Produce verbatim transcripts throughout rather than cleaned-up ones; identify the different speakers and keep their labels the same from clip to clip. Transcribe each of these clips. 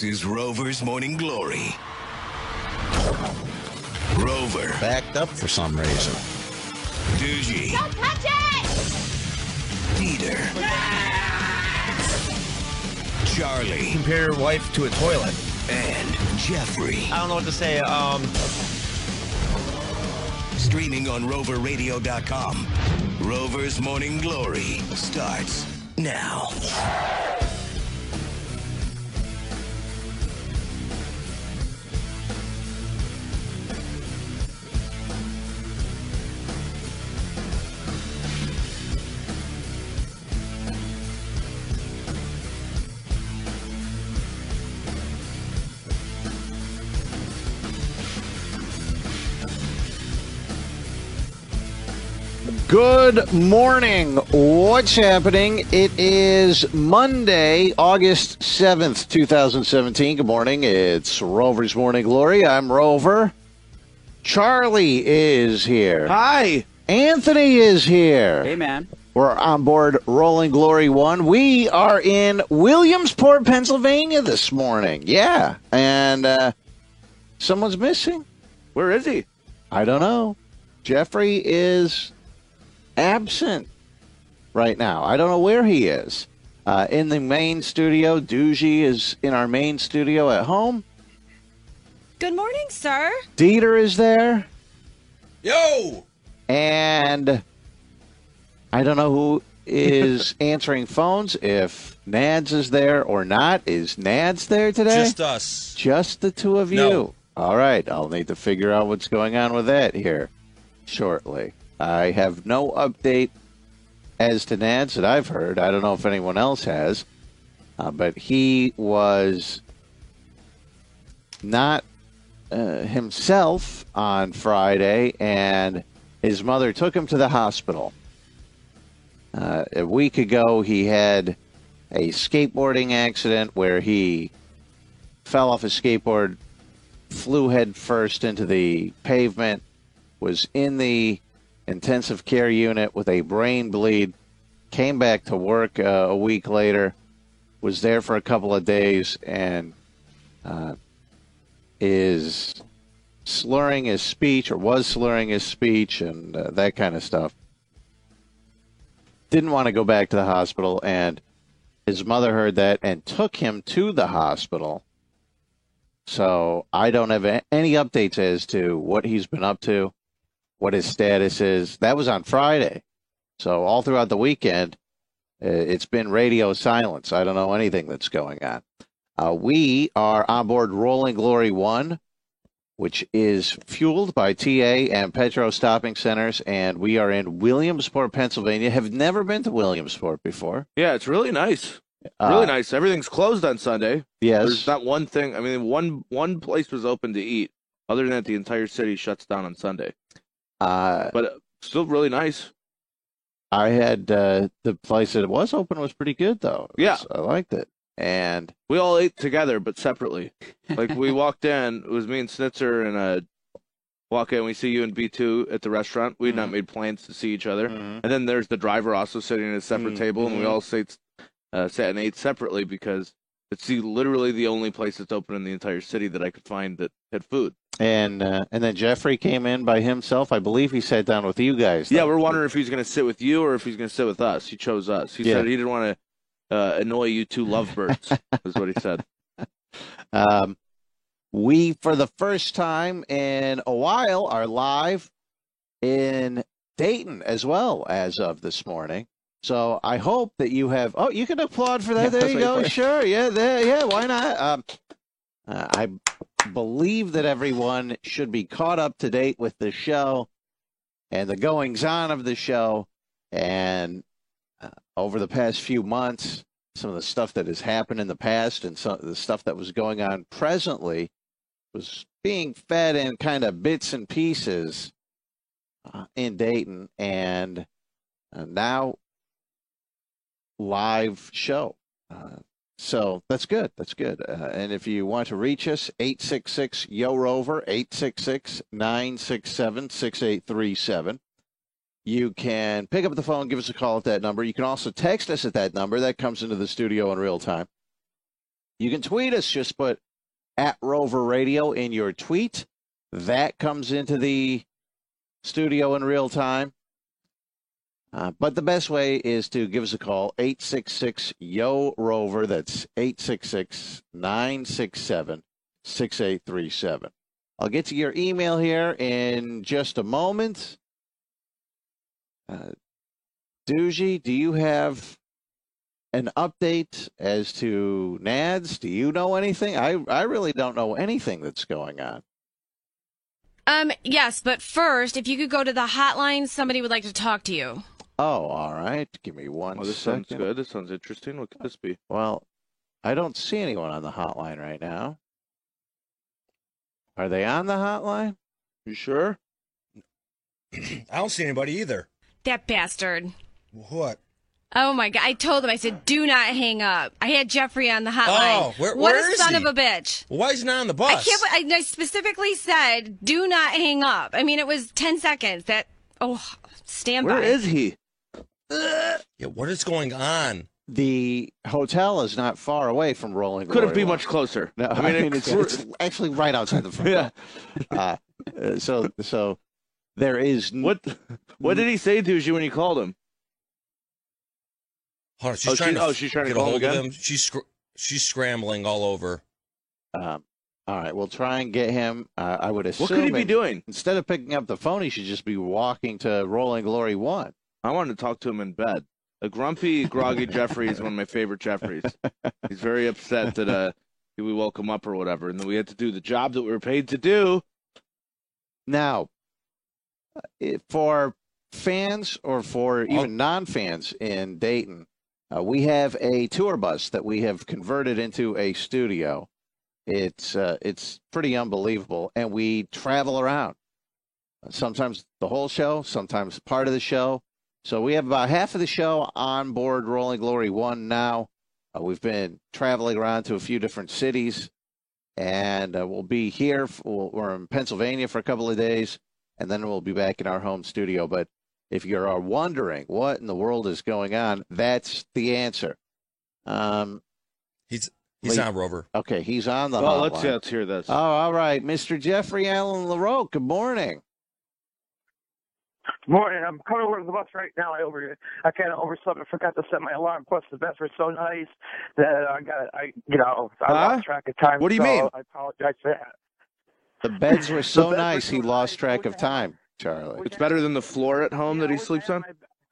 Speaker 1: This is Rover's Morning Glory. Rover.
Speaker 2: Backed up for some reason.
Speaker 1: Doogie.
Speaker 3: Don't touch it!
Speaker 1: Dieter. Charlie.
Speaker 4: Compare your wife to a toilet.
Speaker 1: And Jeffrey.
Speaker 4: I don't know what to say. Um,
Speaker 1: Streaming on rover radio dot com. Rover's Morning Glory starts now.
Speaker 2: Good morning. What's happening? It is Monday, August seventh, twenty seventeen. Good morning. It's Rover's Morning Glory. I'm Rover. Charlie is here.
Speaker 4: hi.
Speaker 2: Anthony is here.
Speaker 5: Hey, man.
Speaker 2: We're on board Rolling Glory One. We are in Williamsport, Pennsylvania this morning. Yeah. And uh, someone's missing.
Speaker 4: Where is he?
Speaker 2: I don't know. Jeffrey is absent right now. I don't know where he is. Uh, in the main studio, Doogie is in our main studio at home.
Speaker 3: Good morning, sir.
Speaker 2: Dieter is there.
Speaker 4: Yo!
Speaker 2: And I don't know who is answering phones, if Nads is there or not. Is Nads there today?
Speaker 4: Just us.
Speaker 2: Just the two of you?
Speaker 4: No.
Speaker 2: All right. I'll need to figure out what's going on with that here shortly. I have no update as to Nads that I've heard. I don't know if anyone else has. Uh, but he was not uh, himself on Friday, and his mother took him to the hospital. Uh, a week ago, he had a skateboarding accident where he fell off his skateboard, flew head first into the pavement, was in the intensive care unit with a brain bleed, came back to work uh, a week later, was there for a couple of days, and uh, is slurring his speech, or was slurring his speech, and uh, that kind of stuff. Didn't want to go back to the hospital, and his mother heard that and took him to the hospital. So I don't have any updates as to what he's been up to, what his status is. That was on Friday. So all throughout the weekend, it's been radio silence. I don't know anything that's going on. Uh, we are on board Rolling Glory One, which is fueled by T A and Petro Stopping Centers, and we are in Williamsport, Pennsylvania. Have never been to Williamsport before.
Speaker 6: Yeah, it's really nice. Really
Speaker 2: Uh,
Speaker 6: nice. Everything's closed on Sunday.
Speaker 2: Yes.
Speaker 6: There's not one thing. I mean, one one place was open to eat. Other than that, the entire city shuts down on Sunday.
Speaker 2: Uh,
Speaker 6: But uh, still really nice.
Speaker 2: I had uh, the place that was open was pretty good, though. It
Speaker 6: Yeah.
Speaker 2: was- I liked it. And
Speaker 6: We all ate together, but separately. Like, we walked in. It was me and Snitzer, and uh, walk in. We see you and B two at the restaurant. We had not made plans to see each other.
Speaker 2: Mhm.
Speaker 6: And then there's the driver also sitting at a separate
Speaker 2: Mhm.
Speaker 6: table, and we all sat, uh, sat and ate separately because it's the, literally the only place that's open in the entire city that I could find that had food.
Speaker 2: and uh, and then Jeffrey came in by himself. I believe he sat down with you guys.
Speaker 6: Yeah,
Speaker 2: though.
Speaker 6: we're wondering if he's going to sit with you or if he's going to sit with us. He chose us. He
Speaker 2: Yeah.
Speaker 6: said he didn't want to uh, annoy you two lovebirds, is what he said.
Speaker 2: Um, we, for the first time in a while, are live in Dayton as well as of this morning. So I hope that you have. Oh, you can applaud for that.
Speaker 6: Yeah,
Speaker 2: there
Speaker 6: that's
Speaker 2: you
Speaker 6: what
Speaker 2: go.
Speaker 6: you play.
Speaker 2: Sure. Yeah. There. Yeah. Why not? Um, uh, I believe that everyone should be caught up to date with the show and the goings on of the show, and uh, over the past few months, some of the stuff that has happened in the past and some of the stuff that was going on presently was being fed in kind of bits and pieces uh, in Dayton, and uh, now live show. Uh, so that's good. That's good. Uh, and if you want to reach us, eight six six, Y O ROVER, eight six six, nine six seven, six eight three seven. You can pick up the phone, give us a call at that number. You can also text us at that number. That comes into the studio in real time. You can tweet us. Just put at Rover Radio in your tweet. That comes into the studio in real time. Uh, but the best way is to give us a call, eight six six, Y O, Rover. That's eight six six, nine six seven, six eight three seven. I'll get to your email here in just a moment. Uh, Doogie, do you have an update as to Nads? Do you know anything? I, I really don't know anything that's going on.
Speaker 3: Um, yes, but first, if you could go to the hotline, somebody would like to talk to you.
Speaker 2: Oh, all right. Give me one
Speaker 6: Oh, this
Speaker 2: second.
Speaker 6: sounds good. This sounds interesting. What could this be?
Speaker 2: Well, I don't see anyone on the hotline right now. Are they on the hotline?
Speaker 6: You sure?
Speaker 4: I don't see anybody either.
Speaker 3: That bastard.
Speaker 4: What?
Speaker 3: Oh my God! I told him. I said, "Do not hang up." I had Jeffrey on the hotline.
Speaker 4: Oh, where-
Speaker 3: what
Speaker 4: where
Speaker 3: a
Speaker 4: is
Speaker 3: son
Speaker 4: he?
Speaker 3: of a bitch!
Speaker 4: Well, why is he not on the bus?
Speaker 3: I can't. I, I specifically said, "Do not hang up." I mean, it was ten seconds. That oh, stand
Speaker 6: Where
Speaker 3: by.
Speaker 6: is he?
Speaker 4: Yeah, what is going on?
Speaker 2: The hotel is not far away from Rolling Glory.
Speaker 6: Couldn't be
Speaker 2: One.
Speaker 6: much closer.
Speaker 2: No, I mean, it's, it's actually right outside the front.
Speaker 6: Yeah.
Speaker 2: Uh, uh, so, so there is n-
Speaker 6: What? What did he say to you when you called him?
Speaker 4: Hold on, she's
Speaker 6: Oh,
Speaker 4: trying
Speaker 6: she-
Speaker 4: to
Speaker 6: oh, she's trying to
Speaker 4: get a
Speaker 6: call him
Speaker 4: hold of
Speaker 6: again?
Speaker 4: him. She's scr- she's scrambling all over.
Speaker 2: Um, all right, we'll try and get him. Uh, I would assume.
Speaker 6: What could he be
Speaker 2: in-
Speaker 6: doing?
Speaker 2: Instead of picking up the phone, he should just be walking to Rolling Glory One.
Speaker 6: I wanted to talk to him in bed. A grumpy, groggy Jeffrey is one of my favorite Jeffreys. He's very upset that uh, we woke him up or whatever, and then we had to do the job that we were paid to do.
Speaker 2: Now, uh, for fans or for even non-fans in Dayton, uh, we have a tour bus that we have converted into a studio. It's uh, it's pretty unbelievable, and we travel around. Sometimes the whole show, sometimes part of the show. So we have about half of the show on board Rolling Glory One now. Uh, we've been traveling around to a few different cities, and uh, we'll be here. For, we're in Pennsylvania for a couple of days, and then we'll be back in our home studio. But if you are wondering what in the world is going on, that's the answer. Um,
Speaker 4: He's he's
Speaker 2: Wait.
Speaker 4: on Rover.
Speaker 2: okay, he's on the
Speaker 6: Well,
Speaker 2: hotline.
Speaker 6: let's, yeah, let's hear this.
Speaker 2: Oh, all right, Mister Jeffrey Allen LaRoque. Good morning.
Speaker 5: Morning. I'm coming over to the bus right now. I over, I kind of overslept and forgot to set my alarm. Plus, the beds were so nice that I got, I, you know, I
Speaker 6: Huh?
Speaker 5: lost track of time.
Speaker 6: What do you
Speaker 5: so
Speaker 6: mean?
Speaker 5: I apologize for that.
Speaker 2: The beds were so
Speaker 5: beds were
Speaker 2: nice, he
Speaker 5: so
Speaker 2: lost
Speaker 5: nice.
Speaker 2: track of
Speaker 5: Which I-
Speaker 2: time, Charlie.
Speaker 6: It's better than the floor at home
Speaker 5: Yeah,
Speaker 6: that he
Speaker 5: which
Speaker 6: sleeps
Speaker 5: I-
Speaker 6: on?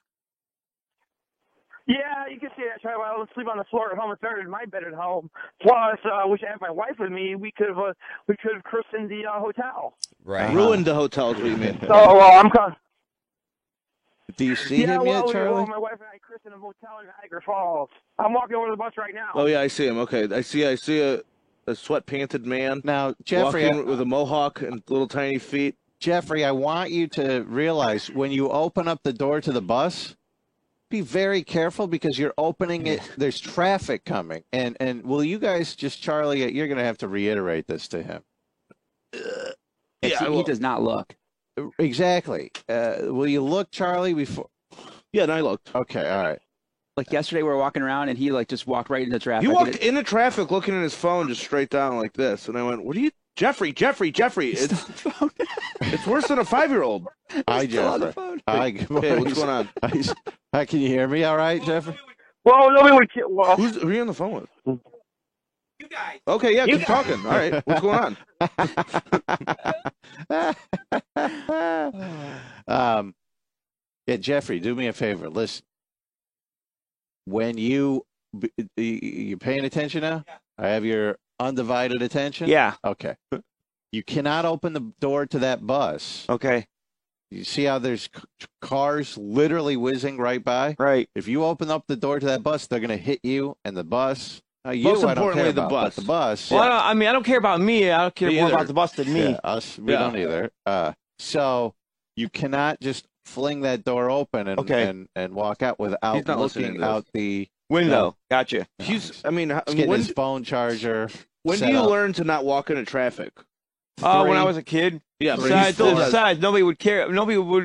Speaker 5: Yeah, you can say that, Charlie. I don't sleep on the floor at home. It's better than my bed at home. Plus, uh, wish I had my wife with me. We could have, uh, we could have christened the uh, hotel.
Speaker 4: Right.
Speaker 2: Uh-huh.
Speaker 6: Ruined the hotel is what you mean.
Speaker 5: So uh, I'm coming.
Speaker 2: Do you see
Speaker 5: Yeah,
Speaker 2: him
Speaker 5: well,
Speaker 2: yet,
Speaker 5: we-
Speaker 2: Charlie?
Speaker 5: well, my wife and I christened a motel in Niagara Falls. I'm walking over to the bus right now.
Speaker 6: Oh, yeah, I see him. Okay, I see I see a, a sweat-panted man
Speaker 2: Now, Jeffrey,
Speaker 6: walking
Speaker 2: I,
Speaker 6: with a mohawk and little tiny feet.
Speaker 2: Jeffrey, I want you to realize when you open up the door to the bus, be very careful because you're opening it. There's traffic coming, and and will you guys just, Charlie? You're going to have to reiterate this to him.
Speaker 6: Yeah,
Speaker 7: he,
Speaker 6: I
Speaker 7: he
Speaker 6: will.
Speaker 7: does not look.
Speaker 2: Exactly. Uh, will you look, Charlie? Before.
Speaker 6: Yeah, and I looked.
Speaker 2: Okay. All right.
Speaker 7: Like yesterday, we were walking around, and he like just walked right into traffic.
Speaker 6: He
Speaker 7: and
Speaker 6: walked
Speaker 7: it-
Speaker 6: into traffic looking at his phone just straight down like this, and I went, "What are you, Jeffrey? Jeffrey? Jeffrey? It's it's worse than a five-year-old."
Speaker 2: Hi,
Speaker 7: still on the
Speaker 2: Jeffrey.
Speaker 7: phone.
Speaker 2: Hi. Good
Speaker 6: Hey,
Speaker 2: morning.
Speaker 6: what's going on?
Speaker 2: Hi, can you hear me? All right, Jeffrey.
Speaker 5: Well, nobody would. ki- Well,
Speaker 6: Who's who are you on the phone with? You guys. Okay, yeah, keep talking. All right, what's going on?
Speaker 2: um, yeah, Jeffrey, do me a favor. Listen, when you you paying attention now? I have your undivided attention.
Speaker 7: Yeah.
Speaker 2: Okay. You cannot open the door to that bus.
Speaker 7: Okay.
Speaker 2: You see how there's c- cars literally whizzing right by?
Speaker 7: Right.
Speaker 2: If you open up the door to that bus, they're going to hit you and the bus. Uh, you,
Speaker 6: Most
Speaker 2: I don't
Speaker 6: importantly,
Speaker 2: care
Speaker 6: the
Speaker 2: about, but
Speaker 6: bus.
Speaker 2: The bus.
Speaker 8: Well, I, don't, I mean, I don't care about me. I don't care
Speaker 6: Me
Speaker 8: more
Speaker 6: either.
Speaker 8: about the bus than me.
Speaker 2: Yeah, us, we
Speaker 6: Yeah.
Speaker 2: don't either. Uh, so you cannot just fling that door open and
Speaker 8: Okay.
Speaker 2: and, and walk out without
Speaker 6: He's not listening
Speaker 2: looking
Speaker 6: to this.
Speaker 2: out the.
Speaker 8: Window.
Speaker 2: No.
Speaker 8: Gotcha.
Speaker 6: He's. I mean, how-
Speaker 2: He's getting
Speaker 6: when
Speaker 2: his phone charger.
Speaker 6: when do
Speaker 2: set
Speaker 6: you
Speaker 2: up.
Speaker 6: learn to not walk into traffic?
Speaker 8: Oh, when
Speaker 2: Three.
Speaker 8: I was a kid.
Speaker 6: Yeah, but he
Speaker 8: Besides,
Speaker 6: still does.
Speaker 8: besides, nobody would care. Nobody would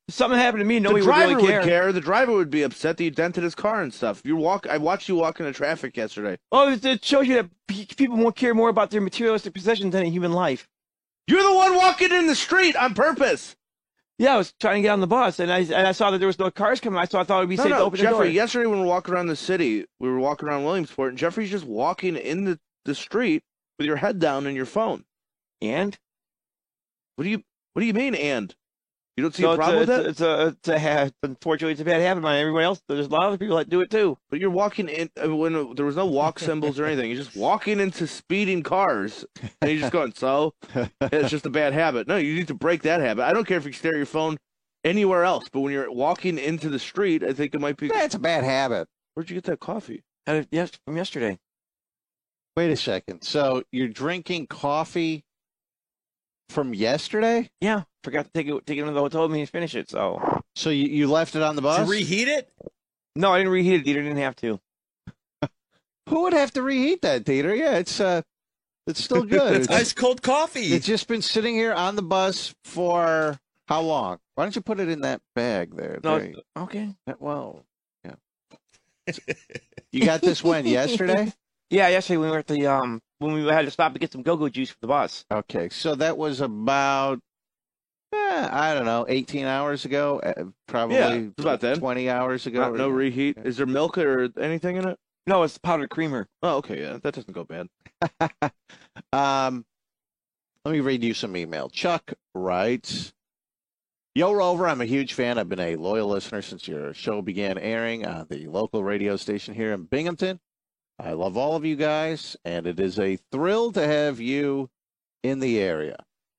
Speaker 8: If something happened to me,
Speaker 6: The
Speaker 8: nobody would
Speaker 6: driver
Speaker 8: really care.
Speaker 6: would care. The driver would be upset that you dented his car and stuff. You walk. I watched you walk into traffic yesterday.
Speaker 8: Oh, it- it shows you that pe- people won't care more about their materialistic possessions than a human life.
Speaker 6: You're the one walking in the street on purpose.
Speaker 8: Yeah, I was trying to get on the bus, and I and I saw that there was no cars coming. I so I thought it would be
Speaker 6: No,
Speaker 8: safe to
Speaker 6: no,
Speaker 8: open
Speaker 6: Jeffrey.
Speaker 8: the door.
Speaker 6: Yesterday when we were walking around the city, we were walking around Williamsport, and Jeffrey's just walking in the, the street with your head down and your phone.
Speaker 8: And
Speaker 6: What do you What do you mean? And you don't see
Speaker 8: so
Speaker 6: a problem
Speaker 8: it's a,
Speaker 6: with
Speaker 8: it's
Speaker 6: that?
Speaker 8: a, it's a, it's a ha- unfortunately it's a bad habit of mine. Everyone else, there's a lot of other people that do it too.
Speaker 6: But you're walking in uh, when there was no walk symbols or anything. You're just walking into speeding cars, and you're just going. So it's just a bad habit. No, you need to break that habit. I don't care if you stare at your phone anywhere else, but when you're walking into the street, I think it might be.
Speaker 2: That's a bad habit.
Speaker 6: Where'd you get that coffee?
Speaker 8: Uh, yes, from yesterday.
Speaker 2: Wait a second. So you're drinking coffee from yesterday?
Speaker 8: Yeah, forgot to take it take it into the hotel with me and finish it. So
Speaker 2: So you, you left it on the
Speaker 4: To
Speaker 2: bus?
Speaker 4: reheat it?
Speaker 8: no, I didn't reheat it either. Didn't have to.
Speaker 2: Who would have to reheat that, Dieter? Yeah, it's uh, it's still good.
Speaker 4: It's ice cold coffee.
Speaker 2: It's just been sitting here on the bus for how long? Why don't you put it in that bag there?
Speaker 8: No,
Speaker 2: There you-
Speaker 8: okay.
Speaker 2: well, yeah. You got this when? Yesterday?
Speaker 8: Yeah, yesterday when we were at the um when we had to stop to get some go-go juice for the bus.
Speaker 2: Okay, so that was about, eh, I don't know, eighteen hours ago. uh, Probably
Speaker 6: Yeah, it's about then.
Speaker 2: twenty hours ago.
Speaker 6: Not, no reheat. Is there milk or anything in it?
Speaker 8: No, it's powdered creamer.
Speaker 6: Oh, okay, yeah, that doesn't go bad.
Speaker 2: um, let me read you some email. Chuck writes, Yo, Rover, I'm a huge fan. I've been a loyal listener since your show began airing on the local radio station here in Binghamton. I love all of you guys, and it is a thrill to have you in the area.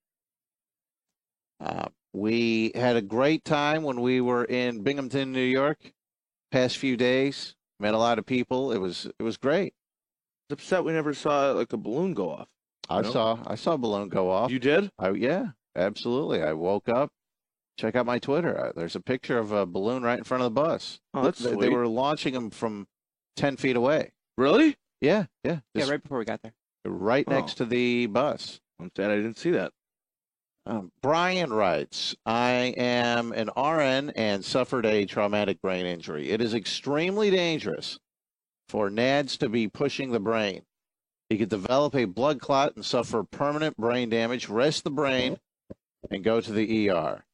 Speaker 2: Uh, we had a great time when we were in Binghamton, New York, past few days. Met a lot of people. It was it was great.
Speaker 6: I'm upset we never saw like a balloon go off.
Speaker 2: I
Speaker 6: No?
Speaker 2: saw I saw a balloon go off.
Speaker 6: You did?
Speaker 2: I, yeah, absolutely. I woke up. Check out my Twitter. Uh, There's a picture of a balloon right in front of the bus.
Speaker 6: Oh, that's
Speaker 2: they, they
Speaker 6: sweet.
Speaker 2: were launching them from ten feet away.
Speaker 6: Really?
Speaker 2: Yeah, yeah.
Speaker 8: Yeah,
Speaker 2: Just
Speaker 8: right before we got there.
Speaker 2: right
Speaker 6: Oh.
Speaker 2: next to the bus.
Speaker 6: I'm sad I didn't see that.
Speaker 2: Um, Brian writes, I am an R N and suffered a traumatic brain injury. It is extremely dangerous for N A D S to be pushing the brain. He could develop a blood clot and suffer permanent brain damage, rest the brain, and go to the E R.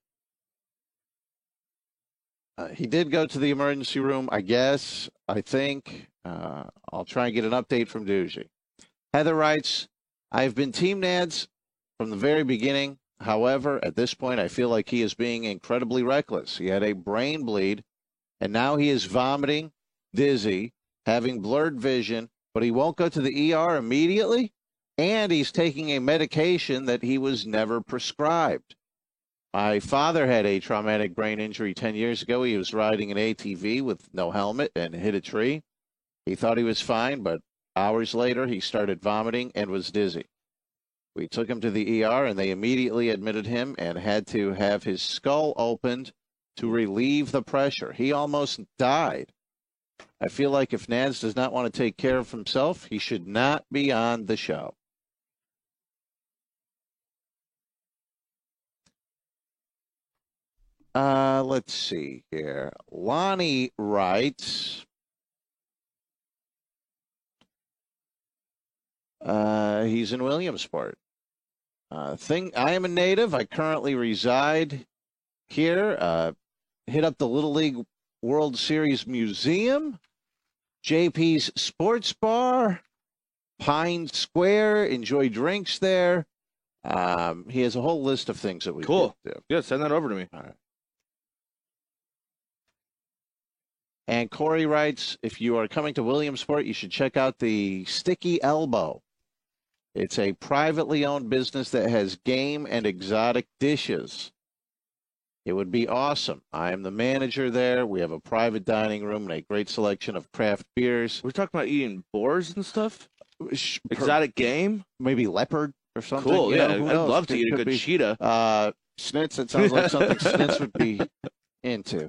Speaker 2: Uh, he did go to the emergency room, I guess, I think. Uh, I'll try and get an update from Doogie. Heather writes, I've been Team N A D S from the very beginning. However, at this point, I feel like he is being incredibly reckless. He had a brain bleed, and now he is vomiting, dizzy, having blurred vision, but he won't go to the E R immediately, and he's taking a medication that he was never prescribed. My father had a traumatic brain injury ten years ago. He was riding an A T V with no helmet and hit a tree. He thought he was fine, but hours later, he started vomiting and was dizzy. We took him to the E R, and they immediately admitted him and had to have his skull opened to relieve the pressure. He almost died. I feel like if N A D S does not want to take care of himself, he should not be on the show. Uh, let's see here. Lonnie writes, uh, he's in Williamsport. Uh, thing, I am a native. I currently reside here. Uh, hit up the Little League World Series Museum, J P's Sports Bar, Pine Square. Enjoy drinks there. Um, he has a whole list of things that we
Speaker 6: Cool.
Speaker 2: could do.
Speaker 6: Yeah, send that over to me.
Speaker 2: All right. And Corey writes, if you are coming to Williamsport, you should check out the Sticky Elbow. It's a privately owned business that has game and exotic dishes. It would be awesome. I am the manager there. We have a private dining room and a great selection of craft beers.
Speaker 6: We're talking about eating boars and stuff?
Speaker 2: Sh-
Speaker 6: Exotic game?
Speaker 2: Maybe leopard or something.
Speaker 6: Cool,
Speaker 2: you
Speaker 6: yeah.
Speaker 2: know, who
Speaker 6: I'd
Speaker 2: knows?
Speaker 6: love to
Speaker 2: It
Speaker 6: eat a
Speaker 2: could
Speaker 6: good
Speaker 2: be.
Speaker 6: cheetah.
Speaker 2: Uh, Snitz, it sounds like something Snitz would be into.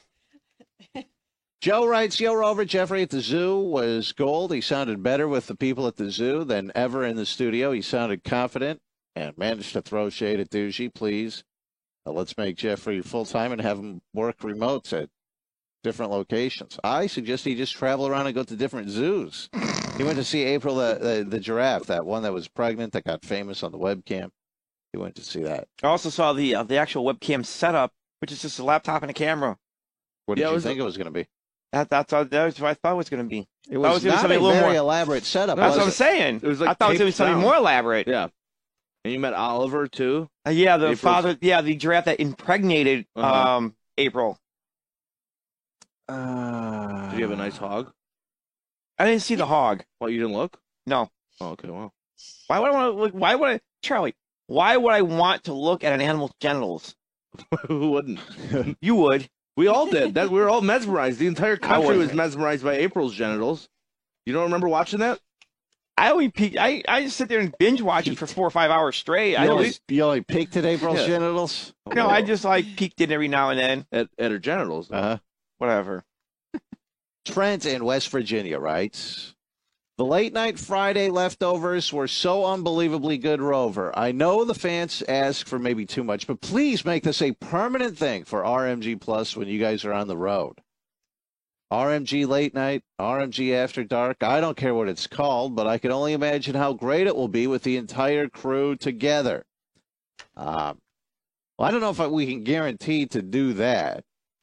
Speaker 2: Joe writes, Yo, Rover, Jeffrey at the zoo was gold. He sounded better with the people at the zoo than ever in the studio. He sounded confident and managed to throw shade at Doogie. Please Uh, let's make Jeffrey full-time and have him work remotes at different locations. I suggest he just travel around and go to different zoos. He went to see April, the, the, the giraffe, that one that was pregnant that got famous on the webcam. He went to see that.
Speaker 8: I also saw the uh, the actual webcam setup, which is just a laptop and a camera.
Speaker 2: What did
Speaker 6: Yeah, it
Speaker 2: you
Speaker 6: was-
Speaker 2: think it was going to be?
Speaker 8: That, that's all, that was what I thought it was going to be.
Speaker 2: It
Speaker 8: I
Speaker 2: was
Speaker 8: was gonna
Speaker 2: not
Speaker 8: something
Speaker 2: a
Speaker 8: a little
Speaker 2: very
Speaker 8: more-
Speaker 2: elaborate setup.
Speaker 8: That's
Speaker 2: was
Speaker 8: what I'm
Speaker 2: it?
Speaker 8: saying.
Speaker 6: It was like
Speaker 8: I thought it was going to be
Speaker 6: taped
Speaker 8: something
Speaker 6: down.
Speaker 8: more elaborate.
Speaker 6: Yeah. And you met Oliver too.
Speaker 8: Uh, yeah, the
Speaker 6: April's-
Speaker 8: father. Yeah, the giraffe that impregnated
Speaker 6: Uh-huh.
Speaker 8: um April.
Speaker 2: Uh,
Speaker 6: Did you have a nice hog?
Speaker 8: I didn't see the hog.
Speaker 6: Well, you didn't look.
Speaker 8: No.
Speaker 6: Oh, okay. Well,
Speaker 8: Why would I want to look? Why would I, Charlie? Why would I want to look at an animal's genitals?
Speaker 6: who wouldn't?
Speaker 8: You would.
Speaker 6: We all did. That we were all mesmerized. The entire country was
Speaker 8: wasn't.
Speaker 6: mesmerized by April's genitals. You don't remember watching that?
Speaker 8: I only peek. I I just sit there and binge watch it for four or five hours straight. I
Speaker 2: You
Speaker 8: don't.
Speaker 2: only, you only peeked at April's
Speaker 6: Yeah.
Speaker 2: genitals?
Speaker 8: No, I just like peeked in every now and then.
Speaker 6: At at her genitals.
Speaker 2: Uh-huh.
Speaker 8: Whatever.
Speaker 2: Trent in West Virginia writes, the late night Friday leftovers were so unbelievably good, Rover. I know the fans ask for maybe too much, but please make this a permanent thing for R M G Plus when you guys are on the road. R M G late night, R M G after dark. I don't care what it's called, but I can only imagine how great it will be with the entire crew together. Um, well, I don't know if we can guarantee to do that.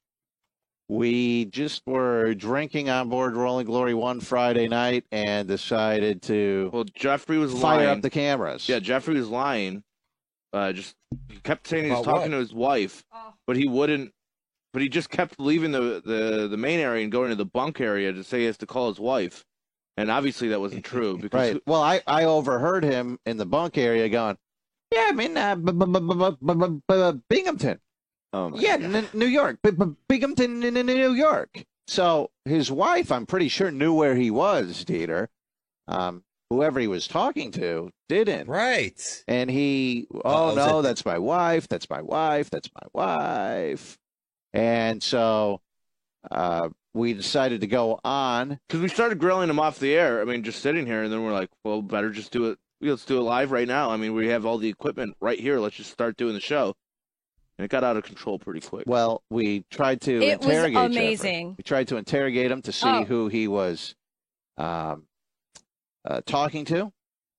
Speaker 2: We just were drinking on board Rolling Glory one Friday night and decided to
Speaker 6: Well, Jeffrey was
Speaker 2: fire
Speaker 6: lying.
Speaker 2: up the cameras.
Speaker 6: Yeah, Jeffrey was lying. Uh, just he kept saying he was
Speaker 4: About
Speaker 6: talking
Speaker 4: what?
Speaker 6: to his wife, but he wouldn't. But he just kept leaving the, the the main area and going to the bunk area to say he has to call his wife, and obviously that wasn't true because
Speaker 2: Right. Well, I, I overheard him in the bunk area going, yeah, I'm in uh, b- b- b- b- b- b- b- Binghamton.
Speaker 8: Oh my
Speaker 2: Yeah,
Speaker 8: God.
Speaker 2: N- New York. B- b- Binghamton, in in New York. So his wife, I'm pretty sure, knew where he was, Dieter. Um, whoever he was talking to didn't.
Speaker 4: Right.
Speaker 2: And he, oh,
Speaker 4: Uh-oh,
Speaker 2: no,
Speaker 4: is it-
Speaker 2: that's my wife. That's my wife. That's my wife. And so uh, we decided to go on.
Speaker 6: because we started grilling him off the air. I mean, just sitting here, and then we're like, well, better just do it. Let's do it live right now. I mean, we have all the equipment right here. Let's just start doing the show. And it got out of control pretty quick.
Speaker 2: Well, we tried to
Speaker 3: It was
Speaker 2: interrogate Jeffrey.
Speaker 3: amazing.
Speaker 2: We tried to interrogate him to see
Speaker 3: Oh.
Speaker 2: who he was um, uh, talking to.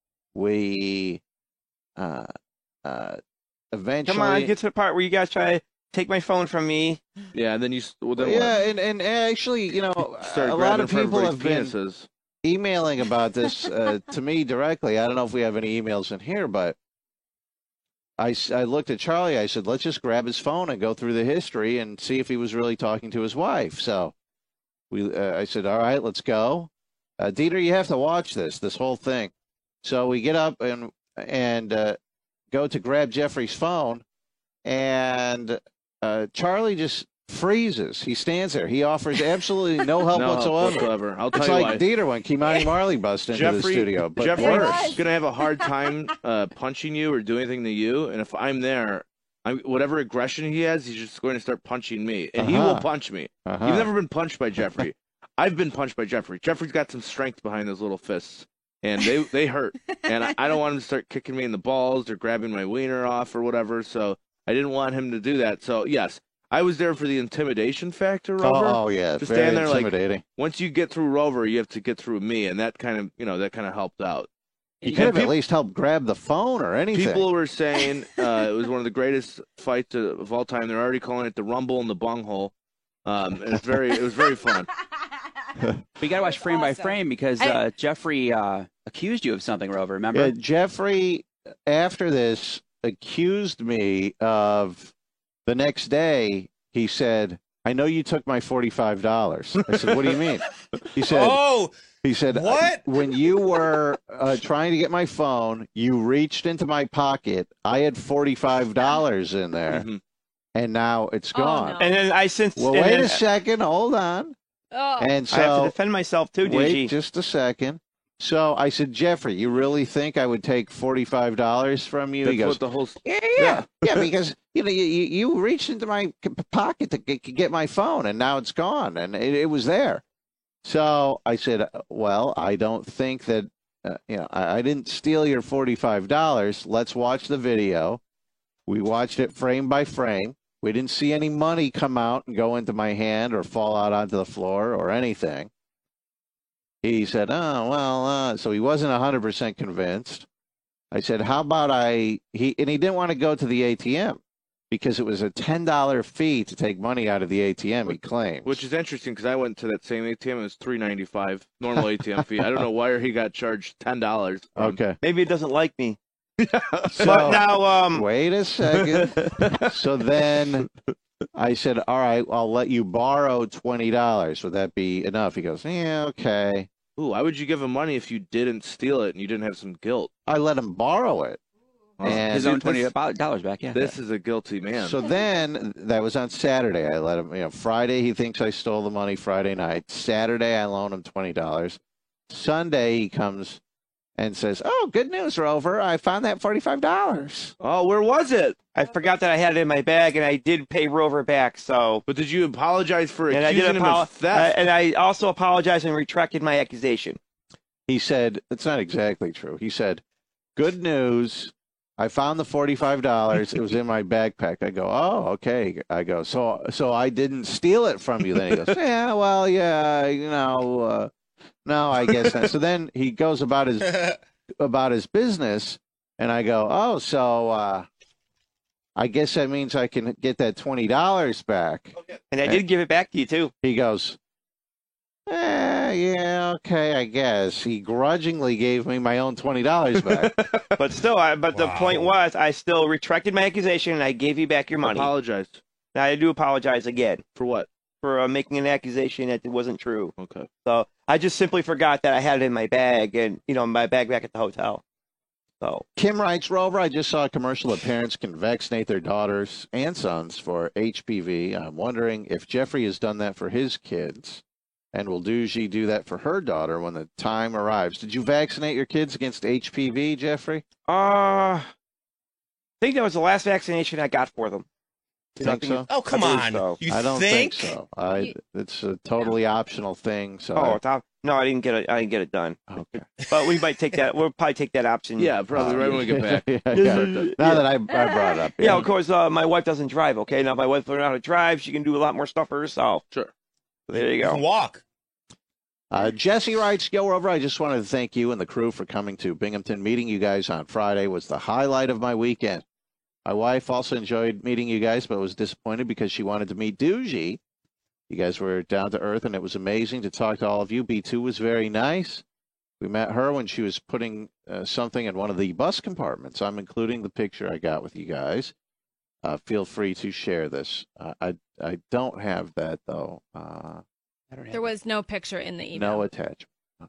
Speaker 2: We uh, uh, eventually.
Speaker 8: Come on, get to the part where you guys try to take my phone from me.
Speaker 6: Yeah, and then you. Well, then
Speaker 2: yeah,
Speaker 6: what?
Speaker 2: and, and actually, you know,
Speaker 6: Started
Speaker 2: a lot
Speaker 6: grabbing
Speaker 2: of
Speaker 6: for
Speaker 2: people have
Speaker 6: everybody's
Speaker 2: been
Speaker 6: penises.
Speaker 2: emailing about this uh, to me directly. I don't know if we have any emails in here, but I, s- I looked at Charlie. I said, let's just grab his phone and go through the history and see if he was really talking to his wife. So we, uh, I said, all right, let's go. Uh, Dieter, you have to watch this, this whole thing. So we get up and and uh, go to grab Jeffrey's phone, and uh, Charlie just freezes. He stands there. He offers absolutely no help
Speaker 6: No,
Speaker 2: whatsoever.
Speaker 6: whatsoever. I'll tell
Speaker 2: It's
Speaker 6: you
Speaker 2: like
Speaker 6: why.
Speaker 2: Dieter when Kimani Marley bust into the
Speaker 6: Jeffrey,
Speaker 2: studio, but
Speaker 6: Jeffrey
Speaker 2: worse.
Speaker 6: is gonna have a hard time uh, punching you or doing anything to you, and if I'm there, I'm, whatever aggression he has, he's just going to start punching me, and he will
Speaker 2: Uh-huh.
Speaker 6: punch me.
Speaker 2: Uh-huh.
Speaker 6: You've never been punched by Jeffrey. I've been punched by Jeffrey. Jeffrey's got some strength behind those little fists, and they they hurt. And I, I don't want him to start kicking me in the balls or grabbing my wiener off or whatever. So I didn't want him to do that. So yes, I was there for the intimidation factor, Rover.
Speaker 2: Oh, oh, yeah,
Speaker 6: Just
Speaker 2: very
Speaker 6: stand there like-
Speaker 2: intimidating.
Speaker 6: Once you get through Rover, you have to get through me, and that kind of you know that kind of helped out.
Speaker 2: you
Speaker 6: and
Speaker 2: could have at
Speaker 6: peop-
Speaker 2: least helped grab the phone or anything.
Speaker 6: People were saying uh, it was one of the greatest fights of all time. They're already calling it the Rumble and the Bunghole. Um, and it's very, it was very fun.
Speaker 7: We got to watch frame by
Speaker 3: Awesome.
Speaker 7: frame because
Speaker 3: I-
Speaker 7: uh, Jeffrey uh, accused you of something, Rover. Remember?
Speaker 2: Yeah, Jeffrey, after this, accused me of the next day. He said, "I know you took my forty-five dollars." I said, "What do you mean?" He said,
Speaker 4: Oh,
Speaker 2: "He said
Speaker 4: what?
Speaker 2: When you were uh, trying to get my phone, you reached into my pocket. I had forty-five dollars in there,
Speaker 6: Mhm.
Speaker 2: and now it's
Speaker 3: Oh,
Speaker 2: gone."
Speaker 3: no.
Speaker 8: And then I since
Speaker 2: Well,
Speaker 8: and
Speaker 2: wait
Speaker 8: then
Speaker 2: a second. Hold on.
Speaker 3: Oh.
Speaker 2: And
Speaker 8: I have to
Speaker 2: so,
Speaker 8: defend myself too,
Speaker 2: wait
Speaker 8: D G.
Speaker 2: just a second. So I said, Jeffrey, you really think I would take forty-five dollars from you?
Speaker 6: That's
Speaker 2: He goes,
Speaker 6: what the whole.
Speaker 2: yeah, yeah, yeah, because you know you, you you reached into my c- pocket to get, get my phone, and now it's gone, and it, it was there. So I said, well, I don't think that uh, you know I, I didn't steal your forty-five dollars. Let's watch the video, We watched it frame by frame. We didn't see any money come out and go into my hand or fall out onto the floor or anything. He said, oh, well, uh, so he wasn't one hundred percent convinced. I said, how about I, he, and he didn't want to go to the A T M because it was a ten dollar fee to take money out of the A T M, he claims.
Speaker 6: Which is interesting because I went to that same A T M. It was three ninety-five normal A T M fee. I don't know why he got charged ten dollars.
Speaker 2: Okay.
Speaker 8: Maybe it doesn't like me.
Speaker 2: So,
Speaker 8: But now, um,
Speaker 2: wait a second. So then I said, all right, I'll let you borrow twenty dollars. Would that be enough? He goes, yeah, okay.
Speaker 6: Ooh, why would you give him money if you didn't steal it and you didn't have some guilt?
Speaker 2: I let him borrow it. And
Speaker 7: His own
Speaker 6: this-
Speaker 7: twenty dollars back, yeah.
Speaker 6: This is a guilty man.
Speaker 2: So then, that was on Saturday. I let him, you know, Friday he thinks I stole the money Friday night. Saturday I loan him twenty dollars. Sunday he comes and says, oh, good news, Rover. I found that forty-five dollars.
Speaker 6: Oh, where was it?
Speaker 8: I forgot that I had it in my bag, and I did pay Rover back. So,
Speaker 6: But did you apologize for
Speaker 8: and I
Speaker 6: accusing
Speaker 8: did
Speaker 6: him
Speaker 8: apo-
Speaker 6: of theft?
Speaker 8: uh, and I also apologized and retracted my accusation.
Speaker 2: He said, it's not exactly true. He said, good news. I found the forty-five dollars. It was in my backpack. I go, oh, okay. I go, so so I didn't steal it from you. Then he goes, yeah, well, yeah, you know, uh, no, I guess not. So then he goes about his about his business, and I go, oh, so uh, I guess that means I can get that twenty dollars back.
Speaker 8: And I did give it back to you, too.
Speaker 2: He goes, eh, yeah, okay, I guess. He grudgingly gave me my own twenty dollars back.
Speaker 8: But still, I, but the
Speaker 4: Wow.
Speaker 8: point was, I still retracted my accusation, and I gave you back your money.
Speaker 6: Apologize.
Speaker 8: Now, I do apologize again
Speaker 6: For what?
Speaker 8: for uh, making an accusation that it wasn't true.
Speaker 6: Okay.
Speaker 8: So I just simply forgot that I had it in my bag, and you know, my bag back at the hotel. So
Speaker 2: Kim writes, Rover, I just saw a commercial that parents can vaccinate their daughters and sons for H P V. I'm wondering if Jeffrey has done that for his kids, and will Doogie do that for her daughter when the time arrives? Did you vaccinate your kids against H P V, Jeffrey?
Speaker 8: Uh, I think that was the last vaccination I got for them. You know, I
Speaker 2: Think so?
Speaker 4: Oh, come
Speaker 8: I believe
Speaker 4: on.
Speaker 8: so.
Speaker 4: You
Speaker 2: I don't
Speaker 4: think?
Speaker 2: think, so. I,
Speaker 3: You-
Speaker 2: it's a totally optional thing. So
Speaker 8: Oh,
Speaker 2: I-
Speaker 8: it's op- no, I didn't get it. I didn't get it done.
Speaker 2: okay.
Speaker 8: But we might take that. We'll probably take that option.
Speaker 6: Yeah, probably right when we get back.
Speaker 2: yeah, yeah. Now that I, I brought it up.
Speaker 8: Yeah, of course. Uh, my wife doesn't drive. Okay, now if my wife learned how to drive, she can do a lot more stuff for herself.
Speaker 6: Sure.
Speaker 8: So there you
Speaker 4: You can
Speaker 8: go.
Speaker 4: walk.
Speaker 2: Uh, Jesse writes, Yo, Rover, I just wanted to thank you and the crew for coming to Binghamton. Meeting you guys on Friday was the highlight of my weekend. My wife also enjoyed meeting you guys, but was disappointed because she wanted to meet Doogie. You guys were down to earth, and it was amazing to talk to all of you. B two was very nice. We met her when she was putting uh, something in one of the bus compartments. I'm including the picture I got with you guys. Uh, feel free to share this. Uh, I I don't have that, though. Uh,
Speaker 7: I don't have
Speaker 3: There was no picture in the email.
Speaker 2: no attachment.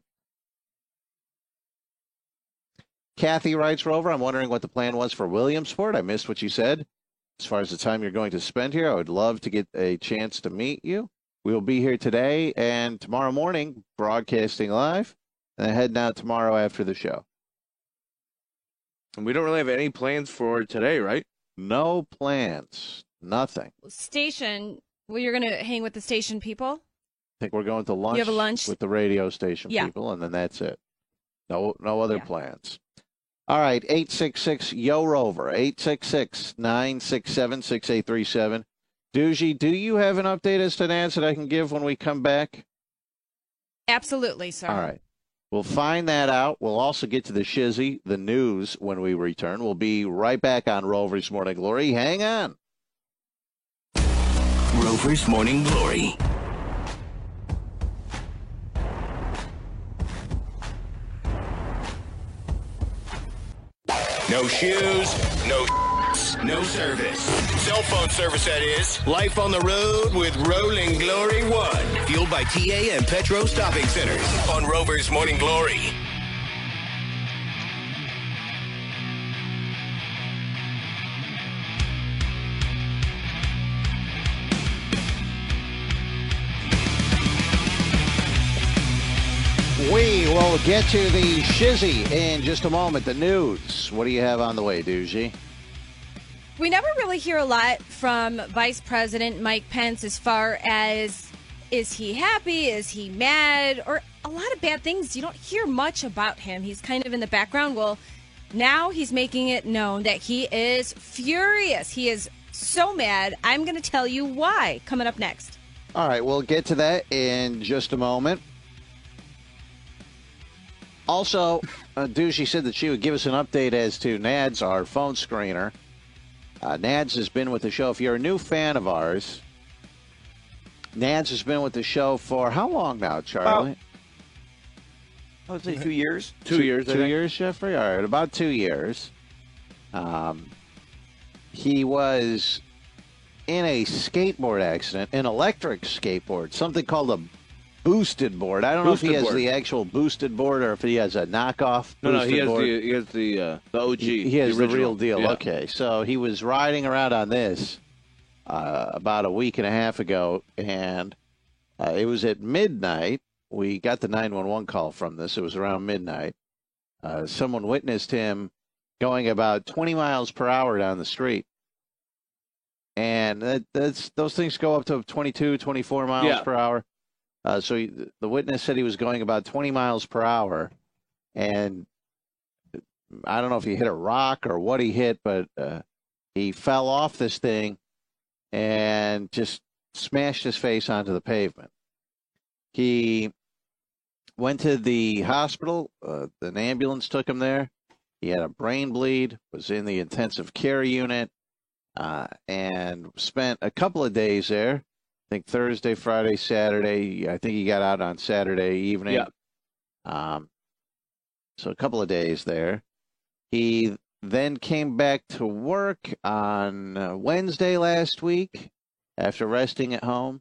Speaker 2: Kathy writes, Rover, I'm wondering what the plan was for Williamsport. I missed what you said. As far as the time you're going to spend here, I would love to get a chance to meet you. We will be here today and tomorrow morning, broadcasting live, and then heading out tomorrow after the show.
Speaker 6: And we don't really have any plans for today, right?
Speaker 2: No plans. Nothing.
Speaker 3: Station. Well, you're going to hang with the station people?
Speaker 2: I think we're going to lunch,
Speaker 3: have a lunch?
Speaker 2: with the radio station
Speaker 3: Yeah.
Speaker 2: people, and then that's it. No, no other
Speaker 3: Yeah.
Speaker 2: plans. All right, eight six six, Y O Rover, eight six six, nine six seven, six eight three seven. Doogie, do you have an update as to Nance that I can give when we come back?
Speaker 3: Absolutely, sir.
Speaker 2: All right. We'll find that out. We'll also get to the shizzy, the news, when we return. We'll be right back on Rover's Morning Glory. Hang on.
Speaker 1: Rover's Morning Glory. No shoes, no no service. Cell phone service, that is. Life on the road with Rolling Glory One. Fueled by T A and Petro Stopping Centers on Rover's Morning Glory.
Speaker 2: We will get to the shizzy in just a moment. The news. What do you have on the way, Doogie?
Speaker 3: We never really hear a lot from Vice President Mike Pence as far as is he happy, is he mad, or a lot of bad things. You don't hear much about him. He's kind of in the background. Well, Now he's making it known that he is furious. He is so mad. I'm going to tell you why coming up next.
Speaker 2: All right, we'll get to that in just a moment. Also, uh, Doogie said that she would give us an update as to Nads, our phone screener. Uh, Nads has been with the show. If you're a new fan of ours, Nads has been with the show for how long now, Charlie?
Speaker 8: About, I would say two years.
Speaker 6: Two, years. I
Speaker 2: Two
Speaker 6: think.
Speaker 2: years, Jeffrey? All right, about two years. Um, he was in a skateboard accident, an electric skateboard, something called a boosted board. I don't
Speaker 6: Boosted
Speaker 2: know if he has
Speaker 6: board.
Speaker 2: the actual boosted board or if he has a knockoff
Speaker 6: No, no,
Speaker 2: boosted
Speaker 6: he has
Speaker 2: board.
Speaker 6: the he has the uh, the O G.
Speaker 2: He, he has the,
Speaker 6: original.
Speaker 2: real deal.
Speaker 6: Yeah.
Speaker 2: Okay, so he was riding around on this uh, about a week and a half ago, and uh, it was at midnight. We got the nine one one call from this. It was around midnight. Uh, someone witnessed him going about twenty miles per hour down the street. And that, that's those things go up to twenty-two, twenty-four miles
Speaker 6: Yeah.
Speaker 2: per hour. Uh, so he, the witness said he was going about twenty miles per hour, and I don't know if he hit a rock or what he hit, but uh, he fell off this thing and just smashed his face onto the pavement. He went to the hospital. Uh, an ambulance took him there. He had a brain bleed, was in the intensive care unit, uh, and spent a couple of days there. I think Thursday, Friday, Saturday. I think he got out on Saturday evening.
Speaker 6: Yeah.
Speaker 2: Um, so a couple of days there. He then came back to work on uh, Wednesday last week after resting at home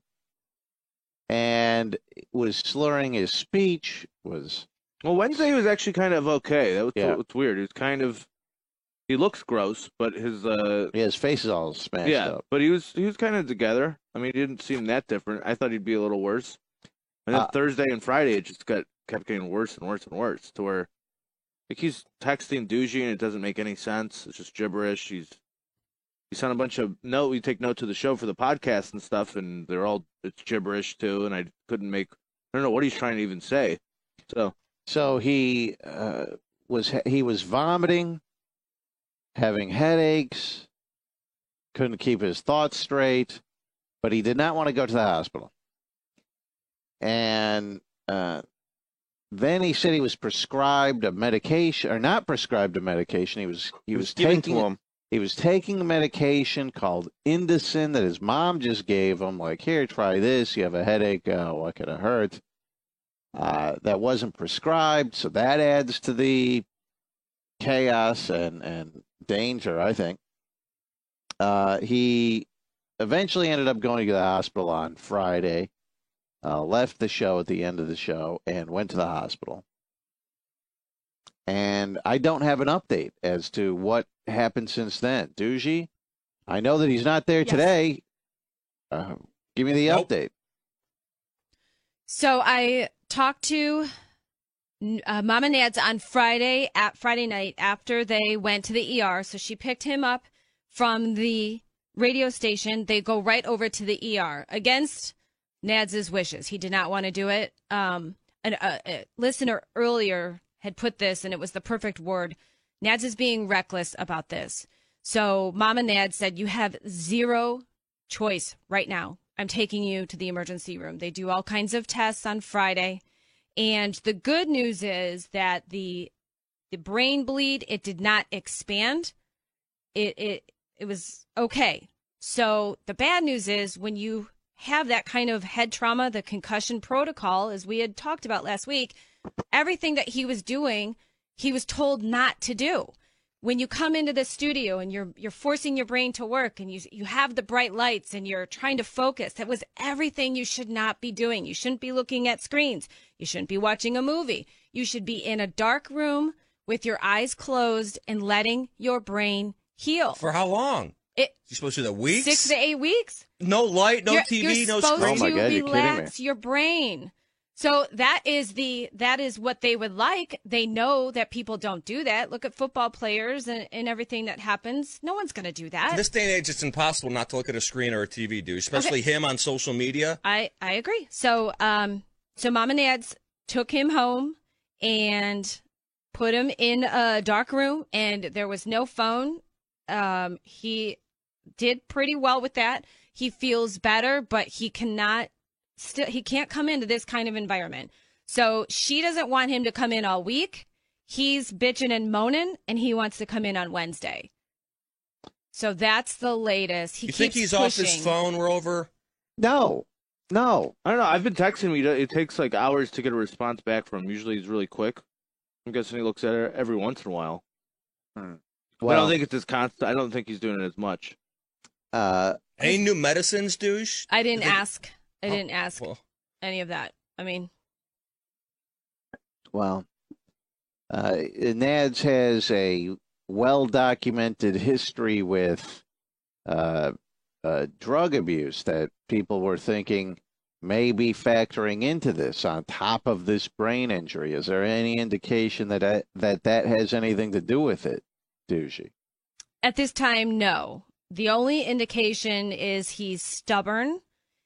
Speaker 2: and was slurring his speech, was
Speaker 6: Well, Wednesday was actually kind of okay. That was
Speaker 2: Yeah.
Speaker 6: what's weird. He was kind of he looks gross, but his uh
Speaker 2: yeah, his face is all smashed
Speaker 6: yeah,
Speaker 2: up.
Speaker 6: but he was he was kind of together. I mean, he didn't seem that different. I thought he'd be a little worse. And then
Speaker 2: Uh,
Speaker 6: Thursday and Friday, it just got kept getting worse and worse and worse to where like he's texting Doogie and it doesn't make any sense. It's just gibberish. He's he sent a bunch of note. We take note to the show for the podcast and stuff, and they're all it's gibberish too. And I couldn't make I don't know what he's trying to even say. So
Speaker 2: So he uh, was he was vomiting, having headaches, couldn't keep his thoughts straight, but he did not want to go to the hospital. And uh, then he said he was prescribed a medication, or not prescribed a medication. He was he,
Speaker 8: It
Speaker 2: was,
Speaker 8: was given
Speaker 2: taking
Speaker 8: to him.
Speaker 2: He was taking a medication called Indocin that his mom just gave him. Like, here, try this. You have a headache. Uh, what could it hurt? Uh, that wasn't prescribed, so that adds to the chaos and, and danger, I think. Uh, he eventually ended up going to the hospital on Friday, uh, left the show at the end of the show, and went to the hospital. And I don't have an update as to what happened since then. Doogie, I know that he's not there
Speaker 3: Yes.
Speaker 2: today. Uh, give me the
Speaker 4: Nope.
Speaker 2: update.
Speaker 3: So I talked to uh, Mama Nads on Friday at Friday night after they went to the E R. So she picked him up from the radio station. They go right over to the E R against Nads' wishes. He did not want to do it. Um, an, a, a listener earlier had put this, and it was the perfect word. Nads is being reckless about this. So Mama Nads said, you have zero choice right now. I'm taking you to the emergency room. They do all kinds of tests on Friday. And the good news is that the the brain bleed, it did not expand. It it it was okay. So the bad news is when you have that kind of head trauma, the concussion protocol, as we had talked about last week, everything that he was doing, he was told not to do. When you come into the studio and you're you're forcing your brain to work and you you have the bright lights and you're trying to focus, that was everything you should not be doing. You shouldn't be looking at screens. You shouldn't be watching a movie. You should be in a dark room with your eyes closed and letting your brain heal.
Speaker 4: For how long?
Speaker 3: It
Speaker 4: You supposed to do that weeks?
Speaker 3: six to eight weeks.
Speaker 4: No light, no
Speaker 3: you're,
Speaker 4: T V,
Speaker 3: you're
Speaker 4: no
Speaker 3: supposed
Speaker 4: screen.
Speaker 2: Oh my
Speaker 3: to
Speaker 2: God, you're kidding me.
Speaker 3: relax your brain. So that is the that is what they would like. They know that people don't do that. Look at football players and, and everything that happens. No one's going to do that.
Speaker 4: In this day and age, it's impossible not to look at a screen or a T V, dude. Especially him on social media.
Speaker 3: I, I agree. So um so Mom and Nads took him home and put him in a dark room, and there was no phone. Um, he did pretty well with that. He feels better, but he cannot still he can't come into this kind of environment. So she doesn't want him to come in all week. He's bitching and moaning, and he wants to come in on Wednesday. So that's the latest. He
Speaker 4: You
Speaker 3: keeps
Speaker 4: think he's
Speaker 3: pushing.
Speaker 4: off his phone, Rover?
Speaker 2: No, no.
Speaker 6: I don't know. I've been texting him. It takes like hours to get a response back from him. Usually he's really quick. I'm guessing he looks at it every once in a while.
Speaker 2: Hmm.
Speaker 6: Well, I don't think it's as constant. I don't think he's doing it as much.
Speaker 2: Uh,
Speaker 4: Any new medicines, douche?
Speaker 3: I didn't
Speaker 4: think-
Speaker 3: ask. I
Speaker 4: Oh,
Speaker 3: didn't ask
Speaker 4: well.
Speaker 3: any of that. I mean,
Speaker 2: well, uh, N A D S has a well-documented history with uh, uh, drug abuse that people were thinking may be factoring into this on top of this brain injury. Is there any indication that that, that, that has anything to do with it, Doogie?
Speaker 3: at this time, no. The only indication is he's stubborn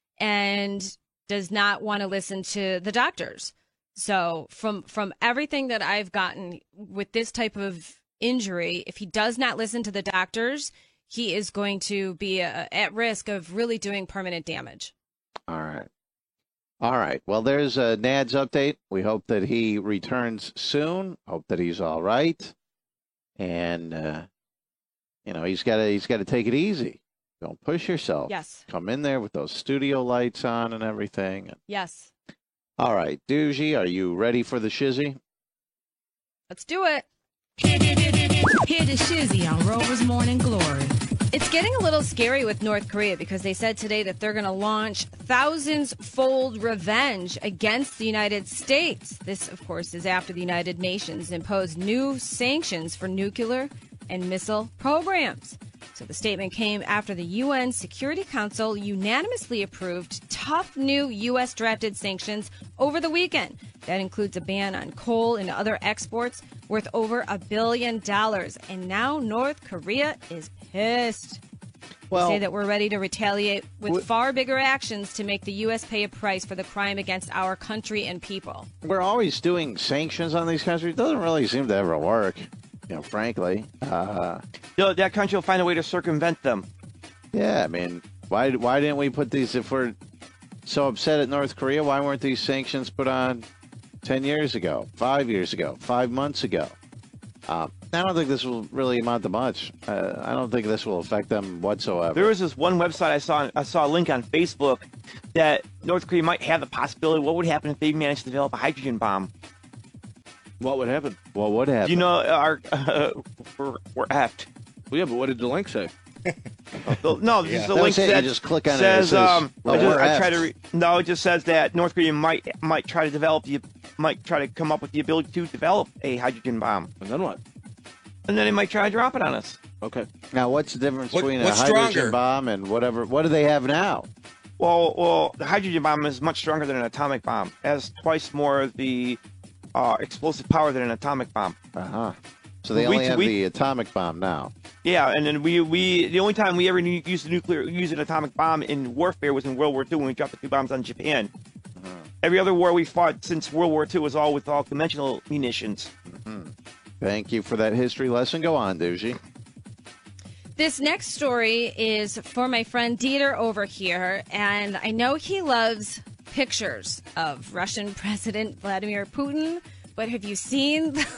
Speaker 3: and does not want to listen to the doctors. So from from everything that I've gotten with this type of injury, if he does not listen to the doctors, he is going to be uh, at risk of really doing permanent damage.
Speaker 2: All right. All right. Well, there's a N A D S update. We hope that he returns soon. Hope that he's all right. And, uh, you know, he's got to he's got to take it easy. Don't push yourself.
Speaker 3: Yes.
Speaker 2: Come in there with those studio lights on and everything.
Speaker 3: Yes.
Speaker 2: All right. Doogie, are you ready for the shizzy?
Speaker 3: Let's do it.
Speaker 9: Hear the shizzy on Rover's Morning Glory.
Speaker 3: It's getting a little scary with North Korea because they said today that they're going to launch thousands-fold revenge against the United States. This, of course, is after the United Nations imposed new sanctions for nuclear and missile programs. So the statement came after the U N Security Council unanimously approved tough new U S drafted sanctions over the weekend. That includes a ban on coal and other exports worth over a billion dollars. And now North Korea is pissed.
Speaker 2: Well,
Speaker 3: They say that we're ready to retaliate with
Speaker 2: w-
Speaker 3: far bigger actions to make the U S pay a price for the crime against our country and people.
Speaker 2: we're always doing sanctions on these countries. It doesn't really seem to ever work, you know, frankly. Uh,
Speaker 8: So that country will find a way to circumvent them.
Speaker 2: yeah, I mean, why why didn't we put these, if we're so upset at North Korea, why weren't these sanctions put on ten years ago, five years ago, five months ago? Uh, I don't think this will really amount to much. Uh, I don't think this will affect them whatsoever.
Speaker 8: There was this one website I saw. I saw a link on Facebook that North Korea might have the possibility. What would happen if they managed to develop a hydrogen bomb?
Speaker 6: What would happen?
Speaker 2: What would happen?
Speaker 8: You know, our uh, we're, we're effed.
Speaker 6: Well, yeah, but what did the link say?
Speaker 8: No, this is a
Speaker 2: Don't
Speaker 8: link
Speaker 2: say it,
Speaker 8: that
Speaker 2: you just click on it, it
Speaker 8: says.
Speaker 2: says,
Speaker 8: um,
Speaker 2: well,
Speaker 8: I, just,
Speaker 2: we're
Speaker 8: I try
Speaker 2: effed.
Speaker 8: to. Re- no, it just says that North Korea might might try to develop the might try to come up with the ability to develop a hydrogen bomb,
Speaker 6: And then what?
Speaker 8: and then they might try to drop it on us.
Speaker 6: Okay.
Speaker 2: Now, what's the difference
Speaker 4: What-
Speaker 2: between a
Speaker 4: what's
Speaker 2: hydrogen
Speaker 4: stronger?
Speaker 2: bomb and whatever? What do they have now?
Speaker 8: Well, well, the hydrogen bomb is much stronger than an atomic bomb. It has twice more the uh, explosive power than an atomic bomb.
Speaker 2: Uh huh. So they
Speaker 8: We-
Speaker 2: only have
Speaker 8: we-
Speaker 2: the atomic bomb now.
Speaker 8: Yeah, and then we we the only time we ever nu- used a nuclear used an atomic bomb in warfare was in World War Two when we dropped the two bombs on Japan. Every other war we fought since World War Two was all with all conventional munitions.
Speaker 2: Thank you for that history lesson. Go on, Doogie.
Speaker 3: This next story is for my friend Dieter over here, and I know he loves pictures of Russian President Vladimir Putin, but have you seen the-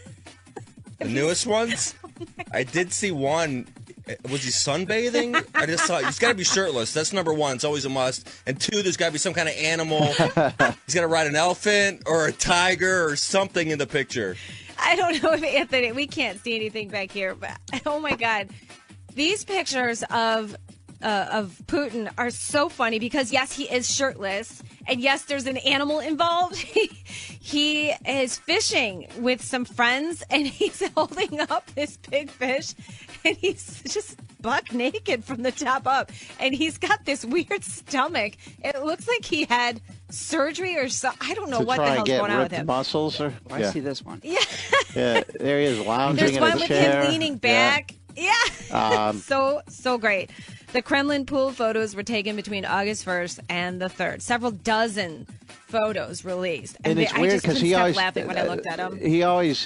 Speaker 4: The newest ones? I did see one. Was he sunbathing? I just saw he's got to be shirtless. That's number one. It's always a must. And two, there's got to be some kind of animal. He's got to ride an elephant or a tiger or something in the picture.
Speaker 3: I don't know if Anthony, we can't see anything back here, but oh my God. These pictures of uh, of Putin are so funny because, yes, he is shirtless. And, yes, there's an animal involved. He, he is fishing with some friends, and he's holding up this big fish, and he's just buck naked from the top up. And he's got this weird stomach. It looks like he had surgery or so. I don't know
Speaker 2: to
Speaker 3: what
Speaker 2: try
Speaker 3: the
Speaker 2: and
Speaker 3: hell's
Speaker 2: get
Speaker 3: going on with
Speaker 2: ripped
Speaker 3: him.
Speaker 2: muscles, or
Speaker 7: Oh, I
Speaker 2: yeah,
Speaker 7: see this one.
Speaker 3: Yeah.
Speaker 2: yeah, there he is lounging
Speaker 3: There's
Speaker 2: in
Speaker 3: one
Speaker 2: a
Speaker 3: with
Speaker 2: chair.
Speaker 3: him leaning back. Yeah.
Speaker 2: Um,
Speaker 3: so, so great. The Kremlin pool photos were taken between August first and the third. Several dozen photos released.
Speaker 2: And
Speaker 3: they-
Speaker 2: it's
Speaker 3: I
Speaker 2: weird
Speaker 3: just
Speaker 2: because
Speaker 3: couldn't
Speaker 2: he
Speaker 3: stop
Speaker 2: always
Speaker 3: laughing when I looked at them.
Speaker 2: He always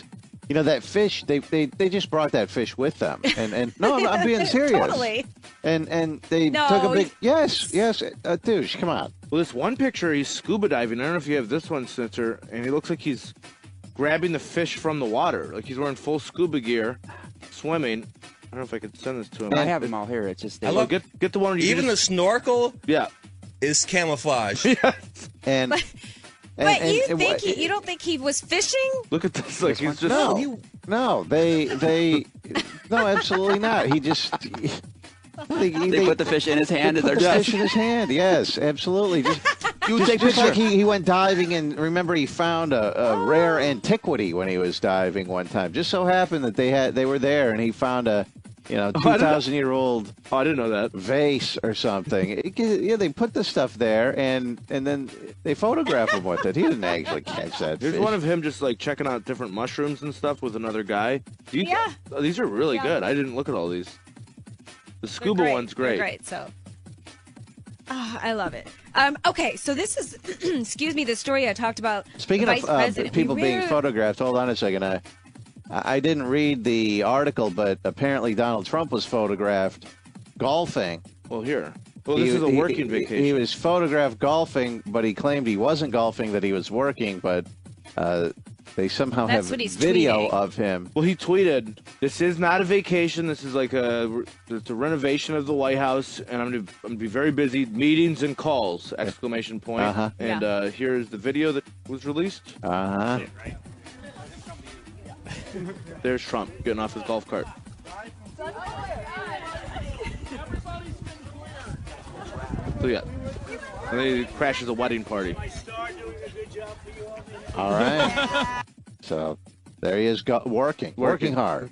Speaker 2: You know that fish? They they, they just brought that fish with them, and and no, I'm, I'm being serious.
Speaker 3: Totally.
Speaker 2: And and they
Speaker 3: No,
Speaker 2: took a big yes yes uh, douche. Come on.
Speaker 6: Well, this one picture, he's scuba diving. I don't know if you have this one, Snitzer, and he looks like he's grabbing the fish from the water, like he's wearing full scuba gear, swimming. I don't know if I could send this to him.
Speaker 7: I have them all here. It's just they
Speaker 4: I
Speaker 6: Oh,
Speaker 4: love
Speaker 6: get get the one. Where you
Speaker 4: Even
Speaker 6: just,
Speaker 4: the snorkel
Speaker 6: yeah.
Speaker 4: is camouflage.
Speaker 2: And
Speaker 3: But,
Speaker 2: and,
Speaker 3: but
Speaker 2: and-
Speaker 3: you
Speaker 2: and
Speaker 3: think
Speaker 2: what-
Speaker 3: he, you don't think he was fishing?
Speaker 6: Look at this. Like he's just
Speaker 2: no no they they no absolutely not. He just. He, they,
Speaker 7: they put the fish in his hand
Speaker 2: They
Speaker 7: and they're
Speaker 2: put the
Speaker 7: just
Speaker 2: fish in his hand. Yes, absolutely. Just,
Speaker 6: You
Speaker 2: just,
Speaker 6: take
Speaker 2: just
Speaker 6: picture.
Speaker 2: like he, he went diving, and remember he found a, a rare antiquity when he was diving one time. Just so happened that they had they were there, and he found a you know
Speaker 6: Oh, I
Speaker 2: two
Speaker 6: didn't-
Speaker 2: thousand year old
Speaker 6: Oh, I didn't know that.
Speaker 2: vase or something. It, yeah, they put the stuff there, and and then they photograph him with it. He didn't actually catch that
Speaker 6: There's
Speaker 2: fish.
Speaker 6: one of him just like checking out different mushrooms and stuff with another guy. These,
Speaker 3: Yeah.
Speaker 6: oh, these are really
Speaker 3: Yeah.
Speaker 6: good. I didn't look at all these. The
Speaker 3: They're
Speaker 6: scuba
Speaker 3: great.
Speaker 6: one's
Speaker 3: They're
Speaker 6: great.
Speaker 3: great. So, oh, I love it. Um, okay, so this is, excuse me, the story I talked about.
Speaker 2: Speaking
Speaker 3: the
Speaker 2: of
Speaker 3: vice
Speaker 2: uh,
Speaker 3: president.
Speaker 2: people
Speaker 3: We
Speaker 2: being
Speaker 3: rare-
Speaker 2: photographed, hold on a second. I, I didn't read the article, but apparently Donald Trump was photographed golfing.
Speaker 6: Well, here. Well, this
Speaker 2: He-
Speaker 6: is a
Speaker 2: he-
Speaker 6: working
Speaker 2: he-
Speaker 6: vacation.
Speaker 2: He was photographed golfing, but he claimed he wasn't golfing, that he was working, but uh, they somehow
Speaker 3: That's
Speaker 2: have
Speaker 3: what he's
Speaker 2: video
Speaker 3: tweeting.
Speaker 2: of him.
Speaker 6: Well, he tweeted, "This is not a vacation. This is like a it's a renovation of the White House, and I'm gonna, I'm gonna be very busy. Meetings and calls!" Exclamation point.
Speaker 2: Uh-huh.
Speaker 6: And
Speaker 3: Yeah.
Speaker 6: uh, here's the video that was released.
Speaker 2: Uh-huh.
Speaker 6: There's Trump getting off his golf cart. So yeah, and then he crashes a wedding party.
Speaker 2: All right. So there he is go- working, working,
Speaker 6: Working.
Speaker 2: hard.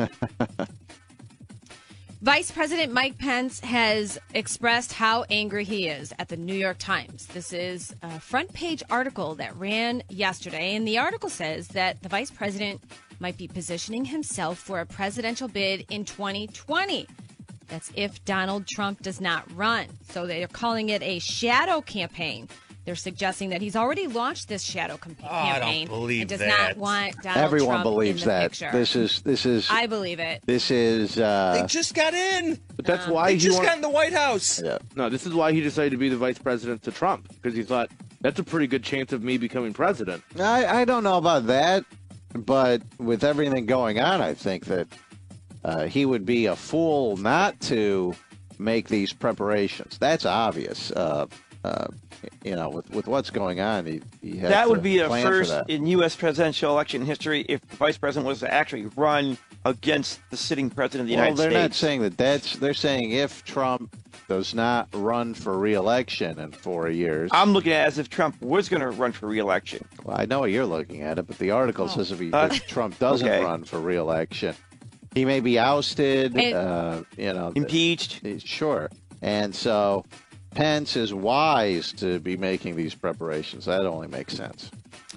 Speaker 3: Vice President Mike Pence has expressed how angry he is at the New York Times. This is a front page article that ran yesterday, and the article says that the vice president might be positioning himself for a presidential bid in twenty twenty. That's if Donald Trump does not run. So they're calling it a shadow campaign. They're suggesting that he's already launched this shadow com-
Speaker 4: Oh, I don't
Speaker 3: campaign
Speaker 4: believe
Speaker 3: and does
Speaker 4: that.
Speaker 3: not want Donald
Speaker 2: Everyone
Speaker 3: Trump
Speaker 2: believes
Speaker 3: in the
Speaker 2: that.
Speaker 3: picture.
Speaker 2: This is this is
Speaker 3: I believe it.
Speaker 2: this is
Speaker 4: They
Speaker 2: uh,
Speaker 4: just got in.
Speaker 6: But that's
Speaker 3: Um,
Speaker 6: why
Speaker 4: They
Speaker 6: he
Speaker 4: just
Speaker 6: want-
Speaker 4: got in the White House.
Speaker 2: yeah.
Speaker 6: No, this is why he decided to be the vice president to Trump, because he thought that's a pretty good chance of me becoming president.
Speaker 2: I, I don't know about that, but with everything going on, I think that uh, he would be a fool not to make these preparations. That's obvious. Uh, uh, you know, with, with what's going on, he, he has
Speaker 8: That
Speaker 2: to
Speaker 8: would be a
Speaker 2: plan for
Speaker 8: first
Speaker 2: that.
Speaker 8: in U S presidential election history if the vice president was to actually run against the sitting president of the
Speaker 2: Well,
Speaker 8: United
Speaker 2: they're not
Speaker 8: States.
Speaker 2: saying that. That's they're saying if Trump does not run for re-election in four years.
Speaker 8: I'm looking at it as if Trump was going to run for re-election.
Speaker 2: Well, I know you're looking at it, but the article says if, he,
Speaker 8: Uh,
Speaker 2: if Trump doesn't
Speaker 8: okay.
Speaker 2: run for re-election, he may be ousted.
Speaker 3: And-
Speaker 2: uh, you know,
Speaker 8: Impeached.
Speaker 2: Sure. And so Pence is wise to be making these preparations. That only makes sense.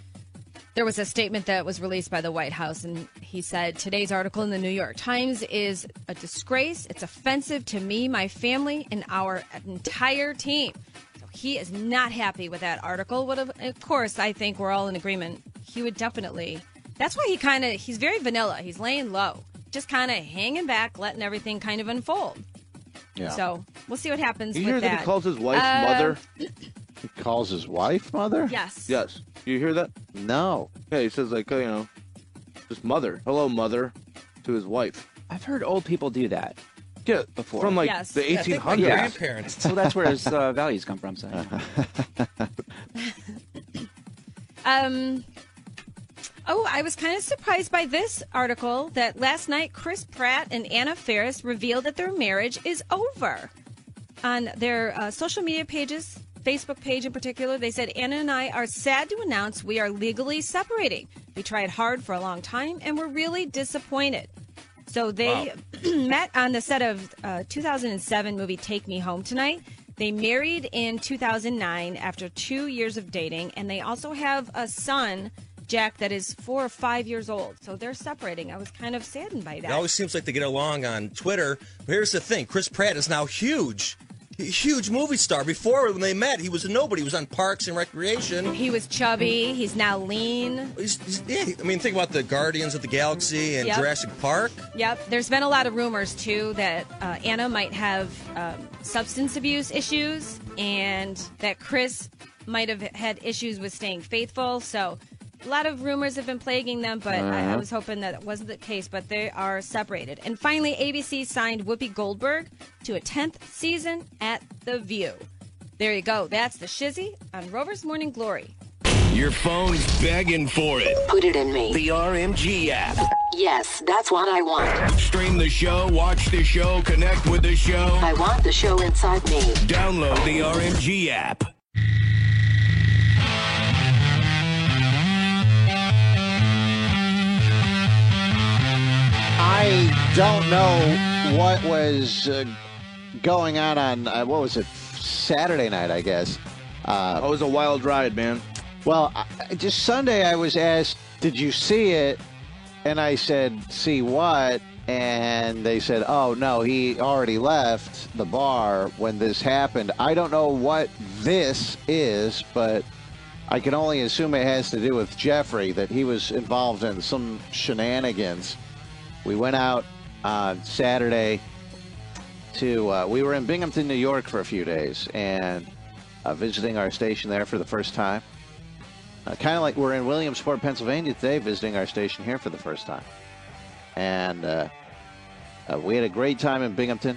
Speaker 3: There was a statement that was released by the White House, and he said, today's article in the New York Times is a disgrace. It's offensive to me, my family, and our entire team. So he is not happy with that article. But of, of course, I think we're all in agreement. He would definitely. That's why he kind of, he's very vanilla. He's laying low, just kind of hanging back, letting everything kind of unfold.
Speaker 2: Yeah.
Speaker 3: So we'll see what happens
Speaker 6: You
Speaker 3: with
Speaker 6: hear that
Speaker 3: that.
Speaker 6: he calls his wife
Speaker 3: Uh,
Speaker 6: mother?
Speaker 2: He calls his wife mother?
Speaker 3: Yes.
Speaker 6: Yes. You hear that?
Speaker 2: No.
Speaker 6: Yeah, he says like, you know, just mother. Hello, mother, to his wife.
Speaker 7: I've heard old people do that.
Speaker 6: Yeah,
Speaker 7: Before.
Speaker 6: from like
Speaker 3: Yes.
Speaker 6: the
Speaker 4: Yeah, I think my
Speaker 6: eighteen hundreds.
Speaker 7: Yeah.
Speaker 4: grandparents.
Speaker 7: So that's where his uh, values come from. So.
Speaker 3: Um. Oh, I was kind of surprised by this article that last night Chris Pratt and Anna Faris revealed that their marriage is over. On their uh, social media pages, Facebook page in particular, they said, Anna and I are sad to announce we are legally separating. We tried hard for a long time and we're really disappointed. So they met on the set of uh, two thousand seven movie Take Me Home Tonight. They married in two thousand nine after two years of dating, and they also have a son, Jack, that is four or five years old. So they're separating. I was kind of saddened by that.
Speaker 4: It always seems like they get along on Twitter. But here's the thing: Chris Pratt is now huge. huge movie star. Before, when they met, he was a nobody. He was on Parks and Recreation.
Speaker 3: He was chubby. He's now lean.
Speaker 4: He's, he's, yeah, I mean, think about the Guardians of the Galaxy and
Speaker 3: Yep.
Speaker 4: Jurassic Park.
Speaker 3: Yep. There's been a lot of rumors, too, that uh, Anna might have um, substance abuse issues and that Chris might have had issues with staying faithful. So a lot of rumors have been plaguing them, but I, I was hoping that it wasn't the case, but they are separated. And finally, A B C signed Whoopi Goldberg to a tenth season at The View. There you go. That's the Shizzy on Rover's Morning Glory.
Speaker 1: Your phone's begging for it.
Speaker 10: Put it in me.
Speaker 1: The R M G app.
Speaker 10: Yes, that's what I want.
Speaker 1: Stream the show, watch the show, connect with the show.
Speaker 10: I want the show inside me.
Speaker 1: Download the R M G app.
Speaker 2: I don't know what was uh, going on on, uh, what was it, Saturday night, I guess. Uh,
Speaker 6: Oh, it was a wild ride, man.
Speaker 2: well, I, just Sunday I was asked, did you see it? And I said, see what? And they said, oh, no, he already left the bar when this happened. I don't know what this is, but I can only assume it has to do with Jeffrey, that he was involved in some shenanigans. We went out on Saturday to, uh, we were in Binghamton, New York for a few days and uh, visiting our station there for the first time. Uh, kind of like we're in Williamsport, Pennsylvania today, visiting our station here for the first time. And uh, uh, we had a great time in Binghamton.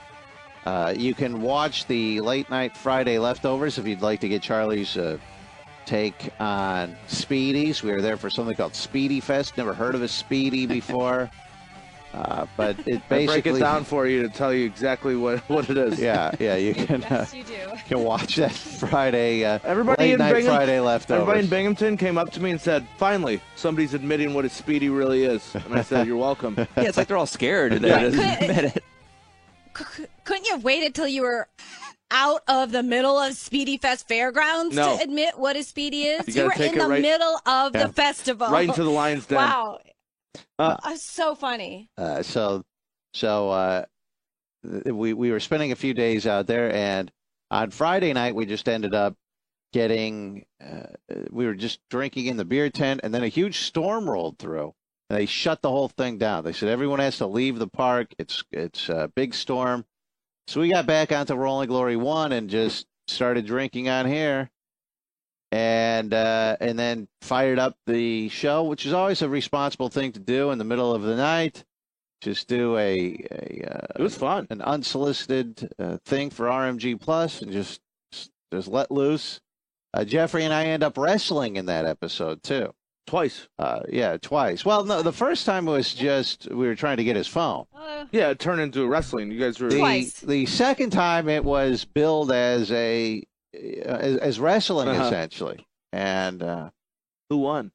Speaker 2: Uh, you can watch the late night Friday leftovers if you'd like to get Charlie's uh, take on Speedies. We were there for something called Speedy Fest. Never heard of a Speedy before. Uh, but it basically...
Speaker 6: I break it down for you to tell you exactly what, what it is.
Speaker 2: Yeah, yeah, you can, uh,
Speaker 3: Yes, you do.
Speaker 2: you can watch that Friday, uh,
Speaker 6: Everybody
Speaker 2: late
Speaker 6: in
Speaker 2: night
Speaker 6: Binghamton,
Speaker 2: Friday leftovers.
Speaker 6: Everybody in Binghamton came up to me and said, finally, somebody's admitting what a Speedy really is. And I said, you're welcome.
Speaker 7: Yeah, it's like they're all scared that it doesn't admit it.
Speaker 3: C- couldn't you have waited till you were out of the middle of Speedy Fest Fairgrounds
Speaker 6: No.
Speaker 3: to admit what a Speedy is?
Speaker 6: You
Speaker 3: You,
Speaker 6: gotta
Speaker 3: were
Speaker 6: take
Speaker 3: in
Speaker 6: it
Speaker 3: the
Speaker 6: right-
Speaker 3: middle of
Speaker 2: Yeah.
Speaker 3: the festival.
Speaker 6: Right into the lion's den.
Speaker 3: Wow.
Speaker 6: Uh,
Speaker 3: Uh, so funny.
Speaker 2: Uh, so, so uh, th- we we were spending a few days out there, and on Friday night we just ended up getting. Uh, we were just drinking in the beer tent, and then a huge storm rolled through, and they shut the whole thing down. They said everyone has to leave the park. It's it's a big storm, so we got back onto Rolling Glory One and just started drinking on here. And uh, and then fired up the show, which is always a responsible thing to do in the middle of the night. Just do a, a uh,
Speaker 6: It was fun.
Speaker 2: an unsolicited uh, thing for R M G Plus, and just just let loose. Uh, Jeffrey and I end up wrestling in that episode too.
Speaker 6: Twice.
Speaker 2: Uh, yeah, twice. Well, no, the first time was just we were trying to get his phone.
Speaker 3: Uh,
Speaker 6: Yeah, it turned into wrestling. You guys were...
Speaker 2: The,
Speaker 3: Twice.
Speaker 2: the second time it was billed as a uh, as, as wrestling
Speaker 6: Uh-huh.
Speaker 2: essentially, and uh,
Speaker 6: Who won?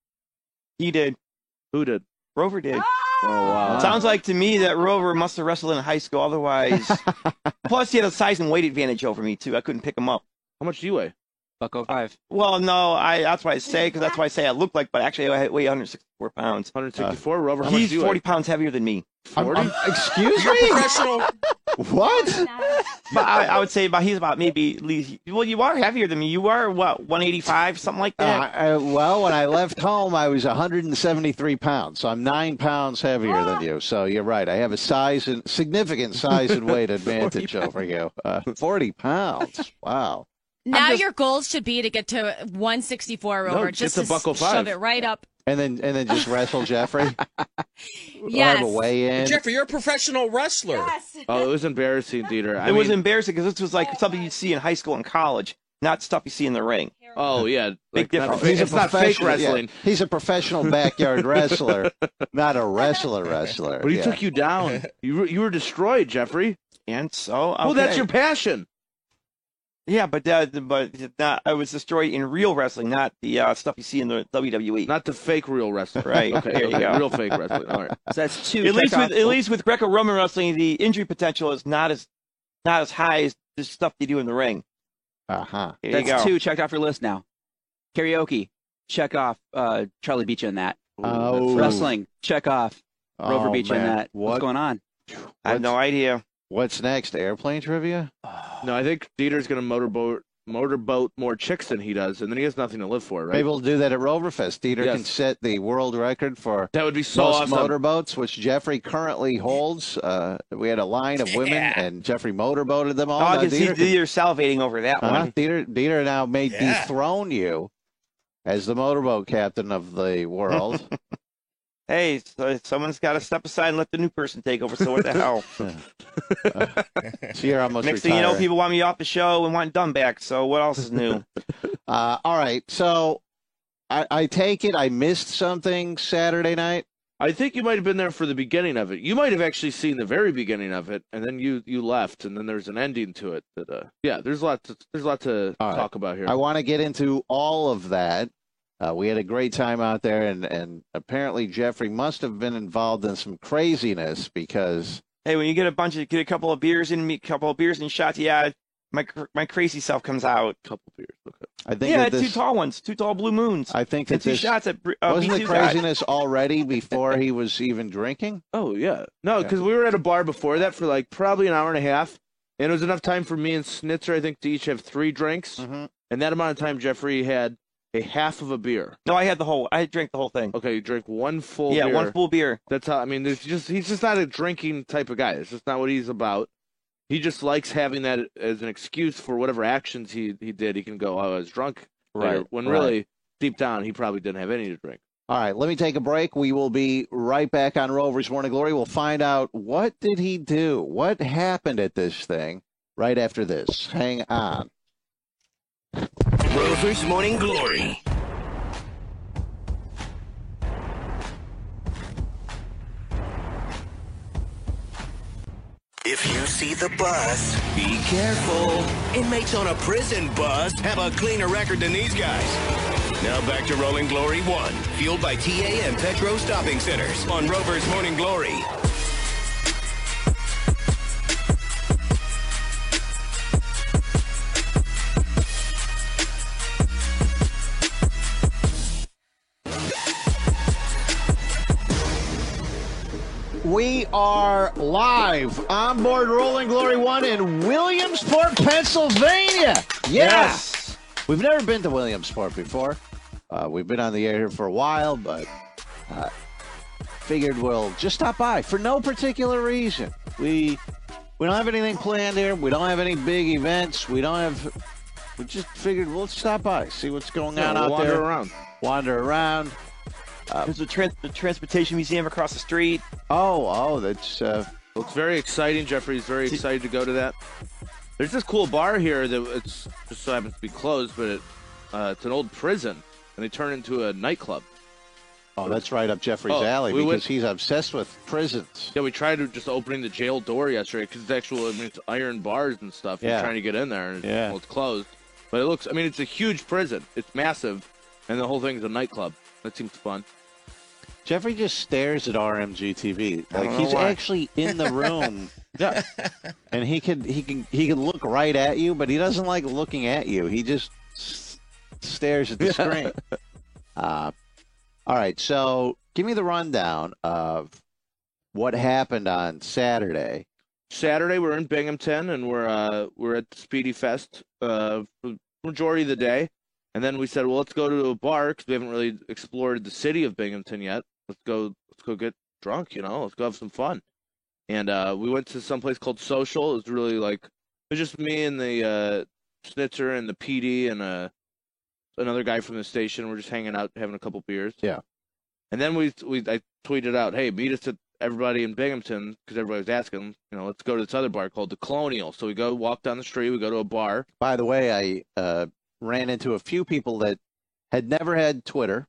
Speaker 8: He did.
Speaker 6: Who did?
Speaker 8: Rover did.
Speaker 6: Oh, wow.
Speaker 8: Sounds like to me that Rover must have wrestled in high school. Otherwise, plus he had a size and weight advantage over me too. I couldn't pick him up.
Speaker 6: How much do you weigh?
Speaker 7: Buck oh five.
Speaker 8: Well, no, I that's why I say because that's why I say I look like, but actually I weigh one hundred sixty-four pounds.
Speaker 6: one sixty-four. Rover, how much
Speaker 8: He's
Speaker 6: do you
Speaker 8: forty
Speaker 6: weigh?
Speaker 8: pounds heavier than me.
Speaker 6: forty?
Speaker 2: excuse
Speaker 4: You're
Speaker 2: me,
Speaker 4: professional.
Speaker 2: what?
Speaker 8: But I, I would say about he's about maybe at least. Well, you are heavier than me. You are what one eighty-five, something like
Speaker 2: Uh,
Speaker 8: that.
Speaker 2: I, well, when I left home, I was one hundred seventy-three pounds, so I'm nine pounds heavier than you. So you're right. I have a size and significant size and weight advantage over you. Uh, forty pounds. Wow.
Speaker 3: now
Speaker 6: just-
Speaker 3: your goals should be to get to one sixty-four, Rover.
Speaker 6: No,
Speaker 3: just
Speaker 6: get to
Speaker 3: to
Speaker 6: Buck oh five.
Speaker 3: shove it right up.
Speaker 2: And then and then just wrestle Jeffrey.
Speaker 3: Yes.
Speaker 2: Have a weigh in.
Speaker 4: Jeffrey, you're a professional wrestler.
Speaker 3: Yes.
Speaker 6: Oh, it was embarrassing, Dieter. I
Speaker 8: it was
Speaker 6: mean,
Speaker 8: embarrassing because this was like something you'd see in high school and college, not stuff you see in the ring.
Speaker 6: oh, yeah.
Speaker 8: Big
Speaker 6: Like, not
Speaker 8: difference.
Speaker 6: fake-
Speaker 2: He's a
Speaker 6: it's not fake
Speaker 2: professional- yeah,
Speaker 6: wrestling.
Speaker 2: he's a professional backyard wrestler, not a wrestler wrestler.
Speaker 6: But he
Speaker 2: Yeah.
Speaker 6: took you down. You were, you were destroyed, Jeffrey.
Speaker 8: And so, okay.
Speaker 6: Well, that's your passion.
Speaker 8: yeah, but uh, but not, I was destroyed in real wrestling, not the uh, stuff you see in the W W E.
Speaker 6: Not the fake real wrestling.
Speaker 8: Right.
Speaker 6: Okay,
Speaker 8: There you
Speaker 6: okay,
Speaker 8: go.
Speaker 6: real fake wrestling. All right.
Speaker 7: So that's two.
Speaker 8: at least
Speaker 7: check
Speaker 8: with
Speaker 7: off.
Speaker 8: at least with Greco-Roman wrestling, the injury potential is not as not as high as the stuff they do in the ring.
Speaker 2: Uh-huh.
Speaker 8: There
Speaker 7: That's
Speaker 8: you go.
Speaker 7: two checked off your list now. Karaoke, check off. Uh, Charlie beat you in that.
Speaker 2: Oh.
Speaker 7: Wrestling, check off. Rover
Speaker 2: Oh,
Speaker 7: beat you in
Speaker 2: man.
Speaker 7: that.
Speaker 2: What?
Speaker 7: What's going on?
Speaker 8: I have no idea.
Speaker 2: What's next? Airplane trivia?
Speaker 6: No, I think Dieter's going to motorboat motorboat more chicks than he does, and then he has nothing to live for, right?
Speaker 2: Maybe we'll do that at Roverfest. Dieter
Speaker 6: Yes.
Speaker 2: can set the world record for
Speaker 6: That would be so
Speaker 2: most
Speaker 6: awesome.
Speaker 2: motorboats, which Jeffrey currently holds. Uh, we had a line of women,
Speaker 8: Yeah.
Speaker 2: and Jeffrey motorboated them all.
Speaker 8: Oh, I
Speaker 2: Now
Speaker 8: can see
Speaker 2: Dieter-
Speaker 8: Dieter salivating over that
Speaker 2: Uh-huh.
Speaker 8: one.
Speaker 2: Dieter, Dieter now may
Speaker 4: Yeah.
Speaker 2: dethrone you as the motorboat captain of the world.
Speaker 8: Hey, so someone's got to step aside and let the new person take over. So what the hell?
Speaker 2: So you're almost
Speaker 8: Next thing you know,
Speaker 2: retired.
Speaker 8: people want me off the show and want Dunn back. So what else is new?
Speaker 2: Uh, all right, so I, I take it I missed something Saturday night.
Speaker 6: I think you might have been there for the beginning of it. You might have actually seen the very beginning of it, and then you you left, and then there's an ending to it. That uh, yeah, there's a lot to, there's a lot to
Speaker 2: All right.
Speaker 6: talk about here.
Speaker 2: I want to get into all of that. Uh, we had a great time out there, and, and apparently Jeffrey must have been involved in some craziness because
Speaker 8: Hey, when you get a bunch of get a couple of beers in me, couple of beers and shots, yeah, my cr- my crazy self comes out.
Speaker 6: couple beers. Okay.
Speaker 2: I think
Speaker 8: Yeah,
Speaker 2: that
Speaker 8: two
Speaker 2: this,
Speaker 8: tall ones, two tall blue moons,
Speaker 2: I think
Speaker 8: and
Speaker 2: that
Speaker 8: two
Speaker 2: this
Speaker 8: shots at Br- uh,
Speaker 2: wasn't
Speaker 8: B
Speaker 2: the
Speaker 8: two got.
Speaker 2: craziness already before he was even drinking.
Speaker 6: Oh yeah, no, because we were at a bar before that for like probably an hour and a half, and it was enough time for me and Snitzer, I think, to each have three drinks,
Speaker 2: Mm-hmm.
Speaker 6: and that amount of time Jeffrey had a half of a beer.
Speaker 8: No, I had the whole. I drank the whole thing.
Speaker 6: Okay, you drank one full
Speaker 8: yeah,
Speaker 6: beer.
Speaker 8: one full beer.
Speaker 6: That's how. I mean, there's just he's just not a drinking type of guy. It's just not what he's about. He just likes having that as an excuse for whatever actions he he did. He can go, "Oh, I was drunk," later,
Speaker 2: Right,
Speaker 6: when
Speaker 2: right.
Speaker 6: really deep down he probably didn't have any to drink.
Speaker 2: All right, let me take a break. We will be right back on Rover's Morning Glory. We'll find out what did he do, what happened at this thing right after this. Hang on.
Speaker 1: Rover's Morning Glory. If you see the bus, be careful. Inmates on a prison bus have a cleaner record than these guys. Now back to Rolling Glory one, fueled by T A and Petro Stopping Centers on Rover's Morning Glory.
Speaker 2: We are live on board Rolling Glory one in Williamsport, Pennsylvania. Yeah.
Speaker 8: Yes.
Speaker 2: We've never been to Williamsport before. Uh, we've been on the air here for a while, but uh, figured we'll just stop by for no particular reason. We we don't have anything planned here. We don't have any big events. We don't have. We just figured we'll stop by, see what's going
Speaker 6: Yeah,
Speaker 2: on
Speaker 6: we'll
Speaker 2: out
Speaker 6: wander
Speaker 2: there.
Speaker 6: around.
Speaker 2: Wander around.
Speaker 8: There's a trans- the transportation museum across the street.
Speaker 2: Oh, oh, that's. Uh,
Speaker 6: Looks very exciting. Jeffrey's very excited to go to that. There's this cool bar here that it's just so happens to be closed, but it, uh, it's an old prison, and they turn it into a nightclub.
Speaker 2: oh, that's right up Jeffrey's
Speaker 6: Oh,
Speaker 2: alley
Speaker 6: we
Speaker 2: because
Speaker 6: went-
Speaker 2: he's obsessed with prisons.
Speaker 6: Yeah, we tried to just opening the jail door yesterday because it's actual, I mean, it's iron bars and stuff.
Speaker 2: Yeah.
Speaker 6: You're trying to get in there, and
Speaker 2: Yeah.
Speaker 6: well, it's closed. But it looks, I mean, it's a huge prison. It's massive, and the whole thing's a nightclub. That seems fun.
Speaker 2: Jeffrey just stares at R M G T V
Speaker 8: I
Speaker 2: like
Speaker 8: don't know
Speaker 2: he's
Speaker 8: why.
Speaker 2: actually in the room,
Speaker 6: Yeah.
Speaker 2: and he could he can he can look right at you, but he doesn't like looking at you. He just s- stares at the screen. Uh, all right, so give me the rundown of what happened on Saturday.
Speaker 6: Saturday we're in Binghamton and we're uh we're at the Speedy Fest uh for the majority of the day, and then we said, well, let's go to a bar because we haven't really explored the city of Binghamton yet. Let's go let's go get drunk, you know. Let's go have some fun. And uh, we went to some place called Social. It was really like it was just me and the uh, Snitzer and the P D and uh, another guy from the station. We're just hanging out, having a couple beers.
Speaker 2: Yeah.
Speaker 6: And then we we I tweeted out, hey, meet us at everybody in Binghamton because everybody was asking, you know, let's go to this other bar called the Colonial. So we go walk down the street, we go to a bar.
Speaker 2: By the way, I uh, ran into a few people that had never had Twitter.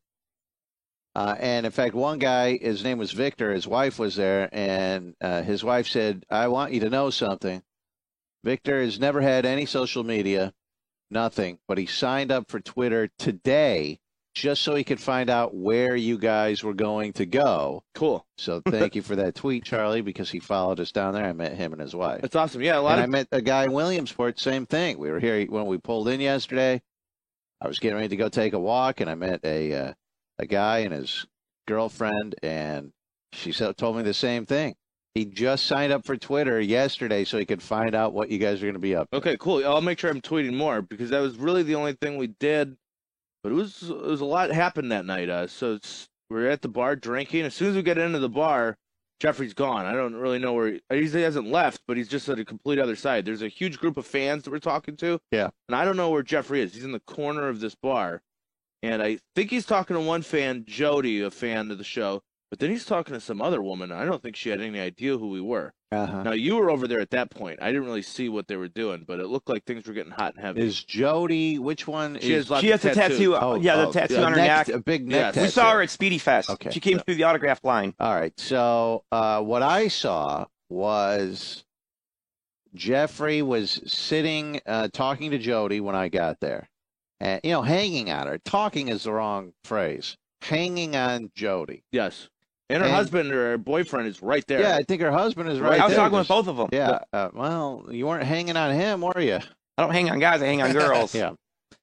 Speaker 2: Uh, and in fact, one guy, his name was Victor, his wife was there, and uh, his wife said, I want you to know something. Victor has never had any social media, nothing, but he signed up for Twitter today just so he could find out where you guys were going to go.
Speaker 6: Cool.
Speaker 2: So thank you for that tweet, Charlie, because he followed us down there. I met him and his wife.
Speaker 6: That's awesome. Yeah, a lot
Speaker 2: And
Speaker 6: of
Speaker 2: I met a guy in Williamsport, same thing. We were here when we pulled in yesterday. I was getting ready to go take a walk, and I met a uh, a guy and his girlfriend, and she said, told me the same thing. He just signed up for Twitter yesterday so he could find out what you guys are going to be up to.
Speaker 6: Okay, cool. I'll make sure I'm tweeting more because that was really the only thing we did. But it was it was a lot happened that night. Uh, so it's, we're at the bar drinking. As soon as we get into the bar, Jeffrey's gone. I don't really know where he, he hasn't left, but he's just at a complete other side. There's a huge group of fans that we're talking to.
Speaker 2: Yeah.
Speaker 6: And I don't know where Jeffrey is. He's in the corner of this bar. And I think he's talking to one fan, Jody, a fan of the show. But then he's talking to some other woman. I don't think she had any idea who we were.
Speaker 2: Uh-huh.
Speaker 6: Now, you were over there at that point. I didn't really see what they were doing, but it looked like things were getting hot and heavy.
Speaker 2: Is Jody, which one?
Speaker 6: She
Speaker 2: is,
Speaker 6: has lots
Speaker 8: She has
Speaker 6: of
Speaker 8: a
Speaker 6: tattoos.
Speaker 8: tattoo.
Speaker 2: Oh,
Speaker 8: yeah, the
Speaker 2: oh,
Speaker 8: tattoo
Speaker 2: a
Speaker 8: on her
Speaker 2: neck-
Speaker 8: neck.
Speaker 2: A big neck
Speaker 6: Yes.
Speaker 2: tattoo.
Speaker 8: We saw her at Speedy Fest.
Speaker 2: Okay.
Speaker 8: She came through the autograph line.
Speaker 2: All right. So uh, what I saw was Jeffrey was sitting uh, talking to Jody when I got there. And, you know, hanging on her. Talking is the wrong phrase. Hanging on Jody.
Speaker 6: Yes. And her
Speaker 2: And-
Speaker 6: husband or her boyfriend is right there.
Speaker 2: Yeah, I think her husband is right
Speaker 8: I was
Speaker 2: there.
Speaker 8: talking with both of them.
Speaker 2: Yeah. Uh, well, you weren't hanging on him, were you?
Speaker 8: I don't hang on guys. I hang on girls.
Speaker 2: Yeah.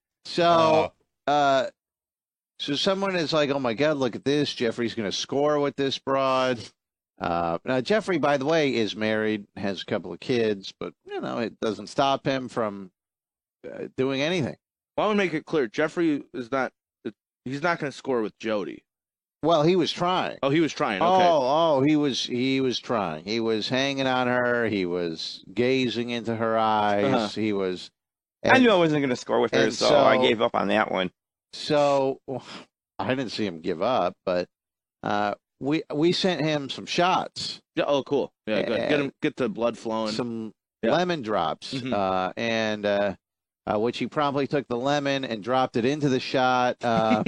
Speaker 2: So, uh, so someone is like, "Oh my God, look at this! Jeffrey's going to score with this broad." Uh, now, Jeffrey, by the way, is married, has a couple of kids, but you know it doesn't stop him from uh, doing anything.
Speaker 6: Well, I want to make it clear. Jeffrey is not. He's not going to score with Jody.
Speaker 2: Well, he was trying.
Speaker 6: Oh, he was trying. Okay.
Speaker 2: Oh, oh, he was he was trying. He was hanging on her. He was gazing into her eyes.
Speaker 6: Uh-huh.
Speaker 2: He was.
Speaker 8: I
Speaker 2: and-
Speaker 8: knew I wasn't going to score with her,
Speaker 2: and
Speaker 8: so,
Speaker 2: so-
Speaker 8: I gave up on that one.
Speaker 2: So I didn't see him give up, but uh, we we sent him some shots,
Speaker 6: Yeah, oh, cool. Yeah, good. Get
Speaker 2: And-
Speaker 6: him, get the blood flowing.
Speaker 2: some
Speaker 6: Yeah.
Speaker 2: lemon drops,
Speaker 6: Mhm.
Speaker 2: uh, and uh, uh, which he promptly took the lemon and dropped it into the shot, uh,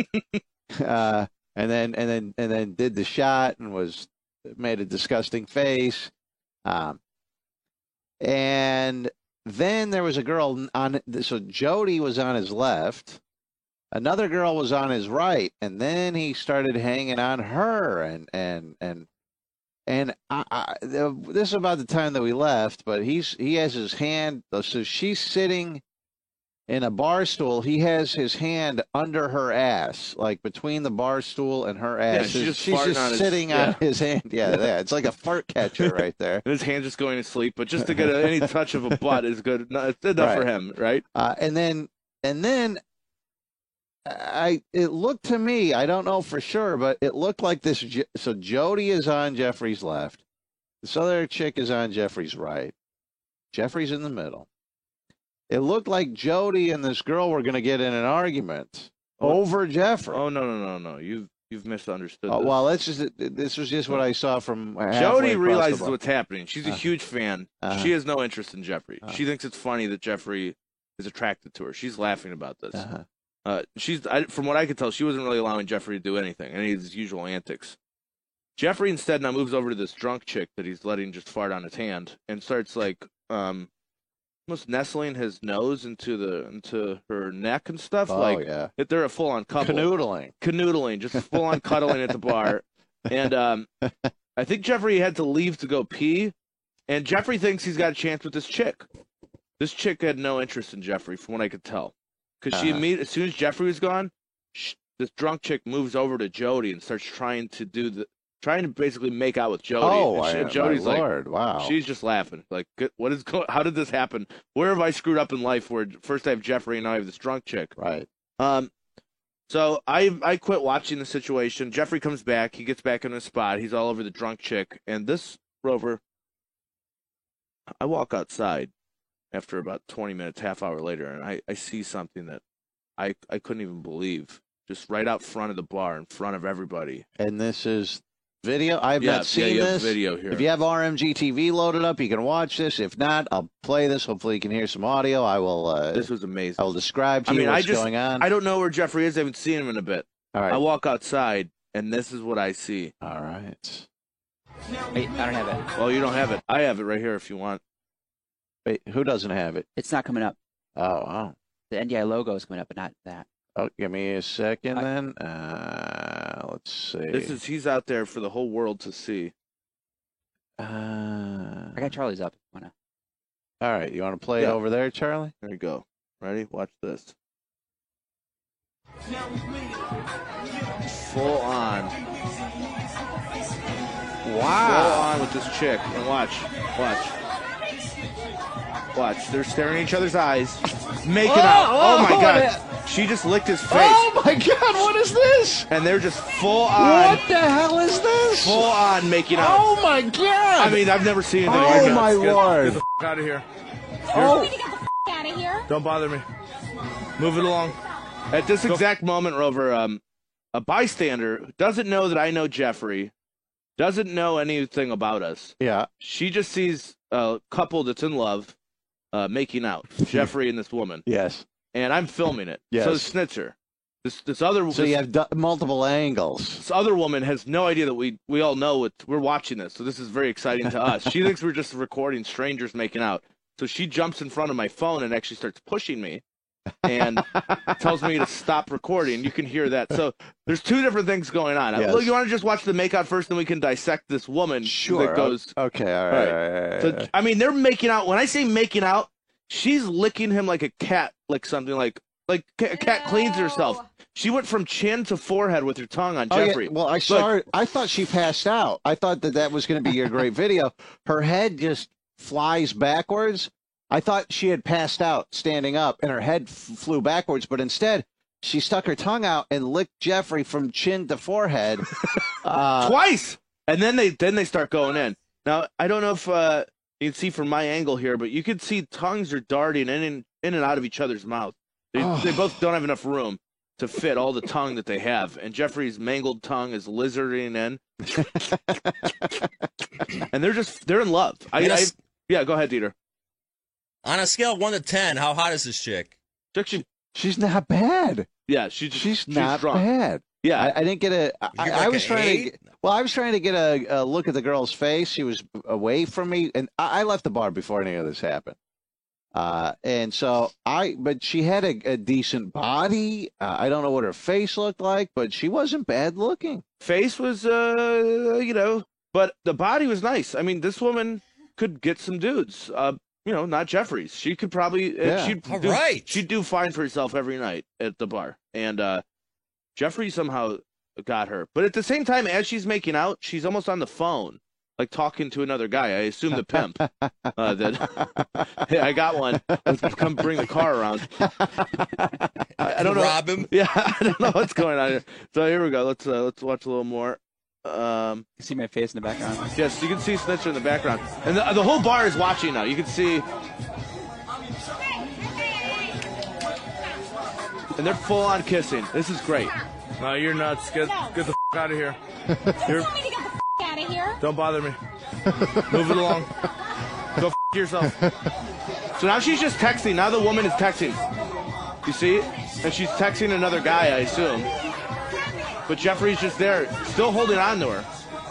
Speaker 2: uh, and then and then and then did the shot and was made a disgusting face, um, and then there was a girl on. So Jody was on his left. Another girl was on his right, and then he started hanging on her, and and and and I, I, this is about the time that we left. But he's he has his hand. So she's sitting in a bar stool. He has his hand under her ass, like between the bar stool and her ass.
Speaker 6: she's just
Speaker 2: she's
Speaker 6: farting
Speaker 2: just
Speaker 6: on his-
Speaker 2: sitting
Speaker 6: yeah.
Speaker 2: on his hand. Yeah, yeah, it's like a fart catcher right there.
Speaker 6: And his hand just going to sleep, but just to get a, any touch of a butt is good. No, it's enough for
Speaker 2: Right.
Speaker 6: him, right?
Speaker 2: Uh, and then and then I it looked to me, I don't know for sure, but it looked like this. Je- So Jody is on Jeffrey's left. This other chick is on Jeffrey's right. Jeffrey's in the middle. It looked like Jody and this girl were going to get in an argument
Speaker 6: Oh.
Speaker 2: over Jeffrey.
Speaker 6: Oh no, no, no, no! You've you've misunderstood.
Speaker 2: Uh,
Speaker 6: this.
Speaker 2: well, that's just this was just what I saw from halfway
Speaker 6: Jody
Speaker 2: across the
Speaker 6: realizes
Speaker 2: bar.
Speaker 6: what's happening. She's a
Speaker 2: Uh,
Speaker 6: huge fan.
Speaker 2: uh-huh.
Speaker 6: She has no interest in Jeffrey.
Speaker 2: Uh-huh.
Speaker 6: She thinks it's funny that Jeffrey is attracted to her. She's laughing about this.
Speaker 2: Uh-huh.
Speaker 6: Uh, she's I, from what I could tell, she wasn't really allowing Jeffrey to do anything, any of his usual antics. Jeffrey instead now moves over to this drunk chick that he's letting just fart on his hand and starts like um, almost nestling his nose into the into her neck and stuff.
Speaker 2: Oh,
Speaker 6: like
Speaker 2: yeah.
Speaker 6: if they're a full on couple,
Speaker 2: Canoodling.
Speaker 6: canoodling, just full on cuddling at the bar. And um, I think Jeffrey had to leave to go pee, and Jeffrey thinks he's got a chance with this chick. This chick had no interest in Jeffrey, from what I could tell, because she
Speaker 2: Uh-huh.
Speaker 6: immediately, as soon as Jeffrey was gone, sh this drunk chick moves over to Jody and starts trying to do the, trying to basically make out with Jody.
Speaker 2: Oh,
Speaker 6: and she,
Speaker 2: I,
Speaker 6: Jody's
Speaker 2: my
Speaker 6: like,
Speaker 2: Lord, wow.
Speaker 6: she's just laughing, like, "Good- what is going? How did this happen? Where have I screwed up in life? Where first I have Jeffrey and now I have this drunk chick."
Speaker 2: Right.
Speaker 6: Um, so I I quit watching the situation. Jeffrey comes back. He gets back in his spot. He's all over the drunk chick. And this, Rover, I walk outside after about twenty minutes, half hour later, and I, I see something that I I couldn't even believe. Just right out front of the bar, in front of everybody.
Speaker 2: And this is video. I have
Speaker 6: Yeah,
Speaker 2: not seen
Speaker 6: yeah, you have
Speaker 2: this.
Speaker 6: video here.
Speaker 2: If you have R M G T V loaded up, you can watch this. If not, I'll play this. Hopefully, you can hear some audio. I will. Uh,
Speaker 6: This was amazing.
Speaker 2: I will describe to
Speaker 6: I
Speaker 2: you
Speaker 6: mean, I
Speaker 2: what's
Speaker 6: just
Speaker 2: going on.
Speaker 6: I don't know where Jeffrey is. I haven't seen him in a bit.
Speaker 2: All right.
Speaker 6: I walk outside, and this is what I see.
Speaker 2: All right.
Speaker 7: Wait, I don't have it.
Speaker 6: Well, you don't have it. I have it right here if you want.
Speaker 2: Wait, who doesn't have it?
Speaker 7: It's not coming up.
Speaker 2: Oh, oh.
Speaker 7: The N D I logo is coming up, but not that.
Speaker 2: Oh, give me a second
Speaker 7: I-
Speaker 2: then. Uh, let's see.
Speaker 6: This is he's out there for the whole world to see.
Speaker 2: Uh,
Speaker 7: I got Charlie's up. Wanna?
Speaker 2: all right. You want to play it
Speaker 6: Yeah.
Speaker 2: over there, Charlie?
Speaker 6: There you go. Ready? Watch this. Full on.
Speaker 2: Wow.
Speaker 6: Go on with this chick and watch, watch, watch. They're staring at each other's eyes, making
Speaker 2: Oh,
Speaker 6: out. Oh,
Speaker 2: oh,
Speaker 6: my God!
Speaker 2: it-
Speaker 6: She just licked his face,
Speaker 2: Oh my God! What is this?
Speaker 6: and they're just full on,
Speaker 2: What the hell is this?
Speaker 6: full on making out.
Speaker 2: Oh my God!
Speaker 6: I mean, I've never seen anything
Speaker 2: Oh,
Speaker 6: like that.
Speaker 2: my
Speaker 6: Get-
Speaker 2: Lord.
Speaker 6: Get the f- out of here.
Speaker 2: Oh.
Speaker 9: Out of here.
Speaker 6: Don't bother me. Move it along. At this exact moment, Rover, um, a bystander who doesn't know that I know Jeffrey, doesn't know anything about us.
Speaker 2: Yeah.
Speaker 6: She just sees a couple that's in love uh, making out, Jeffrey and this woman.
Speaker 2: Yes.
Speaker 6: And I'm filming it.
Speaker 2: Yes.
Speaker 6: So Snitzer. This this other
Speaker 2: So
Speaker 6: this,
Speaker 2: you have du- multiple angles.
Speaker 6: this other woman has no idea that we we all know it. We're watching this, so this is very exciting to us. She thinks we're just recording strangers making out. So she jumps in front of my phone and actually starts pushing me and tells me to stop recording. You can hear that. So there's two different things going on.
Speaker 2: Yes.
Speaker 6: Look, you want to just watch the makeout first, then we can dissect this woman
Speaker 2: Sure.
Speaker 6: that goes.
Speaker 2: Okay. All
Speaker 6: All
Speaker 2: right.
Speaker 6: right.
Speaker 2: All right, all right,
Speaker 6: So
Speaker 2: all right.
Speaker 6: I mean, they're making out. When I say making out, she's licking him like a cat, like something like like a cat cleans herself. She went from chin to forehead with her tongue on
Speaker 2: Oh, yeah.
Speaker 6: Jeffrey.
Speaker 2: Well, I saw her. I thought she passed out. I thought that that was going to be your great video. Her head just flies backwards. I thought she had passed out standing up and her head f- flew backwards, but instead she stuck her tongue out and licked Jeffrey from chin to forehead. uh,
Speaker 6: Twice, and then they then they start going in. Now I don't know if uh, you can see from my angle here, but you can see tongues are darting in and in and out of each other's mouth. They,
Speaker 2: Oh.
Speaker 6: they both don't have enough room to fit all the tongue that they have, and Jeffrey's mangled tongue is lizarding in, and they're just they're in love. I,
Speaker 4: And a
Speaker 6: I
Speaker 4: s-
Speaker 6: yeah, go ahead, Dieter.
Speaker 4: On a scale of one to ten, how hot is this chick?
Speaker 6: Actually,
Speaker 2: she's not bad.
Speaker 6: yeah, she just,
Speaker 2: She's not
Speaker 6: drunk.
Speaker 2: bad.
Speaker 6: Yeah,
Speaker 2: I, I didn't get a. I,
Speaker 4: You give
Speaker 2: I
Speaker 4: like
Speaker 2: was
Speaker 4: an
Speaker 2: trying to.
Speaker 4: eight?
Speaker 2: Get, well, I was trying to get a, a look at the girl's face. She was away from me, and I, I left the bar before any of this happened. Uh, and so I, but she had a, a decent body. Uh, I don't know what her face looked like, but she wasn't bad looking.
Speaker 6: face was uh you know, but the body was nice. I mean, this woman could get some dudes. Uh, you know, not Jeffrey's. She could probably uh,
Speaker 2: Yeah.
Speaker 6: she'd
Speaker 4: All
Speaker 6: do,
Speaker 4: right.
Speaker 6: she'd do fine for herself every night at the bar. And uh Jeffrey somehow got her. But at the same time, as she's making out, she's almost on the phone, like talking to another guy. I assume the pimp. Uh, that hey, I got one. Let's come bring the car around. I, I don't know.
Speaker 4: Rob him?
Speaker 6: Yeah, I don't know what's going on here. So here we go. Let's uh, let's watch a little more. Um,
Speaker 7: You see my face in the background.
Speaker 6: yes, you can see Snitcher in the background, and the, the whole bar is watching now. You can see, and they're full on kissing. This is great. No, you're nuts. Get get the f- out of here. You're,
Speaker 9: Want me to get the f- out of here?
Speaker 6: don't bother me. Move it along. Go f- yourself. So now she's just texting. Now the woman is texting. You see? And she's texting another guy, I assume. But Jeffrey's just there, still holding on to her.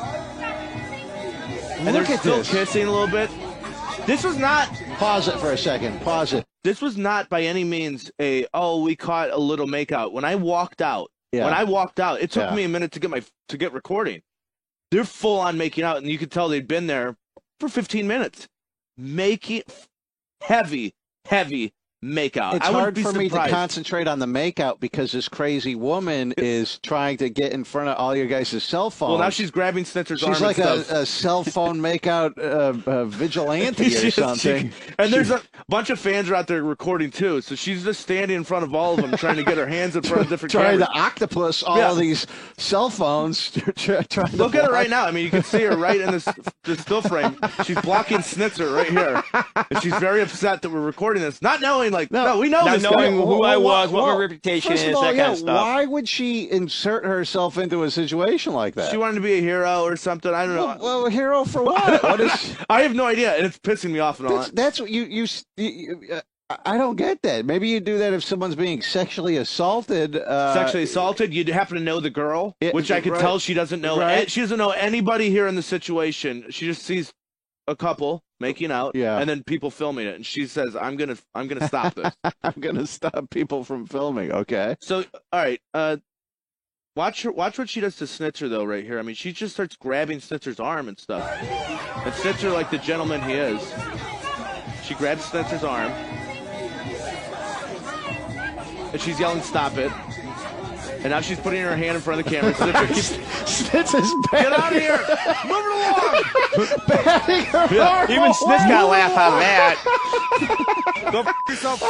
Speaker 6: And
Speaker 2: Look
Speaker 6: they're
Speaker 2: at
Speaker 6: still
Speaker 2: this.
Speaker 6: kissing a little bit. This was not
Speaker 2: Pause it for a second. Pause it.
Speaker 6: this was not by any means a oh we caught a little makeout. When I walked out,
Speaker 2: Yeah.
Speaker 6: when I walked out, it took
Speaker 2: Yeah.
Speaker 6: me a minute to get my to get recording. They're full on making out, and you could tell they'd been there for fifteen minutes, making heavy, heavy makeout.
Speaker 2: It's
Speaker 6: I wouldn't
Speaker 2: hard
Speaker 6: be
Speaker 2: for me to
Speaker 6: surprised.
Speaker 2: concentrate on the makeout because this crazy woman is trying to get in front of all your guys' cell phones.
Speaker 6: Well, now she's grabbing Snitzer's arm
Speaker 2: She's like
Speaker 6: and
Speaker 2: a,
Speaker 6: stuff.
Speaker 2: a cell phone makeout uh, uh, vigilante or
Speaker 6: She's-
Speaker 2: something.
Speaker 6: she- and there's a bunch of fans are out there recording too, so she's just standing in front of all of them, trying to get her hands in front of different
Speaker 2: trying
Speaker 6: cameras.
Speaker 2: to octopus all
Speaker 6: Yeah.
Speaker 2: of these cell phones. trying to
Speaker 6: Look at her
Speaker 2: block-
Speaker 6: right now. I mean, you can see her right in this, this still frame. She's blocking Snitzer right here, and she's very upset that we're recording this, not knowing like no, we know
Speaker 8: Not
Speaker 6: this
Speaker 8: knowing
Speaker 6: guy.
Speaker 8: who I was, what my
Speaker 2: Well,
Speaker 8: reputation
Speaker 2: first
Speaker 8: is,
Speaker 2: of all,
Speaker 8: that
Speaker 2: yeah,
Speaker 8: kind of stuff.
Speaker 2: why would she insert herself into a situation like that?
Speaker 6: She wanted to be a hero or something. I don't know.
Speaker 2: well, well, hero for what? What is?
Speaker 6: I have no idea, and it's pissing me off and all.
Speaker 2: That's, that's what you you. you uh, I don't get that. Maybe you do that if someone's being sexually assaulted. Uh,
Speaker 6: Sexually assaulted. You'd happen to know the girl,
Speaker 2: Yeah,
Speaker 6: which I could
Speaker 2: right.
Speaker 6: tell she doesn't know.
Speaker 2: Right.
Speaker 6: She doesn't know anybody here in the situation. She just sees a couple making out,
Speaker 2: Yeah.
Speaker 6: and then people filming it, and she says, "I'm gonna, I'm gonna stop this."
Speaker 2: I'm gonna stop people from filming. Okay.
Speaker 6: So, all right, uh, watch her. Watch what she does to Snitzer, though, right here. I mean, she just starts grabbing Snitzer's arm and stuff. And Snitzer, like the gentleman he is, she grabs Snitzer's arm, and she's yelling, "Stop it!" And now she's putting her hand in front of the camera. Snitzer keeps,
Speaker 2: Snitz is
Speaker 6: get out of here! Move it along!
Speaker 2: batting her
Speaker 8: Yeah,
Speaker 2: arm
Speaker 8: even Smith got to
Speaker 2: away.
Speaker 8: laugh out of that. Go f yourself.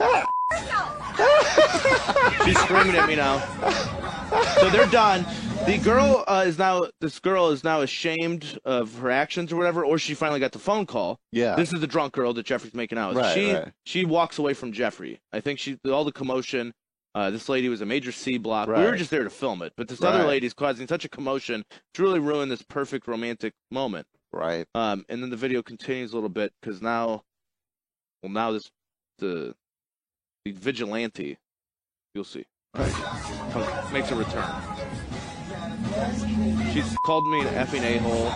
Speaker 6: She's screaming at me now. So they're done. The girl uh, is now. This girl is now ashamed of her actions or whatever, or she finally got the phone call.
Speaker 2: Yeah.
Speaker 6: This is the drunk girl that Jeffrey's making out with.
Speaker 2: Right,
Speaker 6: she
Speaker 2: right.
Speaker 6: she walks away from Jeffrey. I think she all the commotion. Uh, this lady was a major C block. We were
Speaker 2: Right.
Speaker 6: just there to film it, but this
Speaker 2: Right.
Speaker 6: other lady's causing such a commotion to really ruin this perfect romantic moment.
Speaker 2: Right.
Speaker 6: Um, and then the video continues a little bit because now, well, now this the the vigilante, you'll see, right, comes, makes a return. She's called me an effing a-hole.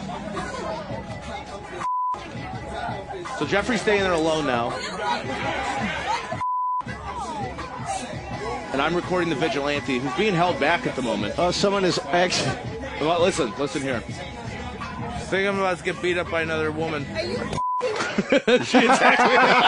Speaker 6: So Jeffrey's staying there alone now. And I'm recording the vigilante who's being held back at the moment.
Speaker 2: Oh, someone is actually.
Speaker 6: Well, listen, listen here. I think I'm about to get beat up by another woman. She attacked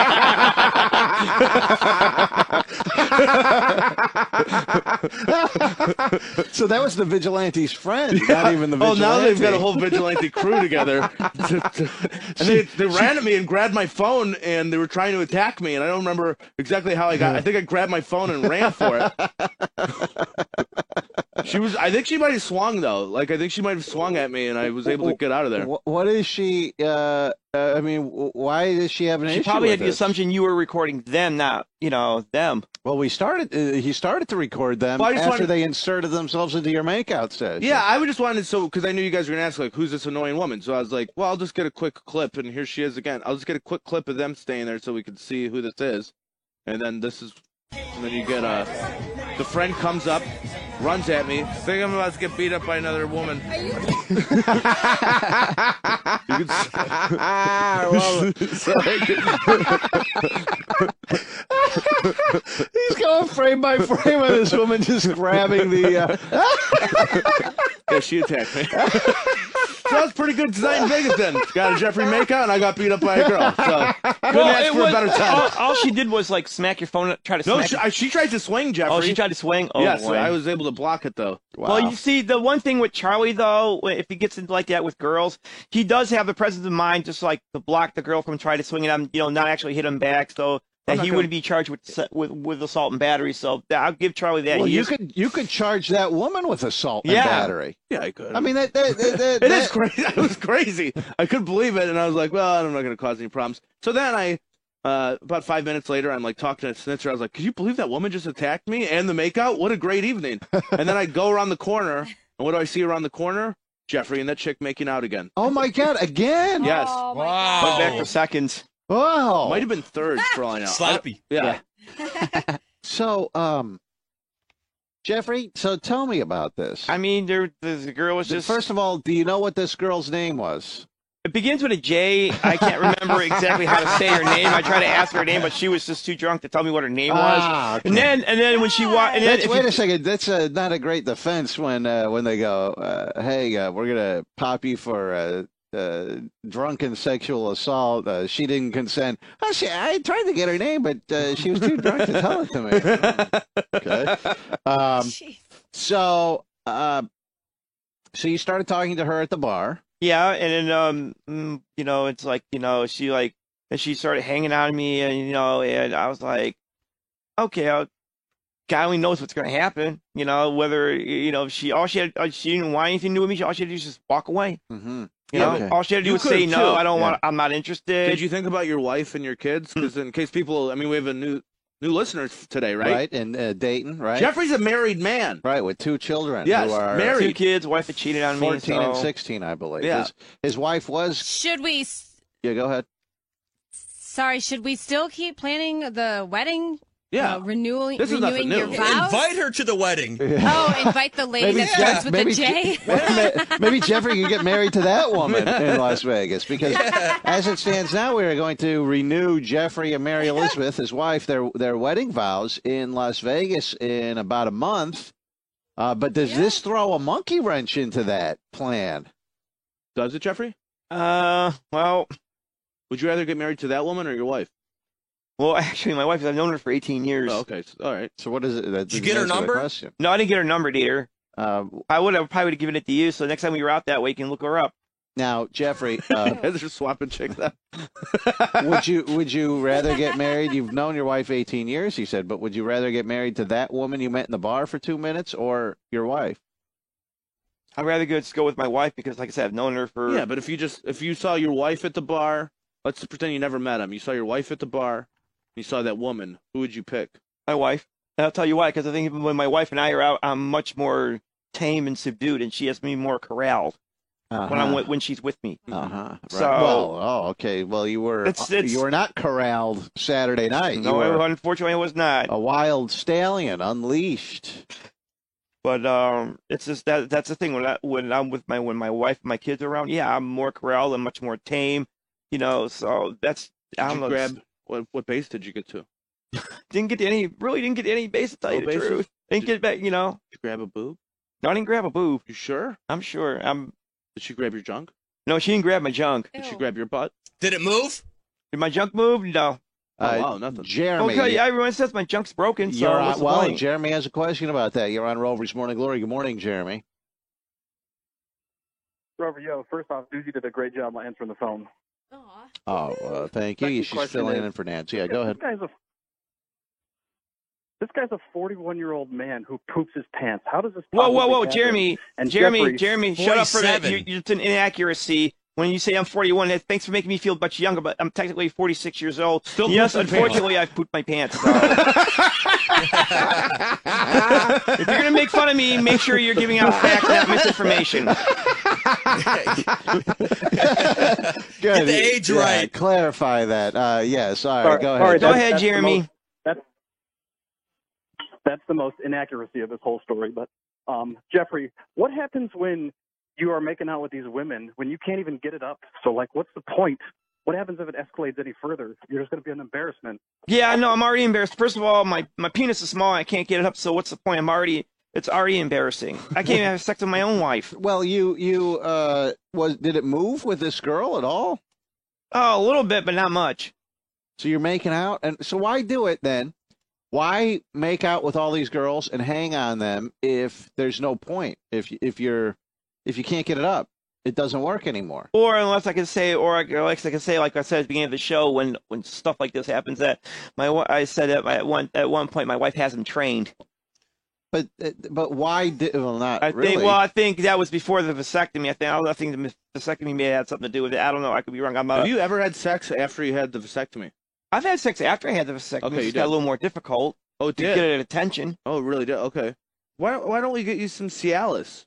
Speaker 2: So that was the vigilante's friend, not even the
Speaker 6: Oh,
Speaker 2: vigilante.
Speaker 6: now they've got a whole vigilante crew together. And they, they ran at me and grabbed my phone, and they were trying to attack me. And I don't remember exactly how I got. I think I grabbed my phone and ran for it. She was. I think she might have swung though. Like I think she might have swung at me, and I was able to get out of there.
Speaker 2: Wh- What is she? Uh, uh, I mean, wh- why does she have an
Speaker 8: She
Speaker 2: issue
Speaker 8: probably
Speaker 2: with
Speaker 8: had the
Speaker 2: this?
Speaker 8: assumption you were recording them, not, you know, them.
Speaker 2: Well, we started. Uh, he started to record them
Speaker 6: Well, I just
Speaker 2: after
Speaker 6: wanted-
Speaker 2: they inserted themselves into your makeout session.
Speaker 6: Yeah, I would just wanted so because I knew you guys were gonna ask like, who's this annoying woman? So I was like, well, I'll just get a quick clip, and here she is again. I'll just get a quick clip of them staying there so we can see who this is, and then this is, and then you get uh, the friend comes up, runs at me. I think I'm about to get beat up by another woman. You can s-
Speaker 2: I love it. He's going frame by frame of this woman just grabbing the. Uh...
Speaker 6: yeah, she attacked me. So that's pretty good tonight in Vegas then. Got a Jeffrey makeout, and I got beat up by a girl. So couldn't ask for a better time.
Speaker 8: All, all she did was like smack your phone, try to
Speaker 6: No,
Speaker 8: smack
Speaker 6: she,
Speaker 8: it.
Speaker 6: I, she tried to swing Jeffrey.
Speaker 8: Oh, she tried to swing? Oh,
Speaker 6: yes,
Speaker 8: boy.
Speaker 6: I was able to block it though.
Speaker 2: Wow.
Speaker 8: Well, you see, the one thing with Charlie, though, if he gets into like that with girls, he does have the presence of mind just like to block the girl from trying to swing at him, you know, not actually hit him back, so that
Speaker 6: not
Speaker 8: he
Speaker 6: gonna-
Speaker 8: wouldn't be charged with, with with assault and battery. So I'll give Charlie that.
Speaker 2: Well,
Speaker 8: He
Speaker 2: you
Speaker 8: is-
Speaker 2: could you could charge that woman with assault and
Speaker 8: Yeah.
Speaker 2: battery.
Speaker 6: Yeah, I could.
Speaker 2: I mean that that, that, that
Speaker 6: It is
Speaker 2: that-
Speaker 6: crazy. It was crazy. I couldn't believe it, and I was like, "Well, I'm not going to cause any problems." So then I, uh, about five minutes later, I'm like talking to Snitzer. I was like, "Could you believe that woman just attacked me and the makeout? What a great evening!" And then I go around the corner, and what do I see around the corner? Jeffrey and that chick making out again.
Speaker 2: Oh my God! Again?
Speaker 6: Yes,
Speaker 3: Oh, my
Speaker 4: Wow.
Speaker 8: Went back for seconds.
Speaker 2: Wow.
Speaker 6: might have been third for all I know.
Speaker 4: Sloppy.
Speaker 6: I- yeah.
Speaker 2: So, um, Jeffrey, so tell me about this.
Speaker 8: I mean, there, the girl was just.
Speaker 2: First of all, do you know what this girl's name was?
Speaker 8: It begins with a J. I can't remember exactly how to say her name. I tried to ask her name, but she was just too drunk to tell me what her name was.
Speaker 2: Ah, okay.
Speaker 8: And then, and then when she walked, and then
Speaker 2: That's,
Speaker 8: if
Speaker 2: wait
Speaker 8: you,
Speaker 2: a second. That's uh, not a great defense when uh, when they go, uh, "Hey, uh, we're gonna pop you for uh, uh, drunken sexual assault." Uh, she didn't consent. Oh, she, I tried to get her name, but uh, she was too drunk to tell it to me. Okay. Um,
Speaker 3: Jeez.
Speaker 2: so, uh, so you started talking to her at the bar.
Speaker 8: yeah, and then um, mm, you know, it's like you know, she like, and she started hanging on me, and you know, and I was like, okay, I'll, God only knows what's gonna happen, you know, whether you know, she all she had, uh, she didn't want anything to do with me. All she had to do was just walk away.
Speaker 2: Mm-hmm.
Speaker 8: You
Speaker 6: Yeah,
Speaker 8: know,
Speaker 2: okay.
Speaker 8: all she had to do
Speaker 6: You
Speaker 8: was say
Speaker 6: could've,
Speaker 8: no.
Speaker 6: too.
Speaker 8: I don't
Speaker 2: Yeah.
Speaker 8: want. I'm not interested.
Speaker 6: Did you think about your wife and your kids? Because in case people, I mean, we have a new new listeners today, right?
Speaker 2: Right, in uh, Dayton, right?
Speaker 6: Jeffrey's a married man.
Speaker 2: Right, with two children.
Speaker 6: Yes,
Speaker 2: who are
Speaker 6: married.
Speaker 8: Two kids, wife had cheated on me.
Speaker 2: fourteen and
Speaker 8: so-
Speaker 2: sixteen, I believe.
Speaker 6: Yeah.
Speaker 2: His, his wife was.
Speaker 3: Should we? s-
Speaker 2: Yeah, go ahead.
Speaker 3: Sorry, should we still keep planning the wedding?
Speaker 6: Yeah.
Speaker 3: Uh, renewing,
Speaker 6: This is nothing
Speaker 3: renewing your
Speaker 6: new.
Speaker 3: vows.
Speaker 4: Invite her to the wedding.
Speaker 3: Oh, invite the lady
Speaker 2: Maybe
Speaker 3: that
Speaker 2: Jeff-
Speaker 3: starts with
Speaker 2: maybe
Speaker 3: the J.
Speaker 2: Je- Maybe Jeffrey can get married to that woman in Las Vegas because, as it stands now, we are going to renew Jeffrey and Mary Elizabeth, his wife, their their wedding vows in Las Vegas in about a month. Uh, but does this throw a monkey wrench into that plan?
Speaker 6: Does it, Jeffrey?
Speaker 8: Uh, well,
Speaker 6: Would you rather get married to that woman or your wife?
Speaker 8: Well, actually, my wife, I've known her for eighteen years.
Speaker 6: Oh, okay. All right.
Speaker 2: So what is it? That
Speaker 4: Did you get her number?
Speaker 2: Question.
Speaker 8: No, I didn't get her number, dear.
Speaker 2: Uh,
Speaker 8: I would have probably would have given it to you. So next time we were out that way, you can look her up.
Speaker 2: now, Jeffrey, uh,
Speaker 6: They're just swapping chicks out.
Speaker 2: would you would you rather get married? You've known your wife eighteen years, you said, but would you rather get married to that woman you met in the bar for two minutes or your wife?
Speaker 8: I'd rather go, just go with my wife because, like I said, I've known her for.
Speaker 6: Yeah, but if you just if you saw your wife at the bar, let's pretend you never met him. You saw your wife at the bar, you saw that woman. Who would you pick?
Speaker 8: My wife. And I'll tell you why, because I think when my wife and I are out, I'm much more tame and subdued, and she has me more corralled
Speaker 2: Uh-huh.
Speaker 8: when I'm with, when she's with me.
Speaker 2: Uh huh. Right.
Speaker 8: So-
Speaker 2: well, oh, okay. Well, you were
Speaker 8: It's- it's-
Speaker 2: you were not corralled Saturday night. You
Speaker 8: No,
Speaker 2: were
Speaker 8: unfortunately, I was not.
Speaker 2: a wild stallion unleashed.
Speaker 8: But um, it's just that that's the thing when I when I'm with my when my wife and my kids are around. Yeah, I'm more corralled and much more tame. You know, so that's I
Speaker 6: Did
Speaker 8: don't
Speaker 6: you
Speaker 8: know.
Speaker 6: grab what what base did you get to?
Speaker 8: Didn't get to any. Really didn't get to any base. To tell
Speaker 6: No
Speaker 8: you the
Speaker 6: bases?
Speaker 8: truth, didn't get back. You know,
Speaker 6: Did you grab a boob?
Speaker 8: no, I didn't grab a boob.
Speaker 6: You sure?
Speaker 8: I'm sure. I'm.
Speaker 6: Did she grab your junk?
Speaker 8: No, she didn't grab my junk.
Speaker 6: Did she
Speaker 3: Ew.
Speaker 6: grab your butt?
Speaker 4: Did it move?
Speaker 8: Did my junk move? No.
Speaker 6: Oh,
Speaker 2: Uh,
Speaker 6: wow, nothing.
Speaker 2: Jeremy,
Speaker 8: Okay, everyone says my junk's broken. So
Speaker 2: you're
Speaker 8: what's
Speaker 2: on,
Speaker 8: the
Speaker 2: well,
Speaker 8: point?
Speaker 2: Jeremy has a question about that. You're on Rover's Morning Glory. Good morning, Jeremy.
Speaker 5: Rover, yo, first off, Doozy did a great job answering the phone.
Speaker 3: Aw.
Speaker 2: Oh, uh, thank you.
Speaker 5: Second
Speaker 2: She's
Speaker 5: question
Speaker 2: filling
Speaker 5: is-
Speaker 2: in for Nancy. Yeah, go ahead.
Speaker 5: This guy's a this guy's a forty-one-year-old man who poops his pants. How does this?
Speaker 8: Whoa, whoa,
Speaker 5: possibly
Speaker 8: whoa,
Speaker 5: happen?
Speaker 8: Jeremy,
Speaker 5: And
Speaker 8: Jeremy,
Speaker 5: Jeffrey,
Speaker 8: Jeremy, shut up for that.
Speaker 4: forty-seven.
Speaker 8: You, you, it's an inaccuracy. When you say I'm forty-one, that- thanks for making me feel much younger, but I'm technically forty-six years old.
Speaker 6: Still
Speaker 8: yes,
Speaker 6: poops his
Speaker 8: unfortunately, I've pooped my pants. So. If you're going to make fun of me, make sure you're giving out facts, not misinformation.
Speaker 2: Good.
Speaker 4: the age
Speaker 2: Yeah,
Speaker 4: right.
Speaker 2: Clarify that. Uh, yes. All right.
Speaker 5: Sorry-
Speaker 2: go
Speaker 5: sorry,
Speaker 2: ahead.
Speaker 8: Go
Speaker 5: That's-
Speaker 8: ahead,
Speaker 5: that's the
Speaker 8: Jeremy.
Speaker 5: most- That's that's the most inaccuracy of this whole story. But um, Jeffrey, what happens when you are making out with these women when you can't even get it up? So, like, what's the point? What happens if it escalates any further? You're just going to be an embarrassment.
Speaker 8: Yeah, I know. I'm already embarrassed. First of all, my, my penis is small. I can't get it up. So what's the point? I'm already. It's already embarrassing. I can't even have sex with my own wife.
Speaker 2: Well, you you uh was did it move with this girl at all?
Speaker 8: Oh, a little bit, but not much.
Speaker 2: So you're making out, and so why do it then? Why make out with all these girls and hang on them if there's no point? If if you're if you can't get it up, it doesn't work anymore.
Speaker 8: Or unless I can say, or I, or like I can say, like I said at the beginning of the show, when when stuff like this happens, that my wi- I said at, my, at one at one point my wife hasn't trained.
Speaker 2: But but why did well not
Speaker 8: I
Speaker 2: really?
Speaker 8: think well I think that was before the vasectomy. I think I think the vasectomy may have had something to do with it. I don't know. I could be wrong. I'm not.
Speaker 6: Have you ever had sex after you had the vasectomy?
Speaker 8: I've had sex after I had the vasectomy.
Speaker 6: Okay, you
Speaker 8: It's got
Speaker 6: did.
Speaker 8: a little more difficult.
Speaker 6: Oh, it
Speaker 8: to
Speaker 6: did.
Speaker 8: get it attention.
Speaker 6: Oh, it really did. Okay. Why why don't we get you some Cialis?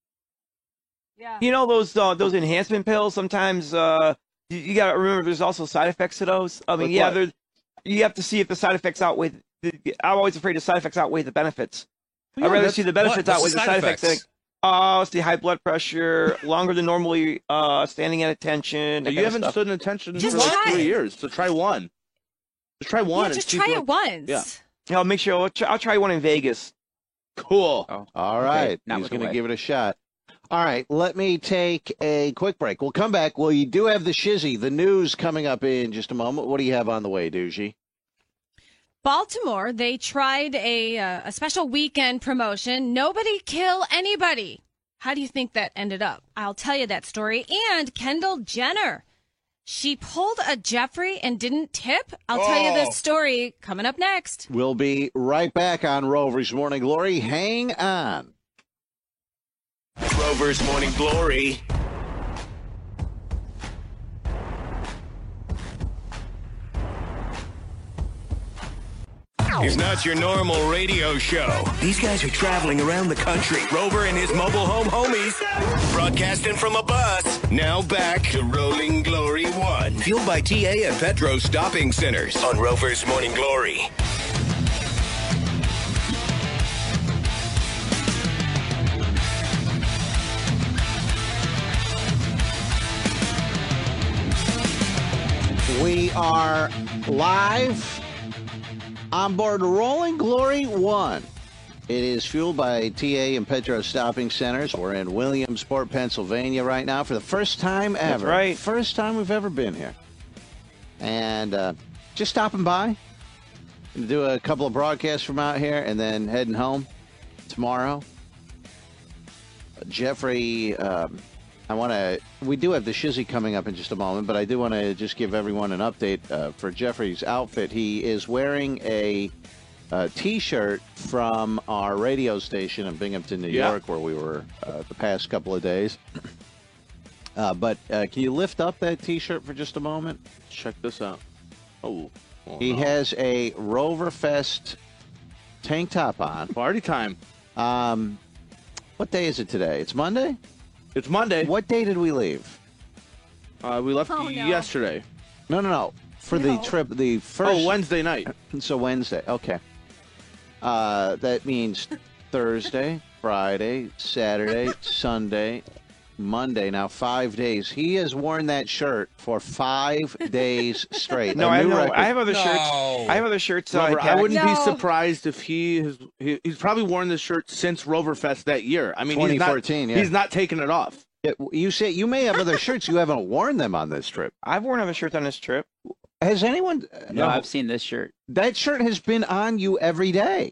Speaker 3: Yeah.
Speaker 8: You know those uh, those enhancement pills. Sometimes uh, you, you got to remember there's also side effects to those. I mean,
Speaker 6: Like
Speaker 8: yeah,
Speaker 6: what?
Speaker 8: there. You have to see if the side effects outweigh. The, I'm always afraid the side effects outweigh the benefits.
Speaker 6: Yeah,
Speaker 8: I'd rather
Speaker 6: that's-
Speaker 8: see the benefits
Speaker 4: what?
Speaker 8: outweigh
Speaker 4: What's
Speaker 8: the
Speaker 4: the
Speaker 8: side
Speaker 4: side
Speaker 8: effects.
Speaker 4: effects?
Speaker 8: Like, oh, it's the high blood pressure, longer than normally uh, standing at attention. that
Speaker 6: You
Speaker 8: kind of
Speaker 6: haven't
Speaker 8: stuff.
Speaker 6: stood in attention
Speaker 3: Just
Speaker 6: for like
Speaker 3: try
Speaker 6: three
Speaker 3: it.
Speaker 6: years, so try one. Just try one.
Speaker 3: Yeah,
Speaker 6: and
Speaker 3: just
Speaker 6: see
Speaker 3: try
Speaker 6: if
Speaker 3: it once.
Speaker 6: Yeah.
Speaker 8: Yeah, I'll make sure. I'll try, I'll try one in Vegas.
Speaker 6: Cool.
Speaker 7: Oh,
Speaker 2: All right,
Speaker 7: not
Speaker 2: he's
Speaker 7: with
Speaker 2: going to
Speaker 7: away.
Speaker 2: give it a shot. All right, let me take a quick break. We'll come back. Well, you do have the shizzy, the news coming up in just a moment. What do you have on the way, Doogie?
Speaker 3: Baltimore, they tried a uh, a special weekend promotion. Nobody kill anybody. How do you think that ended up? I'll tell you that story. And Kendall Jenner, she pulled a Jeffrey and didn't tip. I'll tell you
Speaker 4: Oh.
Speaker 3: this story coming up next.
Speaker 2: We'll be right back on Rover's Morning Glory. Hang on.
Speaker 1: Rover's Morning Glory. It's not your normal radio show. These guys are traveling around the country. Rover and his mobile home homies broadcasting from a bus. Now back to Rolling Glory One. Fueled by T A and Petro Stopping Centers on Rover's Morning Glory.
Speaker 2: We are live on board Rolling Glory One. It is fueled by T A and Petro Stopping Centers. We're in Williamsport, Pennsylvania right now for the first time ever.
Speaker 8: right.
Speaker 2: First time we've ever been here. And uh, just stopping by. Gonna do a couple of broadcasts from out here and then heading home tomorrow. Jeffrey, um, I want to. We do have the shizzy coming up in just a moment, but I do want to just give everyone an update uh, for Jeffrey's outfit. He is wearing a, a T-shirt from our radio station in Binghamton, New
Speaker 6: Yeah.
Speaker 2: York, where we were uh, the past couple of days. Uh, but uh, can you lift up that T-shirt for just a moment?
Speaker 6: Check this out. Oh, oh
Speaker 2: He
Speaker 6: no.
Speaker 2: has a Roverfest tank top on.
Speaker 6: Party time.
Speaker 2: Um, what day is it today? It's Monday?
Speaker 6: It's Monday.
Speaker 2: What day did we leave?
Speaker 6: Uh, we left
Speaker 3: Oh, no.
Speaker 6: yesterday.
Speaker 2: No, no, no. For the
Speaker 3: No.
Speaker 2: trip, the first.
Speaker 6: Oh, Wednesday night.
Speaker 2: So Wednesday. Okay. Uh, that means Thursday, Friday, Saturday, Sunday, Monday. Now five days. He has worn that shirt for five days straight.
Speaker 8: No,
Speaker 2: A
Speaker 8: I have
Speaker 2: new
Speaker 8: no.
Speaker 2: record.
Speaker 8: I have other
Speaker 4: No.
Speaker 8: shirts. I have other shirts. Uh,
Speaker 6: Rover, I
Speaker 8: packed.
Speaker 6: wouldn't be
Speaker 3: No.
Speaker 6: surprised if he has. He, he's probably worn this shirt since Roverfest that year. I mean, he's
Speaker 2: twenty
Speaker 6: not,
Speaker 2: fourteen, yeah.
Speaker 6: he's not taking it off.
Speaker 2: Yeah, you say you may have other shirts. You haven't worn them on this trip.
Speaker 8: I've worn other shirts on this trip.
Speaker 2: Has anyone?
Speaker 7: No, I've seen this shirt.
Speaker 2: That shirt has been on you every day.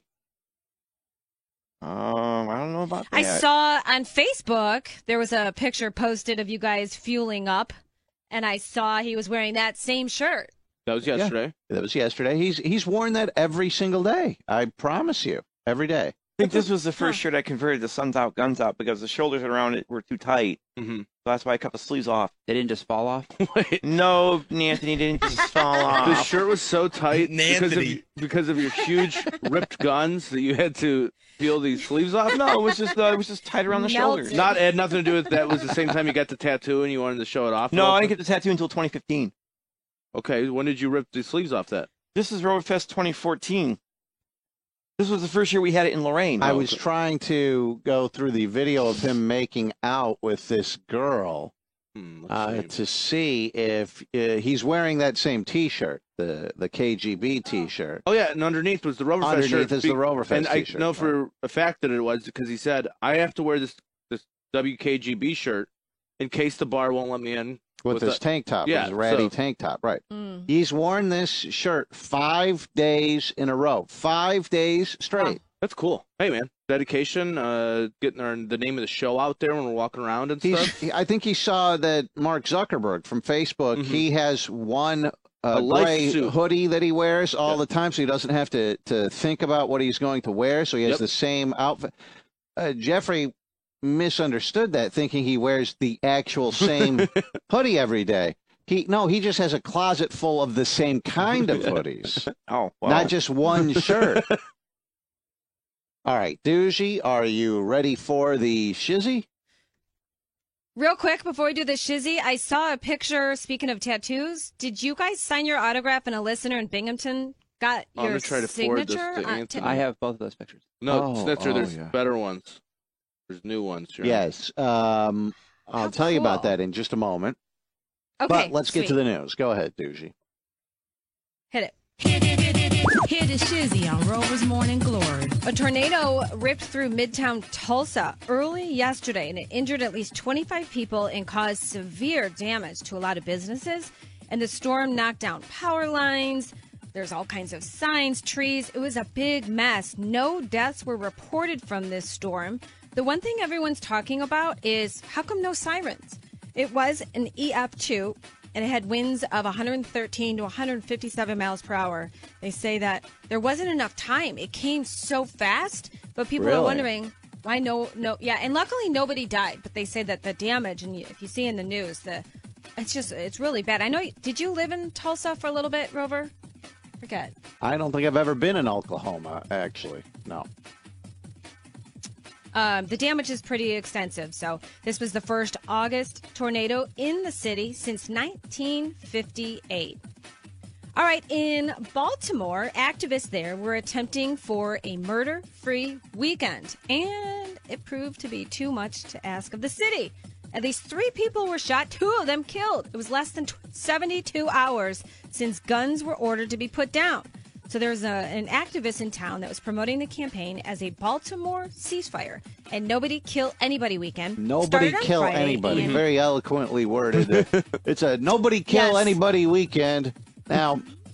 Speaker 8: Um, I don't know about that.
Speaker 3: I saw on Facebook there was a picture posted of you guys fueling up, and I saw he was wearing that same shirt.
Speaker 6: That was yesterday.
Speaker 2: That was yesterday. He's he's worn that every single day. I promise you, every day.
Speaker 8: I think this was the first shirt I converted to Suns Out, Guns Out because the shoulders around it were too tight.
Speaker 6: Mm-hmm.
Speaker 8: So that's why I cut the sleeves off.
Speaker 7: They didn't just fall off.
Speaker 6: Wait,
Speaker 8: No, Anthony didn't just fall
Speaker 6: the
Speaker 8: off.
Speaker 6: shirt was so tight because of,
Speaker 4: Nanthony.
Speaker 6: because of your huge ripped guns that you had to peel these sleeves off.
Speaker 8: No, it was just uh, it was just tight around the
Speaker 3: Melted.
Speaker 8: shoulders.
Speaker 6: Not had nothing to do with that. It was the same time you got the tattoo and you wanted to show it off.
Speaker 8: No, I didn't get the tattoo until twenty fifteen.
Speaker 6: Okay, when did you rip the sleeves off that?
Speaker 8: This is Roadfest twenty fourteen. This was the first year we had it in Lorraine.
Speaker 2: I was trying to go through the video of him making out with this girl
Speaker 6: Hmm, let's
Speaker 2: uh,
Speaker 6: see.
Speaker 2: to see if uh, he's wearing that same T-shirt, the the K G B T-shirt.
Speaker 6: Oh yeah, and underneath was the Roverfest
Speaker 2: Underneath
Speaker 6: shirt.
Speaker 2: is the Roverfest
Speaker 6: and I
Speaker 2: t-shirt.
Speaker 6: know for a fact that it was because he said I have to wear this this W K G B shirt in case the bar won't let me in
Speaker 2: With,
Speaker 6: with
Speaker 2: this
Speaker 6: the-
Speaker 2: tank top,
Speaker 6: Yeah,
Speaker 2: his ratty
Speaker 6: so-
Speaker 2: tank top, right?
Speaker 3: Mm.
Speaker 2: He's worn this shirt five days in a row, five days straight.
Speaker 6: That's cool. Hey man, dedication, uh, getting our, the name of the show out there when we're walking around and
Speaker 2: He's,
Speaker 6: stuff.
Speaker 2: he- I think he saw that Mark Zuckerberg from Facebook.
Speaker 6: Mhm.
Speaker 2: He has one uh,
Speaker 6: A life
Speaker 2: gray
Speaker 6: suit.
Speaker 2: hoodie that he wears all
Speaker 6: Yep.
Speaker 2: the time, so he doesn't have to to think about what he's going to wear. So he has
Speaker 6: Yep.
Speaker 2: the same outfit. Uh, Jeffrey misunderstood that, thinking he wears the actual same hoodie every day. He no, he just has a closet full of the same kind of hoodies,
Speaker 8: Oh, well.
Speaker 2: not just one shirt. All right, Doogie, are you ready for the shizzy?
Speaker 3: Real quick, before we do the shizzy, I saw a picture, speaking of tattoos. Did you guys sign your autograph and a listener in Binghamton got
Speaker 6: I'm
Speaker 3: your
Speaker 6: gonna try to forward this
Speaker 3: signature?
Speaker 6: to
Speaker 3: on-
Speaker 6: Anthony.
Speaker 7: I have both of those pictures.
Speaker 6: No,
Speaker 2: Oh,
Speaker 6: Snitzer,
Speaker 2: oh,
Speaker 6: there's
Speaker 2: yeah.
Speaker 6: better ones. There's new ones. Jeremy.
Speaker 2: Yes. Um, I'll
Speaker 3: How
Speaker 2: tell you about
Speaker 3: cool.
Speaker 2: that in just a moment.
Speaker 3: Okay,
Speaker 2: But let's get to
Speaker 3: sweet.
Speaker 2: the news. Go ahead, Doogie.
Speaker 3: Hit it.
Speaker 9: Hear the shizzy on Rover's Morning Glory.
Speaker 3: A tornado ripped through Midtown Tulsa early yesterday, and it injured at least twenty-five people and caused severe damage to a lot of businesses. And the storm knocked down power lines. There's all kinds of signs, trees. It was a big mess. No deaths were reported from this storm. The one thing everyone's talking about is how come no sirens? It was an E F two, and it had winds of one hundred thirteen to one hundred fifty-seven miles per hour. They say that there wasn't enough time. It came so fast, but people
Speaker 2: Really?
Speaker 3: are wondering why no, no, yeah. And luckily nobody died, but they say that the damage, and you- if you see in the news, the it's just it's really bad. I know. Did you live in Tulsa for a little bit, Rover? Forget.
Speaker 2: I don't think I've ever been in Oklahoma, actually. No.
Speaker 3: Um, the damage is pretty extensive. So this was the first August tornado in the city since nineteen fifty-eight. All right, in Baltimore, activists there were attempting for a murder-free weekend, and it proved to be too much to ask of the city. At least three people were shot, two of them killed. It was less than seventy-two hours since guns were ordered to be put down. So there's a, an activist in town that was promoting the campaign as a Baltimore ceasefire and nobody kill anybody weekend.
Speaker 2: Nobody
Speaker 3: Started on
Speaker 2: kill
Speaker 3: Friday,
Speaker 2: anybody.
Speaker 3: and-
Speaker 2: Very eloquently worded. It's a nobody kill
Speaker 3: Yes.
Speaker 2: anybody weekend. Now,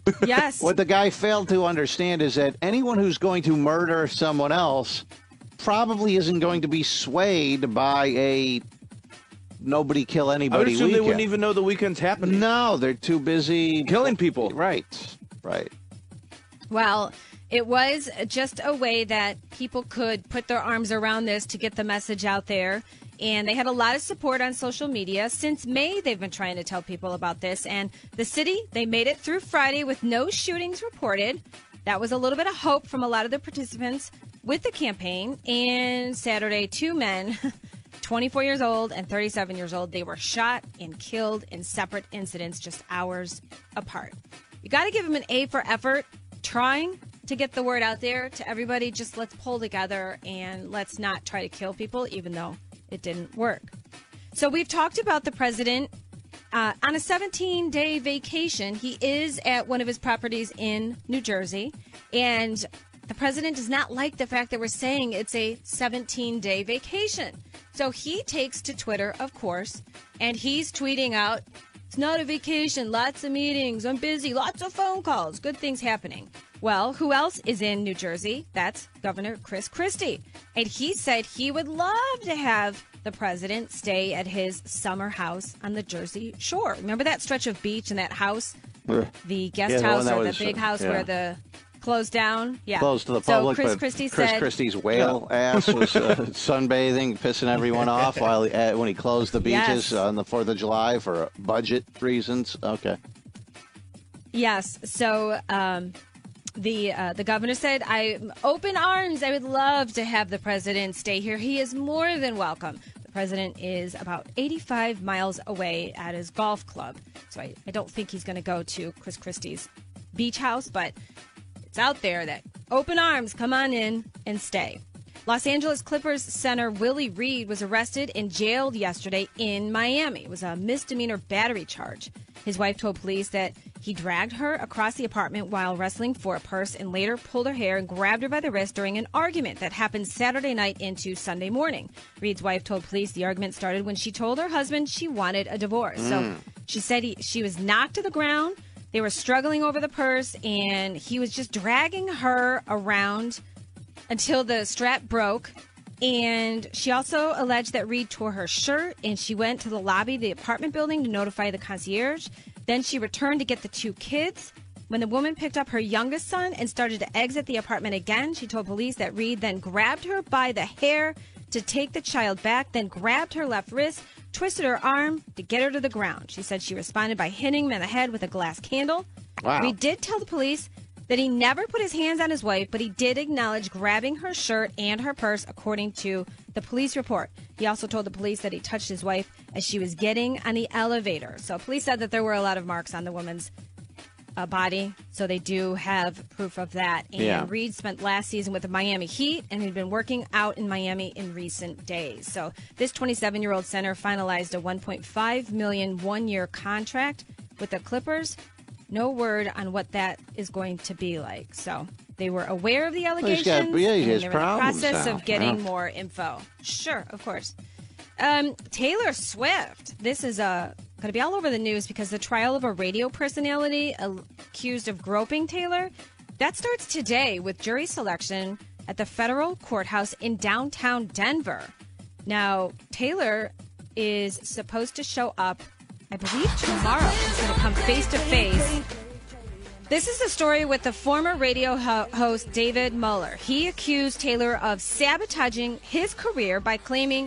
Speaker 3: Yes.
Speaker 2: What the guy failed to understand is that anyone who's going to murder someone else probably isn't going to be swayed by a nobody kill
Speaker 6: I would
Speaker 2: anybody
Speaker 6: assume
Speaker 2: weekend.
Speaker 6: they wouldn't even know the weekend's happening.
Speaker 2: No, they're too busy
Speaker 6: killing people.
Speaker 2: Right, right.
Speaker 3: Well, it was just a way that people could put their arms around this to get the message out there. And they had a lot of support on social media. Since May, they've been trying to tell people about this. And the city, they made it through Friday with no shootings reported. That was a little bit of hope from a lot of the participants with the campaign. And Saturday, two men, twenty-four years old and thirty-seven years old, they were shot and killed in separate incidents just hours apart. You got to give them an A for effort, trying to get the word out there to everybody. Just let's pull together and let's not try to kill people, even though it didn't work. So we've talked about the president uh, on a seventeen-day vacation. He is at one of his properties in New Jersey, and the president does not like the fact that we're saying it's a seventeen-day vacation. So he takes to Twitter, of course, and he's tweeting out, "It's not a vacation, lots of meetings, I'm busy, lots of phone calls, good things happening." Well, who else is in New Jersey? That's Governor Chris Christie. And he said he would love to have the president stay at his summer house on the Jersey Shore. Remember that stretch of beach and that house? The guest
Speaker 2: Yeah, the
Speaker 3: house
Speaker 2: one that
Speaker 3: or
Speaker 2: was,
Speaker 3: the big
Speaker 2: uh,
Speaker 3: house
Speaker 2: yeah.
Speaker 3: where the closed down? Yeah.
Speaker 2: Closed to the
Speaker 3: so
Speaker 2: public,
Speaker 3: Chris
Speaker 2: but
Speaker 3: Christie
Speaker 2: Chris
Speaker 3: said,
Speaker 2: Christie's whale ass was uh, sunbathing, pissing everyone off while he, uh, when he closed the beaches
Speaker 3: Yes.
Speaker 2: on the fourth of July for budget reasons. Okay.
Speaker 3: Yes. So um, the uh, the governor said, "I'm open arms. I would love to have the president stay here. He is more than welcome." The president is about eighty-five miles away at his golf club. So I, I don't think he's going to go to Chris Christie's beach house, but it's out there that open arms, come on in and stay. Los Angeles Clippers center Willie Reed was arrested and jailed yesterday in Miami. It was a misdemeanor battery charge. His wife told police that he dragged her across the apartment while wrestling for a purse and later pulled her hair and grabbed her by the wrist during an argument that happened Saturday night into Sunday morning. Reed's wife told police the argument started when she told her husband she wanted a divorce.
Speaker 11: Mm.
Speaker 3: So she said he, she was knocked to the ground. They were struggling over the purse, and he was just dragging her around until the strap broke. And she also alleged that Reed tore her shirt, and she went to the lobby of the apartment building to notify the concierge. Then she returned to get the two kids. When the woman picked up her youngest son and started to exit the apartment again, she told police that Reed then grabbed her by the hair to take the child back, then grabbed her left wrist, twisted her arm to get her to the ground. She said she responded by hitting him in the head with a glass candle.
Speaker 11: Wow.
Speaker 3: Reed did tell the police that he never put his hands on his wife, but he did acknowledge grabbing her shirt and her purse, according to the police report. He also told the police that he touched his wife as she was getting on the elevator. So police said that there were a lot of marks on the woman's uh, body, so they do have proof of that. And
Speaker 11: Yeah.
Speaker 3: Reed spent last season with the Miami Heat, and he'd been working out in Miami in recent days. So this twenty-seven-year-old center finalized a one point five million dollars one-year contract with the Clippers. No word on what that is going to be like. So they were aware of the
Speaker 2: Well,
Speaker 3: allegations.
Speaker 2: he's got- yeah, he
Speaker 3: and
Speaker 2: has
Speaker 3: they're in the
Speaker 2: problems
Speaker 3: process
Speaker 2: now.
Speaker 3: of getting
Speaker 2: Yeah.
Speaker 3: more info. Sure, of course. Um, Taylor Swift. This is uh, going to be all over the news because the trial of a radio personality accused of groping Taylor, that starts today with jury selection at the federal courthouse in downtown Denver. Now, Taylor is supposed to show up, I believe, tomorrow. He's going to come face to face. This is the story with the former radio ho- host David Muller. He accused Taylor of sabotaging his career by claiming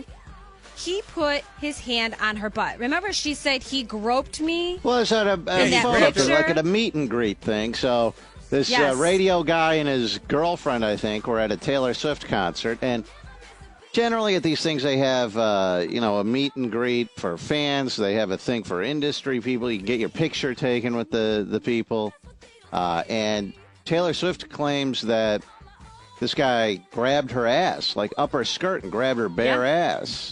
Speaker 3: he put his hand on her butt. Remember, she said he groped me?
Speaker 2: Well, it's at a, a
Speaker 3: In that
Speaker 2: photo,
Speaker 3: picture?
Speaker 2: like at a meet and greet thing. So this
Speaker 3: Yes.
Speaker 2: uh, radio guy and his girlfriend, I think, were at a Taylor Swift concert. And generally at these things, they have, uh, you know, a meet and greet for fans. They have a thing for industry people. You can get your picture taken with the, the people. Uh, and Taylor Swift claims that this guy grabbed her ass, like up her skirt and grabbed her bare
Speaker 3: Yeah.
Speaker 2: ass.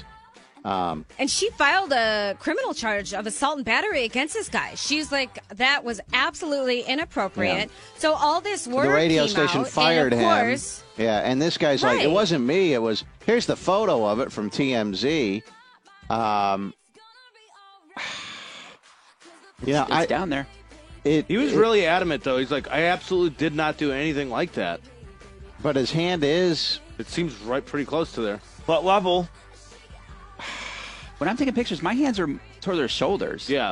Speaker 2: Um,
Speaker 3: And she filed a criminal charge of assault and battery against this guy. She's like, that was absolutely inappropriate. So all this word
Speaker 2: the radio
Speaker 3: came
Speaker 2: station
Speaker 3: out,
Speaker 2: fired
Speaker 3: and of
Speaker 2: him.
Speaker 3: course,
Speaker 2: Yeah, and this guy's like, it
Speaker 3: Right.
Speaker 2: wasn't me. It was, here's the photo of it from T M Z. Um, you know,
Speaker 7: It's
Speaker 2: I,
Speaker 7: down there.
Speaker 2: it,
Speaker 6: He was
Speaker 2: it-
Speaker 6: really adamant, though. He's like, I absolutely did not do anything like that.
Speaker 2: But his hand is.
Speaker 6: It seems right pretty close to there.
Speaker 8: Butt level.
Speaker 7: When I'm taking pictures, my hands are toward their shoulders.
Speaker 6: Yeah.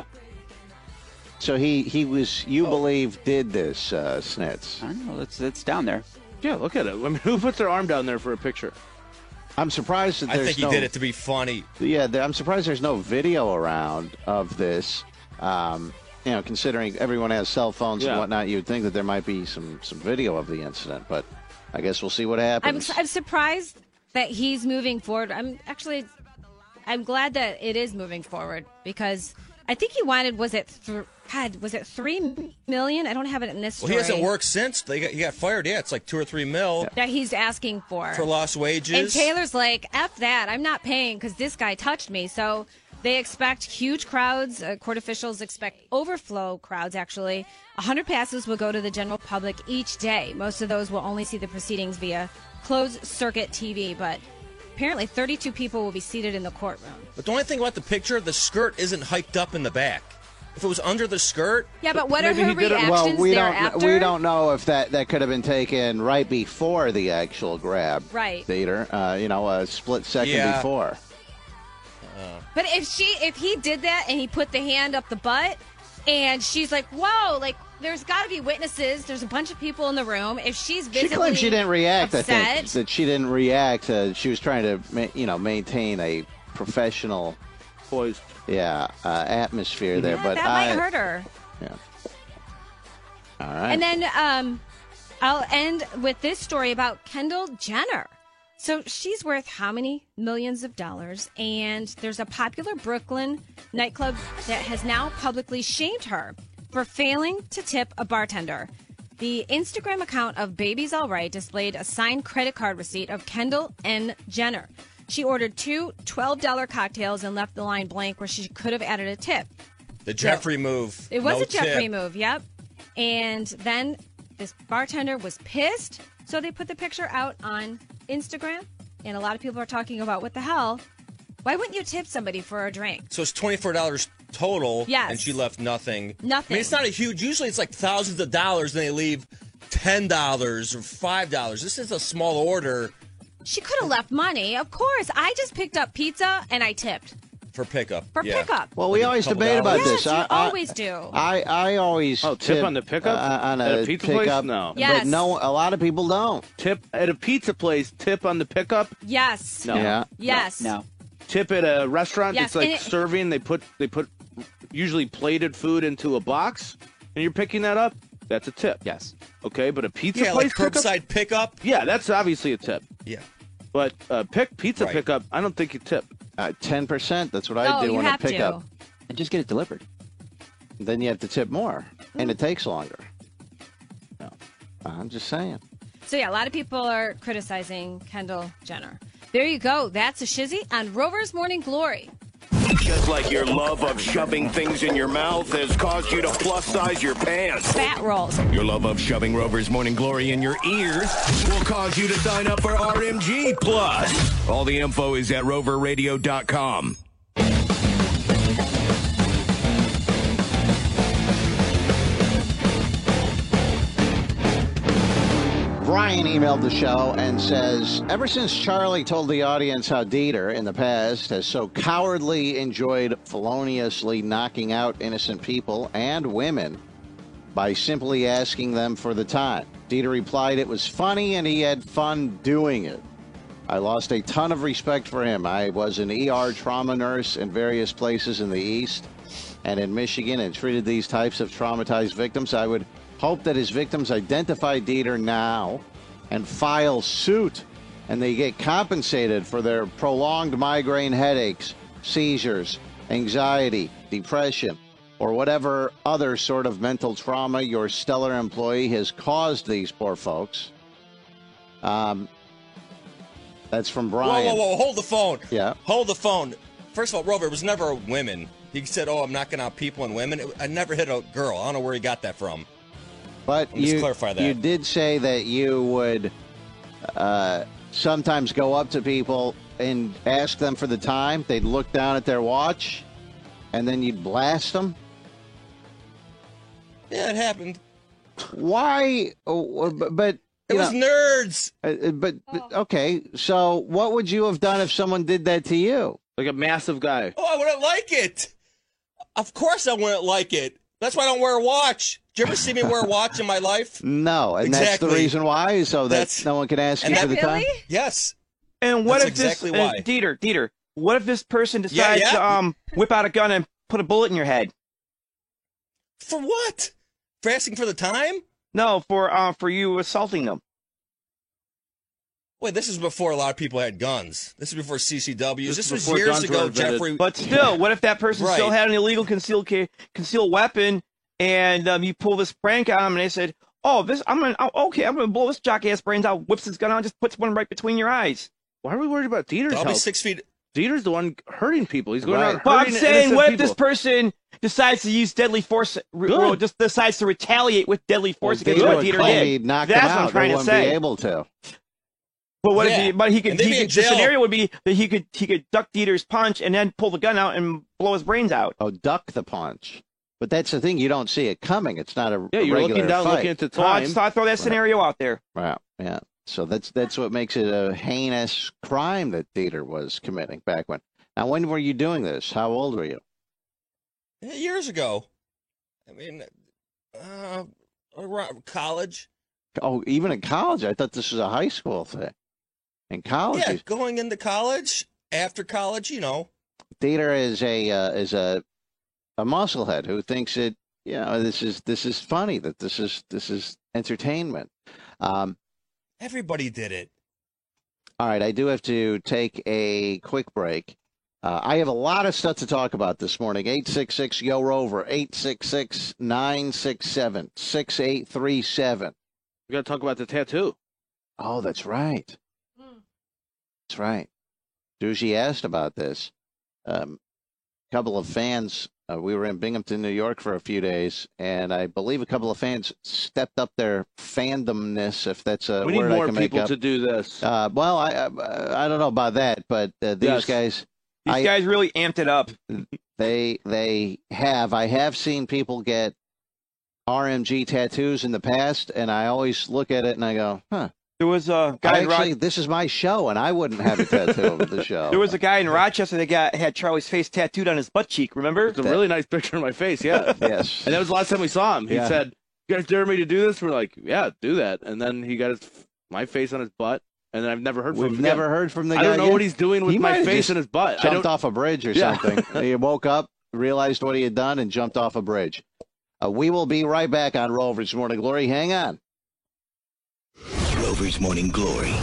Speaker 2: So he, he was, you believe, did this, uh, Snitz.
Speaker 7: I don't know. It's, it's down there.
Speaker 6: Yeah, look at it. I mean, who puts their arm down there for a picture?
Speaker 2: I'm surprised that
Speaker 4: I
Speaker 2: there's
Speaker 4: think he
Speaker 2: no,
Speaker 4: did it to be funny.
Speaker 2: Yeah, there- I'm surprised there's no video around of this. Um, you know, considering everyone has cell phones
Speaker 6: Yeah.
Speaker 2: and whatnot, you'd think that there might be some, some video of the incident. But I guess we'll see what
Speaker 3: I'm,
Speaker 2: happens.
Speaker 3: I'm surprised that he's moving forward. I'm actually, I'm glad that it is moving forward because I think he wanted, was it, th- God, was it three million? I don't have it in this
Speaker 4: Well,
Speaker 3: story.
Speaker 4: he hasn't worked since they got, he got fired. Yeah, it's like two or three mil
Speaker 3: That he's asking for.
Speaker 4: for lost wages.
Speaker 3: And Taylor's like, F that. I'm not paying because this guy touched me. So they expect huge crowds. Uh, court officials expect overflow crowds, actually. one hundred passes will go to the general public each day. Most of those will only see the proceedings via closed circuit T V. But apparently thirty-two people will be seated in the courtroom.
Speaker 4: But the only thing about the picture, the skirt isn't hiked up in the back. If it was under the skirt,
Speaker 3: Yeah, but what
Speaker 6: Maybe
Speaker 3: are
Speaker 6: he
Speaker 3: her
Speaker 6: did it-
Speaker 3: reactions
Speaker 2: well, we don't
Speaker 3: thereafter?
Speaker 2: we don't know if that, that could have been taken right before the actual grab.
Speaker 3: Right.
Speaker 2: Theater, uh, you know, a split second
Speaker 4: Yeah.
Speaker 2: before.
Speaker 3: But if she, if he did that and he put the hand up the butt, and she's like, "Whoa!" Like, there's got to be witnesses. There's a bunch of people in the room. If she's
Speaker 2: She
Speaker 3: visibly
Speaker 2: claimed she didn't react.
Speaker 3: upset,
Speaker 2: I think that she didn't react. Uh, she was trying to, ma- you know, maintain a professional,
Speaker 6: Poised.
Speaker 2: yeah, uh, atmosphere there.
Speaker 3: yeah,
Speaker 2: But
Speaker 3: that
Speaker 2: I,
Speaker 3: might hurt her.
Speaker 2: Yeah. All right.
Speaker 3: And then um, I'll end with this story about Kendall Jenner. So she's worth how many millions of dollars? And there's a popular Brooklyn nightclub that has now publicly shamed her for failing to tip a bartender. The Instagram account of Baby's All Right displayed a signed credit card receipt of Kendall N. Jenner. She ordered two twelve dollar cocktails and left the line blank where she could have added a tip.
Speaker 4: the Jeffrey move.
Speaker 3: It was
Speaker 4: no
Speaker 3: a Jeffrey
Speaker 4: tip.
Speaker 3: move, yep. And then this bartender was pissed, so they put the picture out on Instagram, and a lot of people are talking about what the hell. Why wouldn't you tip somebody for a drink?
Speaker 4: So it's twenty-four dollars total.
Speaker 3: Yes.
Speaker 4: And she left nothing.
Speaker 3: Nothing.
Speaker 4: I mean, it's not a huge. Usually, it's like thousands of dollars, and they leave ten dollars or five dollars. This is a small order
Speaker 3: She could have left money, of course. I just picked up pizza and I tipped
Speaker 4: for pickup.
Speaker 3: for
Speaker 4: yeah.
Speaker 3: pickup.
Speaker 2: well, we
Speaker 4: Like a
Speaker 2: always
Speaker 4: couple
Speaker 2: debate about
Speaker 4: dollars.
Speaker 3: Yes,
Speaker 2: this.
Speaker 3: you
Speaker 2: I, I-
Speaker 3: always do.
Speaker 2: I, I always
Speaker 6: Oh, tip on the pickup?
Speaker 2: uh, on
Speaker 6: At
Speaker 2: a,
Speaker 6: a pizza place?
Speaker 2: pickup,
Speaker 6: No.
Speaker 3: Yes.
Speaker 2: But no, a lot of people don't.
Speaker 6: Tip at a pizza place, tip on the pickup.
Speaker 3: Yes.
Speaker 6: No.
Speaker 2: Yeah.
Speaker 3: Yes.
Speaker 7: No.
Speaker 6: Tip at a restaurant.
Speaker 3: Yes,
Speaker 6: It's like
Speaker 3: and it-
Speaker 6: serving. They put they put usually plated food into a box, and you're picking that up. That's a tip.
Speaker 7: Yes.
Speaker 6: Okay, but a pizza
Speaker 4: Yeah,
Speaker 6: place
Speaker 4: like
Speaker 6: pickup?
Speaker 4: curbside pickup.
Speaker 6: Yeah, that's obviously a tip.
Speaker 4: Yeah.
Speaker 6: But uh, pick pizza
Speaker 4: Right.
Speaker 6: pickup, I don't think you tip.
Speaker 2: Uh, ten percent. That's what I
Speaker 3: No,
Speaker 2: do
Speaker 3: you
Speaker 2: when
Speaker 3: have
Speaker 2: I pick
Speaker 3: to.
Speaker 2: up.
Speaker 7: And just get it delivered.
Speaker 2: Then you have to tip more, and it takes longer. No. I'm just saying.
Speaker 3: So yeah, a lot of people are criticizing Kendall Jenner. There you go. That's a shizzy on Rover's Morning Glory.
Speaker 1: Just like your love of shoving things in your mouth has caused you to plus size your pants.
Speaker 3: Fat rolls.
Speaker 1: Your love of shoving Rover's Morning Glory in your ears will cause you to sign up for R M G Plus. All the info is at rover radio dot com.
Speaker 2: Brian emailed the show and says, ever since Charlie told the audience how Dieter in the past has so cowardly enjoyed feloniously knocking out innocent people and women by simply asking them for the time, Dieter replied it was funny and he had fun doing it. I lost a ton of respect for him. I was an E R trauma nurse in various places in the East and in Michigan and treated these types of traumatized victims. I would hope that his victims identify Dieter now and file suit and they get compensated for their prolonged migraine headaches, seizures, anxiety, depression, or whatever other sort of mental trauma your stellar employee has caused these poor folks. Um, that's from
Speaker 4: Whoa,
Speaker 2: Brian.
Speaker 4: whoa, whoa! Hold the phone.
Speaker 2: Yeah.
Speaker 4: Hold the phone. First of all, Rover, it was never women. He said, "Oh, I'm knocking out people and women." I never hit a girl. I don't know where he got that from.
Speaker 2: But
Speaker 4: Let me just
Speaker 2: you,
Speaker 4: clarify that.
Speaker 2: you did say that you would uh, sometimes go up to people and ask them for the time. They'd look down at their watch, and then you'd blast them.
Speaker 4: Yeah, it happened.
Speaker 2: Why? Oh, but, but
Speaker 4: It
Speaker 2: you
Speaker 4: was
Speaker 2: know,
Speaker 4: nerds.
Speaker 2: uh, but, but okay. So, what would you have done if someone did that to you?
Speaker 6: Like a massive guy.
Speaker 4: Oh, I wouldn't like it. Of course, I wouldn't like it. That's why I don't wear a watch. Did you ever see me wear a watch in my life?
Speaker 2: No, and
Speaker 4: Exactly.
Speaker 2: that's the reason why, so that
Speaker 4: That's-
Speaker 2: no one can ask you
Speaker 4: and
Speaker 2: for
Speaker 4: that-
Speaker 2: the time.
Speaker 3: Really?
Speaker 4: Yes.
Speaker 8: And what
Speaker 4: That's
Speaker 8: if
Speaker 4: exactly
Speaker 8: this,
Speaker 4: why.
Speaker 8: Uh, Dieter, Dieter, what if this person
Speaker 4: Yeah,
Speaker 8: decides
Speaker 4: yeah.
Speaker 8: to um whip out a gun and put a bullet in your head?
Speaker 4: For what? For asking for the time?
Speaker 8: No, for uh, for you assaulting them.
Speaker 4: Wait, this is before a lot of people had guns. This is before C C Ws.
Speaker 6: This
Speaker 4: This,
Speaker 6: is
Speaker 4: was
Speaker 6: before
Speaker 4: years
Speaker 6: guns were
Speaker 4: ago,
Speaker 6: invented.
Speaker 4: Jeffrey.
Speaker 8: But still, what if that person still
Speaker 4: Right.
Speaker 8: had an illegal concealed ca- concealed weapon, and um, you pull this prank on them, and they said, "Oh, this I'm gonna oh, okay, I'm gonna blow this jock ass brains out." Whips his gun out, and just puts one right between your eyes.
Speaker 6: Why are we worried about Dieter's
Speaker 4: I'll be
Speaker 6: health?
Speaker 4: six feet.
Speaker 6: Dieter's the one hurting people. He's going
Speaker 2: Right.
Speaker 6: around
Speaker 8: But I'm
Speaker 6: hurting
Speaker 8: saying,
Speaker 6: innocent
Speaker 8: what if
Speaker 6: people.
Speaker 8: this person decides to use deadly force, re-
Speaker 6: Good.
Speaker 8: or just decides to retaliate with deadly force
Speaker 2: Well,
Speaker 8: against
Speaker 2: Dieter
Speaker 8: what
Speaker 2: would
Speaker 8: Dieter
Speaker 2: claim
Speaker 8: did?
Speaker 2: he'd knock
Speaker 8: That's
Speaker 2: him
Speaker 8: what I'm
Speaker 2: out.
Speaker 8: trying
Speaker 2: They
Speaker 8: to
Speaker 2: wouldn't
Speaker 8: say.
Speaker 2: be able to.
Speaker 8: But what
Speaker 4: Yeah.
Speaker 8: if he, but he could,
Speaker 4: And they'd
Speaker 8: he
Speaker 4: be in
Speaker 8: could the
Speaker 4: jail.
Speaker 8: scenario would be that he could he could duck Dieter's punch and then pull the gun out and blow his brains out.
Speaker 2: Oh, duck the punch. But that's the thing. You don't see it coming. It's not a
Speaker 6: Yeah, you're
Speaker 2: regular
Speaker 6: looking down,
Speaker 2: fight.
Speaker 6: looking at the
Speaker 8: So I
Speaker 6: time.
Speaker 8: just thought I'd throw that scenario out there.
Speaker 2: Right. Yeah. So that's that's what makes it a heinous crime that Dieter was committing back when. Now, when were you doing this? How old were you?
Speaker 4: Yeah, years ago. I mean, uh, around college.
Speaker 2: Oh, even in college? I thought this was a high school thing. In college,
Speaker 4: Yeah,
Speaker 2: you-
Speaker 4: going into college, after college, you know.
Speaker 2: Dieter is a uh, is a a musclehead who thinks it. You know, this is this is funny. That this is this is entertainment. Um,
Speaker 4: Everybody did it.
Speaker 2: all right, I do have to take a quick break. Uh, I have a lot of stuff to talk about this morning. eight six six, Y O Rover, eight six six, nine six seven, six eight three seven.
Speaker 6: We got to talk about the tattoo.
Speaker 2: Oh, that's right. That's right. Doogie asked about this. Um, a couple of fans, uh, we were in Binghamton, New York for a few days, and I believe a couple of fans stepped up their fandomness, if that's a
Speaker 6: We need
Speaker 2: word I
Speaker 6: more
Speaker 2: can make
Speaker 6: people
Speaker 2: up.
Speaker 6: to do this.
Speaker 2: Uh, well, I, I I don't know about that, but uh, these
Speaker 6: Yes.
Speaker 2: guys,
Speaker 8: These
Speaker 2: I-
Speaker 8: guys really amped it up.
Speaker 2: they they have. I have seen people get R M G tattoos in the past, and I always look at it and I go, huh.
Speaker 8: There was a guy
Speaker 2: I
Speaker 8: in Ro-
Speaker 2: actually, this is my show, and I wouldn't have a tattoo of the show.
Speaker 8: there was a guy in Rochester that got had Charlie's face tattooed on his butt cheek. Remember?
Speaker 6: It's a really nice picture of my face, yeah.
Speaker 2: Yes.
Speaker 6: And that was the last time we saw him. He
Speaker 2: Yeah.
Speaker 6: said, "You guys dare me to do this?" We're like, "Yeah, do that." And then he got his my face on his butt, and then I've never heard from
Speaker 2: We've
Speaker 6: him.
Speaker 2: never
Speaker 6: again.
Speaker 2: heard from the
Speaker 6: I
Speaker 2: guy.
Speaker 6: don't know
Speaker 2: again.
Speaker 6: what he's doing with
Speaker 2: He
Speaker 6: my
Speaker 2: might have
Speaker 6: face
Speaker 2: just
Speaker 6: in his butt. I
Speaker 2: Jumped
Speaker 6: don't,
Speaker 2: off a bridge or
Speaker 6: Yeah.
Speaker 2: something. He woke up, realized what he had done, and jumped off a bridge. Uh, we will be right back on Rover's Morning Glory. Hang on.
Speaker 1: Rover's Morning Glory.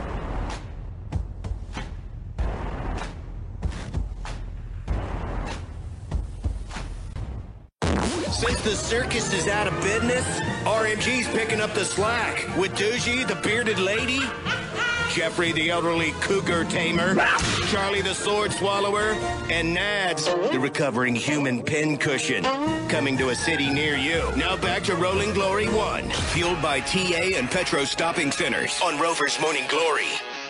Speaker 1: Since the circus is out of business, R M G's picking up the slack with Doogie, the bearded lady, Jeffrey, the elderly cougar tamer, Charlie, the sword swallower, and Nads, the recovering human pincushion, coming to a city near you. Now back to Rolling Glory one, fueled by T A and Petro Stopping Centers on Rover's Morning Glory.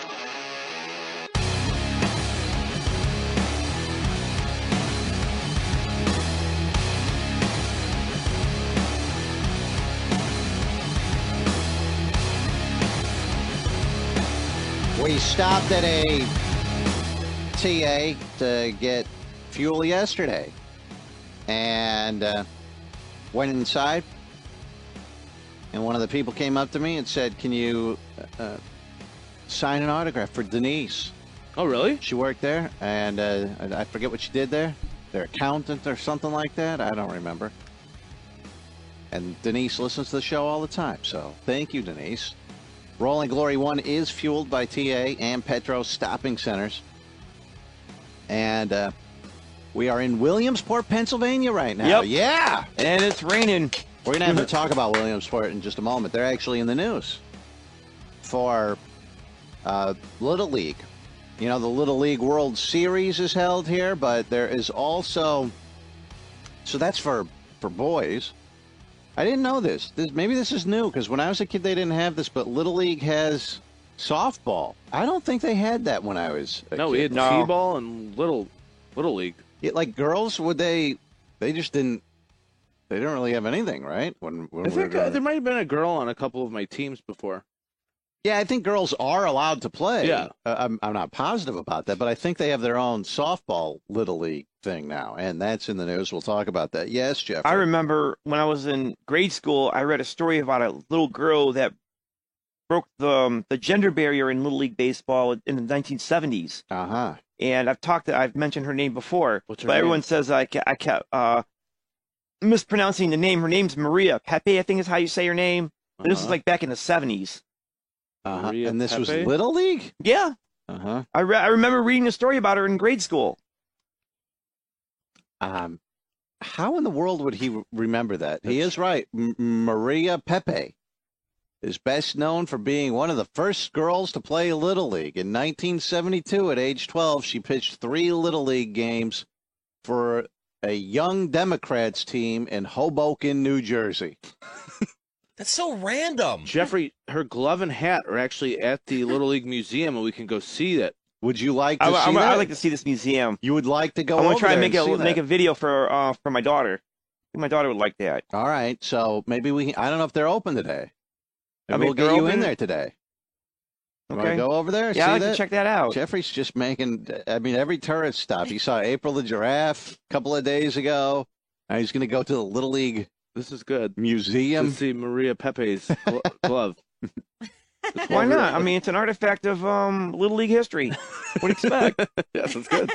Speaker 2: We stopped at a T A to get fuel yesterday, and uh, went inside, and one of the people came up to me and said, "Can you uh, sign an autograph for Denise?"
Speaker 6: Oh, really?
Speaker 2: She worked there, and uh, I I forget what she did there. Their accountant or something like that. I don't remember. And Denise listens to the show all the time, so thank you, Denise. Rolling Glory one is fueled by T A and Petro Stopping Centers. And uh, we are in Williamsport, Pennsylvania right now.
Speaker 8: Yep.
Speaker 2: Yeah.
Speaker 8: And it's raining.
Speaker 2: We're going to have to talk about Williamsport in just a moment. They're actually in the news for uh, Little League. You know, the Little League World Series is held here, but there is also... So that's for, for boys. I didn't know this. this maybe this is new, because when I was a kid, they didn't have this, but Little League has softball. I don't think they had that when I was a
Speaker 6: No,
Speaker 2: kid.
Speaker 6: we had
Speaker 8: No.
Speaker 6: t-ball and little little league.
Speaker 2: Yeah, like girls, would they... They just didn't... They don't really have anything, right? When, when
Speaker 6: I
Speaker 2: we
Speaker 6: think
Speaker 2: were
Speaker 6: uh,
Speaker 2: doing
Speaker 6: there
Speaker 2: it.
Speaker 6: might have been a girl on a couple of my teams before.
Speaker 2: Yeah, I think girls are allowed to play.
Speaker 6: Yeah.
Speaker 2: Uh, I'm, I'm not positive about that, but I think they have their own softball Little League thing now, and that's in the news. We'll talk about that. Yes, Jeff.
Speaker 8: I remember when I was in grade school, I read a story about a little girl that broke the um, the gender barrier in Little League baseball in the nineteen seventies.
Speaker 2: Uh-huh.
Speaker 8: And I've talked to, I've mentioned her name before,
Speaker 6: What's her
Speaker 8: but
Speaker 6: name?
Speaker 8: everyone says I ca- I kept uh, mispronouncing the name. Her name's Maria Pepe, I think is how you say her name. And This is
Speaker 6: Uh-huh.
Speaker 8: like back in the seventies.
Speaker 2: Uh-huh.
Speaker 6: Maria
Speaker 2: And this was
Speaker 6: Pepe?
Speaker 2: Little League?
Speaker 8: Yeah,
Speaker 2: Uh-huh.
Speaker 8: I re- I remember reading a story about her in grade school.
Speaker 2: Um, how in the world would he remember that? He is right. M- Maria Pepe is best known for being one of the first girls to play Little League. In nineteen seventy-two, at age twelve, she pitched three Little League games for a Young Democrats team in Hoboken, New Jersey.
Speaker 4: That's so random.
Speaker 6: Jeffrey, her glove and hat are actually at the Little League Museum, and we can go see it.
Speaker 2: Would you like to
Speaker 8: I,
Speaker 2: see
Speaker 8: I,
Speaker 2: that?
Speaker 8: I'd like to see this museum.
Speaker 2: You would like to go
Speaker 8: I want
Speaker 2: over
Speaker 8: to try and
Speaker 2: there
Speaker 8: make
Speaker 2: see
Speaker 8: a make
Speaker 2: that.
Speaker 8: a video for uh for my daughter. I think my daughter would like that.
Speaker 2: All right, so maybe we can, I don't know if they're open today.
Speaker 8: I
Speaker 2: Maybe
Speaker 8: mean,
Speaker 2: we'll get
Speaker 8: they're
Speaker 2: you in
Speaker 8: open?
Speaker 2: there today. You want to
Speaker 8: Okay.
Speaker 2: go over there?
Speaker 8: Yeah,
Speaker 2: see
Speaker 8: I'd like
Speaker 2: that?
Speaker 8: to check that out.
Speaker 2: Jeffrey's just making, I mean, every tourist stop. He saw April the giraffe a couple of days ago. Now he's going to go to the Little League
Speaker 6: This is good.
Speaker 2: Museum.
Speaker 6: To see Maria Pepe's glo- glove.
Speaker 8: Why not? I mean, it's an artifact of um Little League history. What do you expect?
Speaker 6: Yes, that's good.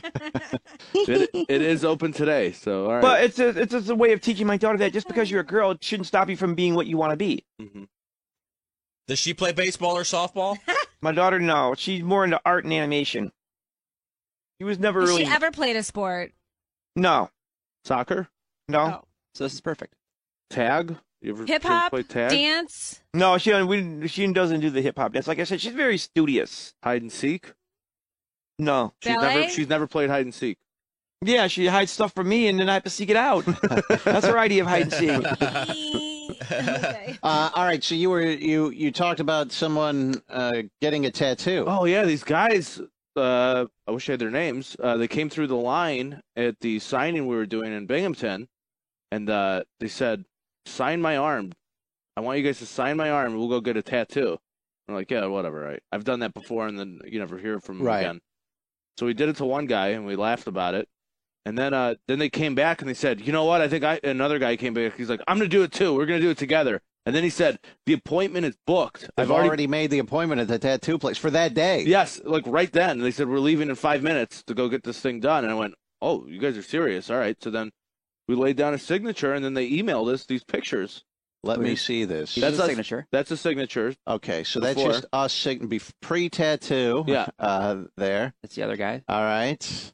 Speaker 6: it, it is open today, so all right.
Speaker 8: But it's a it's just a way of teaching my daughter that just because you're a girl, it shouldn't stop you from being what you want to be.
Speaker 6: hmm
Speaker 4: Does she play baseball or softball?
Speaker 8: My daughter, no, she's more into art and animation. She was never
Speaker 3: Has
Speaker 8: really
Speaker 3: she ever played a sport?
Speaker 8: no,
Speaker 6: Soccer,
Speaker 8: no,
Speaker 3: Oh.
Speaker 7: So this is perfect.
Speaker 6: tag. You ever
Speaker 3: Hip
Speaker 6: ever
Speaker 3: hop,
Speaker 6: play tag?
Speaker 3: dance.
Speaker 8: no. She don't- we, she doesn't do the hip hop dance. Like I said, she's very studious.
Speaker 6: Hide and seek.
Speaker 8: No,
Speaker 6: She's
Speaker 3: Ballet?
Speaker 6: never she's never played hide and seek.
Speaker 8: yeah, she hides stuff from me, and then I have to seek it out. That's her idea of hide and seek.
Speaker 3: Okay.
Speaker 2: Uh, all right, so you were you you talked about someone uh, getting a tattoo.
Speaker 6: Oh yeah, these guys. Uh, I wish I had their names. Uh, they came through the line at the signing we were doing in Binghamton, and uh, they said, "Sign my arm. I want you guys to sign my arm. And we'll go get a tattoo." I'm like, "Yeah, whatever. Right? I've done that before, and then you never hear from them
Speaker 2: Right.
Speaker 6: again." So we did it to one guy, and we laughed about it. And then, uh, then they came back and they said, "You know what? I think I." Another guy came back. He's like, "I'm gonna do it too. We're gonna do it together." And then he said, "The appointment is booked.
Speaker 2: I've already, made the appointment at the tattoo place for that day.
Speaker 6: Yes, like right then. They said, "We're leaving in five minutes to go get this thing done." And I went, "Oh, you guys are serious? All right." So then we laid down a signature, and then they emailed us these pictures.
Speaker 2: Let me see this.
Speaker 7: That's
Speaker 6: That's
Speaker 7: a
Speaker 6: us-
Speaker 7: signature.
Speaker 6: That's a signature.
Speaker 2: Okay, so that's
Speaker 6: Before.
Speaker 2: just us sig- be- pre-tattoo.
Speaker 6: Yeah.
Speaker 2: Uh, there.
Speaker 7: That's the other guy.
Speaker 2: All right.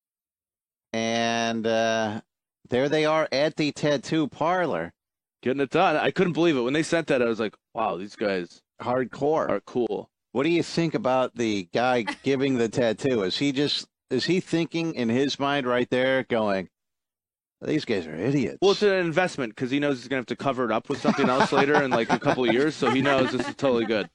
Speaker 2: And uh, there they are at the tattoo parlor.
Speaker 6: Getting it done. I couldn't believe it. When they sent that, I was like, wow, these guys
Speaker 2: Hardcore.
Speaker 6: are cool.
Speaker 2: What do you think about the guy giving the tattoo? Is he just is he thinking in his mind right there, going, "These guys are idiots"?
Speaker 6: Well, it's an investment because he knows he's going to have to cover it up with something else later in like a couple of years. So he knows this is totally good.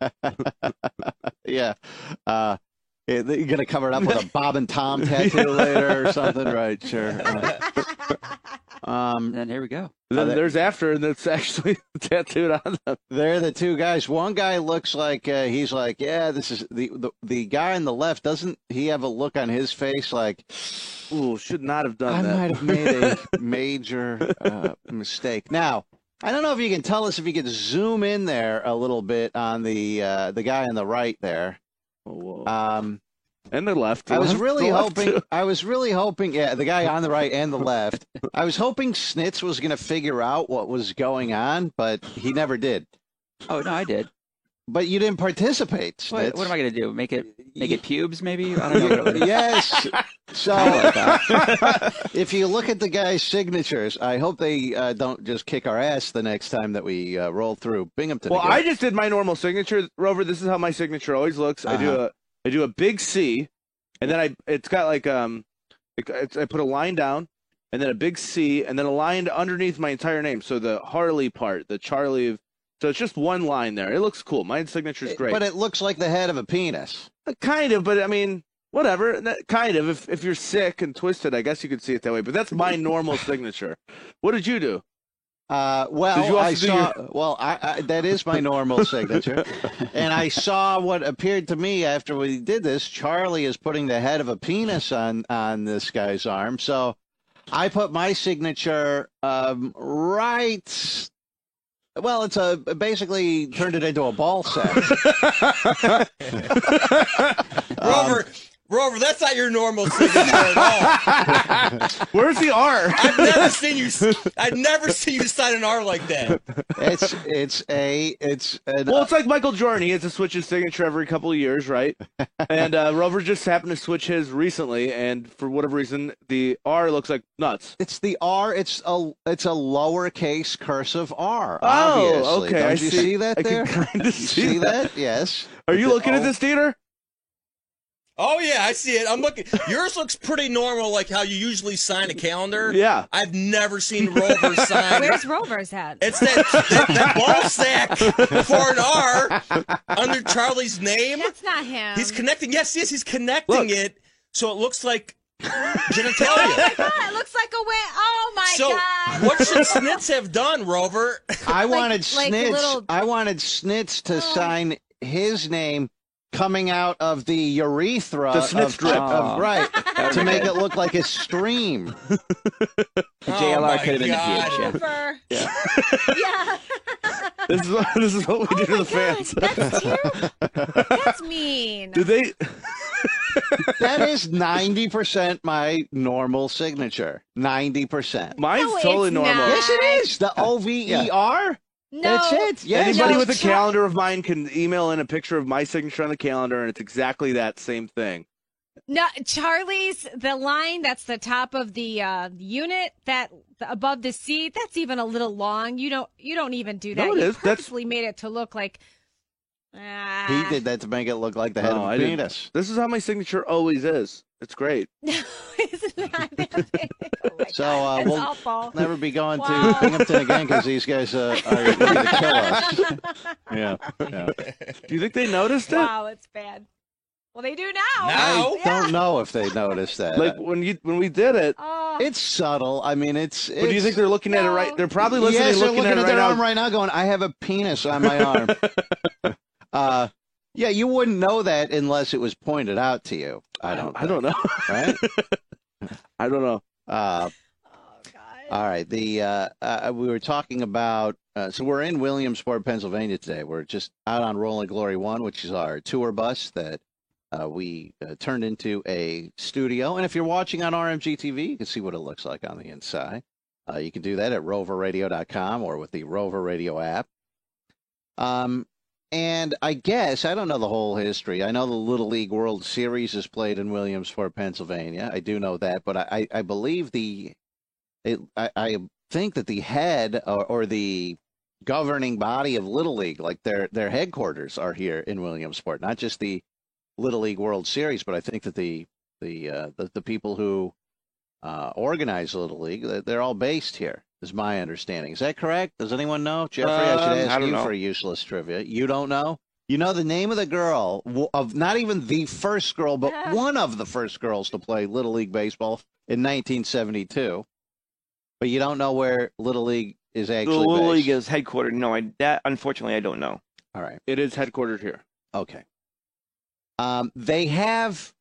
Speaker 2: Yeah. Uh, yeah, you're gonna cover it up with a Bob and Tom tattoo later or something, right? Sure. Uh, um,
Speaker 7: And then here we go.
Speaker 6: And then
Speaker 2: they-
Speaker 6: there's after, and it's actually tattooed on them.
Speaker 2: they're the two guys. One guy looks like uh, he's like, yeah, this is the, the the guy on the left. Doesn't he have a look on his face like,
Speaker 6: Ooh, should not have done
Speaker 2: I
Speaker 6: that.
Speaker 2: might have made a major uh, mistake. Now, I don't know if you can tell us if you could zoom in there a little bit on the uh, the guy on the right there.
Speaker 6: Oh, whoa.
Speaker 2: Um,
Speaker 6: and the left. the
Speaker 2: I was
Speaker 6: left-
Speaker 2: really
Speaker 6: the left
Speaker 2: hoping.
Speaker 6: too.
Speaker 2: I was really hoping. Yeah, the guy on the right and the left. I was hoping Snitz was going to figure out what was going on, but he never did.
Speaker 7: Oh no, I did.
Speaker 2: But you didn't participate, Snitz.
Speaker 7: What, what am I gonna do? Make it make it pubes? Maybe I don't know. What it
Speaker 2: Yes. So
Speaker 7: like that.
Speaker 2: if you look at the guy's signatures, I hope they uh, don't just kick our ass the next time that we uh, roll through Binghamton.
Speaker 6: Well,
Speaker 2: again.
Speaker 6: I just did my normal signature, Rover. This is how my signature always looks. I do
Speaker 2: Uh-huh.
Speaker 6: a I do a big C, and then I it's got like um, it, it's, I put a line down, and then a big C, and then a line underneath my entire name. So the Harley part, the Charlie. So it's just one line there. It looks cool. My signature's great.
Speaker 2: But it looks like the head of a penis.
Speaker 6: Uh, kind of, but I mean, Whatever, that, kind of. If if you're sick and twisted, I guess you could see it that way. But that's my normal signature. What did you do?
Speaker 2: Uh, well,
Speaker 6: Did you also
Speaker 2: I
Speaker 6: do
Speaker 2: saw.
Speaker 6: your-
Speaker 2: Well, I, I, that is my normal signature, and I saw what appeared to me after we did this. Charlie is putting the head of a penis on on this guy's arm, so I put my signature um, right. Well, it's a basically turned it into a ball sack.
Speaker 4: Rover, Rover, that's not your normal signature at all.
Speaker 6: Where's the R?
Speaker 4: I've never seen you. I've never seen you sign an R like that.
Speaker 2: It's it's a it's an,
Speaker 6: Well, it's like Michael Jordan. He has to switch his signature every couple of years, right? And uh, Rover just happened to switch his recently, and for whatever reason, the R looks like nuts.
Speaker 2: It's the R. It's a it's a lowercase cursive R.
Speaker 6: Oh,
Speaker 2: obviously.
Speaker 6: okay,
Speaker 2: Don't
Speaker 6: I
Speaker 2: you
Speaker 6: see-
Speaker 2: see that
Speaker 6: I
Speaker 2: there?
Speaker 6: can kinda
Speaker 2: You
Speaker 6: see
Speaker 2: see
Speaker 6: that.
Speaker 2: that? Yes.
Speaker 6: Are you looking at
Speaker 2: Oh.
Speaker 6: this, Dieter?
Speaker 4: Oh yeah, I see it. I'm looking. Yours looks pretty normal, like how you usually sign a calendar.
Speaker 6: Yeah.
Speaker 4: I've never seen Rover sign.
Speaker 3: Where's Rover's at?
Speaker 4: It's that, that, that ball sack for an R under Charlie's name.
Speaker 3: That's not him.
Speaker 4: He's connecting. Yes, yes, he's connecting
Speaker 6: Look.
Speaker 4: it so it looks like
Speaker 3: Oh
Speaker 4: genitalia.
Speaker 3: my God, it looks like a win. Oh my
Speaker 4: So
Speaker 3: God.
Speaker 4: what should Snitz have done, Rover?
Speaker 2: I wanted
Speaker 3: like
Speaker 2: Snitz.
Speaker 3: little-
Speaker 2: I wanted Snitz to sign his name coming out of the urethra
Speaker 6: The Snitz
Speaker 2: of,
Speaker 6: drip.
Speaker 2: of- right to make it look like a stream.
Speaker 7: The J L
Speaker 4: Oh
Speaker 7: R
Speaker 4: my
Speaker 7: could have been
Speaker 4: God.
Speaker 7: the P H.
Speaker 3: Rover.
Speaker 6: Yeah.
Speaker 3: Yeah.
Speaker 6: This is what, this is what we do to the fans.
Speaker 3: That's terrible. That's mean.
Speaker 6: Do they?
Speaker 2: That is ninety percent my normal signature. Ninety percent.
Speaker 6: Mine's
Speaker 3: No,
Speaker 6: totally
Speaker 3: it's
Speaker 6: normal.
Speaker 3: not.
Speaker 2: Yes, it is. The O V E R.
Speaker 3: No.
Speaker 2: That's it. Yes.
Speaker 6: Anybody
Speaker 3: No,
Speaker 6: with a
Speaker 3: Char-
Speaker 6: calendar of mine can email in a picture of my signature on the calendar, and it's exactly that same thing.
Speaker 3: No, Charlie's the line that's the top of the uh, unit that above the seat. That's even a little long. You don't. You don't even do that.
Speaker 6: No, it
Speaker 3: you
Speaker 6: is. That's-
Speaker 3: purposely made it to look like. Ah.
Speaker 2: He did that to make it look like the head
Speaker 6: No,
Speaker 2: of
Speaker 6: I
Speaker 2: a
Speaker 6: didn't.
Speaker 2: penis.
Speaker 6: This is how my signature always is. It's great.
Speaker 3: No, it's not. Oh my
Speaker 2: So
Speaker 3: God,
Speaker 2: uh,
Speaker 3: that's
Speaker 2: we'll
Speaker 3: awful.
Speaker 2: never be going
Speaker 3: Wow.
Speaker 2: to Binghamton again because these guys uh, are going to kill us. Yeah. yeah.
Speaker 6: Do you think they noticed it?
Speaker 3: Wow, it's bad. Well, they do now.
Speaker 4: Now?
Speaker 2: I don't know if they noticed that.
Speaker 6: Like when you when we did it.
Speaker 3: Oh,
Speaker 2: It's subtle. I mean, it's.
Speaker 6: But do you
Speaker 2: it's-
Speaker 6: think they're looking at it right? They're probably listening,
Speaker 2: Yes, they're
Speaker 6: looking,
Speaker 2: looking
Speaker 6: at,
Speaker 2: at,
Speaker 6: it
Speaker 2: their
Speaker 6: right
Speaker 2: arm
Speaker 6: now.
Speaker 2: right now, going, "I have a penis on my arm." uh, yeah, you wouldn't know that unless it was pointed out to you. I don't.
Speaker 6: I don't know.
Speaker 2: Right?
Speaker 6: I don't know.
Speaker 2: Uh,
Speaker 3: oh God.
Speaker 2: all right. The uh, uh, we were talking about. Uh, so we're in Williamsport, Pennsylvania today. We're just out on Rolling Glory One, which is our tour bus that uh, we uh, turned into a studio. And if you're watching on R M G T V, you can see what it looks like on the inside. Uh, you can do that at rover radio dot com or with the Rover Radio app. Um, and I guess I don't know the whole history. I know the Little League World Series is played in Williamsport, Pennsylvania. I do know that, but I, I believe the it, I, I think that the head or, or the governing body of Little League, like their their headquarters, are here in Williamsport. Not just the Little League World Series, but I think that the the uh, the, the people who uh, organize Little League, they're all based here. Is my understanding. Is that correct? Does anyone know? Jeffrey, I
Speaker 6: Um,
Speaker 2: should ask
Speaker 6: I don't
Speaker 2: you
Speaker 6: know.
Speaker 2: for useless trivia. You don't know? You know the name of the girl, w- of not even the first girl, but one of the first girls to play Little League Baseball in nineteen seventy-two. But you don't know where Little League is
Speaker 8: The
Speaker 2: actually
Speaker 8: Little
Speaker 2: based.
Speaker 8: League is headquartered. No, I that unfortunately I don't know.
Speaker 2: All right.
Speaker 6: It is headquartered here.
Speaker 2: Okay. Um, they have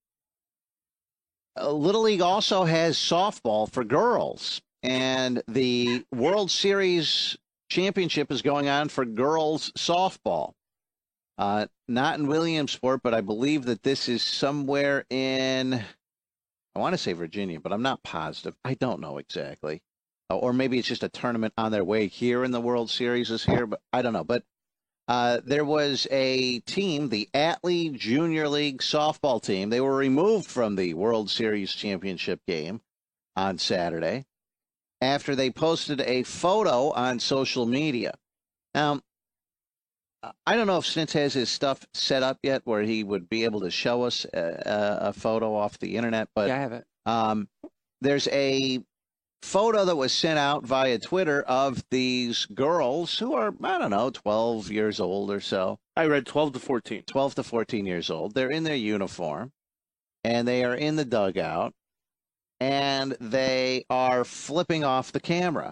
Speaker 2: uh, Little League also has softball for girls, and the World Series championship is going on for girls softball. Uh, not in Williamsport, but I believe that this is somewhere in, I want to say Virginia, but I'm not positive. I don't know exactly. Uh, or maybe it's just a tournament on their way here in the World Series is here, but I don't know. But uh, there was a team, the Atlee Junior League softball team. They were removed from the World Series championship game on Saturday after they posted a photo on social media. Now, I don't know if Snitz has his stuff set up yet where he would be able to show us a, a photo off the internet, but
Speaker 7: Yeah, I have it.
Speaker 2: um, there's a photo that was sent out via Twitter of these girls who are, I don't know, twelve years old or so.
Speaker 6: I read twelve to fourteen.
Speaker 2: twelve to fourteen years old. They're in their uniform. and they are in the dugout, and they are flipping off the camera.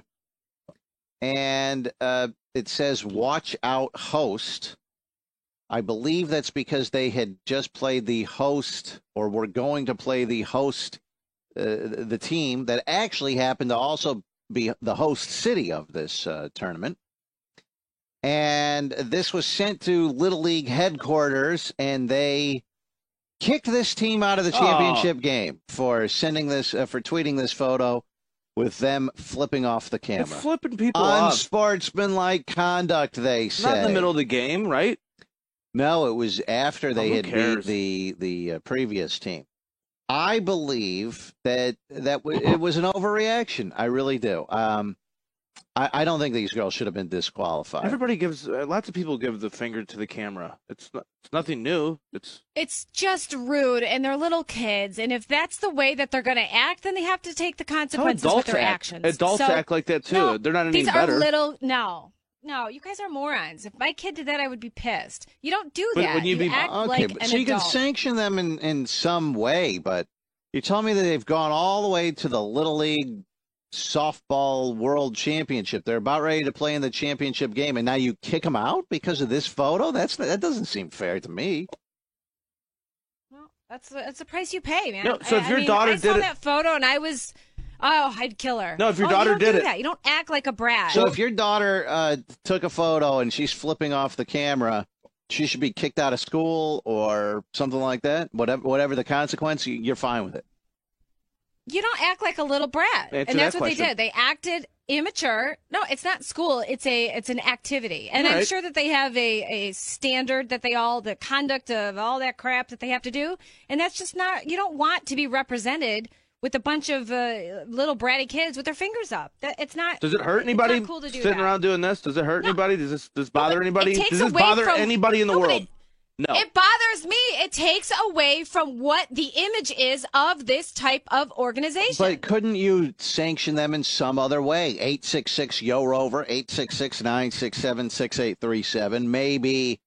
Speaker 2: And uh, it says, "Watch out, host." I believe that's because they had just played the host, or were going to play the host, uh, the team that actually happened to also be the host city of this uh, tournament. And this was sent to Little League headquarters, and they kicked this team out of the championship oh. game for sending this, uh, for tweeting this photo with them flipping off the camera.
Speaker 6: They're flipping people off.
Speaker 2: Unsportsmanlike conduct, they say.
Speaker 6: Not in the middle of the game, right?
Speaker 2: No, it was after they
Speaker 6: oh,
Speaker 2: had beat the the uh, previous team. I believe that that w- it was an overreaction. I really do. Um, I, I don't think these girls should have been disqualified.
Speaker 6: Everybody gives, uh, lots of people give the finger to the camera. It's not, it's nothing new. It's
Speaker 3: it's just rude, and they're little kids. And if that's the way that they're going to act, then they have to take the consequences with their
Speaker 6: act.
Speaker 3: actions.
Speaker 6: Adults
Speaker 3: so,
Speaker 6: act like that too.
Speaker 3: No,
Speaker 6: they're not any
Speaker 3: these
Speaker 6: better.
Speaker 3: These are little. No. No, you guys are morons. If my kid did that, I would be pissed. You don't do
Speaker 2: but
Speaker 3: that.
Speaker 2: When you,
Speaker 3: you
Speaker 2: be,
Speaker 3: act
Speaker 2: okay,
Speaker 3: like
Speaker 2: but,
Speaker 3: an
Speaker 2: so you
Speaker 3: adult.
Speaker 2: can sanction them in, in some way, but you tell me that they've gone all the way to the Little League softball world championship. They're about ready to play in the championship game, and now you kick them out because of this photo? That's that doesn't seem fair to me.
Speaker 3: Well, that's that's the price you pay, man.
Speaker 6: No, so
Speaker 3: I,
Speaker 6: if your
Speaker 3: I mean,
Speaker 6: daughter
Speaker 3: I
Speaker 6: did
Speaker 3: saw
Speaker 6: it,
Speaker 3: that photo and I was. Oh, I'd kill her.
Speaker 6: No, if your
Speaker 3: oh,
Speaker 6: daughter
Speaker 3: you don't
Speaker 6: did
Speaker 3: do
Speaker 6: it.
Speaker 3: That. You don't act like a brat.
Speaker 2: So if your daughter uh, took a photo and she's flipping off the camera, she should be kicked out of school or something like that? Whatever whatever the consequence, you're fine with it.
Speaker 3: You don't act like a little brat.
Speaker 6: Answer
Speaker 3: and that's
Speaker 6: that
Speaker 3: what
Speaker 6: question.
Speaker 3: they did. They acted immature. No, it's not school. It's a it's an activity. And
Speaker 6: All
Speaker 3: I'm
Speaker 6: right.
Speaker 3: sure that they have a, a standard that they all, the conduct of all that crap that they have to do. And that's just not, you don't want to be represented with a bunch of uh, little bratty kids with their fingers up. That it's not.
Speaker 6: Does it hurt
Speaker 3: it's
Speaker 6: anybody
Speaker 3: not cool to do
Speaker 6: sitting
Speaker 3: that.
Speaker 6: around doing this? Does it hurt
Speaker 3: No.
Speaker 6: anybody? Does this does bother
Speaker 3: No,
Speaker 6: anybody?
Speaker 3: it takes
Speaker 6: Does this
Speaker 3: away
Speaker 6: bother
Speaker 3: from-
Speaker 6: anybody in the
Speaker 3: No, but
Speaker 6: world?
Speaker 3: it-
Speaker 6: No.
Speaker 3: It bothers me. It takes away from what the image is of this type of organization.
Speaker 2: But couldn't you sanction them in some other way? eight six six Y O Rover, eight six six, nine six seven, six eight three seven. Maybe,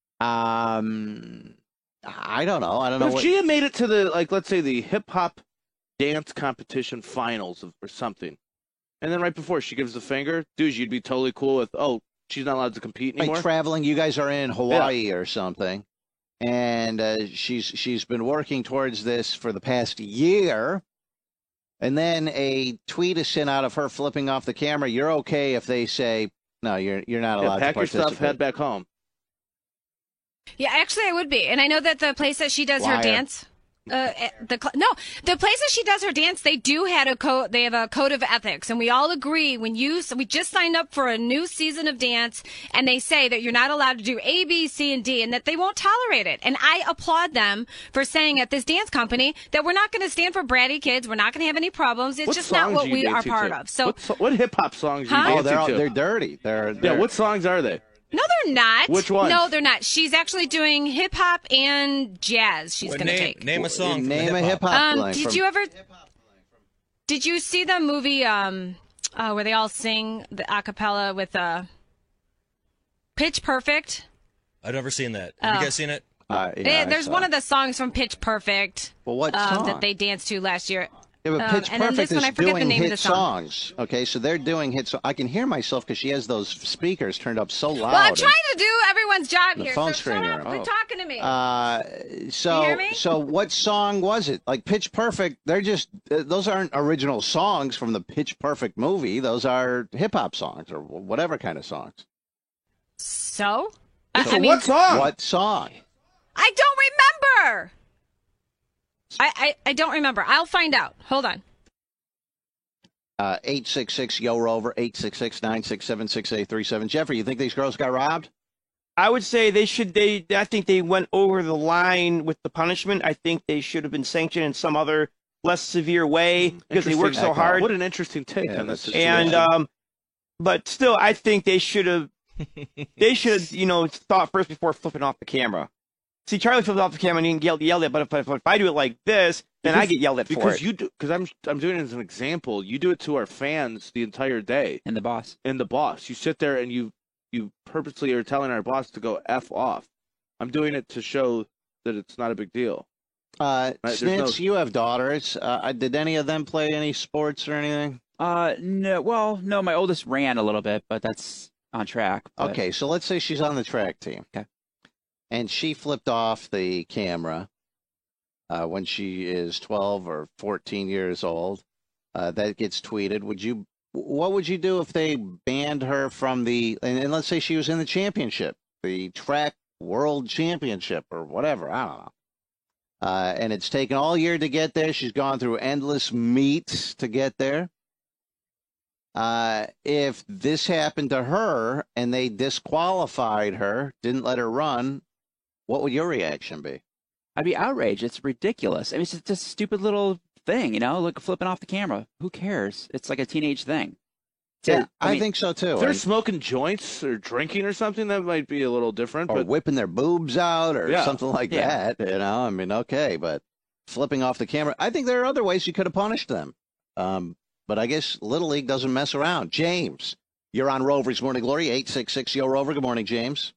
Speaker 2: um, I don't know. I don't
Speaker 6: But
Speaker 2: know
Speaker 6: if
Speaker 2: what.
Speaker 6: she had made it to the, like, let's say the hip hop dance competition finals of, or something, and then right before she gives the finger, dude, you'd be totally cool with, oh, she's not allowed to compete anymore.
Speaker 2: Like traveling, you guys are in Hawaii or something, and uh, she's she's been working towards this for the past year, and then a tweet is sent out of her flipping off the camera. You're okay if they say no, you're you're not
Speaker 6: Yeah,
Speaker 2: allowed
Speaker 6: pack
Speaker 2: to
Speaker 6: your
Speaker 2: participate.
Speaker 6: stuff, head back home.
Speaker 3: Yeah, actually, I would be. And I know that the place that she does
Speaker 2: Liar.
Speaker 3: her dance, uh, the cl- no, the place that she does her dance, they do had a code. They have a code of ethics, and we all agree when you. So we just signed up for a new season of dance, and they say that you're not allowed to do A, B, C, and D, and that they won't tolerate it. And I applaud them for saying at this dance company that we're not going to stand for bratty kids. We're not going to have any problems. It's
Speaker 6: What
Speaker 3: just not
Speaker 6: songs
Speaker 3: what
Speaker 6: are you
Speaker 3: we are
Speaker 6: dancing
Speaker 3: part
Speaker 6: to?
Speaker 3: of. So
Speaker 6: what, so- what hip hop songs are
Speaker 3: Huh?
Speaker 6: you
Speaker 2: Oh,
Speaker 6: dancing
Speaker 2: they're all,
Speaker 6: to?
Speaker 2: they're dirty. They're,
Speaker 6: yeah,
Speaker 2: they're
Speaker 6: what songs are they?
Speaker 3: no, they're not.
Speaker 6: Which ones?
Speaker 3: No, they're not. She's actually doing hip hop and jazz. She's
Speaker 4: Well,
Speaker 3: going to
Speaker 4: name,
Speaker 3: take.
Speaker 4: name a song. from
Speaker 2: name
Speaker 4: the
Speaker 2: a
Speaker 4: hip-hop.
Speaker 2: hip hop.
Speaker 3: Um,
Speaker 2: line
Speaker 3: did
Speaker 2: from-
Speaker 3: you ever? Did you see the movie um, uh, where they all sing the acapella with uh, Pitch Perfect?
Speaker 4: I've never seen that. Have
Speaker 3: Oh.
Speaker 4: you guys seen it?
Speaker 2: Uh, yeah,
Speaker 3: Eh,
Speaker 2: I
Speaker 3: there's
Speaker 2: saw
Speaker 3: one
Speaker 2: it.
Speaker 3: of the songs from Pitch Perfect
Speaker 2: Well, what
Speaker 3: um,
Speaker 2: song?
Speaker 3: that they danced to last year.
Speaker 2: Yeah, but
Speaker 3: Um,
Speaker 2: Pitch
Speaker 3: and then
Speaker 2: Perfect
Speaker 3: this one,
Speaker 2: is
Speaker 3: I forget the
Speaker 2: doing
Speaker 3: name of
Speaker 2: hit
Speaker 3: the song.
Speaker 2: songs. Okay, so they're doing hit songs. I can hear myself because she has those speakers turned up so loud.
Speaker 3: Well, I'm
Speaker 2: and-
Speaker 3: trying to do everyone's job
Speaker 2: The
Speaker 3: here.
Speaker 2: phone
Speaker 3: So shut
Speaker 2: screener.
Speaker 3: up. Quit
Speaker 2: Oh.
Speaker 3: talking to me.
Speaker 2: Uh, so,
Speaker 3: You hear me?
Speaker 2: so what song was it? Like Pitch Perfect, they're just, uh, those aren't original songs from the Pitch Perfect movie. Those are hip hop songs or whatever kind of songs.
Speaker 3: so? I,
Speaker 2: So
Speaker 3: I mean,
Speaker 6: what song?
Speaker 2: What song?
Speaker 3: I don't remember. I, I, I don't remember. I'll find out. Hold on.
Speaker 2: Uh, eight six six Y O Rover, eight six six, nine six seven, six eight three seven. Jeffrey, you think these girls got robbed?
Speaker 8: I would say they should. They. I think they went over the line with the punishment. I think they should have been sanctioned in some other less severe way because they worked so
Speaker 6: Interesting-
Speaker 8: hard.
Speaker 6: What an interesting take
Speaker 2: Yeah,
Speaker 6: on this
Speaker 2: that's-
Speaker 6: situation.
Speaker 8: And um, but still, I think they should have. They should have, you know, thought first before flipping off the camera. See, Charlie flipped off the camera and he didn't get yelled at. But if, if, if I do it like this, then I
Speaker 6: Because-
Speaker 8: get yelled at for
Speaker 6: because
Speaker 8: it.
Speaker 6: you do, because I'm I'm doing it as an example. You do it to our fans the entire day,
Speaker 7: And the boss.
Speaker 6: and the boss. You sit there and you you purposely are telling our boss to go f off. I'm doing it to show that it's not a big deal.
Speaker 2: Uh,
Speaker 6: Right, there's
Speaker 2: Snitz,
Speaker 6: no-
Speaker 2: you have daughters. Uh, did any of them play any sports or anything?
Speaker 7: Uh, no. Well, no. My oldest ran a little bit, but that's on track. but-
Speaker 2: Okay, so let's say she's on the track team.
Speaker 7: Okay.
Speaker 2: And she flipped off the camera uh, when she is twelve or fourteen years old. Uh, that gets tweeted. Would you? What would you do if they banned her from the? And, and let's say she was in the championship, the track world championship or whatever. I don't know. Uh, and it's taken all year to get there. She's gone through endless meets to get there. Uh, if this happened to her and they disqualified her, didn't let her run, what would your reaction be?
Speaker 7: I'd be outraged. It's ridiculous. I mean, it's just a stupid little thing, you know, like flipping off the camera. Who cares? It's like a teenage thing.
Speaker 2: Yeah,
Speaker 7: I
Speaker 2: I,
Speaker 7: mean,
Speaker 2: think so too.
Speaker 6: If they're
Speaker 2: I-
Speaker 6: smoking joints or drinking or something, that might be a little different.
Speaker 2: or
Speaker 6: But
Speaker 2: whipping their boobs out or
Speaker 6: Yeah.
Speaker 2: something like
Speaker 7: Yeah.
Speaker 2: that. You know, I mean, okay, but flipping off the camera, I think there are other ways you could have punished them. Um, but I guess Little League doesn't mess around. James, you're on Rover's Morning Glory, eight six six, Yo Rover. Good morning, James.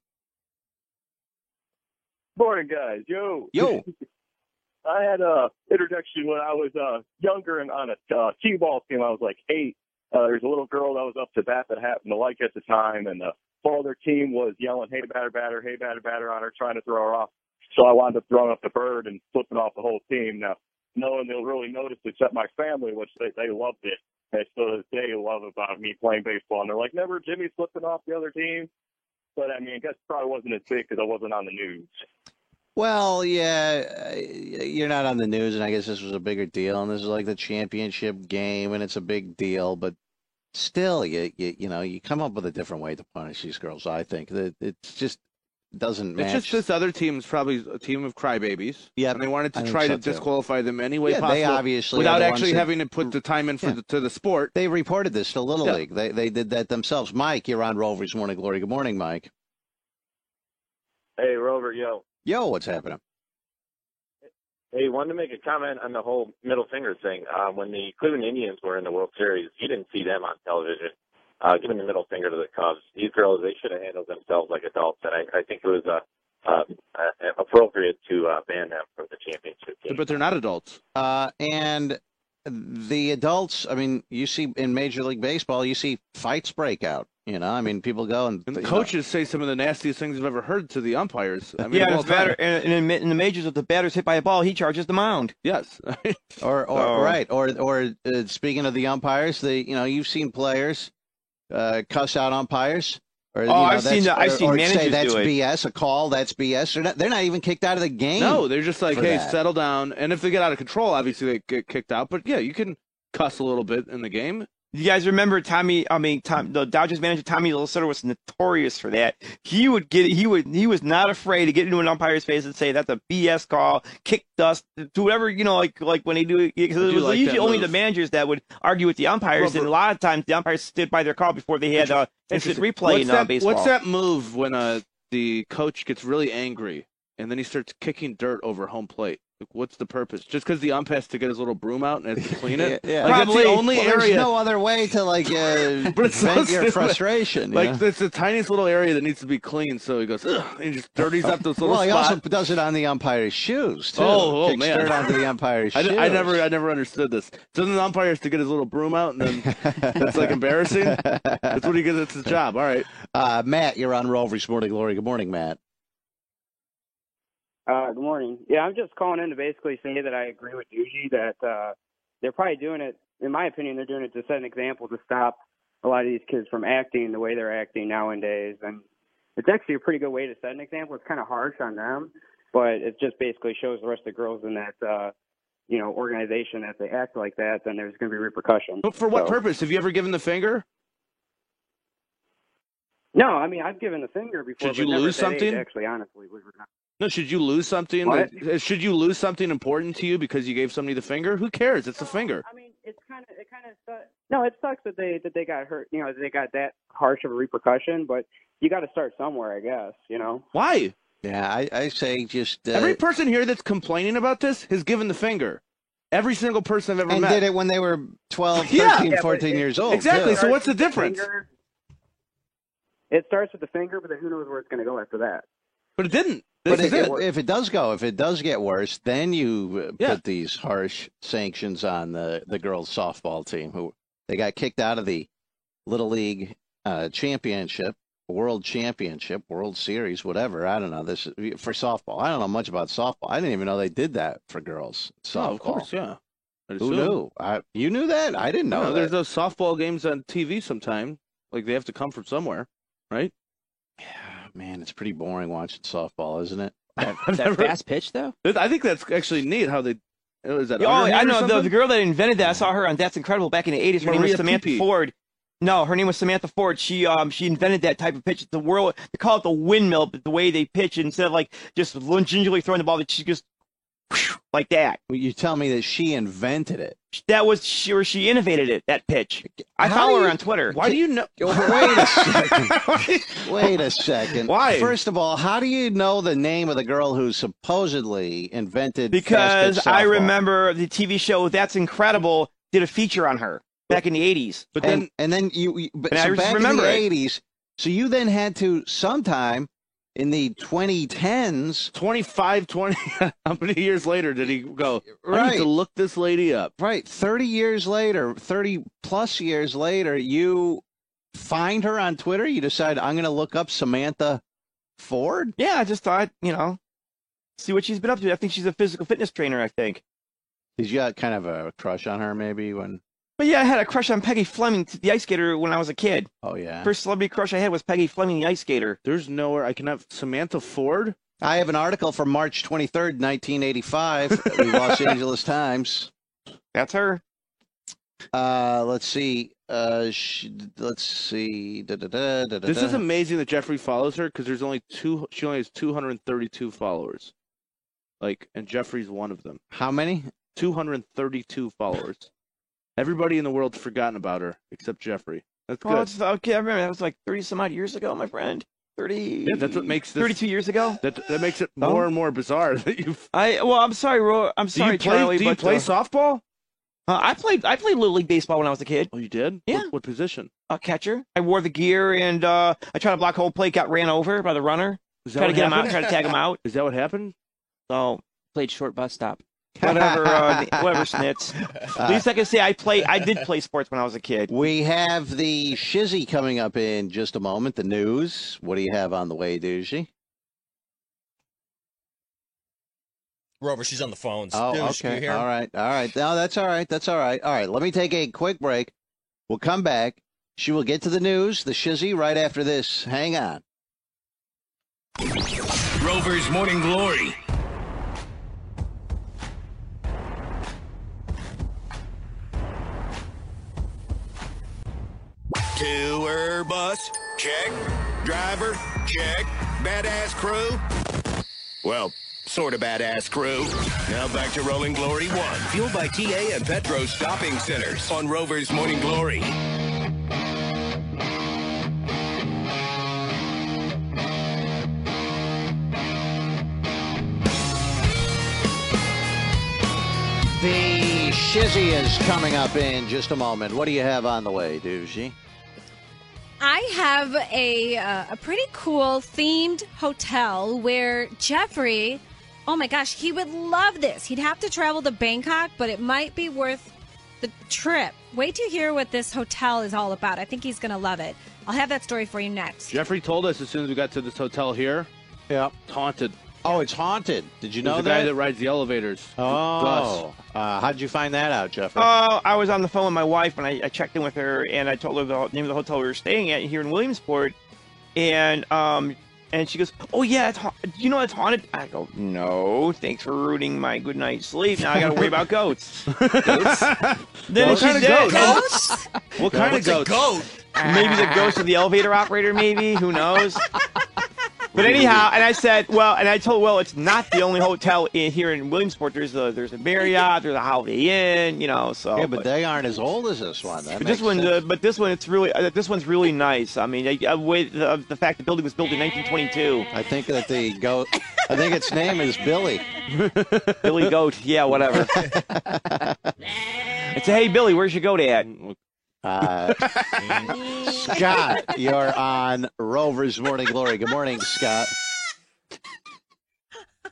Speaker 11: Morning, guys. Yo.
Speaker 2: Yo.
Speaker 11: I had a introduction when I was uh, younger and on a uh, T-ball team. I was like eight. Uh, there's a little girl that was up to bat that happened to like at the time, and the whole other team was yelling, "Hey, batter, batter, hey, batter, batter," on her, trying to throw her off. So I wound up throwing up the bird and flipping off the whole team. Now, no one will really notice except my family, which they, they loved it. And still to this day love about me playing baseball. And they're like, "Never Jimmy's flipping off the other team." But, I mean, I guess it probably wasn't as big because I wasn't on the news.
Speaker 2: Well, yeah, uh, you're not on the news, and I guess this was a bigger deal, and this is like the championship game, and it's a big deal, but still, you you, you know, you come up with a different way to punish these girls, I think. That it's just doesn't match.
Speaker 6: it's just this other team's probably a team of crybabies.
Speaker 2: Yep,
Speaker 6: and they wanted
Speaker 2: I
Speaker 6: to
Speaker 2: think
Speaker 6: try
Speaker 2: so,
Speaker 6: to
Speaker 2: too.
Speaker 6: disqualify them any way
Speaker 2: Yeah,
Speaker 6: possible.
Speaker 2: they obviously are
Speaker 6: without
Speaker 2: the
Speaker 6: actually
Speaker 2: ones that-
Speaker 6: having to put the time in for
Speaker 2: Yeah.
Speaker 6: the, to the sport.
Speaker 2: They reported this to Little
Speaker 6: Yeah.
Speaker 2: League. They they did that themselves. Mike, you're on Rover's Morning Glory. Good morning, Mike.
Speaker 12: Hey, Rover, yo.
Speaker 2: Yo, what's happening?
Speaker 12: Hey, wanted to make a comment on the whole middle finger thing. Uh, when the Cleveland Indians were in the World Series, you didn't see them on television uh, giving the middle finger to the Cubs. These girls, they should have handled themselves like adults, and I, I think it was uh, uh, uh, appropriate to uh, ban them from the championship game.
Speaker 6: But they're not adults.
Speaker 2: Uh, and the adults, I mean, you see in Major League Baseball, you see fights break out. You know, I mean, people go and,
Speaker 6: And the
Speaker 2: you
Speaker 6: coaches say some of the nastiest things I've ever heard to the umpires. I mean,
Speaker 8: yeah,
Speaker 6: of all
Speaker 8: it's batter,
Speaker 6: time.
Speaker 8: and, and in, in the majors, if the batter's hit by a ball, he charges the mound.
Speaker 6: Yes.
Speaker 2: Or, or
Speaker 8: So-
Speaker 2: right, or or uh, speaking of the umpires, the you know you've seen players uh, cuss out umpires. Or,
Speaker 8: Oh,
Speaker 2: you know,
Speaker 8: I've seen
Speaker 2: that's-
Speaker 8: that- I've
Speaker 2: or-
Speaker 8: seen
Speaker 2: or say
Speaker 8: managers
Speaker 2: that's
Speaker 8: do it.
Speaker 2: B S. A call, that's B S. They're not, they're not even kicked out of the game.
Speaker 6: No, they're just like,
Speaker 2: for
Speaker 6: hey,
Speaker 2: that.
Speaker 6: settle down. And if they get out of control, obviously they get kicked out. But yeah, you can cuss a little bit in the game.
Speaker 8: You guys remember Tommy? I mean, Tom, the Dodgers manager Tommy Lasorda was notorious for that. He would get, he would, he was not afraid to get into an umpire's face and say that's a B S call, kick dust, do whatever you know, like like when they do it. Because
Speaker 6: I
Speaker 8: it
Speaker 6: do
Speaker 8: was
Speaker 6: like
Speaker 8: usually
Speaker 6: that
Speaker 8: only
Speaker 6: move.
Speaker 8: the managers that would argue with the umpires,
Speaker 6: Well,
Speaker 8: and a lot of times the umpires stood by their call before they had uh, instant
Speaker 6: Interesting.
Speaker 8: replay
Speaker 6: what's
Speaker 8: in
Speaker 6: that,
Speaker 8: uh, baseball.
Speaker 6: What's that move when uh, the coach gets really angry and then he starts kicking dirt over home plate? Like, what's the purpose? Just because the ump has to get his little broom out and has to clean it?
Speaker 2: Yeah, yeah.
Speaker 6: Like, that's
Speaker 8: Probably.
Speaker 6: the only
Speaker 2: Well,
Speaker 6: area.
Speaker 2: there's no other way to like uh,
Speaker 6: But it's so
Speaker 2: vent your
Speaker 6: stupid.
Speaker 2: frustration. you
Speaker 6: Like,
Speaker 2: know?
Speaker 6: it's the tiniest little area that needs to be cleaned. So he goes, ugh, and he just dirties up those little
Speaker 2: well, he
Speaker 6: spots.
Speaker 2: also does it on the umpire's shoes too.
Speaker 6: Oh, oh,
Speaker 2: Kicks
Speaker 6: man.
Speaker 2: dirt onto the umpire's
Speaker 6: I,
Speaker 2: shoes.
Speaker 6: I never, I never understood this. So then the umpire has to get his little broom out, and then it's like embarrassing. That's what he gets. It's his job. All right.
Speaker 2: Uh, Matt, you're on Rover's Morning Glory. Good morning, Matt.
Speaker 13: Uh, good morning. Yeah, I'm just calling in to basically say that I agree with Yuji that uh, they're probably doing it, in my opinion, they're doing it to set an example to stop a lot of these kids from acting the way they're acting nowadays. And it's actually a pretty good way to set an example. It's kind of harsh on them, but it just basically shows the rest of the girls in that, uh, you know, organization that they act like that, then there's going to be repercussions.
Speaker 6: But for what
Speaker 13: So-
Speaker 6: purpose? Have you ever given the finger?
Speaker 13: No, I mean, I've given the finger before.
Speaker 6: Should you
Speaker 13: but never
Speaker 6: lose
Speaker 13: at that age,
Speaker 6: something?
Speaker 13: actually, honestly, believe it or not.
Speaker 6: No. Should you lose something?
Speaker 13: What?
Speaker 6: Like, should you lose something important to you because you gave somebody the finger? Who cares? It's a finger.
Speaker 13: I mean, it's kind of, it kind of sucks. No, it sucks that they that they got hurt. You know, they got that harsh of a repercussion. But you got to start somewhere, I guess. You know.
Speaker 6: Why?
Speaker 2: Yeah, I, I say just uh,
Speaker 6: Every person here that's complaining about this has given the finger. Every single person I've ever
Speaker 2: and
Speaker 6: met.
Speaker 2: did it when they were twelve,
Speaker 6: Yeah.
Speaker 2: thirteen,
Speaker 13: Yeah, but
Speaker 2: fourteen
Speaker 13: it-
Speaker 2: years old.
Speaker 6: Exactly.
Speaker 2: too.
Speaker 6: So what's the
Speaker 13: Starts with
Speaker 6: difference?
Speaker 13: finger. It starts with the finger, but then who knows where it's going to go after that?
Speaker 6: But it didn't.
Speaker 2: But
Speaker 6: This
Speaker 2: if,
Speaker 6: is
Speaker 2: if,
Speaker 6: it.
Speaker 2: if it does go, if it does get worse, then you uh,
Speaker 6: Yeah.
Speaker 2: put these harsh sanctions on the, the girls' softball team who they got kicked out of the Little League uh, championship, World Championship, World Series, whatever. I don't know. This is, for softball. I don't know much about softball. I didn't even know they did that for girls. Softball.
Speaker 6: Oh, of course, yeah. I'd
Speaker 2: Who
Speaker 6: assume.
Speaker 2: knew? I, you knew that? I didn't know
Speaker 6: No,
Speaker 2: that.
Speaker 6: there's those softball games on T V sometime. Like they have to come from somewhere, right?
Speaker 2: Man, it's pretty boring watching softball, isn't it?
Speaker 7: That,
Speaker 6: I've
Speaker 7: that
Speaker 6: never-
Speaker 7: fast pitch, though?
Speaker 6: I think that's actually neat how they. Is that
Speaker 8: Oh, I
Speaker 6: underhand or
Speaker 8: know the,
Speaker 6: something?
Speaker 8: the girl that invented that. I saw her on That's Incredible back in the eighties. Her name
Speaker 6: Maria
Speaker 8: was Samantha
Speaker 6: Pepe.
Speaker 8: Ford. No, her name was Samantha Ford. She um she invented that type of pitch. The world they call it the windmill, but the way they pitch it, instead of like just gingerly throwing the ball, that she just like that.
Speaker 2: Well, you tell me that she invented it.
Speaker 8: That was she or she innovated it. That pitch. I
Speaker 2: How
Speaker 8: follow
Speaker 2: do
Speaker 8: her
Speaker 2: you-
Speaker 8: on Twitter.
Speaker 6: Why do you know?
Speaker 2: Wait a second. Wait a second.
Speaker 6: Why?
Speaker 2: First of all, how do you know the name of the girl who supposedly invented
Speaker 8: Because
Speaker 2: fast pitch
Speaker 8: I
Speaker 2: softball?
Speaker 8: remember the T V show That's Incredible did a feature on her back in the eighties.
Speaker 6: But
Speaker 2: and,
Speaker 6: then
Speaker 2: and then you, you but
Speaker 8: And I
Speaker 2: so
Speaker 8: just
Speaker 2: back in
Speaker 8: remember
Speaker 2: the
Speaker 8: it.
Speaker 2: eighties, so you then had to sometime in the twenty tens,
Speaker 6: twenty-five, twenty How many years later did he go? I
Speaker 2: Right.
Speaker 6: need to look this lady up.
Speaker 2: right, thirty years later, thirty plus years later, you find her on Twitter. You decide I'm going to look up Samantha Ford.
Speaker 8: Yeah, I just thought, you know, see what she's been up to. I think she's a physical fitness trainer, I think.
Speaker 2: Did you got kind of a crush on her, maybe when?
Speaker 8: But yeah, I had a crush on Peggy Fleming, the ice skater, when I was a kid.
Speaker 2: Oh yeah.
Speaker 8: First celebrity crush I had was Peggy Fleming, the ice skater.
Speaker 6: There's nowhere I can have Samantha Ford.
Speaker 2: I have an article from March twenty-third, nineteen eighty-five, the Los Angeles Times.
Speaker 8: That's her.
Speaker 2: Uh, let's see. Uh, sh- let's see. Da, da, da, da, da,
Speaker 6: This is
Speaker 2: da.
Speaker 6: amazing that Jeffrey follows her because there's only two. She only has two hundred thirty-two followers. Like, and Jeffrey's one of them.
Speaker 2: How many?
Speaker 6: two hundred thirty-two followers. Everybody in the world's forgotten about her except Jeffrey. That's good.
Speaker 8: Oh, it's, okay, I remember that was like thirty some odd years ago, my friend. thirty.
Speaker 6: Yeah, that's what makes this,
Speaker 8: thirty-two years ago.
Speaker 6: That that makes it more
Speaker 8: Oh.
Speaker 6: and more bizarre that you.
Speaker 8: I well, I'm sorry, Ro. I'm
Speaker 6: Do
Speaker 8: sorry,
Speaker 6: you play?
Speaker 8: Charlie.
Speaker 6: do you
Speaker 8: but,
Speaker 6: play
Speaker 8: uh,
Speaker 6: softball?
Speaker 8: Uh, I played. I played little league baseball when I was a kid.
Speaker 6: Oh, you did?
Speaker 8: Yeah.
Speaker 6: What, what position?
Speaker 8: A catcher. I wore the gear and uh, I tried to block hole plate. Got ran over by the runner.
Speaker 6: Is that
Speaker 8: Try to
Speaker 6: what
Speaker 8: get him out.
Speaker 6: happened?
Speaker 8: Try to tag him out.
Speaker 6: Is that what happened?
Speaker 8: So
Speaker 7: Played short bus stop.
Speaker 8: whatever. Uh, whatever, Snits. At least I can say I play. I did play sports when I was a kid.
Speaker 2: We have the shizzy coming up in just a moment. The news. What do you have on the way, Doogie?
Speaker 4: Rover, she's on the phones.
Speaker 2: Oh,
Speaker 4: Dude, can you
Speaker 2: okay.
Speaker 4: hear him?
Speaker 2: All right. All right. No, that's all right. That's all right. All right. Let me take a quick break. We'll come back. She will get to the news, the shizzy, right after this. Hang on.
Speaker 1: Rover's Morning Glory. Tour bus, check. Driver, check. Badass crew? Well, sort of badass crew. Now back to Rolling Glory one. Fueled by T A and Petro Stopping Centers on Rover's Morning Glory.
Speaker 2: The shizzy is coming up in just a moment. What do you have on the way, Doogie?
Speaker 3: I have a uh, a pretty cool themed hotel where Jeffrey, oh my gosh, he would love this. He'd have to travel to Bangkok, but it might be worth the trip. Wait to hear what this hotel is all about. I think he's going to love it. I'll have that story for you next.
Speaker 6: Jeffrey told us as soon as we got to this hotel here.
Speaker 2: Yeah.
Speaker 6: It's haunted.
Speaker 2: Oh, it's haunted. Did you
Speaker 6: There's
Speaker 2: know
Speaker 6: the guy
Speaker 2: that?
Speaker 6: that rides the elevators.
Speaker 2: Oh. Uh, how'd you find that out, Jeffrey?
Speaker 8: Oh, I was on the phone with my wife when I, I checked in with her, and I told her the name of the hotel we were staying at here in Williamsport, and um, and she goes, "Oh yeah, it's ha- you know it's haunted." I go, "No, thanks for ruining my good night's sleep. Now I got to worry about goats." Goats? Then
Speaker 6: What
Speaker 8: she
Speaker 6: kind of
Speaker 8: did.
Speaker 6: goats? What kind
Speaker 4: What's
Speaker 6: of
Speaker 4: a
Speaker 6: goats?
Speaker 4: goat?
Speaker 8: Maybe the ghost of the elevator operator. Maybe, who knows? But anyhow, and I said, well, and I told, well, it's not the only hotel in here in Williamsport. There's a there's a Marriott, there's a Holiday Inn, you know. So
Speaker 2: yeah, but, they aren't as old as this one. That
Speaker 8: But this
Speaker 2: makes
Speaker 8: one,
Speaker 2: sense.
Speaker 8: uh, but this one, it's really, uh, this one's really nice. I mean, I, I, with the, the fact the building was built in nineteen twenty-two.
Speaker 2: I think that the goat. I think its name is Billy.
Speaker 8: Billy Goat, yeah, whatever. I say, hey, Billy, where's your goat at?
Speaker 2: Uh, Scott, you're on Rover's Morning Glory. Good morning, Scott.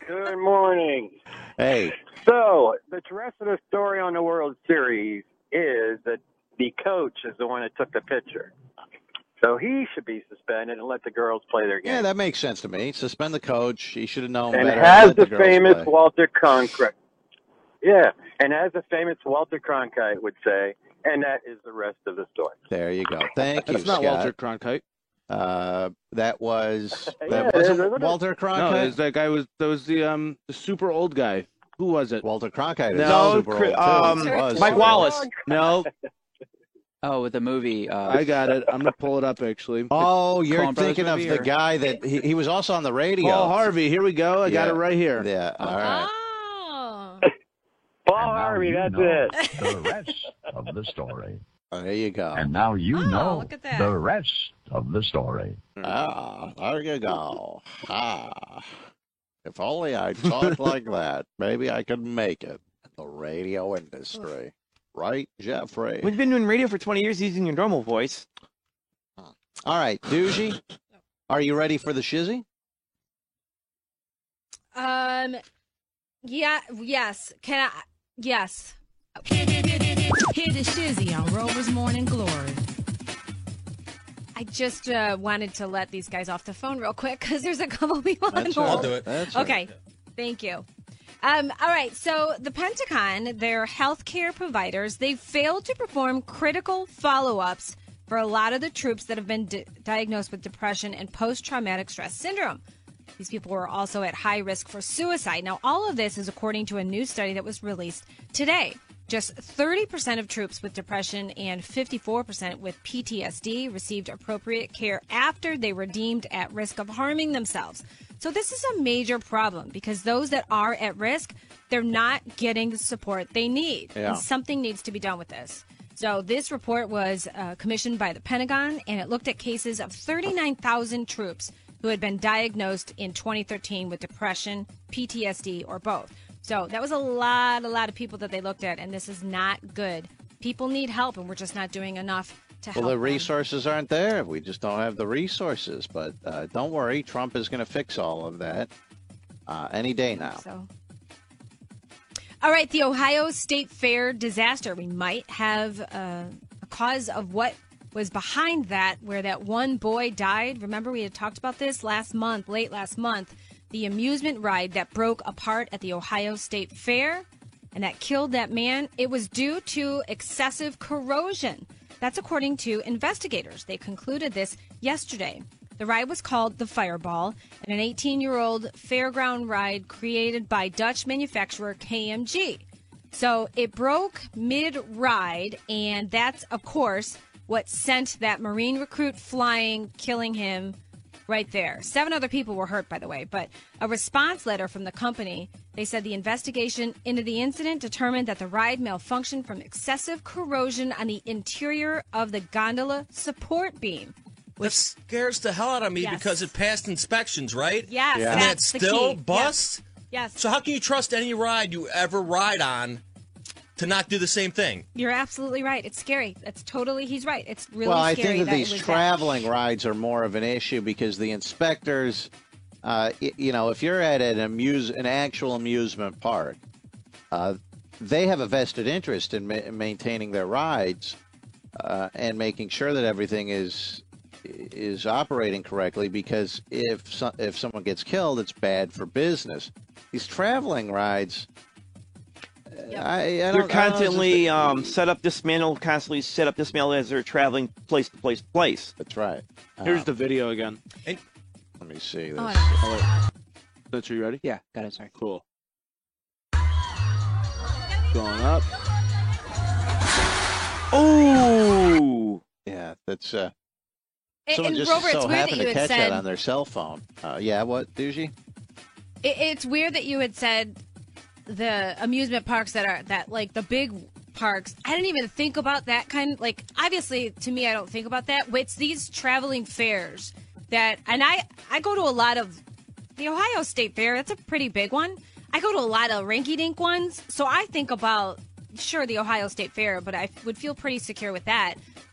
Speaker 14: Good morning.
Speaker 2: Hey.
Speaker 14: So, the rest of the story on the World Series is that the coach is the one that took the pitcher. So he should be suspended and let the girls play their game.
Speaker 2: Yeah, that makes sense to me. Suspend the coach. He should have known
Speaker 14: and
Speaker 2: better.
Speaker 14: has
Speaker 2: Let
Speaker 14: the,
Speaker 2: the girls
Speaker 14: famous
Speaker 2: play.
Speaker 14: Walter Cronkite. Yeah, and as the famous Walter Cronkite would say, and that is the rest of the story.
Speaker 2: There you go. Thank you,
Speaker 6: That's not
Speaker 2: Scott.
Speaker 6: Walter Cronkite.
Speaker 2: Uh, that was
Speaker 14: Yeah,
Speaker 2: that wasn't
Speaker 14: isn't it?
Speaker 2: Walter
Speaker 6: No,
Speaker 2: Cronkite.
Speaker 6: it's that guy was that was the um the super old guy. Who was it?
Speaker 2: Walter Cronkite is
Speaker 6: No,
Speaker 2: super
Speaker 8: Chris-
Speaker 2: old, too.
Speaker 8: um,
Speaker 2: Was
Speaker 8: Mike
Speaker 2: super
Speaker 8: Wallace.
Speaker 2: old.
Speaker 6: No,
Speaker 7: Oh, with the movie. Uh,
Speaker 6: I got it. I'm gonna pull it up actually.
Speaker 2: Oh, you're
Speaker 7: Coen Brothers
Speaker 2: thinking of
Speaker 7: movie,
Speaker 2: the
Speaker 7: or-
Speaker 2: guy that he, he was also on the radio.
Speaker 6: Paul Harvey. Here we go. I got
Speaker 2: Yeah.
Speaker 6: it right here.
Speaker 2: Yeah. All right.
Speaker 3: Oh.
Speaker 14: Paul Harvey, that's it.
Speaker 15: The rest of the story.
Speaker 2: Oh, there you go.
Speaker 15: And now you
Speaker 3: Oh,
Speaker 15: know
Speaker 3: look at that.
Speaker 15: the rest of the story.
Speaker 2: Ah, there you go. Ah, if only I talked like that, maybe I could make it in the radio industry. Right, Jeffrey?
Speaker 8: We've been doing radio for twenty years using your normal voice.
Speaker 2: All right, Doogie, are you ready for the shizzy?
Speaker 3: Um, yeah, yes. Can I? Yes.
Speaker 9: Hear the shizzy on Rover's Morning Glory.
Speaker 3: I just uh, wanted to let these guys off the phone real quick because there's a couple people on
Speaker 2: That's
Speaker 3: hold.
Speaker 2: right.
Speaker 4: I'll do it.
Speaker 2: That's
Speaker 3: Okay,
Speaker 2: right.
Speaker 3: thank you. Um, all right, so the Pentagon, their healthcare providers, they failed to perform critical follow-ups for a lot of the troops that have been di- diagnosed with depression and post-traumatic stress syndrome. These people were also at high risk for suicide. Now, all of this is according to a new study that was released today. Just thirty percent of troops with depression and fifty-four percent with P T S D received appropriate care after they were deemed at risk of harming themselves. So this is a major problem because those that are at risk, they're not getting the support they need.
Speaker 2: Yeah.
Speaker 3: And something needs to be done with this. So this report was uh, commissioned by the Pentagon, and it looked at cases of thirty-nine thousand troops who had been diagnosed in twenty thirteen with depression, P T S D, or both. So that was a lot, a lot of people that they looked at, and this is not good. People need help, and we're just not doing enough to help
Speaker 2: Well, the
Speaker 3: them.
Speaker 2: resources aren't there. We just don't have the resources. But uh, don't worry, Trump is going to fix all of that uh, any day now.
Speaker 3: So, all right, the Ohio State Fair disaster. We might have uh, a cause of what was behind that, where that one boy died. Remember, we had talked about this last month, late last month. The amusement ride that broke apart at the Ohio State Fair and that killed that man. It was due to excessive corrosion. That's according to investigators. They concluded this yesterday. The ride was called the Fireball, and an eighteen-year-old fairground ride created by Dutch manufacturer K M G. So it broke mid-ride, and that's, of course, what sent that Marine recruit flying, killing him right there. Seven other people were hurt, by the way, but a response letter from the company, they said the investigation into the incident determined that the ride malfunctioned from excessive corrosion on the interior of the gondola support beam.
Speaker 4: That scares the hell out of me
Speaker 3: Yes.
Speaker 4: because it passed inspections, right?
Speaker 3: Yes,
Speaker 2: Yeah.
Speaker 4: And that
Speaker 3: that's the
Speaker 4: still
Speaker 3: key.
Speaker 4: busts?
Speaker 3: Yes. yes.
Speaker 4: So how can you trust any ride you ever ride on to not do the same thing?
Speaker 3: You're absolutely right. It's scary. That's totally, he's right. It's really
Speaker 2: well, I
Speaker 3: scary.
Speaker 2: think that
Speaker 3: that
Speaker 2: these
Speaker 3: it was
Speaker 2: traveling rides are more of an issue because the inspectors, uh, y- you know, if you're at an amuse an actual amusement park, uh, they have a vested interest in, ma- in maintaining their rides uh, and making sure that everything is is operating correctly. Because if so, if someone gets killed, it's bad for business. These traveling rides.
Speaker 3: Yep.
Speaker 2: I, I
Speaker 8: They're
Speaker 2: don't, I don't know,
Speaker 8: constantly
Speaker 2: just-
Speaker 8: um, set up, dismantle, constantly set up, dismantle as they're traveling place to place to place.
Speaker 2: That's right.
Speaker 6: Here's
Speaker 2: Uh,
Speaker 6: the video again.
Speaker 2: let me see this.
Speaker 3: Oh, I
Speaker 6: That's you ready?
Speaker 7: Yeah, got it. Sorry.
Speaker 6: Cool. Going up.
Speaker 8: Oh,
Speaker 2: Yeah, that's. Uh,
Speaker 3: And-
Speaker 2: someone
Speaker 3: and
Speaker 2: just
Speaker 3: Robert, it's
Speaker 2: so
Speaker 3: weird that
Speaker 2: happened
Speaker 3: you
Speaker 2: to
Speaker 3: had
Speaker 2: catch
Speaker 3: said-
Speaker 2: that on their cell phone. Uh, yeah, what, Doogie?
Speaker 3: It, it's weird that you had said the amusement parks that are that like the big parks. I didn't even think about that kind. Like obviously, to me, I don't think about that. But it's these traveling fairs that, and I I go to a lot of the Ohio State Fair. That's a pretty big one. I go to a lot of rinky-dink ones, so I think about sure the Ohio State Fair, but I would feel pretty secure with that.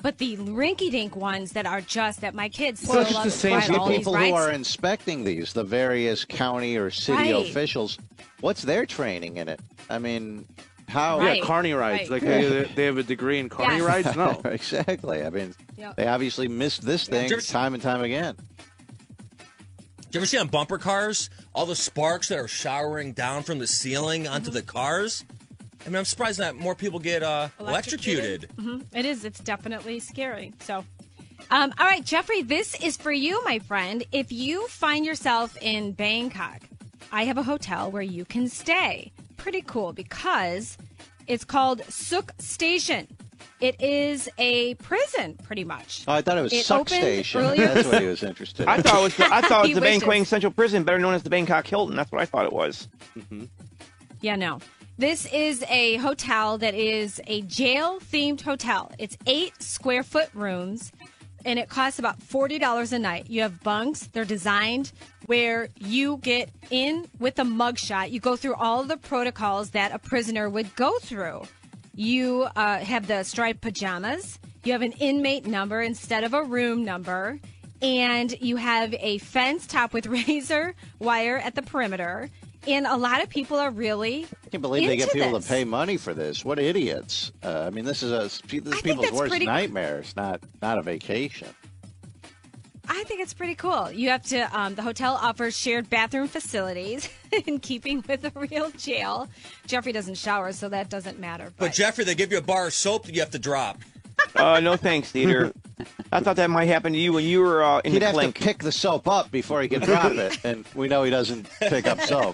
Speaker 3: But the rinky-dink ones that are just that my kids
Speaker 2: Well,
Speaker 3: still
Speaker 2: it's
Speaker 3: love
Speaker 2: the
Speaker 3: to
Speaker 2: same
Speaker 3: ride all
Speaker 2: people
Speaker 3: these
Speaker 2: who
Speaker 3: rides.
Speaker 2: are inspecting these, the various county or city
Speaker 3: Right.
Speaker 2: officials. What's their training in it? I mean, how?
Speaker 3: Right.
Speaker 6: Yeah, carny rides.
Speaker 3: right.
Speaker 6: Like they, they have a degree in carny
Speaker 3: Yes.
Speaker 6: rides? No.
Speaker 2: exactly. I mean,
Speaker 3: Yep.
Speaker 2: they obviously missed this thing
Speaker 4: Did you ever-
Speaker 2: time and time again.
Speaker 4: Do you ever see on bumper cars all the sparks that are showering down from the ceiling onto
Speaker 3: Mm-hmm.
Speaker 4: the cars? I mean, I'm surprised that more people get uh, electrocuted.
Speaker 3: Mhm. It is. It's definitely scary. So, um, all right, Jeffrey, this is for you, my friend. If you find yourself in Bangkok, I have a hotel where you can stay. Pretty cool because it's called Suk Station. It is a prison, pretty much.
Speaker 2: Oh, I thought it was
Speaker 3: It
Speaker 2: Suck
Speaker 3: opened
Speaker 2: Station.
Speaker 3: earlier-
Speaker 2: That's what he was interested in.
Speaker 8: I thought it was the, I thought it
Speaker 3: He
Speaker 8: was the
Speaker 3: wishes.
Speaker 8: Bangkok Central Prison, better known as the Bangkok Hilton. That's what I thought it was.
Speaker 2: Mm-hmm.
Speaker 3: Yeah, no. This is a hotel that is a jail-themed hotel. It's eight square foot rooms, and it costs about forty dollars a night. You have bunks. They're designed where you get in with a mugshot. You go through all of the protocols that a prisoner would go through. You uh, have the striped pajamas. You have an inmate number instead of a room number. And you have a fence topped with razor wire at the perimeter. And a lot of people are really
Speaker 2: I can't believe they get
Speaker 3: into
Speaker 2: people
Speaker 3: this.
Speaker 2: to pay money for this. What idiots! Uh, I mean, this is a this is
Speaker 3: think
Speaker 2: people's
Speaker 3: that's
Speaker 2: worst
Speaker 3: pretty-
Speaker 2: nightmares. Not not a vacation.
Speaker 3: I think it's pretty cool. You have to, um, the hotel offers shared bathroom facilities in keeping with a real jail. Jeffrey doesn't shower, so that doesn't matter.
Speaker 4: But Jeffrey, they give you a bar of soap that you have to drop.
Speaker 8: Uh, no thanks, Dieter. I thought that might happen to you when you were uh, in
Speaker 2: He'd
Speaker 8: the
Speaker 2: have
Speaker 8: clink.
Speaker 2: to pick the soap up before he could drop it, and we know he doesn't pick up soap.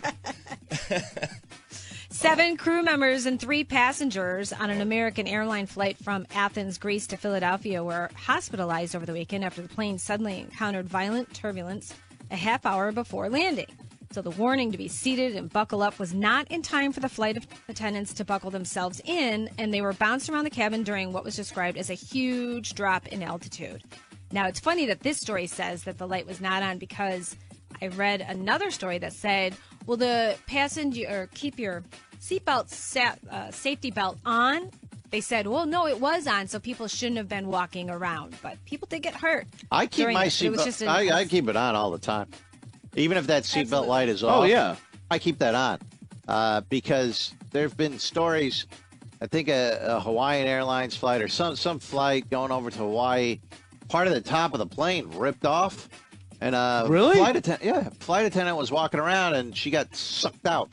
Speaker 3: Seven crew members and three passengers on an American airline flight from Athens, Greece to Philadelphia were hospitalized over the weekend after the plane suddenly encountered violent turbulence a half hour before landing. So the warning to be seated and buckle up was not in time for the flight attendants to buckle themselves in, and they were bounced around the cabin during what was described as a huge drop in altitude. Now, it's funny that this story says that the light was not on because I read another story that said, well, the passenger, or keep your seatbelt, sa- uh, safety belt on. They said, well, no, it was on, so people shouldn't have been walking around. But people did get hurt.
Speaker 2: I keep
Speaker 3: during
Speaker 2: my
Speaker 3: it. It was
Speaker 2: seatbelt.
Speaker 3: just a-
Speaker 2: I, I keep it on all the time, even if that seatbelt light is off.
Speaker 6: Oh, yeah.
Speaker 2: I keep that on uh, because there have been stories. I think a, a Hawaiian Airlines flight or some some flight going over to Hawaii, part of the top of the plane ripped off, and a
Speaker 6: Really?
Speaker 2: flight attendant, yeah, flight attendant was walking around and she got sucked out.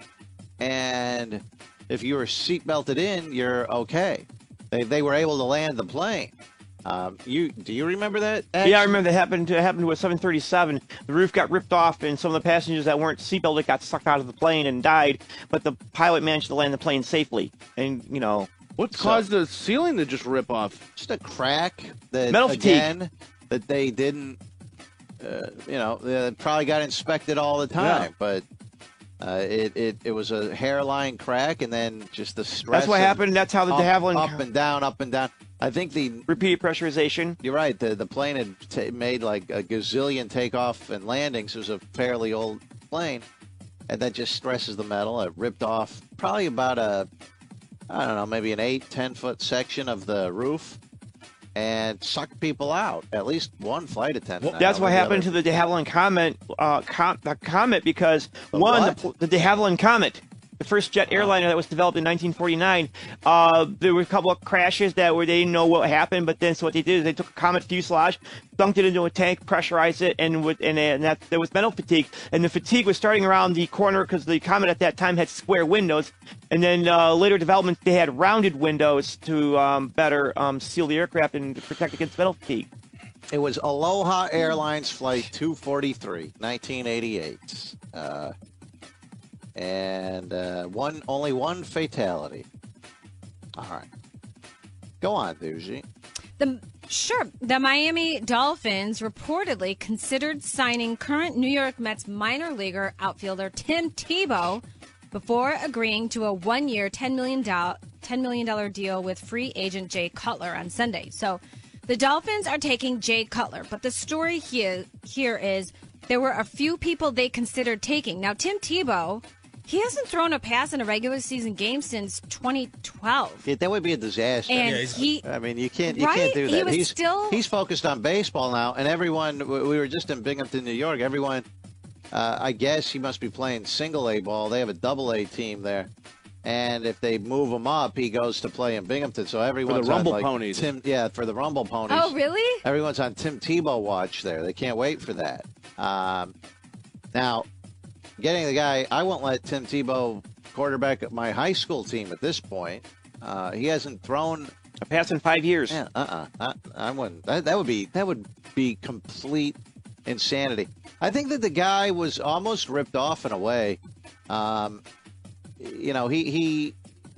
Speaker 2: And if you were seat belted in, you're okay. They they were able to land the plane. Um, you do you remember that?
Speaker 8: Yeah, I
Speaker 2: action?
Speaker 8: remember that happened to happened to a seven thirty-seven. The roof got ripped off, and some of the passengers that weren't seatbelted got sucked out of the plane and died. But the pilot managed to land the plane safely. And you know,
Speaker 6: What caused the ceiling to just rip off?
Speaker 2: Just a crack that
Speaker 8: Metal fatigue.
Speaker 2: again that they didn't. Uh, you know, they probably got inspected all the time,
Speaker 8: Yeah.
Speaker 2: but uh, it, it it was a hairline crack, and then just the stress.
Speaker 8: That's what
Speaker 2: of
Speaker 8: happened. That's how the
Speaker 2: up,
Speaker 8: de Havilland
Speaker 2: up and down, up and down. I think the
Speaker 8: repeated pressurization.
Speaker 2: You're right. The the plane had t- made like a gazillion takeoff and landings. It was a fairly old plane, and that just stresses the metal. It ripped off probably about a, I don't know, maybe an eight, ten foot section of the roof, and sucked people out. At least one flight attendant. I
Speaker 8: That's
Speaker 2: know,
Speaker 8: what
Speaker 2: the
Speaker 8: happened
Speaker 2: other-
Speaker 8: to the de Havilland Comet, uh, com- the Comet, because
Speaker 2: The
Speaker 8: one,
Speaker 2: what?
Speaker 8: the, the de Havilland Comet, the first jet airliner that was developed in nineteen forty-nine, uh, there were a couple of crashes that where they didn't know what happened, but then so what they did is they took a Comet fuselage, dunked it into a tank, pressurized it, and with, and, and that there was metal fatigue, and the fatigue was starting around the corner because the Comet at that time had square windows, and then uh, later developments they had rounded windows to um, better um, seal the aircraft and protect against metal fatigue.
Speaker 2: It was Aloha Airlines Flight two forty-three, nineteen eighty-eight. Uh, and uh, one only one fatality. All right. Go on, Doogie.
Speaker 3: The sure, the Miami Dolphins reportedly considered signing current New York Mets minor leaguer outfielder Tim Tebow before agreeing to a one-year, ten million dollars ten million dollars deal with free agent Jay Cutler on Sunday. So the Dolphins are taking Jay Cutler, but the story here here is there were a few people they considered taking. Now, Tim Tebow He hasn't thrown a pass in a regular season game since twenty twelve.
Speaker 2: Yeah, that would be a disaster.
Speaker 3: And Yeah, he's- he-
Speaker 2: I mean, you can't, you
Speaker 3: Right?
Speaker 2: can't do that.
Speaker 3: He was
Speaker 2: he's
Speaker 3: still-
Speaker 2: he's focused on baseball now, and everyone. We were just in Binghamton, New York. Everyone, uh, I guess he must be playing single A ball. They have a double A team there, and if they move him up, he goes to play in Binghamton. So everyone's
Speaker 6: Rumble
Speaker 2: on, like,
Speaker 6: Ponies.
Speaker 2: Tim, yeah, for the Rumble Ponies.
Speaker 3: Oh, really?
Speaker 2: Everyone's on Tim Tebow watch there. They can't wait for that. Um, now, getting the guy, I won't let Tim Tebow quarterback at my high school team at this point. Uh, he hasn't thrown
Speaker 8: a pass in five years.
Speaker 2: Yeah, uh-uh. I, I wouldn't. That, that would be that would be complete insanity. I think that the guy was almost ripped off in a way. Um, you know, he he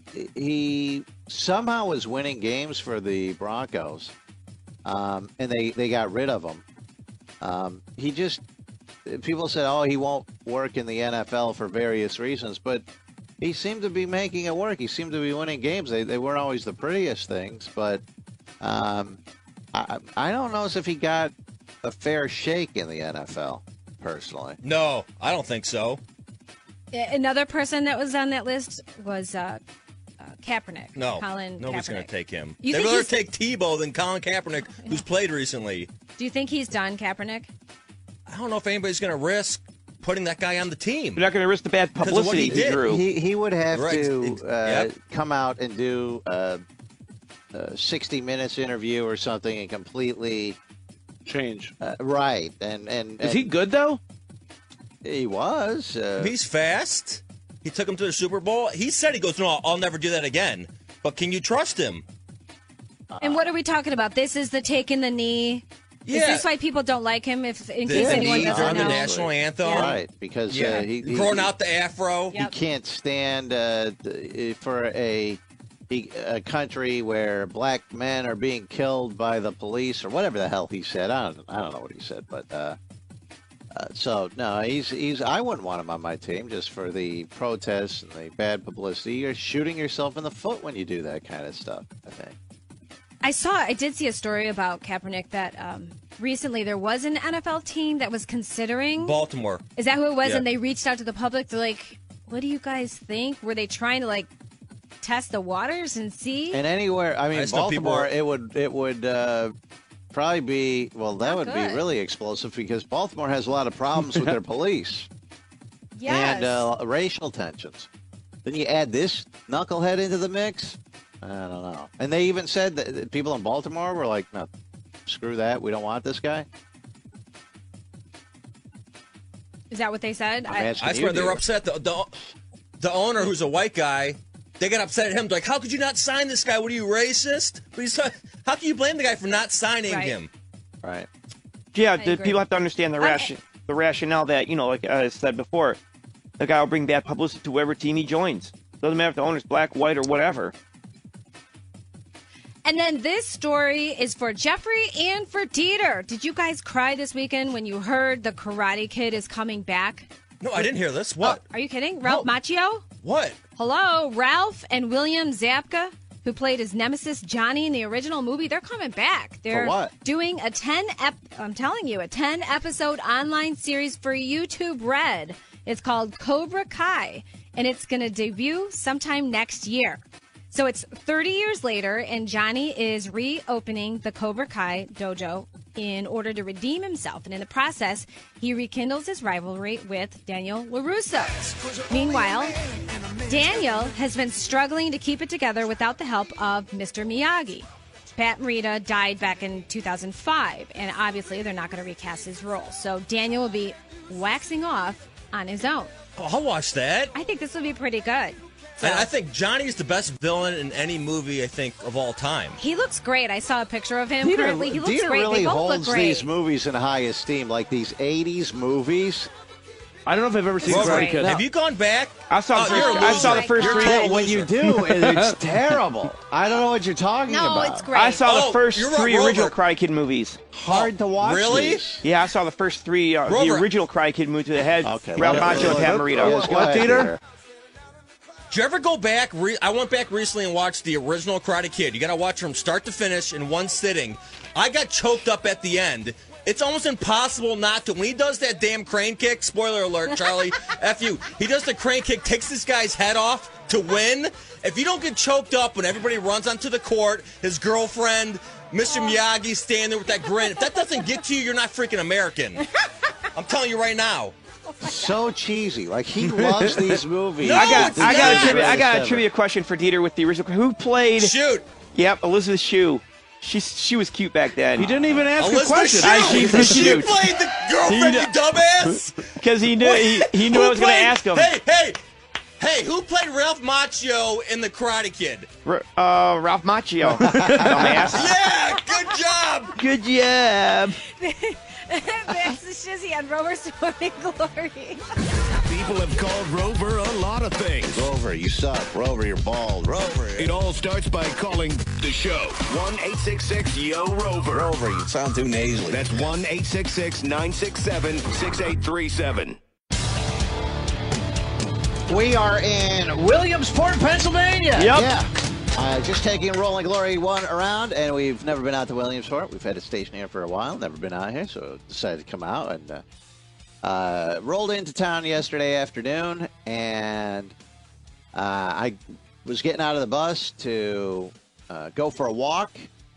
Speaker 2: he somehow was winning games for the Broncos, um, and they they got rid of him. Um, he just people said, oh, he won't work in the N F L for various reasons, but he seemed to be making it work. He seemed to be winning games. They they weren't always the prettiest things, but um, I I don't know as if he got a fair shake in the N F L, personally.
Speaker 4: No, I don't think so.
Speaker 3: Another person that was on that list was uh, uh, Kaepernick.
Speaker 4: No,
Speaker 3: Colin
Speaker 4: nobody's
Speaker 3: Kaepernick.
Speaker 4: going to take him.
Speaker 3: You
Speaker 4: They'd
Speaker 3: think
Speaker 4: rather
Speaker 3: he's-
Speaker 4: take Tebow than Colin Kaepernick, who's played recently.
Speaker 3: Do you think he's done, Kaepernick?
Speaker 4: I don't know if anybody's going to risk putting that guy on the team.
Speaker 8: You're not going to risk the bad
Speaker 4: 'Cause of what
Speaker 8: publicity
Speaker 4: he did.
Speaker 8: drew.
Speaker 2: He he would have
Speaker 4: Right.
Speaker 2: to
Speaker 4: Ex-
Speaker 2: uh,
Speaker 4: yep.
Speaker 2: come out and do a, a sixty minutes interview or something and completely
Speaker 6: change.
Speaker 2: Uh, right, and and
Speaker 6: Is he
Speaker 2: and
Speaker 6: good though?
Speaker 2: He was. Uh,
Speaker 4: He's fast. He took him to the Super Bowl. He said, he goes, no, I'll never do that again. But can you trust him?
Speaker 3: And what are we talking about? This is the taking the knee. Is
Speaker 4: Yeah.
Speaker 3: this why people don't like him? If in
Speaker 4: The-
Speaker 3: case
Speaker 4: the
Speaker 3: anyone
Speaker 4: knee
Speaker 3: doesn't
Speaker 4: during the
Speaker 3: know,
Speaker 4: national anthem.
Speaker 3: Yeah.
Speaker 2: Right, because
Speaker 4: Yeah.
Speaker 2: uh, he, he
Speaker 4: Growing
Speaker 2: he-
Speaker 4: out the afro.
Speaker 2: He can't stand uh, th- for a he, a country where black men are being killed by the police or whatever the hell he said. I don't I don't know what he said, but uh, uh, so no, he's he's. I wouldn't want him on my team just for the protests and the bad publicity. You're shooting yourself in the foot when you do that kind of stuff, I think.
Speaker 3: I saw, I did see a story about Kaepernick that um, recently there was an N F L team that was considering.
Speaker 4: Baltimore.
Speaker 3: Is that who it was?
Speaker 4: Yeah.
Speaker 3: And they reached out to the public. They're like, "What do you guys think?" Were they trying to like test the waters and see?
Speaker 2: And anywhere, I mean,
Speaker 4: I just know people
Speaker 2: Baltimore,
Speaker 4: are-
Speaker 2: it would it would uh, probably be well. That would
Speaker 3: good.
Speaker 2: be really explosive because Baltimore has a lot of problems with their police
Speaker 3: Yes.
Speaker 2: and uh, racial tensions. Then you add this knucklehead into the mix. I don't know. And they even said that that people in Baltimore were like, "No, screw that. We don't want this guy."
Speaker 3: Is that what they said?
Speaker 2: I'm asking
Speaker 4: I swear
Speaker 2: you,
Speaker 4: they were
Speaker 2: dear.
Speaker 4: upset. The, the the owner, who's a white guy, they got upset at him. Like, how could you not sign this guy? What are you, racist? But he's, how can you blame the guy for not signing
Speaker 3: Right.
Speaker 4: him?
Speaker 2: Right.
Speaker 8: Yeah,
Speaker 3: I
Speaker 8: the
Speaker 3: agree.
Speaker 8: people have to understand the
Speaker 3: I-
Speaker 8: ration, the rationale that, you know, like I said before, the guy will bring bad publicity to whatever team he joins. Doesn't matter if the owner's black, white, or whatever.
Speaker 3: And then this story is for Jeffrey and for Dieter. Did you guys cry this weekend when you heard the Karate Kid is coming back?
Speaker 4: No, I didn't hear this. What?
Speaker 3: Are you kidding? Ralph
Speaker 4: No.
Speaker 3: Macchio?
Speaker 4: What?
Speaker 3: Hello, Ralph and William Zabka, who played his nemesis Johnny in the original movie, they're coming back. They're
Speaker 2: what?
Speaker 3: doing a ten ep- I'm telling you, a ten episode online series for YouTube Red. It's called Cobra Kai, and it's going to debut sometime next year. So it's thirty years later, and Johnny is reopening the Cobra Kai dojo in order to redeem himself. And in the process, he rekindles his rivalry with Daniel LaRusso. Meanwhile, Daniel has been struggling to keep it together without the help of Mister Miyagi. Pat Morita died back in two thousand five, and obviously they're not going to recast his role. So Daniel will be waxing off on his own.
Speaker 4: Oh, I'll watch that.
Speaker 3: I think this will be pretty good. So,
Speaker 4: And I think Johnny's the best villain in any movie, I think, of all time.
Speaker 3: he looks great. I saw a picture of him
Speaker 2: Dieter,
Speaker 3: currently. He looks
Speaker 2: Dieter
Speaker 3: great.
Speaker 2: really
Speaker 3: They both
Speaker 2: holds
Speaker 3: look great.
Speaker 2: these movies in high esteem, like these eighties movies.
Speaker 6: I don't know if I've ever seen
Speaker 3: This is
Speaker 6: Karate
Speaker 3: great.
Speaker 6: Kid.
Speaker 4: Have you gone back?
Speaker 8: I saw the
Speaker 4: Oh, you're
Speaker 8: first,
Speaker 4: a
Speaker 8: I saw the
Speaker 4: loser.
Speaker 8: first
Speaker 4: You're
Speaker 8: three.
Speaker 4: a total
Speaker 2: What you
Speaker 4: loser.
Speaker 2: do, it's terrible. I don't know what you're talking
Speaker 3: No,
Speaker 2: about.
Speaker 3: it's great.
Speaker 8: I saw
Speaker 4: Oh,
Speaker 8: the first
Speaker 4: you're right,
Speaker 8: three
Speaker 4: Rover.
Speaker 8: original Karate Kid movies.
Speaker 2: Hard to watch.
Speaker 4: Really?
Speaker 2: these.
Speaker 8: Yeah, I saw the first three, uh, the
Speaker 4: Rover.
Speaker 8: original Karate Kid movies that had
Speaker 2: Okay.
Speaker 8: Ralph
Speaker 2: let-
Speaker 8: Macchio and Pat
Speaker 2: let-
Speaker 8: Morita.
Speaker 2: yes, go
Speaker 6: What,
Speaker 2: ahead,
Speaker 6: Dieter?
Speaker 2: Dieter.
Speaker 4: Did you ever go back? Re- I went back recently and watched the original Karate Kid. You got to watch from start to finish in one sitting. I got choked up at the end. It's almost impossible not to. When he does that damn crane kick, spoiler alert, Charlie, F you, he does the crane kick, takes this guy's head off to win. If you don't get choked up when everybody runs onto the court, his girlfriend, Mister Miyagi standing there with that grin, if that doesn't get to you, you're not freaking American. I'm telling you right now.
Speaker 2: So cheesy. Like, he loves these movies.
Speaker 4: No,
Speaker 8: I got,
Speaker 4: it's
Speaker 8: I got
Speaker 4: not.
Speaker 8: a trivia. I got a
Speaker 2: Ever.
Speaker 8: trivia question for Dieter with the original. Who played?
Speaker 4: Shoot.
Speaker 8: Yep, Elizabeth Shue. She she was cute back then.
Speaker 6: He didn't even ask a
Speaker 4: Elizabeth
Speaker 6: question.
Speaker 4: Shue.
Speaker 8: I- she-
Speaker 4: she,
Speaker 8: she knew.
Speaker 4: played the girlfriend,
Speaker 8: He
Speaker 4: you
Speaker 8: kn-
Speaker 4: dumbass.
Speaker 8: Because he knew he, he knew
Speaker 4: Who
Speaker 8: I was going to
Speaker 4: played-
Speaker 8: ask him.
Speaker 4: Hey, hey, hey, who played Ralph Macchio in The Karate Kid?
Speaker 8: R- uh, Ralph Macchio. Dumbass.
Speaker 4: Yeah, good job.
Speaker 8: Good job.
Speaker 3: That's the Shizzy on Rover's Morning Glory.
Speaker 1: People have called Rover a lot of things.
Speaker 2: Rover, you suck. Rover, you're bald. Rover.
Speaker 1: It all starts by calling the show. one eight six six yo rover.
Speaker 2: Rover, you sound too nasally.
Speaker 1: That's one eight six six nine six seven six eight three seven.
Speaker 2: We are in Williamsport, Pennsylvania.
Speaker 8: Yep.
Speaker 2: Yeah. Uh, just taking Rolling Glory one around, and we've never been out to Williamsport. We've had a station here for a while, never been out here, so decided to come out and uh, uh, rolled into town yesterday afternoon, and uh, I was getting out of the bus to uh, go for a walk,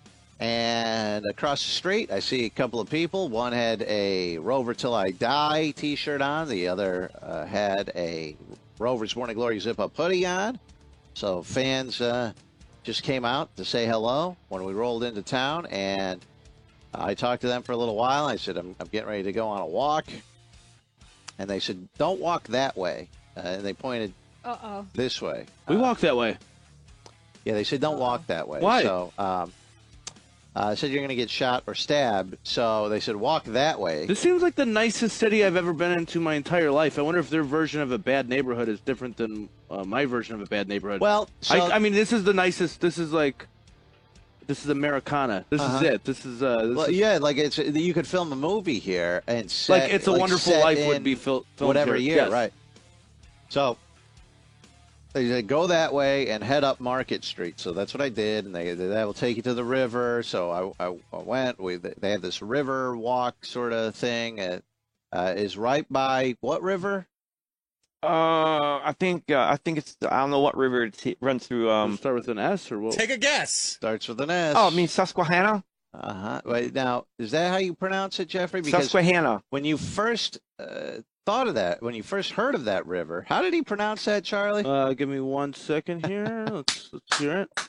Speaker 2: and across the street, I see a couple of people. One had a Rover Till I Die t-shirt on. The other uh, had a Rover's Morning Glory zip-up hoodie on. So fans uh, just came out to say hello when we rolled into town, and I talked to them for a little while. I said, I'm, I'm getting ready to go on a walk. And they said, don't walk that way. Uh, and they pointed
Speaker 3: Uh-oh.
Speaker 2: this way.
Speaker 6: We walk that way.
Speaker 2: Yeah, they said, don't walk that way.
Speaker 6: Why?
Speaker 2: So um, uh, I said, you're going to get shot or stabbed. So they said, walk that way.
Speaker 6: This seems like the nicest city I've ever been into my entire life. I wonder if their version of a bad neighborhood is different than uh, my version of a bad neighborhood.
Speaker 2: Well, so,
Speaker 6: I, I mean, this is the nicest. This is like, this is Americana. This
Speaker 2: Uh-huh.
Speaker 6: is it. This is. Uh, this
Speaker 2: well,
Speaker 6: is,
Speaker 2: yeah, like it's you could film a movie here and set,
Speaker 6: like It's a
Speaker 2: like,
Speaker 6: Wonderful
Speaker 2: set
Speaker 6: Life
Speaker 2: in
Speaker 6: would be fil- filmed
Speaker 2: whatever
Speaker 6: here.
Speaker 2: year,
Speaker 6: Yes.
Speaker 2: right? So they said go that way and head up Market Street. So that's what I did, and they that will take you to the river. So I, I, I went. We they have this river walk sort of thing. It uh, is right by what river?
Speaker 8: Uh, I think uh, I think it's I don't know what river it t- runs through. Um,
Speaker 6: start with an S or what?
Speaker 4: Take a guess.
Speaker 2: Starts with an S.
Speaker 8: oh, I mean Susquehanna.
Speaker 2: Uh huh. Wait, now is that how you pronounce it, Jeffrey? Because
Speaker 8: Susquehanna.
Speaker 2: when you first uh, thought of that, when you first heard of that river, how did he pronounce that, Charlie?
Speaker 6: Uh, give me one second here. let's let's hear it.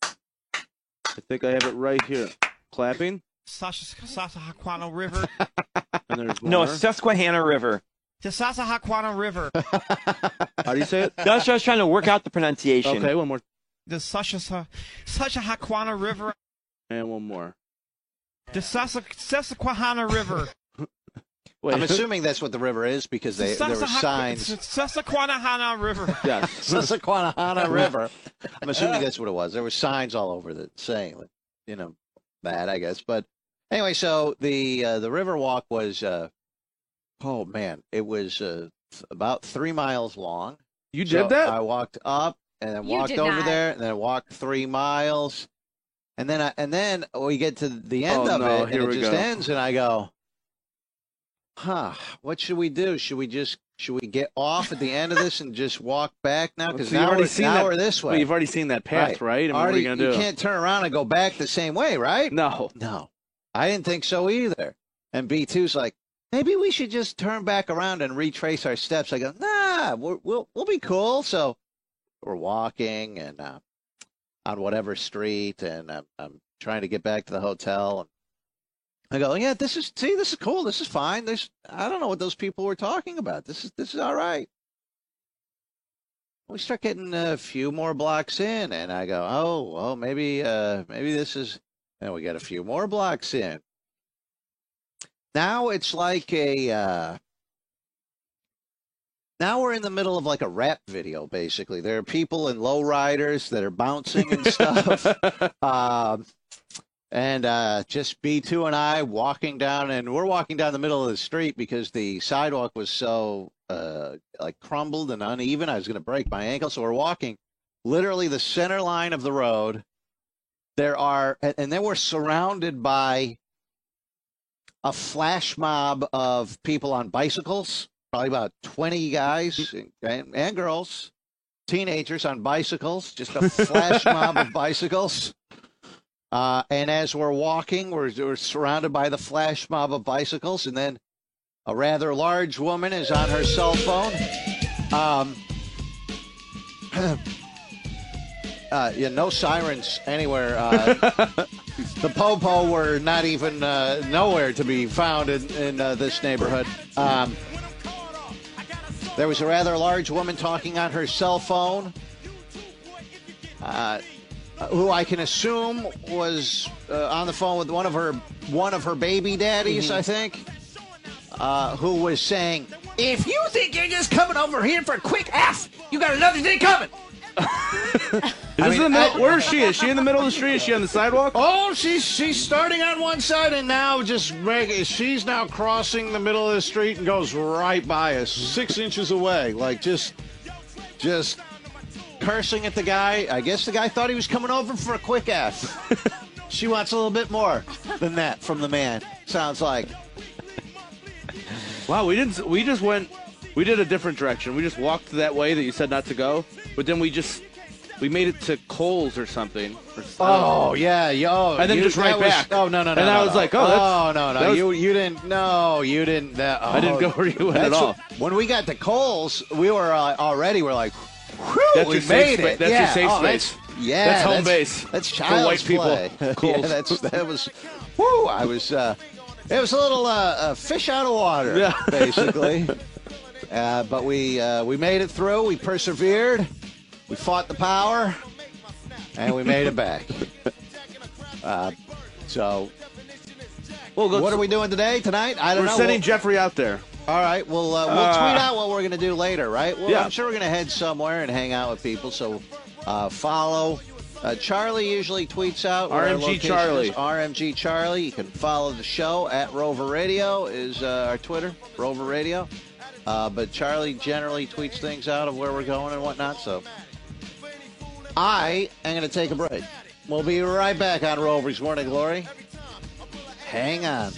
Speaker 6: I think I have it right here. Clapping.
Speaker 16: Susquehanna River.
Speaker 6: And there's
Speaker 8: No,
Speaker 6: more.
Speaker 8: Susquehanna River.
Speaker 16: The Susquehanna River.
Speaker 6: How do you say it?
Speaker 8: That's what I was trying to work out the pronunciation.
Speaker 6: Okay, one more.
Speaker 16: The Susquehanna River.
Speaker 6: And one more.
Speaker 16: The Susquehanna River.
Speaker 6: Wait.
Speaker 2: I'm assuming that's what the river is because they, there were signs.
Speaker 16: Susquehanna River.
Speaker 6: Yes.
Speaker 2: Susquehanna River. I'm assuming that's what it was. There were signs all over that saying, like, you know, that I guess. But anyway, so the uh, the river walk was, uh, oh man, it was uh, about three miles long.
Speaker 6: You
Speaker 2: So
Speaker 6: did that?
Speaker 2: I walked up and then
Speaker 3: You
Speaker 2: walked
Speaker 3: did
Speaker 2: over
Speaker 3: not.
Speaker 2: there and then I walked three miles. And then I, and then we get to the end
Speaker 6: Oh,
Speaker 2: of
Speaker 6: no,
Speaker 2: it
Speaker 6: here
Speaker 2: and it
Speaker 6: we
Speaker 2: just
Speaker 6: go.
Speaker 2: ends and I go, huh, what should we do? Should we just, should we get off at the end of this and just walk back now? Because
Speaker 6: So you've
Speaker 2: now,
Speaker 6: already
Speaker 2: we're,
Speaker 6: seen
Speaker 2: now
Speaker 6: that-
Speaker 2: we're this way.
Speaker 6: Well, you've already seen that path, right? I mean, what are
Speaker 2: Already-
Speaker 6: you gonna do?
Speaker 2: You can't turn around and go back the same way, right?
Speaker 6: No.
Speaker 2: No. I didn't think so either. And B two's like, maybe we should just turn back around and retrace our steps. I go, nah, we're, we'll we'll be cool. So we're walking and uh, on whatever street, and I'm, I'm trying to get back to the hotel. And I go, yeah, this is see, this is cool. This is fine. There's I don't know what those people were talking about. This is this is all right. We start getting a few more blocks in, and I go, oh, well, maybe uh, maybe this is. And we got a few more blocks in. Now it's like a. Uh, now we're in the middle of like a rap video, basically. There are people in lowriders that are bouncing and stuff. um, and uh, just B two and I walking down, and we're walking down the middle of the street because the sidewalk was so uh, like crumbled and uneven. I was going to break my ankle, so we're walking literally the center line of the road. There are, and then we're surrounded by a flash mob of people on bicycles, probably about twenty guys and, and girls, teenagers on bicycles, just a flash mob of bicycles. Uh, and as we're walking, we're, we're surrounded by the flash mob of bicycles, and then a rather large woman is on her cell phone. Um, uh, yeah, no sirens anywhere. Uh, the po-po were not even uh, nowhere to be found in, in uh, this neighborhood. Um, there was a rather large woman talking on her cell phone, uh, who I can assume was uh, on the phone with one of her one of her baby daddies,
Speaker 6: Mm-hmm.
Speaker 2: I think. Uh, who was saying, if you think you're just coming over here for a quick F, you got another thing coming.
Speaker 6: Is
Speaker 2: I
Speaker 6: this
Speaker 2: mean,
Speaker 6: in the middle,
Speaker 2: I-
Speaker 6: where is she? Is she in the middle of the street? Is she on the sidewalk?
Speaker 2: Oh, she's she's starting on one side and now just reg- she's now crossing the middle of the street and goes right by us, six inches away, like just just cursing at the guy. I guess the guy thought he was coming over for a quick F. She wants a little bit more than that from the man. Sounds like.
Speaker 6: Wow, we didn't. We just went. We did a different direction. We just walked that way that you said not to go, but then we just we made it to Kohl's or something. Or,
Speaker 2: Oh yeah, yo,
Speaker 6: and then
Speaker 2: you-
Speaker 6: just right
Speaker 2: that was-
Speaker 6: back.
Speaker 2: Oh no, no, no.
Speaker 6: And
Speaker 2: no,
Speaker 6: I was
Speaker 2: no.
Speaker 6: like, oh, that's,
Speaker 2: oh no, no,
Speaker 6: that was-
Speaker 2: you you didn't. No, you didn't. That, oh,
Speaker 6: I didn't go where you went at
Speaker 2: that's
Speaker 6: all.
Speaker 2: what- when we got to Kohl's, we were uh, already. We're like, whew,
Speaker 6: That's
Speaker 2: we
Speaker 6: your safe
Speaker 2: made
Speaker 6: spa-
Speaker 2: it.
Speaker 6: that's your
Speaker 2: yeah.
Speaker 6: safe
Speaker 2: oh,
Speaker 6: space.
Speaker 2: That's, yeah,
Speaker 6: That's home base
Speaker 2: That's
Speaker 6: for
Speaker 2: child's
Speaker 6: white people.
Speaker 2: play. yeah,
Speaker 6: Kohl's.
Speaker 2: that's that was. Whoo! I was. Uh, it was a little uh, uh, fish out of water,
Speaker 6: Yeah.
Speaker 2: basically. Uh, but we uh, we made it through. We persevered. We fought the power, and we made it back. Uh, so,
Speaker 6: Well, let's-
Speaker 2: what are we doing today, tonight? I don't
Speaker 6: We're
Speaker 2: know.
Speaker 6: sending
Speaker 2: We'll-
Speaker 6: Jeffrey out there.
Speaker 2: all right, we'll uh, we'll
Speaker 6: Uh,
Speaker 2: tweet out what we're going to do later, right? Well,
Speaker 6: Yeah.
Speaker 2: I'm sure we're going to head somewhere and hang out with people. So, uh, follow. Uh, Charlie usually tweets out where our
Speaker 6: R M G
Speaker 2: location
Speaker 6: Charlie.
Speaker 2: is. R M G Charlie. You can follow the show at Rover Radio is uh, our Twitter, Rover Radio. Uh, but Charlie generally tweets things out of where we're going and whatnot. So I am going to take a break. We'll be right back on Rover's Morning Glory. Hang on.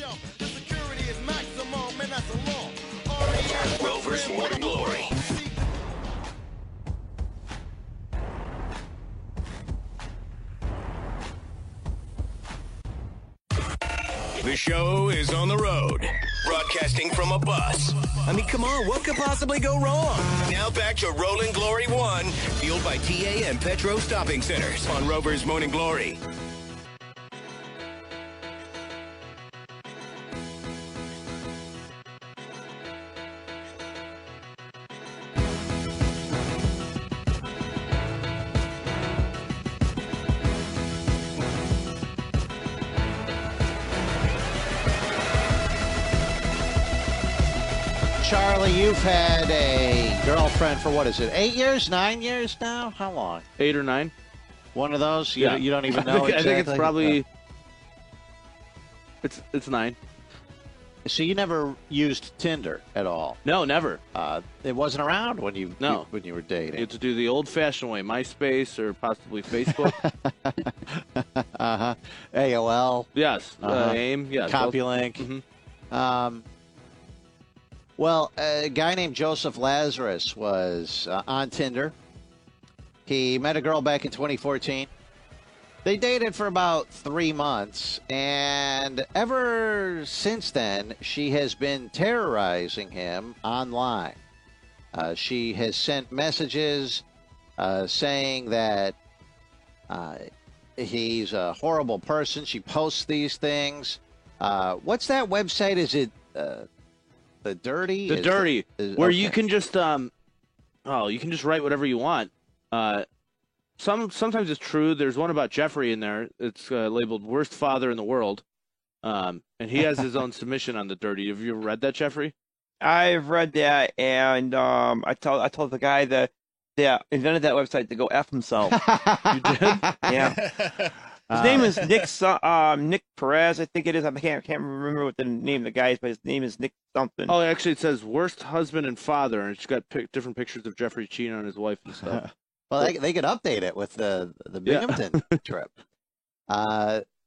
Speaker 1: Rover's Morning Glory. The show is on the road, broadcasting from a bus. I mean, come on, what could possibly go wrong? Now back to Rolling Glory One, fueled by T A and Petro Stopping Centers on Rover's Morning Glory.
Speaker 2: Charlie, you've had a girlfriend for what is it? Eight years, nine years now? How long?
Speaker 6: Eight or nine.
Speaker 2: One of those? You,
Speaker 6: Yeah.
Speaker 2: you don't even
Speaker 6: I
Speaker 2: know
Speaker 6: think,
Speaker 2: exactly?
Speaker 6: I think it's probably. It's it's nine.
Speaker 2: So you never used Tinder at all?
Speaker 6: No, never.
Speaker 2: Uh, it wasn't around when you,
Speaker 6: No.
Speaker 2: you when you were dating.
Speaker 6: You have to do the old-fashioned way, MySpace or possibly Facebook.
Speaker 2: uh-huh. A O L.
Speaker 6: Yes. Uh,
Speaker 2: Uh-huh.
Speaker 6: AIM. Yes.
Speaker 2: CompuLink.
Speaker 6: Mhm.
Speaker 2: Um, well, a guy named Joseph Lazarus was uh, on Tinder. He met a girl back in twenty fourteen. They dated for about three months, and ever since then, she has been terrorizing him online. Uh, she has sent messages uh, saying that uh, he's a horrible person. She posts these things. Uh, what's that website? Is it uh, the Dirty?
Speaker 6: The
Speaker 2: Is
Speaker 6: Dirty,
Speaker 2: is-
Speaker 6: where
Speaker 2: okay.
Speaker 6: you can just um, oh, you can just write whatever you want. Uh, some sometimes it's true. There's one about Jeffrey in there. It's uh, labeled "Worst Father in the World," um, and he has his own submission on the Dirty. Have you ever read that, Jeffrey?
Speaker 8: I've read that, and um, I told I told the guy that that invented that website to go f himself.
Speaker 6: You did?
Speaker 8: Yeah. His name is Nick so- um, Nick Perez, I think it is. I can't can't remember what the name of the guy is, but his name is Nick something.
Speaker 6: Oh, actually, it says "Worst Husband and Father," and it's got pic- different pictures of Jeffrey cheating on his wife and stuff.
Speaker 2: Well, they, they could update it with the the
Speaker 6: Yeah.
Speaker 2: Binghamton trip. Uh,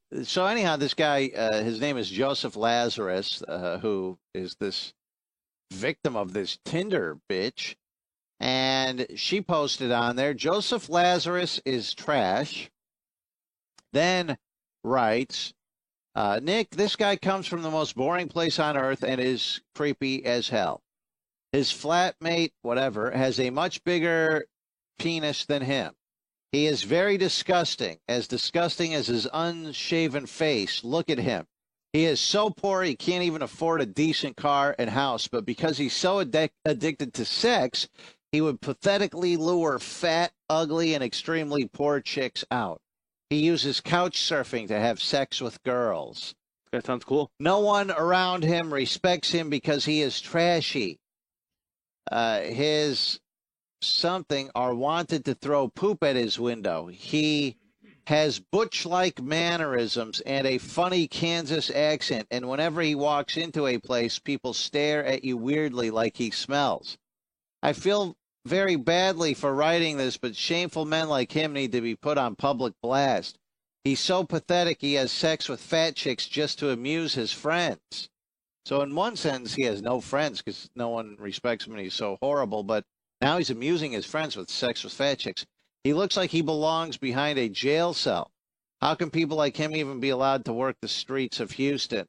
Speaker 2: so anyhow, this guy, uh, his name is Joseph Lazarus, uh, who is this victim of this Tinder bitch. And she posted on there, Joseph Lazarus is trash. Then writes, uh, Nick, this guy comes from the most boring place on earth and is creepy as hell. His flatmate, whatever, has a much bigger penis than him. He is very disgusting, as disgusting as his unshaven face. Look at him. He is so poor he can't even afford a decent car and house, but because he's so addic- addicted to sex, he would pathetically lure fat, ugly, and extremely poor chicks out. He uses couch surfing to have sex with girls.
Speaker 6: That sounds cool.
Speaker 2: No one around him respects him because he is trashy. Uh, his something are wanted to throw poop at his window. He has butch-like mannerisms and a funny Kansas accent, and whenever he walks into a place, people stare at you weirdly like he smells. I feel very badly for writing this, but shameful men like him need to be put on public blast. He's so pathetic he has sex with fat chicks just to amuse his friends. So in one sense, he has no friends because no one respects him and he's so horrible, but now he's amusing his friends with sex with fat chicks. He looks like he belongs behind a jail cell. How can people like him even be allowed to work the streets of Houston?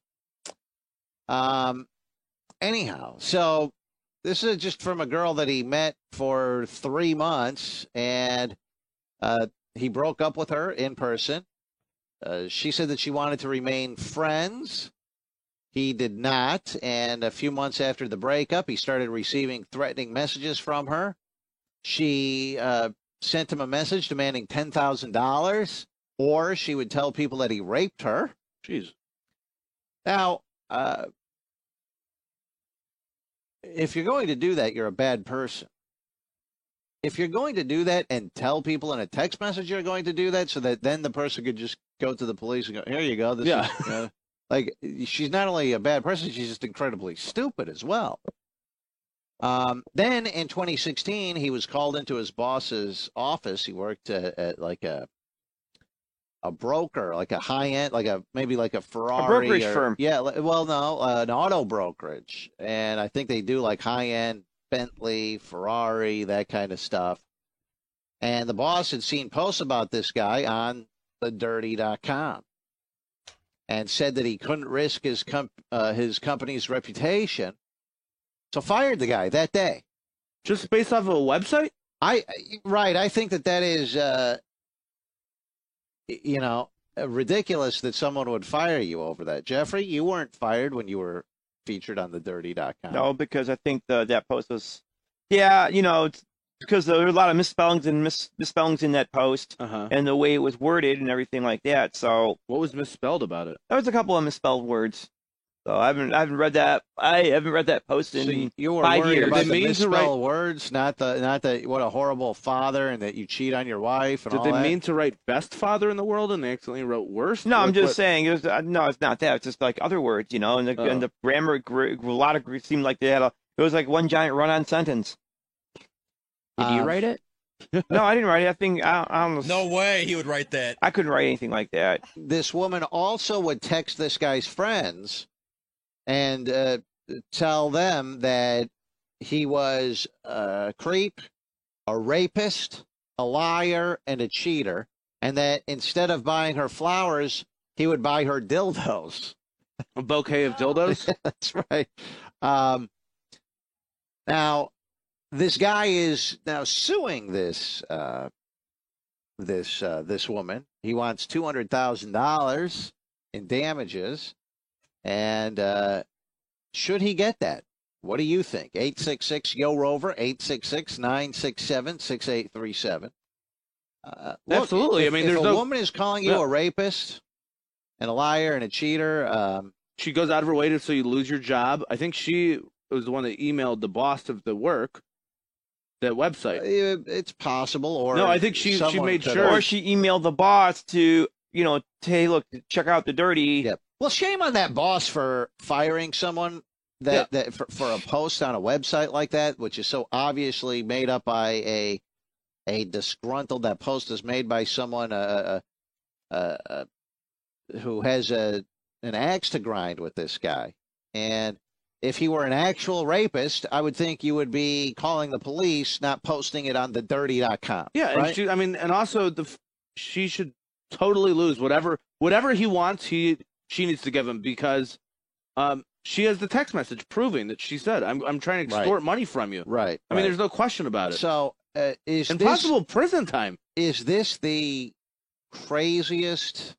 Speaker 2: Um, anyhow, so this is just from a girl that he met for three months, and uh, he broke up with her in person. Uh, she said that she wanted to remain friends. He did not, and a few months after the breakup, he started receiving threatening messages from her. She uh, sent him a message demanding ten thousand dollars, or she would tell people that he raped her.
Speaker 6: Jeez.
Speaker 2: Now, uh, if you're going to do that, you're a bad person. If you're going to do that and tell people in a text message you're going to do that so that then the person could just go to the police and go, here you go. This
Speaker 6: Yeah.
Speaker 2: is, uh, like, she's not only a bad person, she's just incredibly stupid as well. Um, then in twenty sixteen, he was called into his boss's office. He worked at, at like a a broker, like a high end, like a maybe like a Ferrari,
Speaker 8: A brokerage
Speaker 2: or-
Speaker 8: firm.
Speaker 2: Yeah, li- well, no, uh, an auto brokerage, and I think they do like high end Bentley, Ferrari, that kind of stuff. And the boss had seen posts about this guy on the dirty dot com and said that he couldn't risk his comp- uh, his company's reputation, so fired the guy that day.
Speaker 6: Just based off of a website?
Speaker 2: I right. I think that that is, uh, y- you know, uh, ridiculous that someone would fire you over that. Jeffrey, you weren't fired when you were featured on the dirty dot com.
Speaker 8: No, because I think the, that post was, yeah, you know, it's because there were a lot of misspellings and mis- misspellings in that post,
Speaker 6: Uh-huh.
Speaker 8: and the way it was worded and everything like that. So
Speaker 6: what was misspelled about it?
Speaker 8: There was a couple of misspelled words. So I haven't I haven't read that I haven't read that post in
Speaker 2: So you- you were
Speaker 8: five
Speaker 2: worried
Speaker 8: years.
Speaker 2: about the misspelled words, not the not the what a horrible father and that you cheat on your wife and
Speaker 6: Did
Speaker 2: all
Speaker 6: they
Speaker 2: that.
Speaker 6: mean to write best father in the world and they accidentally wrote worst?
Speaker 8: No, I'm
Speaker 6: What-
Speaker 8: just
Speaker 6: what-
Speaker 8: saying. It was uh, no, it's not that. It's just like other words, you know. And the,
Speaker 6: Oh.
Speaker 8: and the grammar, gr- a lot of gr- seemed like they had a. It was like one giant run-on sentence.
Speaker 7: Did you
Speaker 2: Um,
Speaker 7: write it?
Speaker 8: No, I didn't write it. I think I, I don't know.
Speaker 4: No way he would write that.
Speaker 8: I couldn't write anything like that.
Speaker 2: This woman also would text this guy's friends and uh, tell them that he was a creep, a rapist, a liar, and a cheater, and that instead of buying her flowers, he would buy her dildos.
Speaker 6: A bouquet of dildos?
Speaker 2: That's right. Um, now, this guy is now suing this uh, this uh, this woman. He wants two hundred thousand dollars in damages, and uh, should he get that? What do you think? Eight six six Yo Rover, eight six six nine six seven six eight three seven. Uh, look,
Speaker 6: Absolutely.
Speaker 2: If,
Speaker 6: I mean,
Speaker 2: if
Speaker 6: there's
Speaker 2: a
Speaker 6: no-
Speaker 2: woman is calling you
Speaker 6: Yeah.
Speaker 2: a rapist and a liar and a cheater, um,
Speaker 6: she goes out of her way to so you lose your job. I think she was the one that emailed the boss of the work that website.
Speaker 2: Uh, It's possible, or
Speaker 6: No, I think she- she
Speaker 2: someone
Speaker 6: made
Speaker 2: could
Speaker 6: sure-
Speaker 2: have-
Speaker 8: Or she emailed the boss to, you know, to, hey, look, check out the dirty.
Speaker 2: Yep. Well, shame on that boss for firing someone that, that for, for a post on a website like that, which is so obviously made up by a a disgruntled. That post is made by someone uh, uh, uh, who has a an axe to grind with this guy. And if he were an actual rapist, I would think you would be calling the police, not posting it on the dirty dot com.
Speaker 6: Yeah,
Speaker 2: right?
Speaker 6: and she, I mean, and also the she should totally lose whatever whatever he wants. He she needs to give him because um, she has the text message proving that she said, "I'm I'm trying to extort
Speaker 2: Right.
Speaker 6: money from you."
Speaker 2: Right.
Speaker 6: I mean,
Speaker 2: right.
Speaker 6: there's no question about it.
Speaker 2: So uh, is
Speaker 6: and
Speaker 2: this,
Speaker 6: possible prison time.
Speaker 2: Is this the craziest,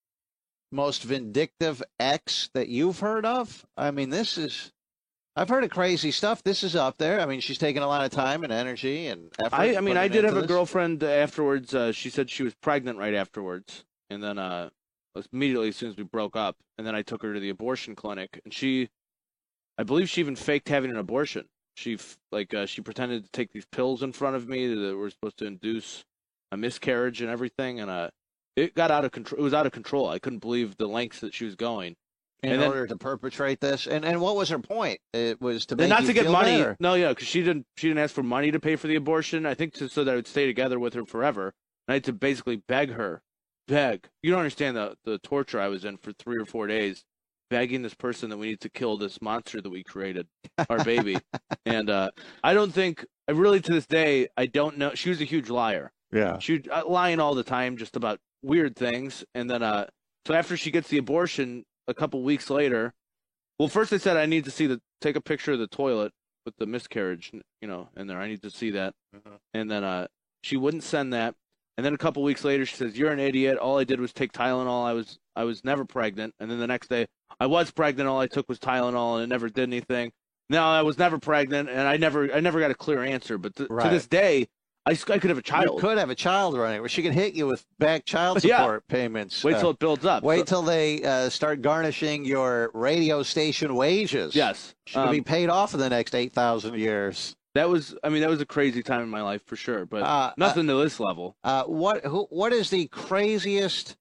Speaker 2: most vindictive ex that you've heard of? I mean, this is. I've heard of crazy stuff. This is up there. I mean, she's taking a lot of time and energy and effort.
Speaker 6: I, I mean, I
Speaker 2: putting
Speaker 6: did
Speaker 2: into
Speaker 6: have a
Speaker 2: this.
Speaker 6: girlfriend afterwards. Uh, she said she was pregnant right afterwards, and then uh, immediately as soon as we broke up, and then I took her to the abortion clinic, and she, I believe, she even faked having an abortion. She f- like uh, she pretended to take these pills in front of me that were supposed to induce a miscarriage and everything, and uh, it got out of control. It was out of control. I couldn't believe the lengths that she was going.
Speaker 2: in
Speaker 6: and then-
Speaker 2: order to perpetrate this. And and what was her point? It was to make
Speaker 6: And not
Speaker 2: you
Speaker 6: to get
Speaker 2: feel
Speaker 6: money.
Speaker 2: better.
Speaker 6: No, yeah, because she didn't. She didn't ask for money to pay for the abortion. I think to, so that I would stay together with her forever. And I had to basically beg her, beg. You don't understand the the torture I was in for three or four days, begging this person that we need to kill this monster that we created, our baby. And uh, I don't think, I really to this day, I don't know. She was a huge liar.
Speaker 2: Yeah.
Speaker 6: She was uh, lying all the time, just about weird things. And then, uh, so after she gets the abortion, a couple weeks later. Well, first they said I need to see the take a picture of the toilet with the miscarriage, you know, in there. I need to see that.
Speaker 2: Uh-huh.
Speaker 6: And then uh, she wouldn't send that. And then a couple weeks later, she says, "You're an idiot. All I did was take Tylenol. I was I was never pregnant." And then the next day, I was pregnant. All I took was Tylenol, and it never did anything. No, I was never pregnant, and I never I never got a clear answer. But th-
Speaker 2: Right.
Speaker 6: to this day, I, s- I could have a
Speaker 2: You
Speaker 6: child.
Speaker 2: could have a child running where she could hit you with back child
Speaker 6: Yeah.
Speaker 2: support payments.
Speaker 6: Wait
Speaker 2: Uh,
Speaker 6: till it builds up.
Speaker 2: Wait
Speaker 6: So-
Speaker 2: till they uh, start garnishing your radio station wages.
Speaker 6: Yes.
Speaker 2: She could
Speaker 6: Um,
Speaker 2: be paid off in the next eight thousand years.
Speaker 6: That was, I mean, that was a crazy time in my life for sure, but
Speaker 2: Uh,
Speaker 6: nothing to this level.
Speaker 2: Uh, what who, what is the craziest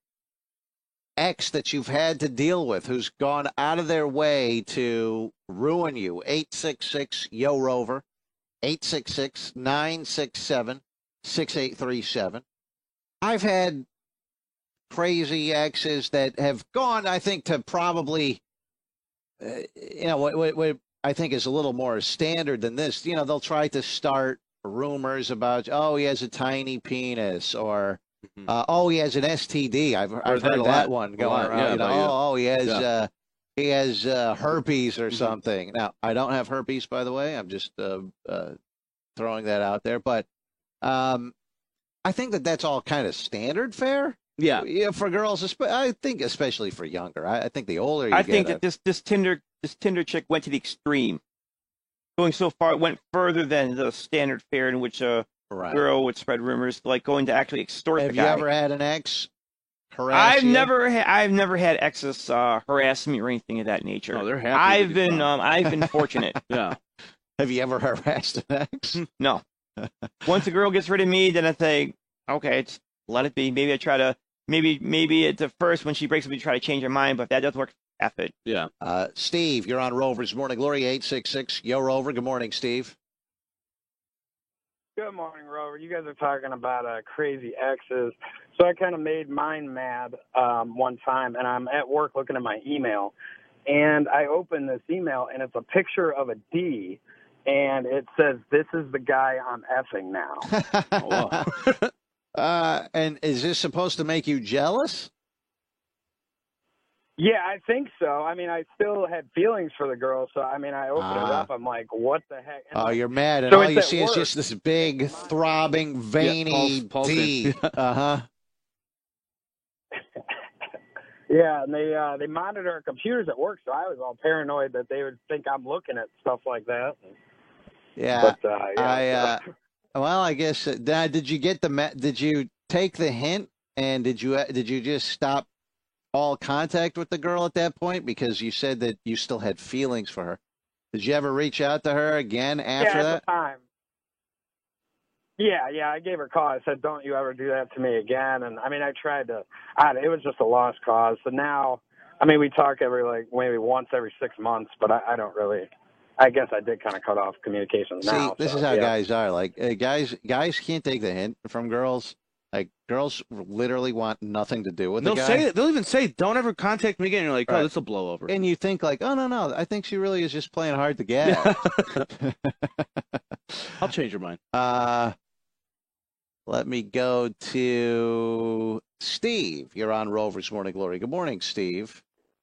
Speaker 2: ex that you've had to deal with who's gone out of their way to ruin you? eight six six yo rover, eight six six, nine six seven, six eight three seven. I've had crazy exes that have gone, I think, to probably, uh, you know, what, what, what I think is a little more standard than this. You know, they'll try to start rumors about, oh, he has a tiny penis, or uh, oh, he has an S T D. I've, I've
Speaker 6: that
Speaker 2: heard
Speaker 6: a
Speaker 2: that
Speaker 6: lot.
Speaker 2: one
Speaker 6: A
Speaker 2: going
Speaker 6: lot,
Speaker 2: around.
Speaker 6: yeah,
Speaker 2: you know,
Speaker 6: about you.
Speaker 2: oh, oh, he has
Speaker 6: Yeah.
Speaker 2: uh, he has uh, herpes or something. Now, I don't have herpes, by the way. I'm just uh, uh, throwing that out there, but um, I think that that's all kind of standard fare.
Speaker 6: Yeah.
Speaker 2: Yeah, for girls, espe- I think especially for younger. I, I think the older you
Speaker 8: I
Speaker 2: get,
Speaker 8: think
Speaker 2: uh,
Speaker 8: that this this Tinder this Tinder chick went to the extreme, going so far it went further than the standard fare in which a
Speaker 2: Right.
Speaker 8: girl would spread rumors, like going to actually extort
Speaker 2: have
Speaker 8: the
Speaker 2: you
Speaker 8: guy.
Speaker 2: ever had an ex harass
Speaker 8: I've
Speaker 2: you?
Speaker 8: never ha- I've never had exes uh, harass me or anything of that nature.
Speaker 6: Oh, they're happy
Speaker 8: I've
Speaker 6: with you,
Speaker 8: been
Speaker 6: Tom.
Speaker 8: um, I've been fortunate.
Speaker 6: Yeah.
Speaker 2: Have you ever harassed an ex?
Speaker 8: No. Once a girl gets rid of me, then I think, okay, it's let it be. Maybe I try to maybe maybe at the first when she breaks up, we try to change her mind, but if that doesn't work, F it.
Speaker 6: Yeah.
Speaker 2: Uh, Steve, you're on Rover's Morning Glory, eight six six yo Rover. Good morning, Steve.
Speaker 17: Good morning, Rover. You guys are talking about uh, crazy exes. So I kind of made mine mad um, one time, and I'm at work looking at my email, and I open this email, and it's a picture of a D, and it says, "This is the guy I'm effing now."
Speaker 2: uh, and is this supposed to make you jealous?
Speaker 17: Yeah, I think so. I mean, I still had feelings for the girl, so I mean, I opened it
Speaker 2: Ah.
Speaker 17: up. I'm like, "What the heck?" And
Speaker 2: Oh, you're mad, and
Speaker 17: So
Speaker 2: all
Speaker 17: it's
Speaker 2: you
Speaker 17: at
Speaker 2: see is
Speaker 17: work.
Speaker 2: just this big, throbbing, veiny
Speaker 6: pulse-
Speaker 2: D.
Speaker 6: pulsing.
Speaker 2: Uh huh.
Speaker 17: Yeah, and they uh, they monitor our computers at work, so I was all paranoid that they would think I'm looking at stuff like that.
Speaker 2: Yeah.
Speaker 17: But, uh, yeah,
Speaker 2: I. Uh,
Speaker 17: so-
Speaker 2: well, I guess. Uh, Dad, did you get the? Me- did you take the hint? And did you? Uh, did you just stop all contact with the girl at that point because you said that you still had feelings for her? Did you ever reach out to her again after
Speaker 17: yeah,
Speaker 2: that?
Speaker 17: at the time. Yeah, yeah, I gave her a call. I said, "Don't you ever do that to me again." And I mean, I tried to. I, it was just a lost cause. So now, I mean, we talk every like maybe once every six months, but I, I don't really. I guess I did kind of cut off communications
Speaker 2: See,
Speaker 17: now.
Speaker 2: this
Speaker 17: so,
Speaker 2: is how
Speaker 17: yeah.
Speaker 2: guys are. Like uh, guys, guys can't take the hint from girls. Like girls literally want nothing to do with
Speaker 6: They'll
Speaker 2: the guy.
Speaker 6: say it. They'll even say, "Don't ever contact me again." You're like, "Oh,
Speaker 2: Right.
Speaker 6: this will blow over."
Speaker 2: And you think like, oh no no, I think she really is just playing hard to get.
Speaker 6: I'll change your mind.
Speaker 2: Uh, let me go to Steve. You're on Rover's Morning Glory. Good morning, Steve.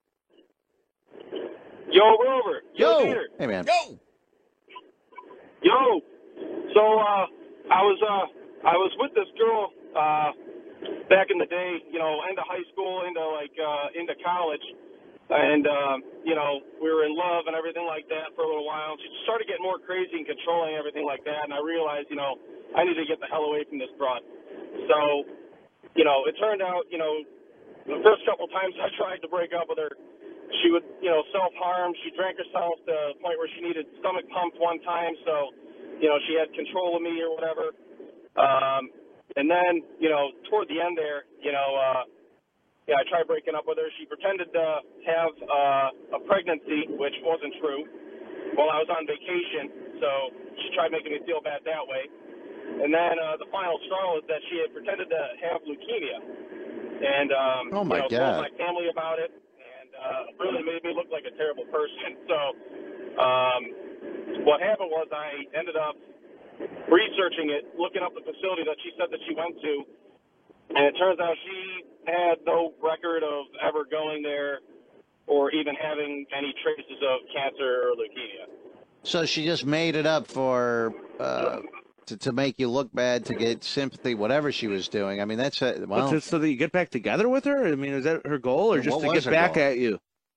Speaker 18: Yo, Rover. Yo,
Speaker 2: Yo.
Speaker 18: Peter.
Speaker 2: Hey man.
Speaker 4: Yo.
Speaker 18: Yo. So uh, I was uh, I was with this girl uh, back in the day. You know, into high school, into like uh, into college, and um, you know, we were in love and everything like that for a little while. She started getting more crazy and controlling everything like that, and I realized, you know, I need to get the hell away from this broad. So, you know, it turned out, you know, the first couple times I tried to break up with her, she would, you know, self-harm. She drank herself to the point where she needed stomach pumped one time, so, you know, she had control of me or whatever. Um, and then, you know, toward the end there, you know, uh, yeah, I tried breaking up with her. She pretended to have uh, a pregnancy, which wasn't true, while I was on vacation, so she tried making me feel bad that way. And then uh, the final straw was that she had pretended to have leukemia. And, um,
Speaker 2: Oh, my
Speaker 18: you know,
Speaker 2: God.
Speaker 18: told my family about it, and uh, really made me look like a terrible person. So um, what happened was I ended up researching it, looking up the facility that she said that she went to, and it turns out she had no record of ever going there or even having any traces of cancer or leukemia.
Speaker 2: So she just made it up for uh, to to make you look bad, to get sympathy, whatever she was doing. I mean, that's a, well.
Speaker 6: But just so that you get back together with her? I mean, is that her goal, or just
Speaker 2: What
Speaker 6: to
Speaker 2: was
Speaker 6: get
Speaker 2: her
Speaker 6: back
Speaker 2: goal?
Speaker 6: at you?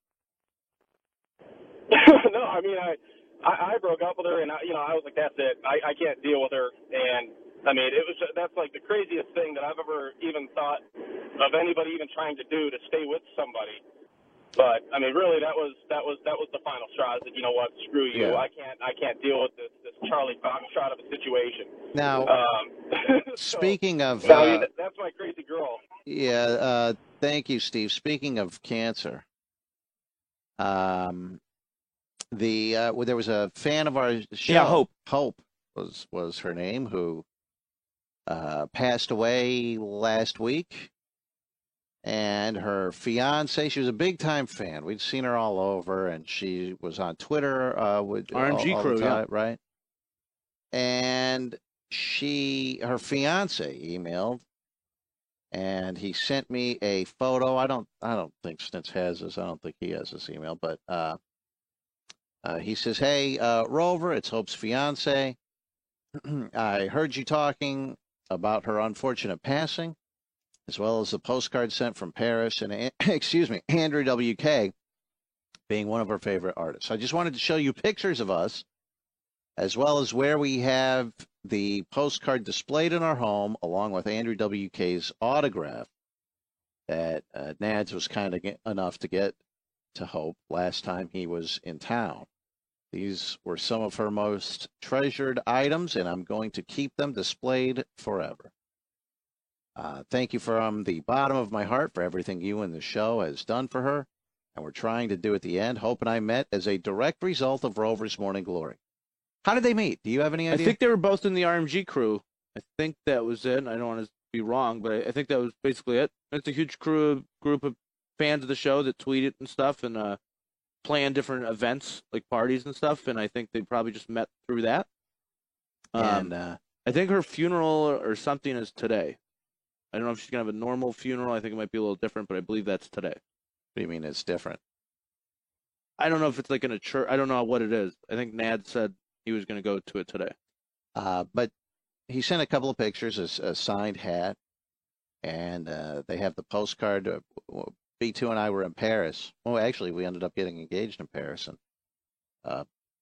Speaker 18: No, I mean, I, I I broke up with her, and I, you know, I was like, that's it. I, I can't deal with her, and I mean, it was that's like the craziest thing that I've ever even thought of anybody even trying to do to stay with somebody. But I mean, really, that was that was that was the final straw. I said, you know what, screw you.
Speaker 2: Yeah.
Speaker 18: I can't I can't deal with this this Charlie Foxtrot of a situation.
Speaker 2: Now,
Speaker 18: um,
Speaker 2: speaking of,
Speaker 18: so, I mean,
Speaker 2: uh,
Speaker 18: that's my crazy girl.
Speaker 2: yeah, uh, thank you, Steve. Speaking of cancer, um, the uh, well, there was a fan of our show.
Speaker 8: Yeah, Hope.
Speaker 2: Hope was was her name, who uh, passed away last week. And her fiance, she was a big time fan. We'd seen her all over, and she was on Twitter uh, with
Speaker 6: R N G
Speaker 2: all, all
Speaker 6: crew,
Speaker 2: the
Speaker 6: yeah.
Speaker 2: time, right? And she, her fiance, emailed, and he sent me a photo. I don't, I don't think Stintz has this. I don't think he has this email, but uh, uh, he says, "Hey, uh, Rover, it's Hope's fiance. I heard you talking about her unfortunate passing, as well as the postcard sent from Paris, and excuse me, Andrew W K being one of her favorite artists. I just wanted to show you pictures of us, as well as where we have the postcard displayed in our home, along with Andrew W K's autograph that uh, Nads was kind of enough to get to Hope last time he was in town. These were some of her most treasured items, and I'm going to keep them displayed forever. Uh, thank you from the bottom of my heart for everything you and the show has done for her, and we're trying to do at the end. Hope and I met as a direct result of Rover's Morning Glory." How did they meet? Do you have any
Speaker 6: I
Speaker 2: idea?
Speaker 6: think they were both in the R M G crew. I think that was it. I don't want to be wrong, but I, I think that was basically it. It's a huge crew group of fans of the show that tweet it and stuff, and uh, plan different events like parties and stuff. And I think they probably just met through that. Um,
Speaker 2: And uh,
Speaker 6: I think her funeral or something is today. I don't know if she's gonna have a normal funeral. I think it might be a little different, but I believe that's today.
Speaker 2: what do you mean it's different?
Speaker 6: I don't know if it's like in a church. I don't know what it is. I think Nad said he was gonna go to it today.
Speaker 2: Uh, but he sent a couple of pictures, a, a signed hat, and uh, they have the postcard. Uh, well, B two and I were in Paris. Well, actually, we ended up getting engaged in Paris, and uh,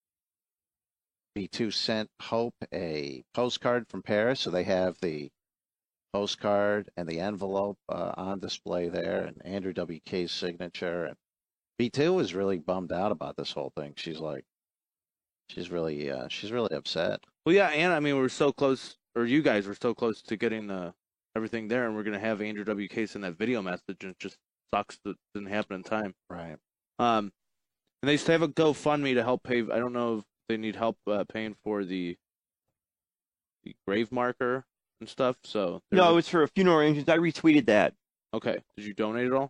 Speaker 2: B two sent Hope a postcard from Paris, so they have the postcard and the envelope uh, on display there, and Andrew W K's signature. And B two was really bummed out about this whole thing. She's like, she's really, uh, she's really upset.
Speaker 6: Well, yeah, and I mean, we're so close, or you guys were so close to getting uh, everything there, and we're going to have Andrew W. Case in that video message, and it just sucks that it didn't happen in time.
Speaker 2: Right.
Speaker 6: Um, and they used to have a GoFundMe to help pay. I don't know if they need help uh, paying for the, the grave marker and stuff. So
Speaker 8: No, it was for funeral arrangements. I retweeted that.
Speaker 6: Okay. Did you donate it all?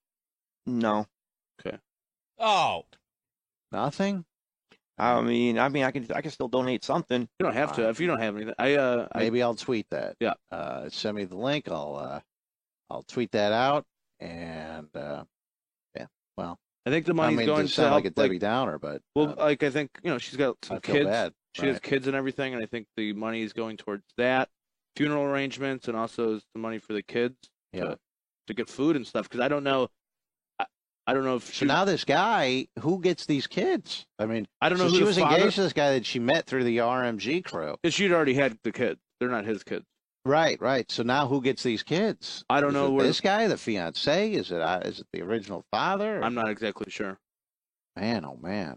Speaker 8: No.
Speaker 6: Okay.
Speaker 4: Oh.
Speaker 2: Nothing?
Speaker 8: I mean, I mean, I can, I can still donate something.
Speaker 6: You don't have to if you don't have anything. I uh,
Speaker 2: Maybe
Speaker 6: I,
Speaker 2: I'll tweet that.
Speaker 6: Yeah.
Speaker 2: Uh, send me the link. I'll uh, I'll tweet that out. And uh, yeah, well,
Speaker 6: I think the
Speaker 2: I
Speaker 6: money's
Speaker 2: mean,
Speaker 6: going
Speaker 2: to
Speaker 6: to
Speaker 2: sound
Speaker 6: help,
Speaker 2: like a Debbie
Speaker 6: like,
Speaker 2: Downer, but
Speaker 6: well,
Speaker 2: um,
Speaker 6: like I think you know she's got some
Speaker 2: I feel
Speaker 6: kids.
Speaker 2: bad,
Speaker 6: She has
Speaker 2: right.
Speaker 6: kids and everything, and I think the money is going towards that funeral arrangements and also the money for the kids
Speaker 2: Yeah.
Speaker 6: to to get food and stuff. Because I don't know, I, I don't know if
Speaker 2: so
Speaker 6: she,
Speaker 2: now this guy, who gets these kids? I mean,
Speaker 6: I don't know
Speaker 2: so
Speaker 6: who
Speaker 2: she
Speaker 6: the
Speaker 2: was
Speaker 6: father-
Speaker 2: engaged to this guy that she met through the R M G crew.
Speaker 6: she'd already had the kids. They're not his kids.
Speaker 2: Right, right. So now who gets these kids?
Speaker 6: I don't
Speaker 2: Is
Speaker 6: know
Speaker 2: it
Speaker 6: where-
Speaker 2: this guy, the fiance. Is it? Uh, is it the original father?
Speaker 6: I'm not exactly sure.
Speaker 2: Man, oh man.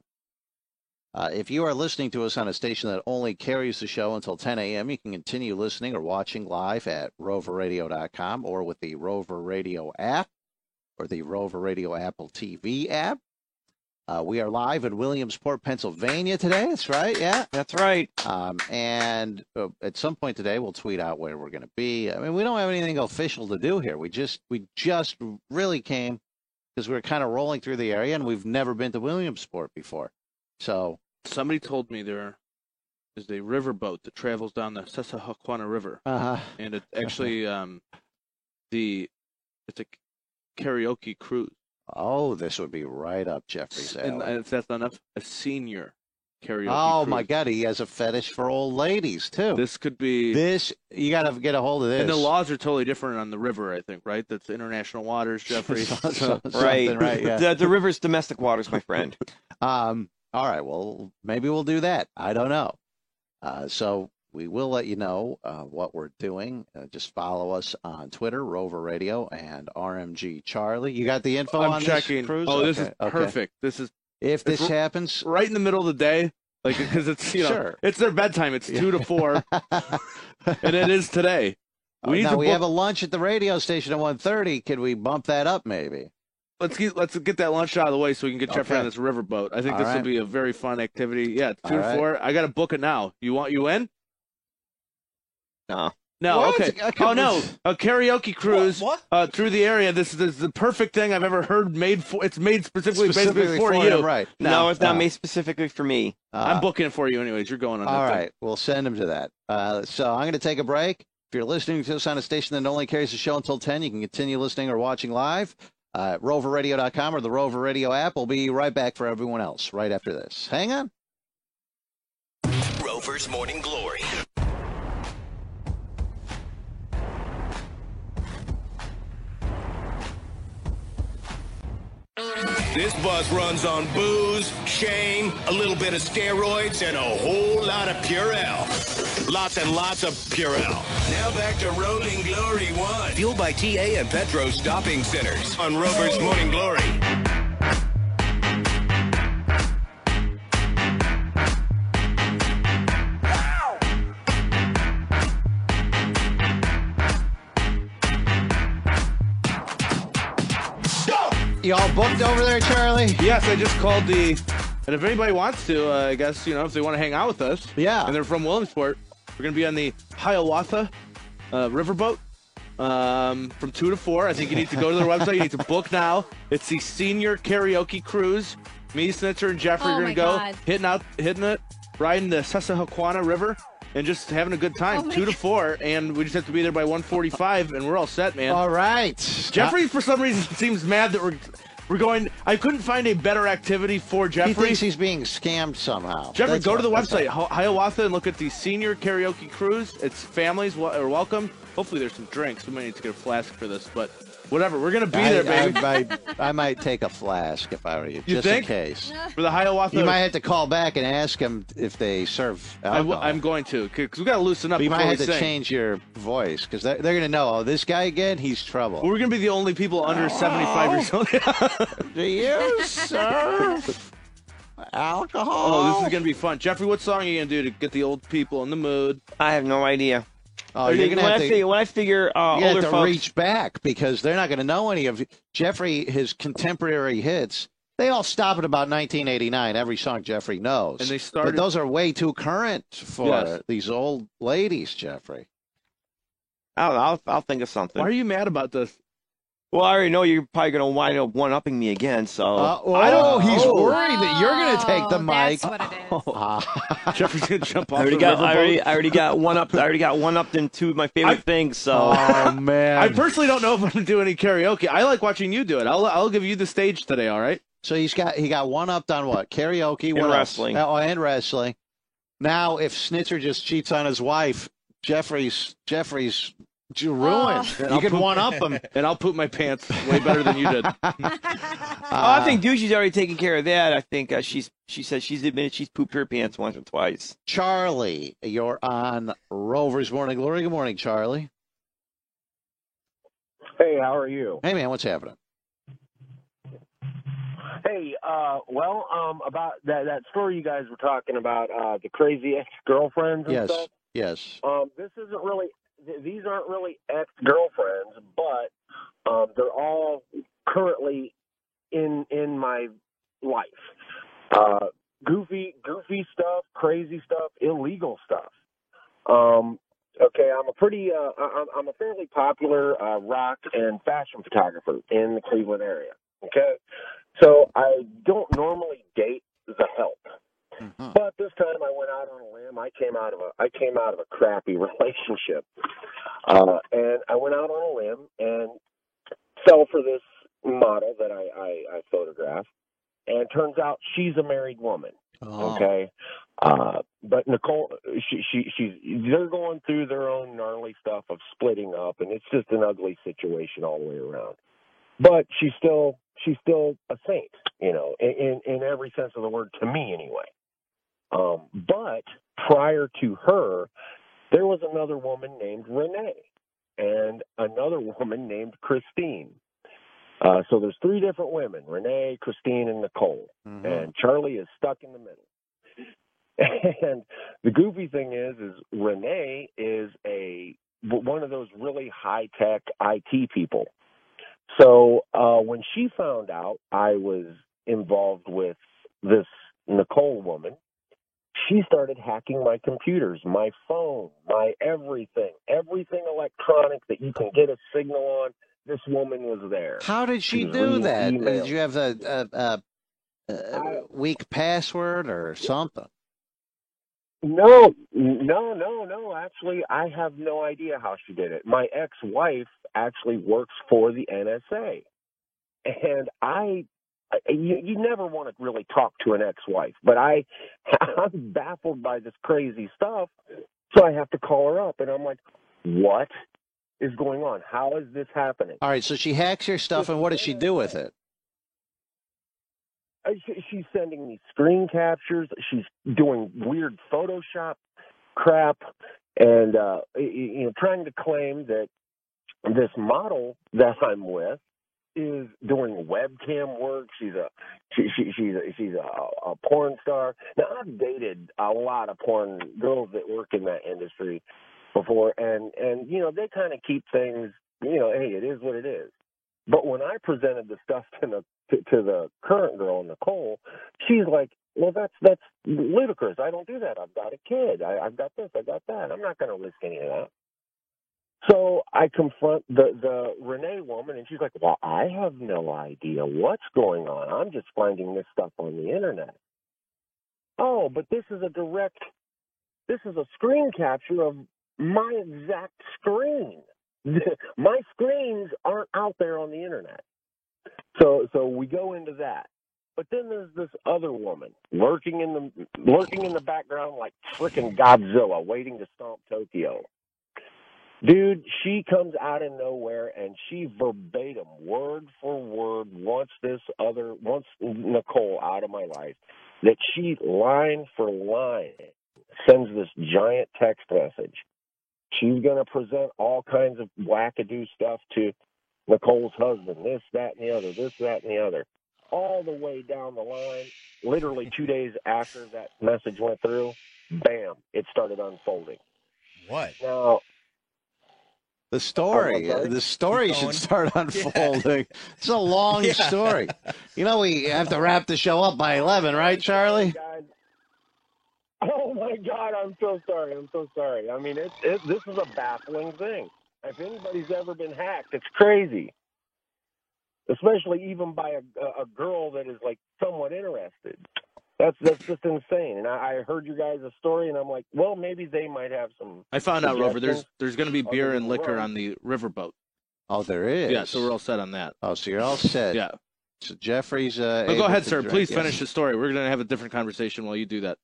Speaker 2: Uh, if you are listening to us on a station that only carries the show until ten a.m., you can continue listening or watching live at rover radio dot com or with the Rover Radio app or the Rover Radio Apple T V app. Uh, we are live in Williamsport, Pennsylvania today. That's right. Yeah.
Speaker 8: That's right.
Speaker 2: Um, and uh, at some point today, we'll tweet out where we're going to be. I mean, we don't have anything official to do here. We just we just really came because we were kind of rolling through the area, and we've never been to Williamsport before. So
Speaker 6: Somebody told me there is a river boat that travels down the Susquehanna River,
Speaker 2: Uh-huh.
Speaker 6: and it actually um, the it's a karaoke cruise.
Speaker 2: Oh, this would be right up Jeffrey's
Speaker 6: And,
Speaker 2: alley.
Speaker 6: and if that's not enough, a senior karaoke
Speaker 2: Oh
Speaker 6: cruise.
Speaker 2: my God, he has a fetish for old ladies too.
Speaker 6: This could be
Speaker 2: This you got to get a hold of this.
Speaker 6: And the laws are totally different on the river, I think, right? That's international waters, Jeffrey.
Speaker 2: So- so-
Speaker 8: Right.
Speaker 2: something, right, yeah.
Speaker 8: The, the river's domestic waters, my friend.
Speaker 2: Um, all right, well, maybe we'll do that. I don't know. Uh, so we will let you know uh, what we're doing. Uh, just follow us on Twitter, Rover Radio, and R M G Charlie. You got the info
Speaker 6: I'm
Speaker 2: on
Speaker 6: checking.
Speaker 2: this cruise?
Speaker 6: Oh, this
Speaker 2: Okay,
Speaker 6: is
Speaker 2: okay.
Speaker 6: perfect. This is
Speaker 2: If this
Speaker 6: it's r-
Speaker 2: happens,
Speaker 6: right in the middle of the day, like because it's you know
Speaker 2: Sure.
Speaker 6: it's their bedtime. It's two to four, and it is today.
Speaker 2: we,
Speaker 6: We need
Speaker 2: now,
Speaker 6: to
Speaker 2: we
Speaker 6: book-
Speaker 2: have a lunch at the radio station at one thirty. Could we bump that up maybe?
Speaker 6: Let's get let's get that lunch out of the way so we can get Jeffrey
Speaker 2: Okay.
Speaker 6: on this riverboat. I think
Speaker 2: All
Speaker 6: this will
Speaker 2: right.
Speaker 6: be a very fun activity. Yeah, two
Speaker 2: All
Speaker 6: to
Speaker 2: right.
Speaker 6: four. I got to book it now. You want you in?
Speaker 8: No.
Speaker 6: No,
Speaker 2: What?
Speaker 6: okay.
Speaker 2: I
Speaker 6: Oh no, a karaoke cruise
Speaker 4: What?
Speaker 6: Uh, through the area. This is, this is the perfect thing I've ever heard. Made for it's made specifically,
Speaker 2: Specifically
Speaker 6: basically for
Speaker 2: for
Speaker 6: you.
Speaker 2: him, right.
Speaker 8: No, it's not
Speaker 2: uh,
Speaker 8: made specifically for me.
Speaker 6: I'm
Speaker 2: Uh,
Speaker 6: booking it for you anyways. You're going on.
Speaker 2: All
Speaker 6: that thing.
Speaker 2: right, we'll send him to that. Uh, so I'm going to take a break. If you're listening to us on a station that only carries the show until ten, you can continue listening or watching live uh, at rover radio dot com or the Rover Radio app. We'll be right back for everyone else right after this. Hang on.
Speaker 1: Rover's Morning Glory. This bus runs on booze, shame, a little bit of steroids, and a whole lot of Purell. Lots and lots of Purell. Now back to Rolling Glory One. Fueled by T A and Petro Stopping Centers on Rover's Morning Glory.
Speaker 2: You all booked over there, Charlie?
Speaker 6: Yes, I just called the. And if anybody wants to, uh, I guess you know if they want to hang out with us.
Speaker 2: Yeah.
Speaker 6: And they're from Williamsport. We're gonna be on the Hiawatha uh, riverboat um, from two to four. I think you need to go to their website. You need to book now. It's the senior karaoke cruise. Me, Snitzer, and Jeffrey
Speaker 3: Oh
Speaker 6: are gonna
Speaker 3: my
Speaker 6: go
Speaker 3: God.
Speaker 6: hitting out, hitting it, riding the Susquehanna River. And just having a good time,
Speaker 3: Oh my
Speaker 6: two to
Speaker 3: God.
Speaker 6: four, and we just have to be there by one forty-five, and we're all set, man.
Speaker 2: All right.
Speaker 6: Jeffrey, for some reason, seems mad that we're we're going. I couldn't find a better activity for
Speaker 2: He
Speaker 6: Jeffrey.
Speaker 2: thinks he's being scammed somehow.
Speaker 6: Jeffrey,
Speaker 2: That's
Speaker 6: go
Speaker 2: what-
Speaker 6: to the
Speaker 2: that's
Speaker 6: website,
Speaker 2: all.
Speaker 6: Hi- Hiawatha, and look at the senior karaoke cruise. It's families wel- are welcome. Hopefully, there's some drinks. We might need to get a flask for this, but whatever. We're gonna be
Speaker 2: I,
Speaker 6: there, baby.
Speaker 2: I, I, I might take a flask if I were you,
Speaker 6: You
Speaker 2: just
Speaker 6: think?
Speaker 2: in case.
Speaker 6: For the Hiawatha,
Speaker 2: You might have to call back and ask them if they serve
Speaker 6: I w-
Speaker 2: alcohol.
Speaker 6: I'm going to, because we got to loosen up.
Speaker 2: But you might
Speaker 6: before
Speaker 2: have
Speaker 6: we
Speaker 2: to
Speaker 6: sing.
Speaker 2: change your voice because they're, they're going to know, oh, this guy again, he's trouble.
Speaker 6: We're gonna be the only people under seventy-five years old.
Speaker 2: Do you serve alcohol?
Speaker 6: Oh, this is gonna be fun. Jeffrey, what song are you gonna do to get the old people in the mood?
Speaker 8: I have no idea.
Speaker 2: Oh, you're
Speaker 8: when,
Speaker 2: gonna
Speaker 8: I
Speaker 2: have to,
Speaker 8: figure, when I figure uh,
Speaker 2: you
Speaker 8: older
Speaker 2: have to
Speaker 8: folks,
Speaker 2: reach back because they're not going to know any of Jeffrey. His contemporary hits, they all stop at about nineteen eighty-nine. Every song Jeffrey knows,
Speaker 6: And they started-
Speaker 2: but those are way too current for
Speaker 6: Yes.
Speaker 2: these old ladies, Jeffrey.
Speaker 8: I don't know. I'll, I'll think of something.
Speaker 6: Why are you mad about this?
Speaker 8: Well, I already know you're probably going to wind up one-upping me again, so...
Speaker 2: Uh, oh,
Speaker 8: I don't,
Speaker 2: he's
Speaker 8: oh.
Speaker 2: worried that you're going to take the
Speaker 3: Oh,
Speaker 2: mic.
Speaker 3: that's what it is.
Speaker 6: Jeffrey's going to jump off
Speaker 8: I already
Speaker 6: the
Speaker 8: got. I already,
Speaker 6: riverboat.
Speaker 8: I already got one up. I already got one up into my favorite
Speaker 6: I-
Speaker 8: things. So.
Speaker 2: Oh, man.
Speaker 6: I personally don't know if I'm going to do any karaoke. I like watching you do it. I'll I'll give you the stage today, all right?
Speaker 2: So he's got he got one upped on what? Karaoke, what
Speaker 8: And
Speaker 2: else?
Speaker 8: wrestling.
Speaker 2: Oh, and wrestling. Now, if Snitzer just cheats on his wife, Jeffrey's Jeffrey's j- ruined.
Speaker 6: And
Speaker 2: You
Speaker 6: I'll
Speaker 2: can
Speaker 6: poop-
Speaker 2: one up him.
Speaker 6: And I'll poop my pants way better than you did.
Speaker 8: Oh, I think Doozy's already taken care of that. I think uh, she's. She said she's admitted she's pooped her pants once or twice.
Speaker 2: Charlie, you're on Rover's Morning Glory. Good morning, Charlie.
Speaker 19: Hey, how are you?
Speaker 2: Hey, man, what's happening?
Speaker 19: Hey, uh, well, um, about that that story you guys were talking about, uh, the crazy ex-girlfriends and
Speaker 2: Yes,
Speaker 19: stuff.
Speaker 2: yes.
Speaker 19: Um, this isn't really; th- these aren't really ex-girlfriends, but um, they're all currently in in my life. Uh, goofy, goofy stuff, crazy stuff, illegal stuff. Um, okay, I'm a pretty, uh, I'm, I'm a fairly popular uh, rock and fashion photographer in the Cleveland area. Okay, so I don't normally date the help.
Speaker 2: Mm-hmm.
Speaker 19: But this time I went out on a limb. I came out of a I came out of a crappy relationship, uh, and I went out on a limb and fell for this model that I, I, I photographed. And it turns out she's a married woman.
Speaker 2: Oh.
Speaker 19: Okay, uh, but Nicole, she, she she's they're going through their own gnarly stuff of splitting up, and it's just an ugly situation all the way around. But she's still she's still a saint, you know, in in every sense of the word, to me anyway. Um, but prior to her, there was another woman named Renee and another woman named Christine. Uh, so there's three different women, Renee, Christine, and Nicole.
Speaker 2: Mm-hmm.
Speaker 19: And Charlie is stuck in the middle. And the goofy thing is, is Renee is a one of those really high-tech I T people. So uh, when she found out I was involved with this Nicole woman, she started hacking my computers, my phone, my everything, everything electronic that you can get a signal on. This woman was there.
Speaker 2: How did she,
Speaker 19: She was
Speaker 2: do
Speaker 19: reading
Speaker 2: that?
Speaker 19: emails.
Speaker 2: Did you have a, a, a, a weak password or something?
Speaker 19: No, no, no, no. Actually, I have no idea how she did it. My ex-wife actually works for the N S A. And I, you, you never want to really talk to an ex-wife, but I, I'm baffled by this crazy stuff. So I have to call her up and I'm like, what is going on? How is this happening?
Speaker 2: All right, so she hacks your stuff, and what does she do with it?
Speaker 19: Uh, she- She's sending me screen captures. She's doing weird Photoshop crap, and uh, y- you know, trying to claim that this model that I'm with is doing webcam work. She's a she, she, she's a, she's a, a porn star. Now I've dated a lot of porn girls that work in that industry before, and and you know they kind of keep things. You know, hey, it is what it is. But when I presented the stuff to the to, to the current girl, Nicole, she's like, "Well, that's that's ludicrous. I don't do that. I've got a kid. I, I've got this. I got that. I'm not going to risk any of that." So I confront the the Renee woman, and she's like, "Well, I have no idea what's going on. I'm just finding this stuff on the internet." Oh, but this is a direct. This is a screen capture of my exact screen. My screens aren't out there on the internet. So so we go into that. But then there's this other woman lurking in the lurking in the background like frickin' Godzilla waiting to stomp Tokyo. Dude, she comes out of nowhere and she verbatim, word for word, wants this other wants Nicole out of my life. That she line for line sends this giant text message. She's going to present all kinds of wackadoo stuff to Nicole's husband, this, that, and the other, this, that, and the other, all the way down the line. Literally two days after that message went through, bam, it started unfolding.
Speaker 4: What?
Speaker 19: Now,
Speaker 2: The story,
Speaker 19: Oh, I'm sorry?
Speaker 2: the story
Speaker 19: Keep
Speaker 2: should
Speaker 19: going.
Speaker 2: start unfolding. It's a long
Speaker 19: Yeah.
Speaker 2: story. You know, we have to wrap the show up by eleven, right, Charlie?
Speaker 19: oh my God, I'm so sorry. I'm so sorry. I mean, it, it, this is a baffling thing. If anybody's ever been hacked, it's crazy. Especially even by a, a girl that is like somewhat interested. That's that's just insane. And I, I heard you guys' story, and I'm like, well, maybe they might have some.
Speaker 6: I found out, Rover. There's
Speaker 19: suggestions.
Speaker 6: there's going to be beer
Speaker 19: Other
Speaker 6: and
Speaker 19: than
Speaker 6: liquor
Speaker 19: rum.
Speaker 6: on the riverboat.
Speaker 2: Oh, there is.
Speaker 6: Yeah, so we're all set on that.
Speaker 2: Oh, so you're all set.
Speaker 6: Yeah.
Speaker 2: So Jeffrey's. Uh,
Speaker 6: But go
Speaker 2: able
Speaker 6: ahead,
Speaker 2: to
Speaker 6: sir.
Speaker 2: drink.
Speaker 6: Please
Speaker 2: Yes.
Speaker 6: finish the story. We're going to have a different conversation while you do that.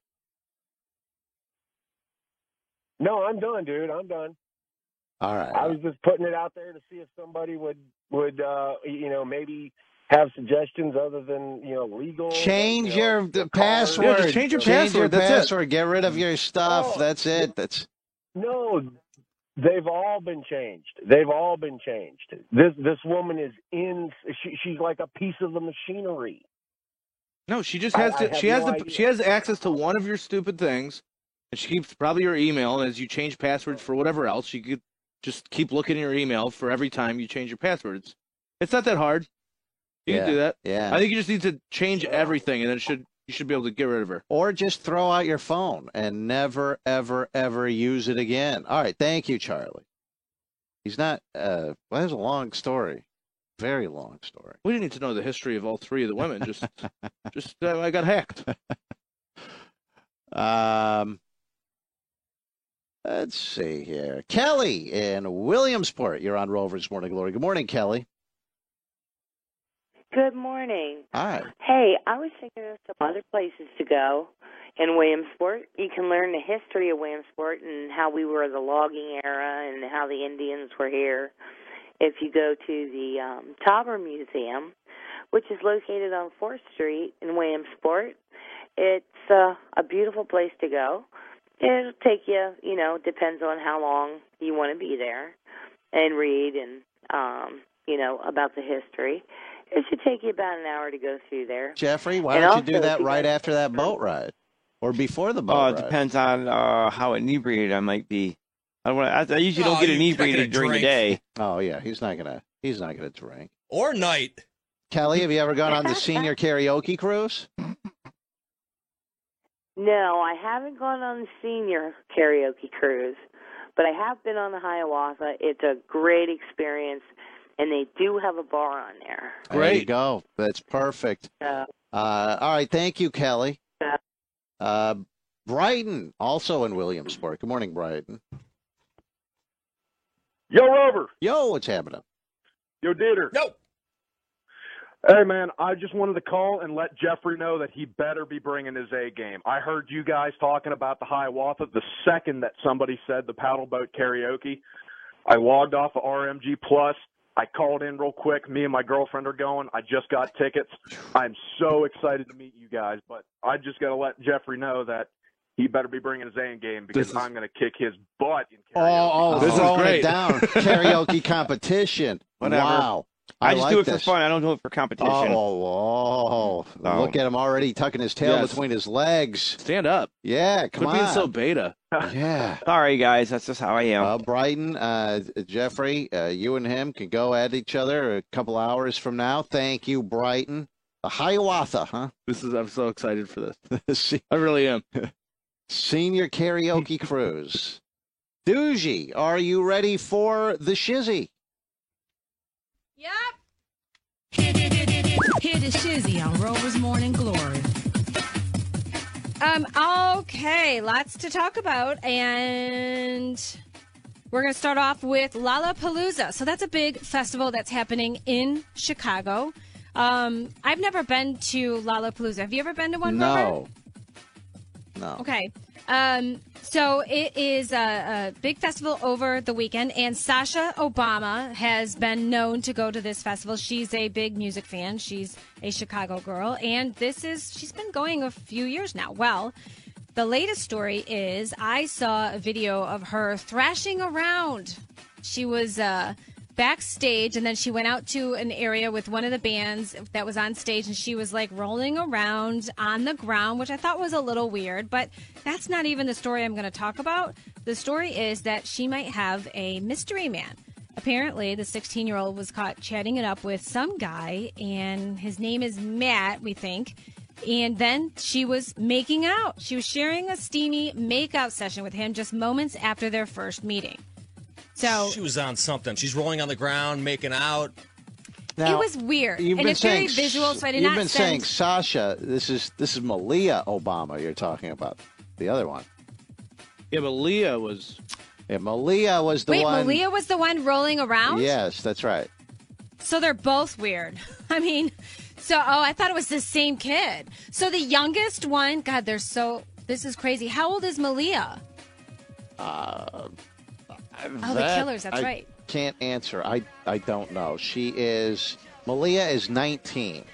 Speaker 19: No, I'm done, dude. I'm done.
Speaker 2: All right.
Speaker 19: I was just putting it out there to see if somebody would would uh, you know maybe have suggestions other than you know legal.
Speaker 2: Change
Speaker 19: like, you know,
Speaker 2: your the
Speaker 19: cars.
Speaker 2: password.
Speaker 6: Yeah, just change your
Speaker 2: Change your
Speaker 6: password. That's it.
Speaker 2: password. Get rid of your stuff.
Speaker 19: Oh.
Speaker 2: That's it. That's.
Speaker 19: No, they've all been changed. They've all been changed. This this woman is in. She, she's like a piece of the machinery.
Speaker 6: No, she just
Speaker 19: I-
Speaker 6: has
Speaker 19: I
Speaker 6: to.
Speaker 19: have
Speaker 6: she has
Speaker 19: no
Speaker 6: the.
Speaker 19: idea.
Speaker 6: She has access to one of your stupid things, and she keeps probably your email. And as you change passwords for whatever else, she could just keep looking at your email for every time you change your passwords. It's not that hard. You
Speaker 2: Yeah,
Speaker 6: can do that.
Speaker 2: yeah.
Speaker 6: I think you just need to change everything, and then it should you should be able to get rid of her.
Speaker 2: Or just throw out your phone and never, ever, ever use it again. All right. Thank you, Charlie. He's not. Uh, well, that's a long story. Very long story.
Speaker 6: We didn't need to know the history of all three of the women. Just, just uh, I got hacked.
Speaker 2: Um. Let's see here. Kelly in Williamsport. You're on Rover's Morning Glory. Good morning, Kelly.
Speaker 20: Good morning.
Speaker 2: Hi.
Speaker 20: Hey, I was thinking of some other places to go in Williamsport. You can learn the history of Williamsport and how we were the logging era and how the Indians were here. If you go to the um, Tauber Museum, which is located on fourth Street in Williamsport, it's uh, a beautiful place to go. It'll take you, you know, depends on how long you want to be there and read and, um, you know, about the history. It should take you about an hour to go through there.
Speaker 2: Jeffrey, why
Speaker 20: And
Speaker 2: don't you
Speaker 20: also,
Speaker 2: do
Speaker 20: if
Speaker 2: that
Speaker 20: you
Speaker 2: right
Speaker 20: guys-
Speaker 2: after that boat ride? Or before the boat
Speaker 8: Oh, it
Speaker 2: ride?
Speaker 8: depends on uh, how inebriated I might be. I, don't wanna, I, I usually
Speaker 4: Oh,
Speaker 8: don't get
Speaker 4: you're not
Speaker 8: inebriated
Speaker 4: gonna
Speaker 8: during the
Speaker 4: drink.
Speaker 8: day.
Speaker 2: Oh, yeah. He's not going to He's not gonna drink.
Speaker 4: Or night.
Speaker 2: Kelly, have you ever gone on the senior karaoke cruise?
Speaker 20: No, I haven't gone on the senior karaoke cruise, but I have been on the Hiawatha. It's a great experience, and they do have a bar on there.
Speaker 2: There you go. That's perfect.
Speaker 20: Uh,
Speaker 2: Uh, all right. Thank you, Kelly. Uh, Brighton, also in Williamsport. Good morning, Brighton.
Speaker 21: Yo, Rover.
Speaker 2: Yo, what's happening?
Speaker 21: Yo, Dieter.
Speaker 4: No.
Speaker 21: Hey, man, I just wanted to call and let Jeffrey know that he better be bringing his A game. I heard you guys talking about the Hiawatha the second that somebody said the paddle boat karaoke. I logged off of R M G Plus. I called in real quick. Me and my girlfriend are going. I just got tickets. I'm so excited to meet you guys, but I just got to let Jeffrey know that he better be bringing his A game because
Speaker 2: is-
Speaker 21: I'm going to kick his butt in
Speaker 2: Oh,
Speaker 21: karaoke.
Speaker 2: oh,
Speaker 6: This is
Speaker 2: throwing
Speaker 6: great.
Speaker 2: it down. Karaoke competition.
Speaker 8: Whatever.
Speaker 2: Wow.
Speaker 8: I, just
Speaker 2: like
Speaker 8: do it
Speaker 2: this.
Speaker 8: for fun. I don't do it for competition.
Speaker 2: Oh, oh,
Speaker 8: No.
Speaker 2: look at him already tucking his tail
Speaker 6: Yes.
Speaker 2: between his legs.
Speaker 6: Stand up.
Speaker 2: Yeah, come
Speaker 6: Quit
Speaker 2: on.
Speaker 6: being so beta.
Speaker 2: Yeah.
Speaker 8: Sorry, guys. That's just how I am.
Speaker 2: Well, Brighton, uh, Jeffrey, uh, you and him can go at each other a couple hours from now. Thank you, Brighton. The Hiawatha, huh?
Speaker 6: This is. I'm so excited for this.
Speaker 2: Se-
Speaker 6: I really am.
Speaker 2: Senior karaoke cruise. Doogie, are you ready for the shizzy?
Speaker 3: Yep.
Speaker 9: Hear the shizzy on Rover's Morning Glory.
Speaker 3: Um, okay, lots to talk about, and we're going to start off with Lollapalooza. So that's a big festival that's happening in Chicago. Um, I've never been to Lollapalooza. Have you ever been to one, Robert?
Speaker 2: No. No.
Speaker 3: Okay. Um, so it is a, a big festival over the weekend, and Sasha Obama has been known to go to this festival. She's a big music fan. She's a Chicago girl, and this is she's been going a few years now. Well, the latest story is I saw a video of her thrashing around. She was uh, backstage, and then she went out to an area with one of the bands that was on stage, and she was like rolling around on the ground, which I thought was a little weird, but that's not even the story I'm going to talk about. The story is that she might have a mystery man. Apparently, the sixteen-year-old was caught chatting it up with some guy, and his name is Matt, we think. And then she was making out. She was sharing a steamy makeout session with him just moments after their first meeting. So
Speaker 4: She was on something. She's rolling on the ground, making out.
Speaker 3: it was weird,
Speaker 2: You've
Speaker 3: and
Speaker 2: been
Speaker 3: it's very
Speaker 2: saying,
Speaker 3: visual. So I did
Speaker 2: You've
Speaker 3: not
Speaker 2: been
Speaker 3: send.
Speaker 2: saying Sasha. This is this is Malia Obama. You're talking about the other one.
Speaker 6: Yeah, but Leah was.
Speaker 2: Yeah, Malia was the
Speaker 3: Wait,
Speaker 2: one.
Speaker 3: Malia was the one rolling around.
Speaker 2: Yes, that's right.
Speaker 3: So they're both weird. I mean, so oh, I thought it was the same kid. So the youngest one, God, they're so. This is crazy. How old is Malia?
Speaker 2: Uh,
Speaker 3: Oh, the
Speaker 2: that
Speaker 3: Killers. That's
Speaker 2: I
Speaker 3: right.
Speaker 2: Can't answer. I I don't know. She is Malia is nineteen.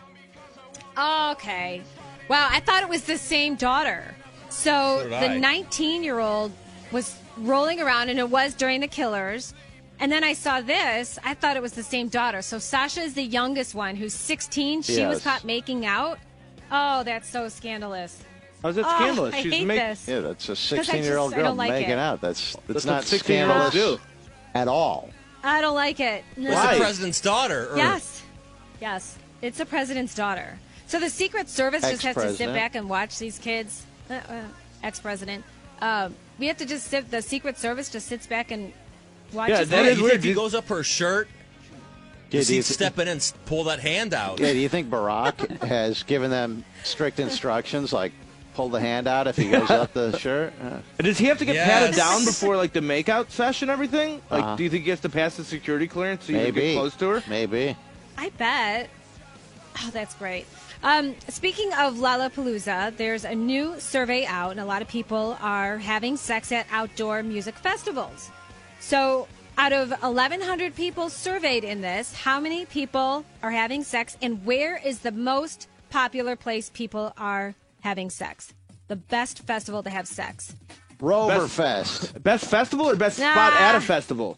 Speaker 3: Okay. Wow, I thought it was the same daughter. So,
Speaker 2: So did
Speaker 3: the
Speaker 2: I.
Speaker 3: nineteen-year-old was rolling around, and it was during the Killers. And then I saw this. I thought it was the same daughter. So Sasha is the youngest one, who's sixteen. She was
Speaker 2: Yes.
Speaker 3: caught making out. Oh, that's so scandalous.
Speaker 6: How's that
Speaker 3: Oh,
Speaker 6: scandalous?
Speaker 3: I
Speaker 6: She's
Speaker 3: hate
Speaker 6: make-
Speaker 3: this.
Speaker 2: Yeah, that's a
Speaker 3: I just-
Speaker 2: sixteen-year-old
Speaker 3: I
Speaker 2: girl
Speaker 3: don't like
Speaker 2: making
Speaker 3: it.
Speaker 2: out. That's that's,
Speaker 6: That's
Speaker 2: not
Speaker 6: what sixteen-year-olds
Speaker 2: scandalous
Speaker 6: do.
Speaker 2: at all.
Speaker 3: I don't like it. No.
Speaker 4: It's the president's daughter. Or...
Speaker 3: Yes. Yes. It's the president's daughter. So the Secret Service just has to sit
Speaker 2: Ex-president.
Speaker 3: back and watch these kids. Uh, uh, ex-president. Um, we have to just sit. The Secret Service just sits back and watches.
Speaker 4: That
Speaker 3: them.
Speaker 4: is weird. If he goes up her shirt,
Speaker 2: Yeah,
Speaker 4: you
Speaker 2: do
Speaker 4: see
Speaker 2: you
Speaker 4: him
Speaker 2: th-
Speaker 4: step in and s- pull that hand out.
Speaker 2: Yeah, do you think Barack has given them strict instructions, like pull the hand out if he goes up the shirt? Uh,
Speaker 6: Does he have to get
Speaker 2: Yes.
Speaker 6: patted down before like the makeout session and everything? Like,
Speaker 2: Uh-huh.
Speaker 6: do you think he has to pass the security clearance so you can
Speaker 2: maybe.
Speaker 6: get close to her?
Speaker 2: Maybe.
Speaker 3: I bet. Oh, that's great. Um, speaking of Lollapalooza, there's a new survey out, and a lot of people are having sex at outdoor music festivals. So, out of eleven hundred people surveyed in this, how many people are having sex, and where is the most popular place people are having sex? The best festival to have sex.
Speaker 2: Rover
Speaker 6: Best-
Speaker 2: Fest.
Speaker 6: Best festival or best
Speaker 3: Nah.
Speaker 6: spot at a festival?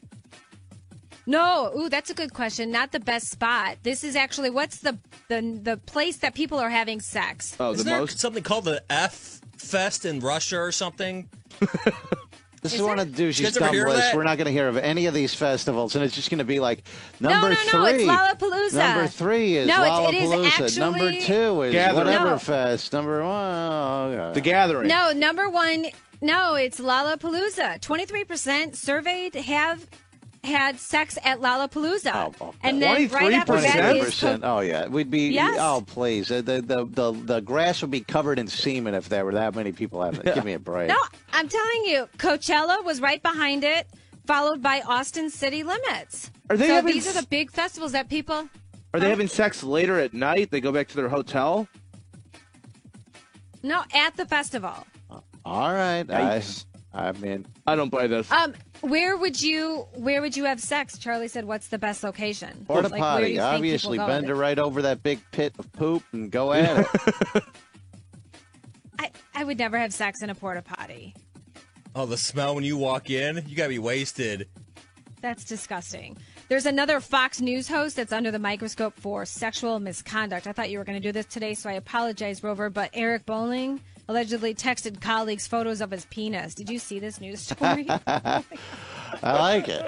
Speaker 3: No, ooh, that's a good question. Not the best spot. This is actually what's the the the place that people are having sex.
Speaker 6: Oh,
Speaker 4: Isn't there something called the F Fest in Russia or something?
Speaker 2: This is,
Speaker 3: Is
Speaker 2: one
Speaker 3: there-
Speaker 2: of
Speaker 4: You
Speaker 2: Dougie's
Speaker 4: guys ever
Speaker 2: dumb
Speaker 4: hear of
Speaker 2: lists.
Speaker 4: that?
Speaker 2: We're not going to hear of any of these festivals, and it's just going to be like
Speaker 3: No,
Speaker 2: number
Speaker 3: no, no,
Speaker 2: three.
Speaker 3: it's Lollapalooza.
Speaker 2: Number three is
Speaker 3: No, it's- it is
Speaker 2: Lollapalooza.
Speaker 3: actually-
Speaker 2: Number two is
Speaker 6: Gathering.
Speaker 2: whatever
Speaker 3: No.
Speaker 2: fest. Number one, oh, God.
Speaker 6: The Gathering.
Speaker 3: No, number one. No, it's Lollapalooza. Twenty-three percent surveyed have had sex at Lollapalooza,
Speaker 2: Oh,
Speaker 3: and then right after that
Speaker 2: twenty-three
Speaker 3: is
Speaker 2: percent.
Speaker 3: Co-
Speaker 2: Oh yeah, we'd be.
Speaker 3: Yes.
Speaker 2: Oh please, the, the the the the grass would be covered in semen if there were that many people having it. Give me a break.
Speaker 3: No, I'm telling you, Coachella was right behind it, followed by Austin City Limits.
Speaker 6: Are they
Speaker 3: so
Speaker 6: having
Speaker 3: these
Speaker 6: s-
Speaker 3: are the big festivals that people.
Speaker 6: Are they having sex later at night? They go back to their hotel?
Speaker 3: No, at the festival.
Speaker 2: All right,
Speaker 6: Yikes.
Speaker 2: I I mean,
Speaker 6: I don't buy this.
Speaker 3: Um, where would you where would you have sex? Charlie said, "What's the best location?"
Speaker 2: porta
Speaker 3: Like, where do
Speaker 2: potty.
Speaker 3: you think
Speaker 2: Obviously,
Speaker 3: people go with
Speaker 2: bend
Speaker 3: it?
Speaker 2: her right over that big pit of poop and go at it.
Speaker 3: I, I would never have sex in a porta potty.
Speaker 4: Oh, the smell when you walk in, you gotta be wasted.
Speaker 3: That's disgusting. There's another Fox News host that's under the microscope for sexual misconduct. I thought you were going to do this today, so I apologize, Rover. But Eric Bowling allegedly texted colleagues photos of his penis. Did you see this news story?
Speaker 2: I like it.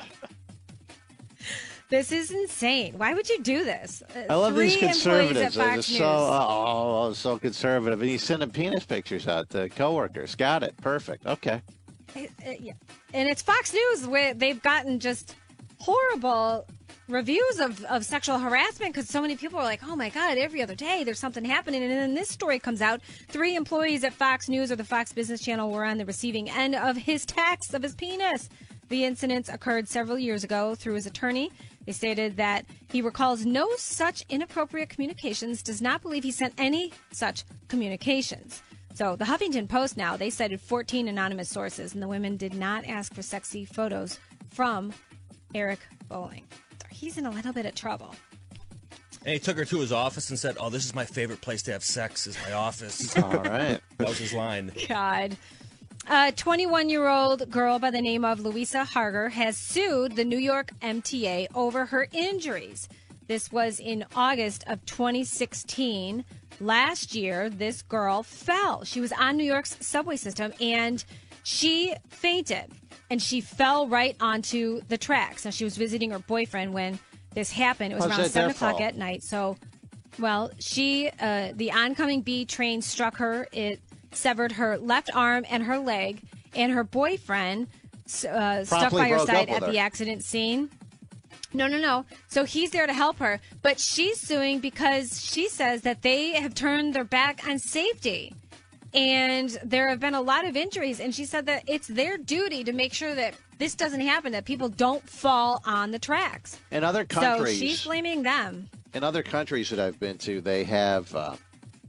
Speaker 3: This is insane. Why would you do this? Uh,
Speaker 2: I love
Speaker 3: Three
Speaker 2: these
Speaker 3: employees
Speaker 2: conservatives.
Speaker 3: at
Speaker 2: They're
Speaker 3: Fox
Speaker 2: just
Speaker 3: News.
Speaker 2: so oh, so conservative, and he's sending penis pictures out to coworkers. Got it. Perfect. Okay.
Speaker 3: Uh, uh, yeah. And it's Fox News where they've gotten just horrible reviews of, of sexual harassment because so many people are like, oh my God, every other day there's something happening. And then this story comes out. Three employees at Fox News or the Fox Business Channel were on the receiving end of his text of his penis. The incidents occurred several years ago through his attorney. They stated that he recalls no such inappropriate communications, does not believe he sent any such communications. So the Huffington Post now, they cited fourteen anonymous sources, and the women did not ask for sexy photos from Eric Bowling. So he's in a little bit of trouble.
Speaker 4: And he took her to his office and said, "Oh, this is my favorite place to have sex. Is my office."
Speaker 2: All right.
Speaker 4: That was his line.
Speaker 3: God. A twenty-one-year-old girl by the name of Louisa Harger has sued the New York M T A over her injuries. This was in August of twenty sixteen. Last year, this girl fell. She was on New York's subway system, and she fainted, and she fell right onto the tracks. Now, she was visiting her boyfriend when this happened. It was
Speaker 2: How's
Speaker 3: around
Speaker 2: that
Speaker 3: seven
Speaker 2: their
Speaker 3: o'clock
Speaker 2: fault?
Speaker 3: at night. So, well, she, uh, the oncoming B train struck her. It severed her left arm and her leg, and her boyfriend uh, stuck
Speaker 2: Promptly
Speaker 3: by her
Speaker 2: broke
Speaker 3: side
Speaker 2: up
Speaker 3: at
Speaker 2: with
Speaker 3: the
Speaker 2: her.
Speaker 3: accident scene. No, no, no. So he's there to help her, but she's suing because she says that they have turned their back on safety. And there have been a lot of injuries, and she said that it's their duty to make sure that this doesn't happen, that people don't fall on the tracks.
Speaker 2: In other
Speaker 3: So
Speaker 2: countries,
Speaker 3: she's blaming them.
Speaker 2: in other countries that I've been to, they have uh,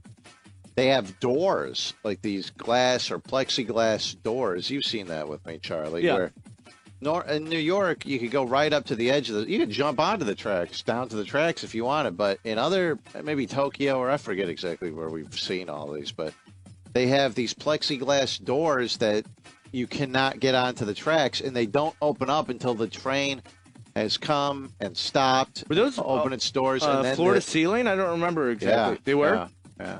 Speaker 2: they have doors like these glass or plexiglass doors. You've seen that with me, Charlie.
Speaker 6: Yeah.
Speaker 2: Where nor, in New York, you could go right up to the edge of the. You could jump onto the tracks, down to the tracks if you wanted. But in other, maybe Tokyo or I forget exactly where we've seen all these, but they have these plexiglass doors that you cannot get onto the tracks, and they don't open up until the train has come and stopped.
Speaker 6: Were those
Speaker 2: open
Speaker 6: uh,
Speaker 2: its doors?
Speaker 6: uh,
Speaker 2: and then
Speaker 6: floor to
Speaker 2: the-
Speaker 6: ceiling? I don't remember exactly.
Speaker 2: Yeah,
Speaker 6: They were?
Speaker 2: Yeah. yeah.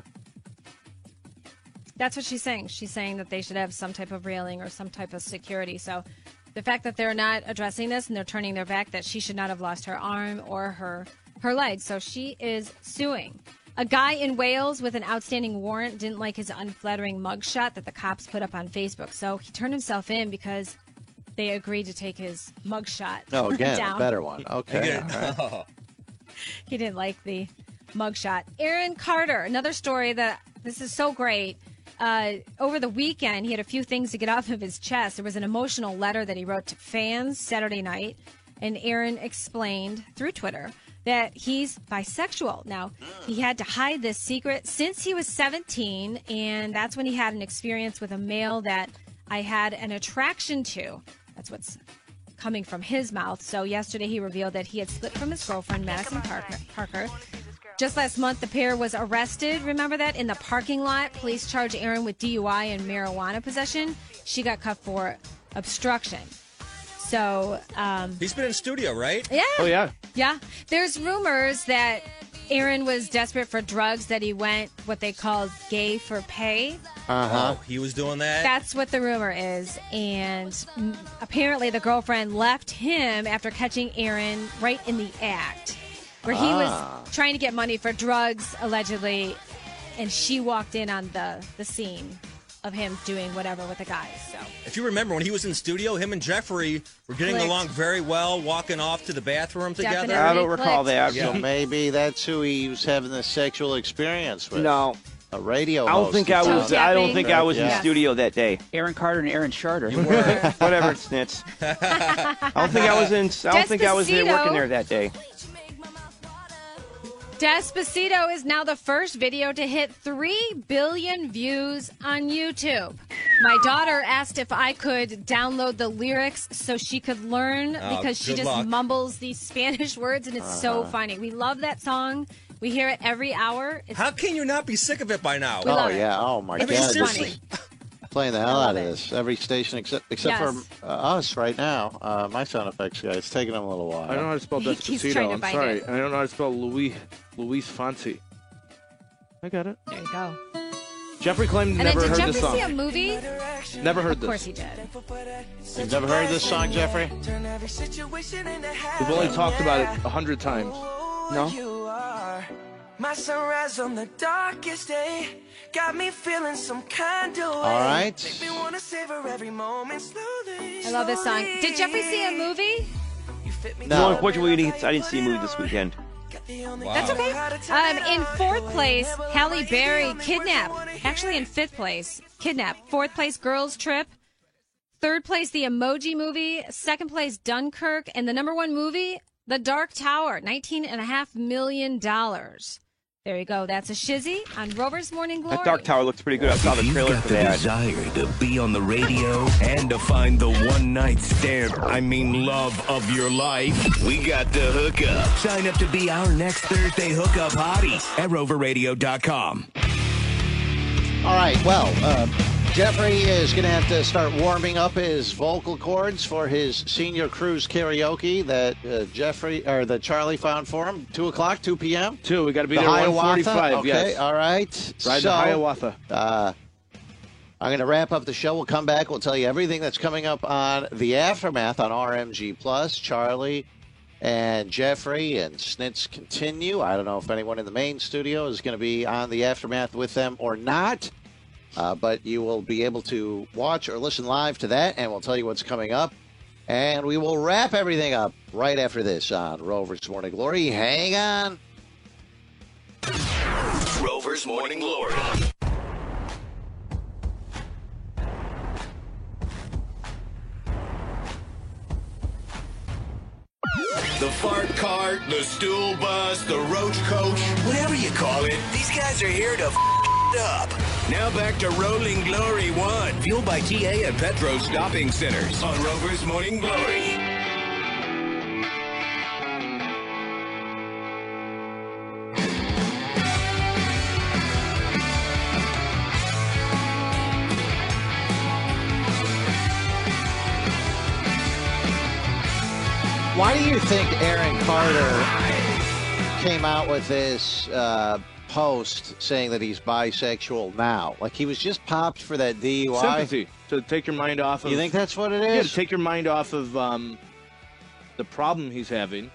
Speaker 3: That's what she's saying. She's saying that they should have some type of railing or some type of security. So the fact that they're not addressing this and they're turning their back, that she should not have lost her arm or her her leg. So she is suing. A guy in Wales with an outstanding warrant didn't like his unflattering mugshot that the cops put up on Facebook. So he turned himself in because they agreed to take his mugshot
Speaker 2: Oh, again,
Speaker 3: down.
Speaker 2: a better one. Okay.
Speaker 4: Again.
Speaker 2: all right.
Speaker 3: He didn't like the mugshot. Aaron Carter, another story that this is so great. Uh, over the weekend, he had a few things to get off of his chest. There was an emotional letter that he wrote to fans Saturday night, and Aaron explained through Twitter that he's bisexual. Now, he had to hide this secret since he was seventeen, and that's when he had an experience with a male that I had an attraction to. That's what's coming from his mouth. So yesterday he revealed that he had split from his girlfriend, Madison Parker. Parker. Just last month, the pair was arrested. Remember that? In the parking lot. Police charged Aaron with D U I and marijuana possession. She got cuffed for obstruction. So, um,
Speaker 4: He's been in studio, right?
Speaker 3: yeah.
Speaker 6: Oh, yeah.
Speaker 3: Yeah. There's rumors that Aaron was desperate for drugs, that he went what they called gay for pay.
Speaker 2: Uh-huh.
Speaker 4: Oh, he was doing that?
Speaker 3: That's what the rumor is. And mm, apparently the girlfriend left him after catching Aaron right in the act, where he
Speaker 2: Ah.
Speaker 3: was trying to get money for drugs, allegedly, and she walked in on the, the scene of him doing whatever with the guys. So
Speaker 4: If you remember, when he was in studio, him and Jeffrey were getting
Speaker 3: Clicked.
Speaker 4: along very well, walking off to the bathroom together.
Speaker 3: Definitely
Speaker 8: I don't recall
Speaker 3: clicked.
Speaker 8: that.
Speaker 2: So
Speaker 4: Yeah.
Speaker 2: maybe that's who he was having the sexual experience with.
Speaker 8: No,
Speaker 2: A radio
Speaker 8: I don't
Speaker 2: host.
Speaker 8: think I
Speaker 3: Toe
Speaker 8: was. I don't
Speaker 3: tapping.
Speaker 8: think I was in
Speaker 2: Yeah.
Speaker 8: the studio that day.
Speaker 7: Aaron Carter and Aaron Charter.
Speaker 4: You were.
Speaker 8: Whatever, Snitz. I don't think I was in. I don't think I was there
Speaker 3: Despacito.
Speaker 8: working there that day.
Speaker 3: Despacito is now the first video to hit three billion views on YouTube. My daughter asked if I could download the lyrics so she could learn
Speaker 4: Oh,
Speaker 3: because she
Speaker 4: good
Speaker 3: just
Speaker 4: luck.
Speaker 3: mumbles these Spanish words, and it's so
Speaker 2: Uh-huh.
Speaker 3: funny. We love that song. We hear it every hour. It's
Speaker 4: How can you not be sick of it by now?
Speaker 3: We
Speaker 2: Oh,
Speaker 3: love it.
Speaker 2: yeah. Oh, my
Speaker 4: I mean,
Speaker 2: God. This
Speaker 4: seriously.
Speaker 2: is playing the hell
Speaker 3: I
Speaker 2: out
Speaker 3: love
Speaker 2: of
Speaker 3: it.
Speaker 2: this. Every station except except
Speaker 3: Yes.
Speaker 2: for uh, us right now. Uh, my sound effects guy. It's taking them a little while.
Speaker 6: I don't know how to spell
Speaker 3: He keeps trying
Speaker 6: Despacito.
Speaker 3: to
Speaker 6: I'm
Speaker 3: find
Speaker 6: sorry.
Speaker 3: it.
Speaker 6: I don't know how to spell Luis Luis Fonsi. I got it.
Speaker 3: There you go.
Speaker 6: Jeffrey claimed
Speaker 3: And
Speaker 6: never
Speaker 3: then did
Speaker 6: heard
Speaker 3: Jeffrey
Speaker 6: this
Speaker 3: see a
Speaker 6: song.
Speaker 3: movie?
Speaker 6: Never heard
Speaker 3: Of course
Speaker 6: this.
Speaker 3: he did.
Speaker 2: You've never heard this song, Jeffrey?
Speaker 6: We've only talked about it a hundred times.
Speaker 8: No.
Speaker 10: My sunrise on the darkest day got me feeling some kind of way.
Speaker 2: All right.
Speaker 10: Make me wanna savor every moment slowly.
Speaker 3: I love this song. Did Jeffrey see a movie?
Speaker 8: No, unfortunately, we didn't, I didn't see a movie this weekend.
Speaker 3: That's okay. Um, in fourth place, Halle Berry, Kidnap. Actually, in fifth place, Kidnap. Fourth place, Girls Trip. Third place, The Emoji Movie. Second place, Dunkirk. And the number one movie, The Dark Tower, nineteen and a half million dollars. There you go. That's a shizzy on Rover's Morning Glory.
Speaker 8: That Dark Tower looks pretty good. I saw the
Speaker 1: If
Speaker 8: trailer
Speaker 1: you've
Speaker 8: for
Speaker 1: got the
Speaker 8: that.
Speaker 1: desire to be on the radio and to find the one night stand, I mean love of your life, we got the hookup. Sign up to be our next Thursday hookup hottie at rover radio dot com.
Speaker 2: All right. Well, uh, Jeffrey is going to have to start warming up his vocal cords for his senior cruise karaoke that uh, Jeffrey or that Charlie found for him. Two o'clock, two p.m.
Speaker 6: Two. We got to be
Speaker 2: The
Speaker 6: there one
Speaker 2: Hiawatha?
Speaker 6: forty-five.
Speaker 2: Okay.
Speaker 6: Yes.
Speaker 2: All right.
Speaker 6: Ride
Speaker 2: so,
Speaker 6: the Hiawatha.
Speaker 2: Uh, I'm going to wrap up the show. We'll come back. We'll tell you everything that's coming up on the Aftermath on R M G Plus. Charlie and Jeffrey and Snitz continue. I don't know if anyone in the main studio is going to be on the Aftermath with them or not. Uh, but you will be able to watch or listen live to that, and we'll tell you what's coming up. And we will wrap everything up right after this on Rover's Morning Glory. Hang on.
Speaker 1: Rover's Morning Glory. The fart cart, the stool bus, the roach coach, whatever you call it, these guys are here to f*** it up. Now back to Rolling Glory One, fueled by T A and Petro Stopping Centers on Rover's Morning Glory.
Speaker 2: Why do you think Aaron Carter came out with this uh, post saying that he's bisexual now? Like, he was just popped for that D U I?
Speaker 6: Sympathy. To take your mind off of...
Speaker 2: You think that's what it
Speaker 6: Yeah,
Speaker 2: is?
Speaker 6: to take your mind off of um, the problem he's having.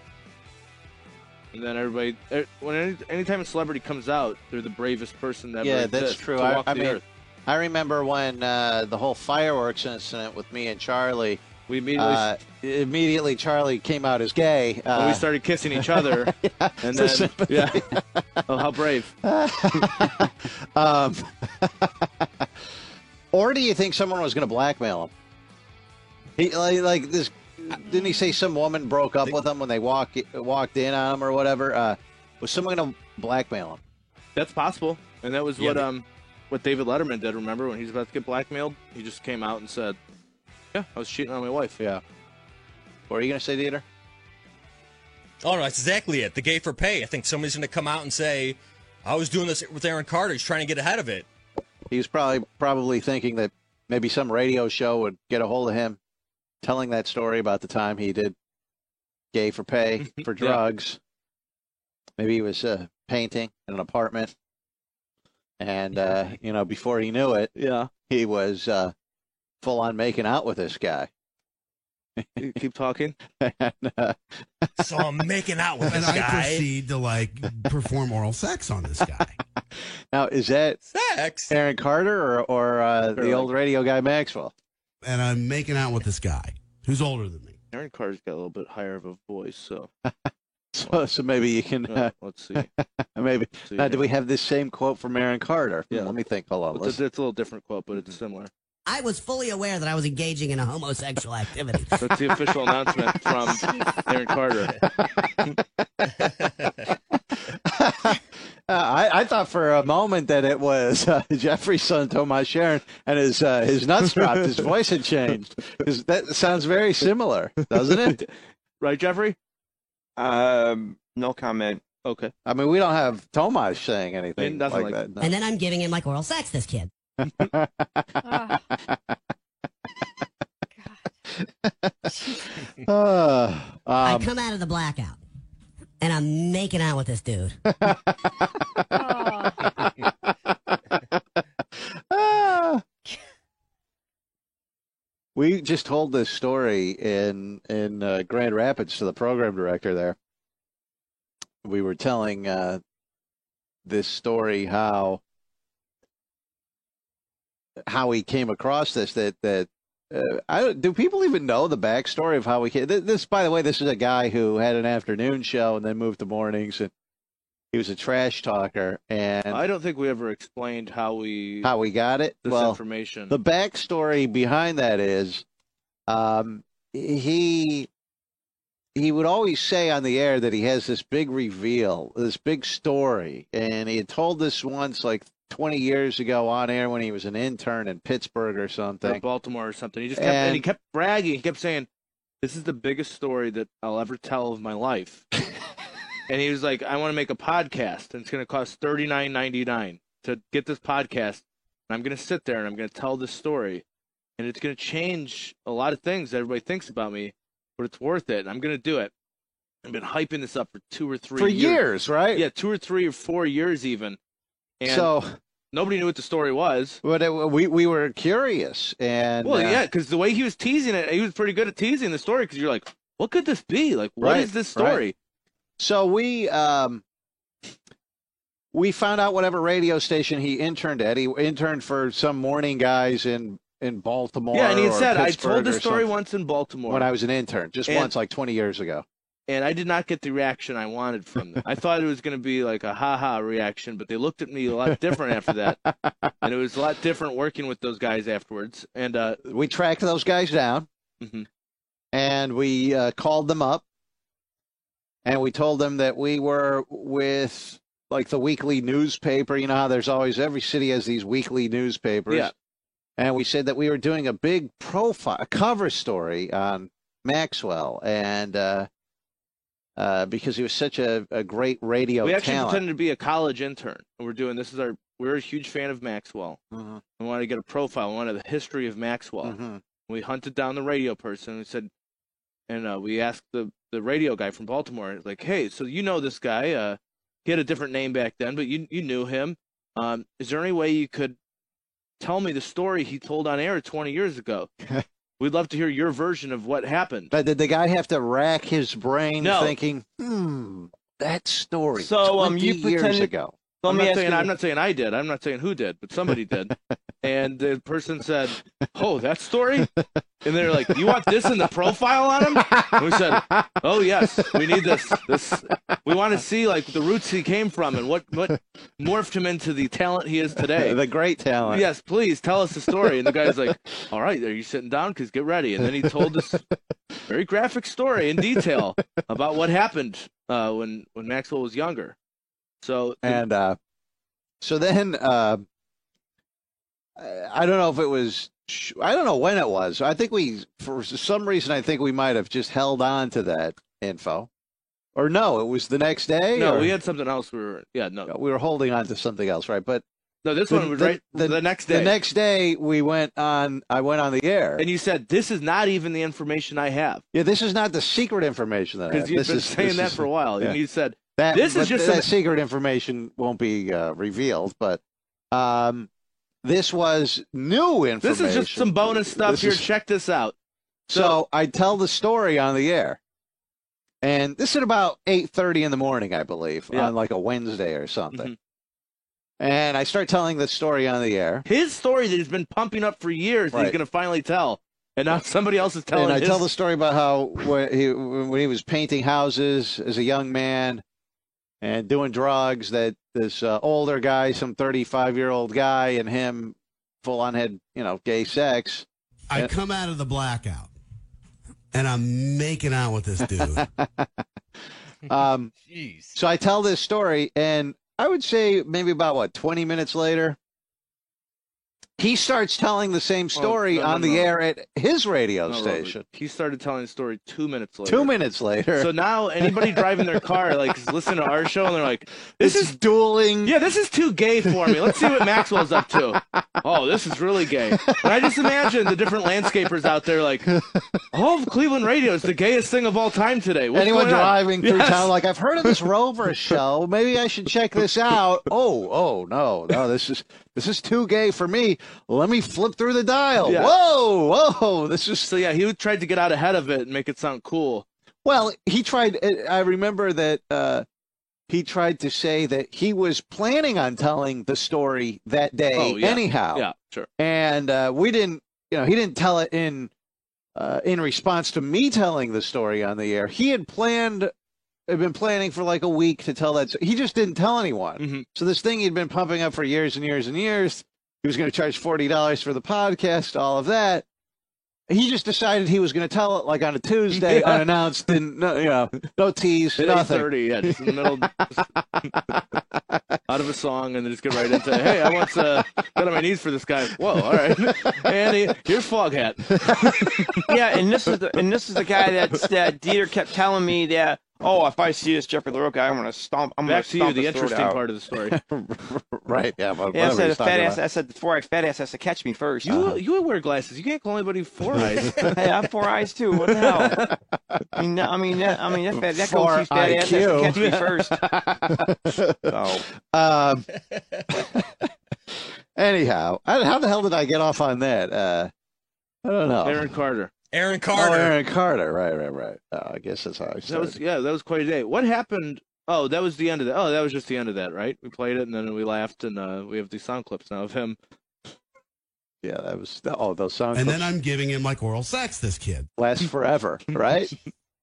Speaker 6: And then everybody... er, when any, anytime a celebrity comes out, they're the bravest person that ever
Speaker 2: Yeah, that's
Speaker 6: exists
Speaker 2: true.
Speaker 6: to
Speaker 2: I,
Speaker 6: walk
Speaker 2: I
Speaker 6: the
Speaker 2: mean,
Speaker 6: earth.
Speaker 2: I remember when uh, the whole fireworks incident with me and Charlie.
Speaker 6: We immediately,
Speaker 2: uh, immediately Charlie came out as gay. Uh,
Speaker 6: and we started kissing each other.
Speaker 2: yeah,
Speaker 6: and
Speaker 2: for
Speaker 6: then,
Speaker 2: sympathy.
Speaker 6: yeah. Oh, how brave.
Speaker 2: um, or do you think someone was going to blackmail him? He like, like this. Didn't he say some woman broke up with him when they walk, walked in on him or whatever? Uh, was someone going to blackmail him?
Speaker 6: That's possible. And that was
Speaker 2: Yeah,
Speaker 6: what
Speaker 2: but-
Speaker 6: um what David Letterman did, remember, when he was about to get blackmailed? He just came out and said, yeah, I was cheating on my wife.
Speaker 2: Yeah. What are you going to say, Dieter?
Speaker 4: Oh, no, that's exactly it. The gay for pay. I think somebody's going to come out and say, I was doing this with Aaron Carter. He's trying to get ahead of it.
Speaker 2: He was probably probably thinking that maybe some radio show would get a hold of him telling that story about the time he did gay for pay for
Speaker 6: Yeah.
Speaker 2: drugs. Maybe he was uh, painting in an apartment. And, uh, you know, before he knew it,
Speaker 6: yeah,
Speaker 2: he was uh, full on making out with this guy.
Speaker 6: Keep talking.
Speaker 2: and, uh,
Speaker 4: So I'm making out with
Speaker 5: And
Speaker 4: this
Speaker 5: I
Speaker 4: guy.
Speaker 5: proceed to like perform oral sex on this guy.
Speaker 2: now, is that
Speaker 4: Sex?
Speaker 2: Aaron Carter or, or uh, the old radio guy Maxwell?
Speaker 5: And I'm making out with this guy who's older than me.
Speaker 6: Aaron Carter's got a little bit higher of a voice, so
Speaker 2: So, so maybe you can.
Speaker 6: uh,
Speaker 2: Uh,
Speaker 6: let's see.
Speaker 2: maybe.
Speaker 6: see
Speaker 2: Now, do
Speaker 6: here.
Speaker 2: we have this same quote from Aaron Carter?
Speaker 6: Yeah.
Speaker 2: Let me think. Hold on.
Speaker 6: It's,
Speaker 2: Listen.
Speaker 6: a, it's a little different quote, but it's similar.
Speaker 22: I was fully aware that I was engaging in a homosexual activity.
Speaker 6: That's the official announcement from Aaron Carter.
Speaker 2: Uh, I, I thought for a moment that it was uh, Jeffrey's son, Tomas Sharon, and his uh, his nuts dropped. His voice had changed. 'Cause that sounds very similar, doesn't it?
Speaker 6: Right, Jeffrey?
Speaker 8: Um, no comment.
Speaker 6: Okay.
Speaker 2: I mean, we don't have Tomas saying anything
Speaker 6: Nothing
Speaker 2: like,
Speaker 6: like
Speaker 2: that. no.
Speaker 22: And then I'm giving him like oral sex, this kid.
Speaker 2: Uh,
Speaker 22: I
Speaker 2: um,
Speaker 22: come out of the blackout and I'm making out with this dude.
Speaker 2: Ah. We just told this story in in uh, Grand Rapids to the program director there. We were telling uh, this story how how he came across this. That that uh, I don't- do people even know the backstory of how he came? This, this, by the way, this is a guy who had an afternoon show and then moved to mornings, and he was a trash talker. And
Speaker 6: I don't think we ever explained how we
Speaker 2: how we got it.
Speaker 6: this
Speaker 2: well,
Speaker 6: information.
Speaker 2: the backstory behind that is, um, he he would always say on the air that he has this big reveal, this big story, and he had told this once, like twenty years ago, on air when he was an intern in Pittsburgh or
Speaker 6: or
Speaker 2: something.
Speaker 6: Baltimore or something. He just kept and,
Speaker 2: And-
Speaker 6: he kept bragging. He kept saying, "This is the biggest story that I'll ever tell of my life." And he was like, "I want to make a podcast, and it's going to cost thirty nine ninety nine to get this podcast. And I'm going to sit there and I'm going to tell this story, and it's going to change a lot of things that everybody thinks about me, but it's worth it. And I'm going to do it." I've been hyping this up for two or three
Speaker 2: For
Speaker 6: years.
Speaker 2: years, right?
Speaker 6: Yeah, two or three or four years even. And
Speaker 2: So,
Speaker 6: nobody knew what the story was.
Speaker 2: but it, we we were curious, and
Speaker 6: Well,
Speaker 2: uh,
Speaker 6: yeah, because the way he was teasing it, he was pretty good at teasing the story. Because you're like, what could this be? Like, what is
Speaker 2: Right,
Speaker 6: this story?
Speaker 2: right. So we um we found out whatever radio station he interned at. He interned for some morning guys in, in Baltimore.
Speaker 6: Yeah, and he had
Speaker 2: or
Speaker 6: said, I
Speaker 2: Pittsburgh
Speaker 6: told the
Speaker 2: or
Speaker 6: story
Speaker 2: something
Speaker 6: once in Baltimore.
Speaker 2: when I was an intern, just
Speaker 6: And-
Speaker 2: once, like twenty years ago.
Speaker 6: and I did not get the reaction I wanted from them. I thought it was going to be like a ha-ha reaction, but they looked at me a lot different after that. And it was a lot different working with those guys afterwards. And uh,
Speaker 2: we tracked those guys down,
Speaker 6: Mhm.
Speaker 2: and we uh, called them up, and we told them that we were with, like, the weekly newspaper. You know how there's always, every city has these weekly newspapers.
Speaker 6: Yeah.
Speaker 2: And we said that we were doing a big profile, a cover story on Maxwell, and uh, uh, because he was such a, a great radio
Speaker 6: we actually
Speaker 2: talent.
Speaker 6: pretended to be a college intern. And we're doing, this is our, we're a huge fan of Maxwell.
Speaker 2: Mhm.
Speaker 6: We wanted to get a profile. We wanted the history of Maxwell.
Speaker 2: Mhm.
Speaker 6: We hunted down the radio person. We said, and uh, we asked the, the radio guy from Baltimore, like, hey, so you know this guy. Uh, he had a different name back then, but you you knew him. Um, is there any way you could tell me the story he told on air twenty years ago? We'd love to hear your version of what happened.
Speaker 2: But did the guy have to rack his brain
Speaker 6: No.
Speaker 2: thinking, hmm, that story
Speaker 8: So, um,
Speaker 2: twenty
Speaker 8: you
Speaker 2: years
Speaker 8: pretended-
Speaker 2: ago?
Speaker 8: Let
Speaker 6: I'm
Speaker 8: me
Speaker 6: not
Speaker 8: ask
Speaker 6: saying
Speaker 8: you-
Speaker 6: I'm not saying I did. I'm not saying who did, but somebody did. And the person said, "Oh, that story." And they're like, "You want this in the profile on him?" And we said, "Oh yes, we need this. This we want to see like the roots he came from and what what morphed him into the talent he is today."
Speaker 2: The great talent.
Speaker 6: Yes, please tell us the story. And the guy's like, "All right, are you sitting down? Because get ready." And then he told this very graphic story in detail about what happened uh, when when Maxwell was younger. So
Speaker 2: And uh, so then, uh, I don't know if it was, I don't know when it was. I think we, for some reason, I think we might have just held on to that info. Or no, it was the next day?
Speaker 6: no,
Speaker 2: or-
Speaker 6: we had something else. We were yeah no
Speaker 2: we were holding on to something else, right? But
Speaker 6: no this
Speaker 2: the-
Speaker 6: one was
Speaker 2: the-
Speaker 6: right
Speaker 2: the,
Speaker 6: the next day.
Speaker 2: The next day, we went on, I went on the air.
Speaker 6: And you said, this is not even the information I have.
Speaker 2: Yeah, this is not the secret information that I have.
Speaker 6: Because you've
Speaker 2: This
Speaker 6: been
Speaker 2: is-
Speaker 6: saying
Speaker 2: this
Speaker 6: that
Speaker 2: is-
Speaker 6: for a while.
Speaker 2: yeah.
Speaker 6: And you said,
Speaker 2: That,
Speaker 6: this is
Speaker 2: but
Speaker 6: just
Speaker 2: that
Speaker 6: some-
Speaker 2: secret information won't be uh, revealed, but um, this was new information.
Speaker 6: this is just some bonus stuff
Speaker 2: This
Speaker 6: here.
Speaker 2: is-
Speaker 6: Check this out.
Speaker 2: So I tell the story on the air, and this is at about eight thirty in the morning, I believe,
Speaker 6: Yeah.
Speaker 2: on like a Wednesday or something.
Speaker 6: Mhm.
Speaker 2: And I start telling the story on the air.
Speaker 6: His story that he's been pumping up for years that he's
Speaker 2: Right.
Speaker 6: going to finally tell. And now somebody else is telling
Speaker 2: and I
Speaker 6: his.
Speaker 2: tell the story about how when he, when he was painting houses as a young man and doing drugs, that this uh, older guy, some thirty-five-year-old guy, and him full-on had, you know, gay sex.
Speaker 5: I come out of the blackout, and I'm making out with this dude.
Speaker 2: Um, so I tell this story, and I would say maybe about, what, twenty minutes later, he starts telling the same story
Speaker 6: no, no,
Speaker 2: on the
Speaker 6: no.
Speaker 2: air at his radio
Speaker 6: No, Robert,
Speaker 2: station.
Speaker 6: he started telling the story two minutes later.
Speaker 2: Two minutes later.
Speaker 6: So now anybody driving their car, like, is listening to our show, and they're like,
Speaker 2: This
Speaker 6: this
Speaker 2: is
Speaker 6: is
Speaker 2: dueling.
Speaker 6: Yeah, this is too gay for me. Let's see what Maxwell's up to. Oh, this is really gay. And I just imagine the different landscapers out there like, all of Cleveland radio is the gayest thing of all time today. What's
Speaker 2: Anyone
Speaker 6: going on?"
Speaker 2: driving through
Speaker 6: Yes.
Speaker 2: town, like, I've heard of this Rover show. Maybe I should check this out. Oh, oh, no, no, this is this is too gay for me. Let me flip through the dial.
Speaker 6: Yeah.
Speaker 2: Whoa, whoa, this is.
Speaker 6: So yeah, he tried to get out ahead of it and make it sound cool.
Speaker 2: Well, he tried. I remember that uh, he tried to say that he was planning on telling the story that day,
Speaker 6: Oh, yeah.
Speaker 2: anyhow.
Speaker 6: Yeah, sure.
Speaker 2: And uh, we didn't, you know, he didn't tell it in uh, in response to me telling the story on the air. He had planned, had been planning for like a week to tell that. He just didn't tell anyone.
Speaker 6: Mm-hmm.
Speaker 2: So this thing he'd been pumping up for years and years and years. He was going to charge forty dollars for the podcast, all of that. He just decided he was going to tell it like on a Tuesday,
Speaker 6: Yeah.
Speaker 2: unannounced, and no, you know, no tease,
Speaker 6: At
Speaker 2: nothing.
Speaker 6: eight thirty, yeah, just in the middle, just out of a song, and then just get right into, hey, I once uh, got on my knees for this guy. Whoa, all right, Andy, here's Fog Hat.
Speaker 8: Yeah, and this is the and this is the guy that that Dieter kept telling me that. Oh, if I see this Jeffrey LaRocca guy, I'm gonna stomp. I'm
Speaker 6: Back
Speaker 8: gonna
Speaker 6: to you,
Speaker 8: stomp
Speaker 6: the
Speaker 8: his throat
Speaker 6: interesting
Speaker 8: out.
Speaker 6: part of the story.
Speaker 2: Right? Yeah. But
Speaker 8: Yeah, I
Speaker 2: whatever
Speaker 8: said
Speaker 2: he's
Speaker 8: a fat
Speaker 2: talking
Speaker 8: ass.
Speaker 2: about.
Speaker 8: I said the four eyed fat ass has to catch me first.
Speaker 6: You you would wear glasses. You can't call anybody four eyes.
Speaker 8: Hey, I have four eyes too. What the hell? I mean, I mean, that, I mean, that fat, that
Speaker 2: Four
Speaker 8: goatee fat ass has to
Speaker 2: I
Speaker 8: catch
Speaker 2: Q.
Speaker 8: me first. So,
Speaker 2: Um, anyhow, I, how the hell did I get off on that? Uh, I don't know.
Speaker 6: Aaron Carter.
Speaker 4: Aaron
Speaker 2: Oh,
Speaker 4: Carter.
Speaker 2: Aaron Carter. Right, right, right. Oh, I guess that's how I
Speaker 6: That
Speaker 2: started.
Speaker 6: was yeah, that was quite a day. What happened Oh, that was the end of that. Oh, that was just the end of that, right? We played it and then we laughed, and uh, we have these sound clips now of him.
Speaker 2: Yeah, that was oh those sound
Speaker 5: And
Speaker 2: clips
Speaker 5: then I'm giving him like oral sex. This kid.
Speaker 2: last forever, right?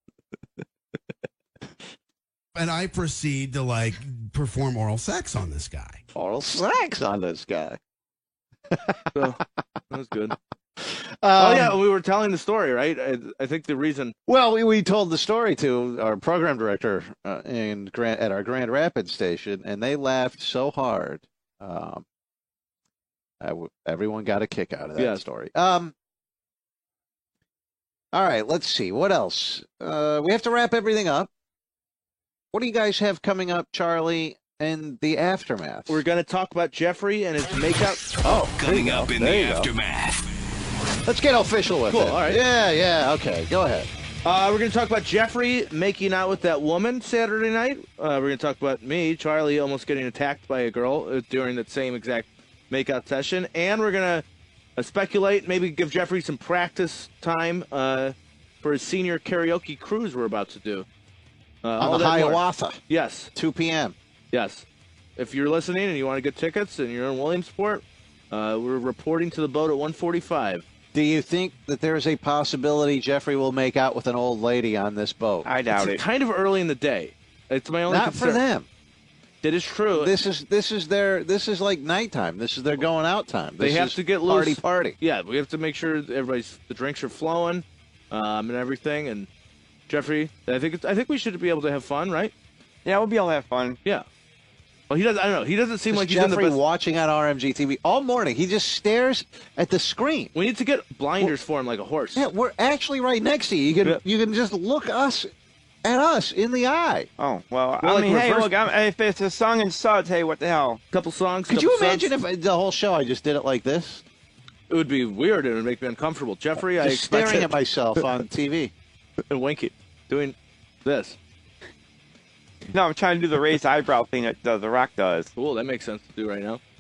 Speaker 5: And I proceed to like perform oral sex on this guy.
Speaker 2: Oral sex on this guy.
Speaker 6: So, that was good.
Speaker 2: Um,
Speaker 6: oh yeah, we were telling the story, right? I, I think the reason.
Speaker 2: Well, we, we told the story to our program director uh, in Grand, at our Grand Rapids station, and they laughed so hard. Um, I w- everyone got a kick out of that
Speaker 6: Yeah.
Speaker 2: story. Um, all right, let's see. What else? Uh, we have to wrap everything up. What do you guys have coming up, Charlie, and the aftermath?
Speaker 6: We're going to talk about Jeffrey and his makeout.
Speaker 2: Oh,
Speaker 1: Coming up in
Speaker 2: There
Speaker 1: the
Speaker 2: you go.
Speaker 1: aftermath.
Speaker 2: Let's get official with
Speaker 6: Cool,
Speaker 2: it.
Speaker 6: all right.
Speaker 2: Yeah, yeah, okay. Go ahead.
Speaker 6: Uh, we're going to talk about Jeffrey making out with that woman Saturday night. Uh, we're going to talk about me, Charlie, almost getting attacked by a girl uh, during that same exact makeout session. And we're going to uh, speculate, maybe give Jeffrey some practice time uh, for his senior karaoke cruise we're about to do. Uh, all
Speaker 2: On the
Speaker 6: that more.
Speaker 2: Hiawatha,
Speaker 6: Yes.
Speaker 2: two p.m.
Speaker 6: Yes. If you're listening and you want to get tickets and you're in Williamsport, uh, we're reporting to the boat at one forty-five.
Speaker 2: Do you think that there is a possibility Jeffrey will make out with an old lady on this boat?
Speaker 8: I doubt
Speaker 6: It's
Speaker 8: it.
Speaker 6: kind of early in the day. It's my only
Speaker 2: Not
Speaker 6: concern.
Speaker 2: for them.
Speaker 6: That is true.
Speaker 2: This is this is their this is like nighttime. This is their going out time.
Speaker 6: They
Speaker 2: This
Speaker 6: have
Speaker 2: is
Speaker 6: to get
Speaker 2: party
Speaker 6: loose.
Speaker 2: party.
Speaker 6: Yeah, we have to make sure that everybody's the drinks are flowing, um, and everything. And Jeffrey, I think it's, I think we should be able to have fun, right?
Speaker 8: Yeah, we'll be able to have fun.
Speaker 6: Yeah. Well, he does. I don't know. He doesn't seem
Speaker 2: Is
Speaker 6: like he's in the
Speaker 2: Jeffrey
Speaker 6: best.
Speaker 2: watching on R M G T V all morning. He just stares at the screen.
Speaker 6: We need to get blinders for him like a horse.
Speaker 2: Yeah, we're actually right next to you. You can
Speaker 6: Yeah.
Speaker 2: you can just look us at us in the eye.
Speaker 8: Oh, well,
Speaker 6: Well,
Speaker 8: I
Speaker 6: like
Speaker 8: mean, hey,
Speaker 6: reverse-
Speaker 8: look, I'm, if it's a song and suds, hey, what the hell?
Speaker 6: Couple songs.
Speaker 2: Could
Speaker 6: couple
Speaker 2: you imagine
Speaker 6: subs.
Speaker 2: if the whole show I just did it like this?
Speaker 6: It would be weird. It would make me uncomfortable. Jeffrey, I
Speaker 2: Just
Speaker 6: expect
Speaker 2: staring
Speaker 6: it.
Speaker 2: at myself on T V.
Speaker 6: and winking, doing this.
Speaker 8: No, I'm trying to do the raised eyebrow thing that uh, The Rock does.
Speaker 6: Cool, that makes sense to do right now.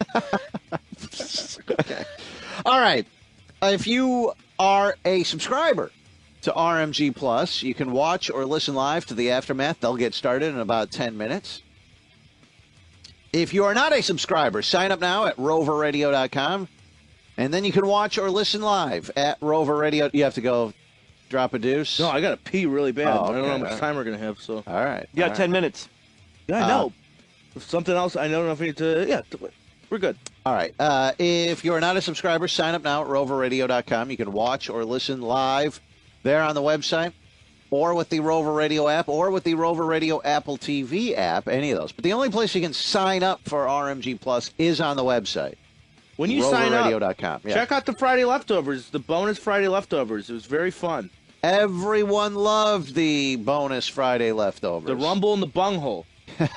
Speaker 2: Okay. All right. Uh, if you are a subscriber to R M G Plus, you can watch or listen live to the aftermath. They'll get started in about ten minutes. If you are not a subscriber, sign up now at rover radio dot com, and then you can watch or listen live at Rover Radio. You have to go drop a deuce.
Speaker 6: No, I got to pee really bad.
Speaker 2: Oh,
Speaker 6: I don't know how
Speaker 2: okay.
Speaker 6: much time we're going to have, so.
Speaker 2: All right.
Speaker 8: You got
Speaker 2: all
Speaker 8: ten
Speaker 2: right.
Speaker 8: minutes.
Speaker 6: Yeah, I
Speaker 2: Uh,
Speaker 6: know. Something else, I don't know if we need to. Yeah, we're good.
Speaker 2: All right. Uh, if you are not a subscriber, sign up now at rover radio dot com. You can watch or listen live there on the website, or with the Rover Radio app, or with the Rover Radio Apple T V app, any of those. But the only place you can sign up for R M G Plus is on the website.
Speaker 6: When you sign
Speaker 2: rover radio
Speaker 6: up,
Speaker 2: dot com. Yeah.
Speaker 6: check out the Friday Leftovers, the bonus Friday Leftovers. It was very fun.
Speaker 2: Everyone loved the bonus Friday leftovers.
Speaker 6: The Rumble and the Bunghole.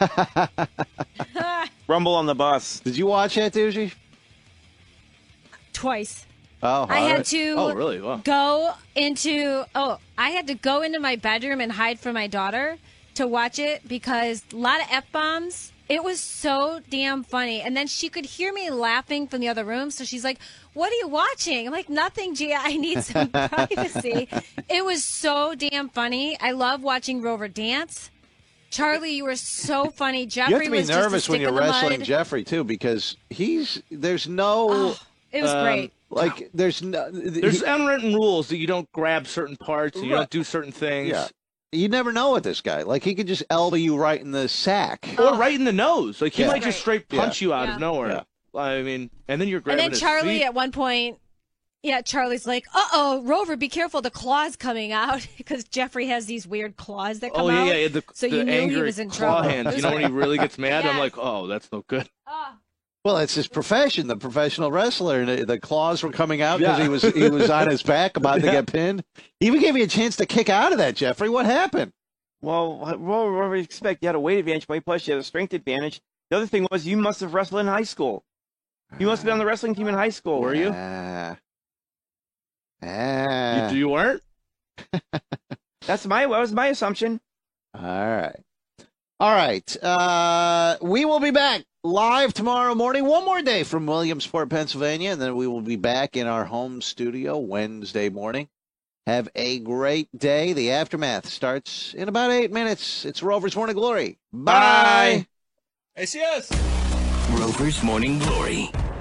Speaker 8: Rumble on the bus.
Speaker 2: Did you watch that, Doogie?
Speaker 3: Twice.
Speaker 2: Oh,
Speaker 3: I
Speaker 2: all
Speaker 3: had
Speaker 2: right.
Speaker 3: to
Speaker 6: Oh, really? Wow.
Speaker 3: go into oh, I had to go into my bedroom and hide from my daughter to watch it because a lot of F bombs. It was so damn funny. And then she could hear me laughing from the other room, so she's like, "What are you watching?" I'm like, "Nothing, Gia. I need some privacy." It was so damn funny. I love watching Rover dance. Charlie, you were so funny. Jeffrey
Speaker 2: You have to be
Speaker 3: was just a
Speaker 2: nervous when
Speaker 3: stick
Speaker 2: you're
Speaker 3: in the
Speaker 2: wrestling
Speaker 3: mud.
Speaker 2: Jeffrey too, because he's there's no.
Speaker 3: Oh, it was
Speaker 2: um,
Speaker 3: great.
Speaker 2: Like there's no.
Speaker 6: There's unwritten rules that you don't grab certain parts, and you
Speaker 2: Right.
Speaker 6: don't do certain things.
Speaker 2: Yeah. You never know with this guy. Like he could just elbow you right in the sack.
Speaker 6: Or right in the nose. Like he
Speaker 2: Yeah.
Speaker 6: might just straight punch you out
Speaker 3: Yeah.
Speaker 6: of nowhere. I mean, and then you're
Speaker 3: And
Speaker 6: grabbing
Speaker 3: then
Speaker 6: his
Speaker 3: Charlie
Speaker 6: feet.
Speaker 3: at one point, yeah, Charlie's like, "Uh oh, Rover, be careful, the claw's coming out," because Jeffrey has these weird claws that come
Speaker 6: Oh yeah,
Speaker 3: out.
Speaker 6: yeah, yeah. The,
Speaker 3: so
Speaker 6: the
Speaker 3: you knew he
Speaker 6: angry
Speaker 3: was in
Speaker 6: claw
Speaker 3: trouble.
Speaker 6: hands.
Speaker 3: It
Speaker 6: You
Speaker 3: was
Speaker 6: know when he
Speaker 3: great.
Speaker 6: really gets mad, I'm
Speaker 3: Yes.
Speaker 6: like, oh, that's no good.
Speaker 2: Well, it's his profession, the professional wrestler. And the- the claws were coming out because
Speaker 6: Yeah.
Speaker 2: he was he was on his back about to
Speaker 6: Yeah.
Speaker 2: get pinned. He even gave you a chance to kick out of that, Jeffrey. What happened?
Speaker 8: Well, what what would you expect? You had a weight advantage, but plus you had a strength advantage. The other thing was you must have wrestled in high school. You must have been on the wrestling team in high school.
Speaker 6: Were you?
Speaker 2: Ah. Ah.
Speaker 6: You, you weren't?
Speaker 8: That's my that was my assumption.
Speaker 2: All right. All right. Uh, we will be back live tomorrow morning. One more day from Williamsport, Pennsylvania, and then we will be back in our home studio Wednesday morning. Have a great day. The Aftermath starts in about eight minutes. It's Rover's Morning Glory. Bye.
Speaker 4: A C S.
Speaker 1: Rover's Morning Glory.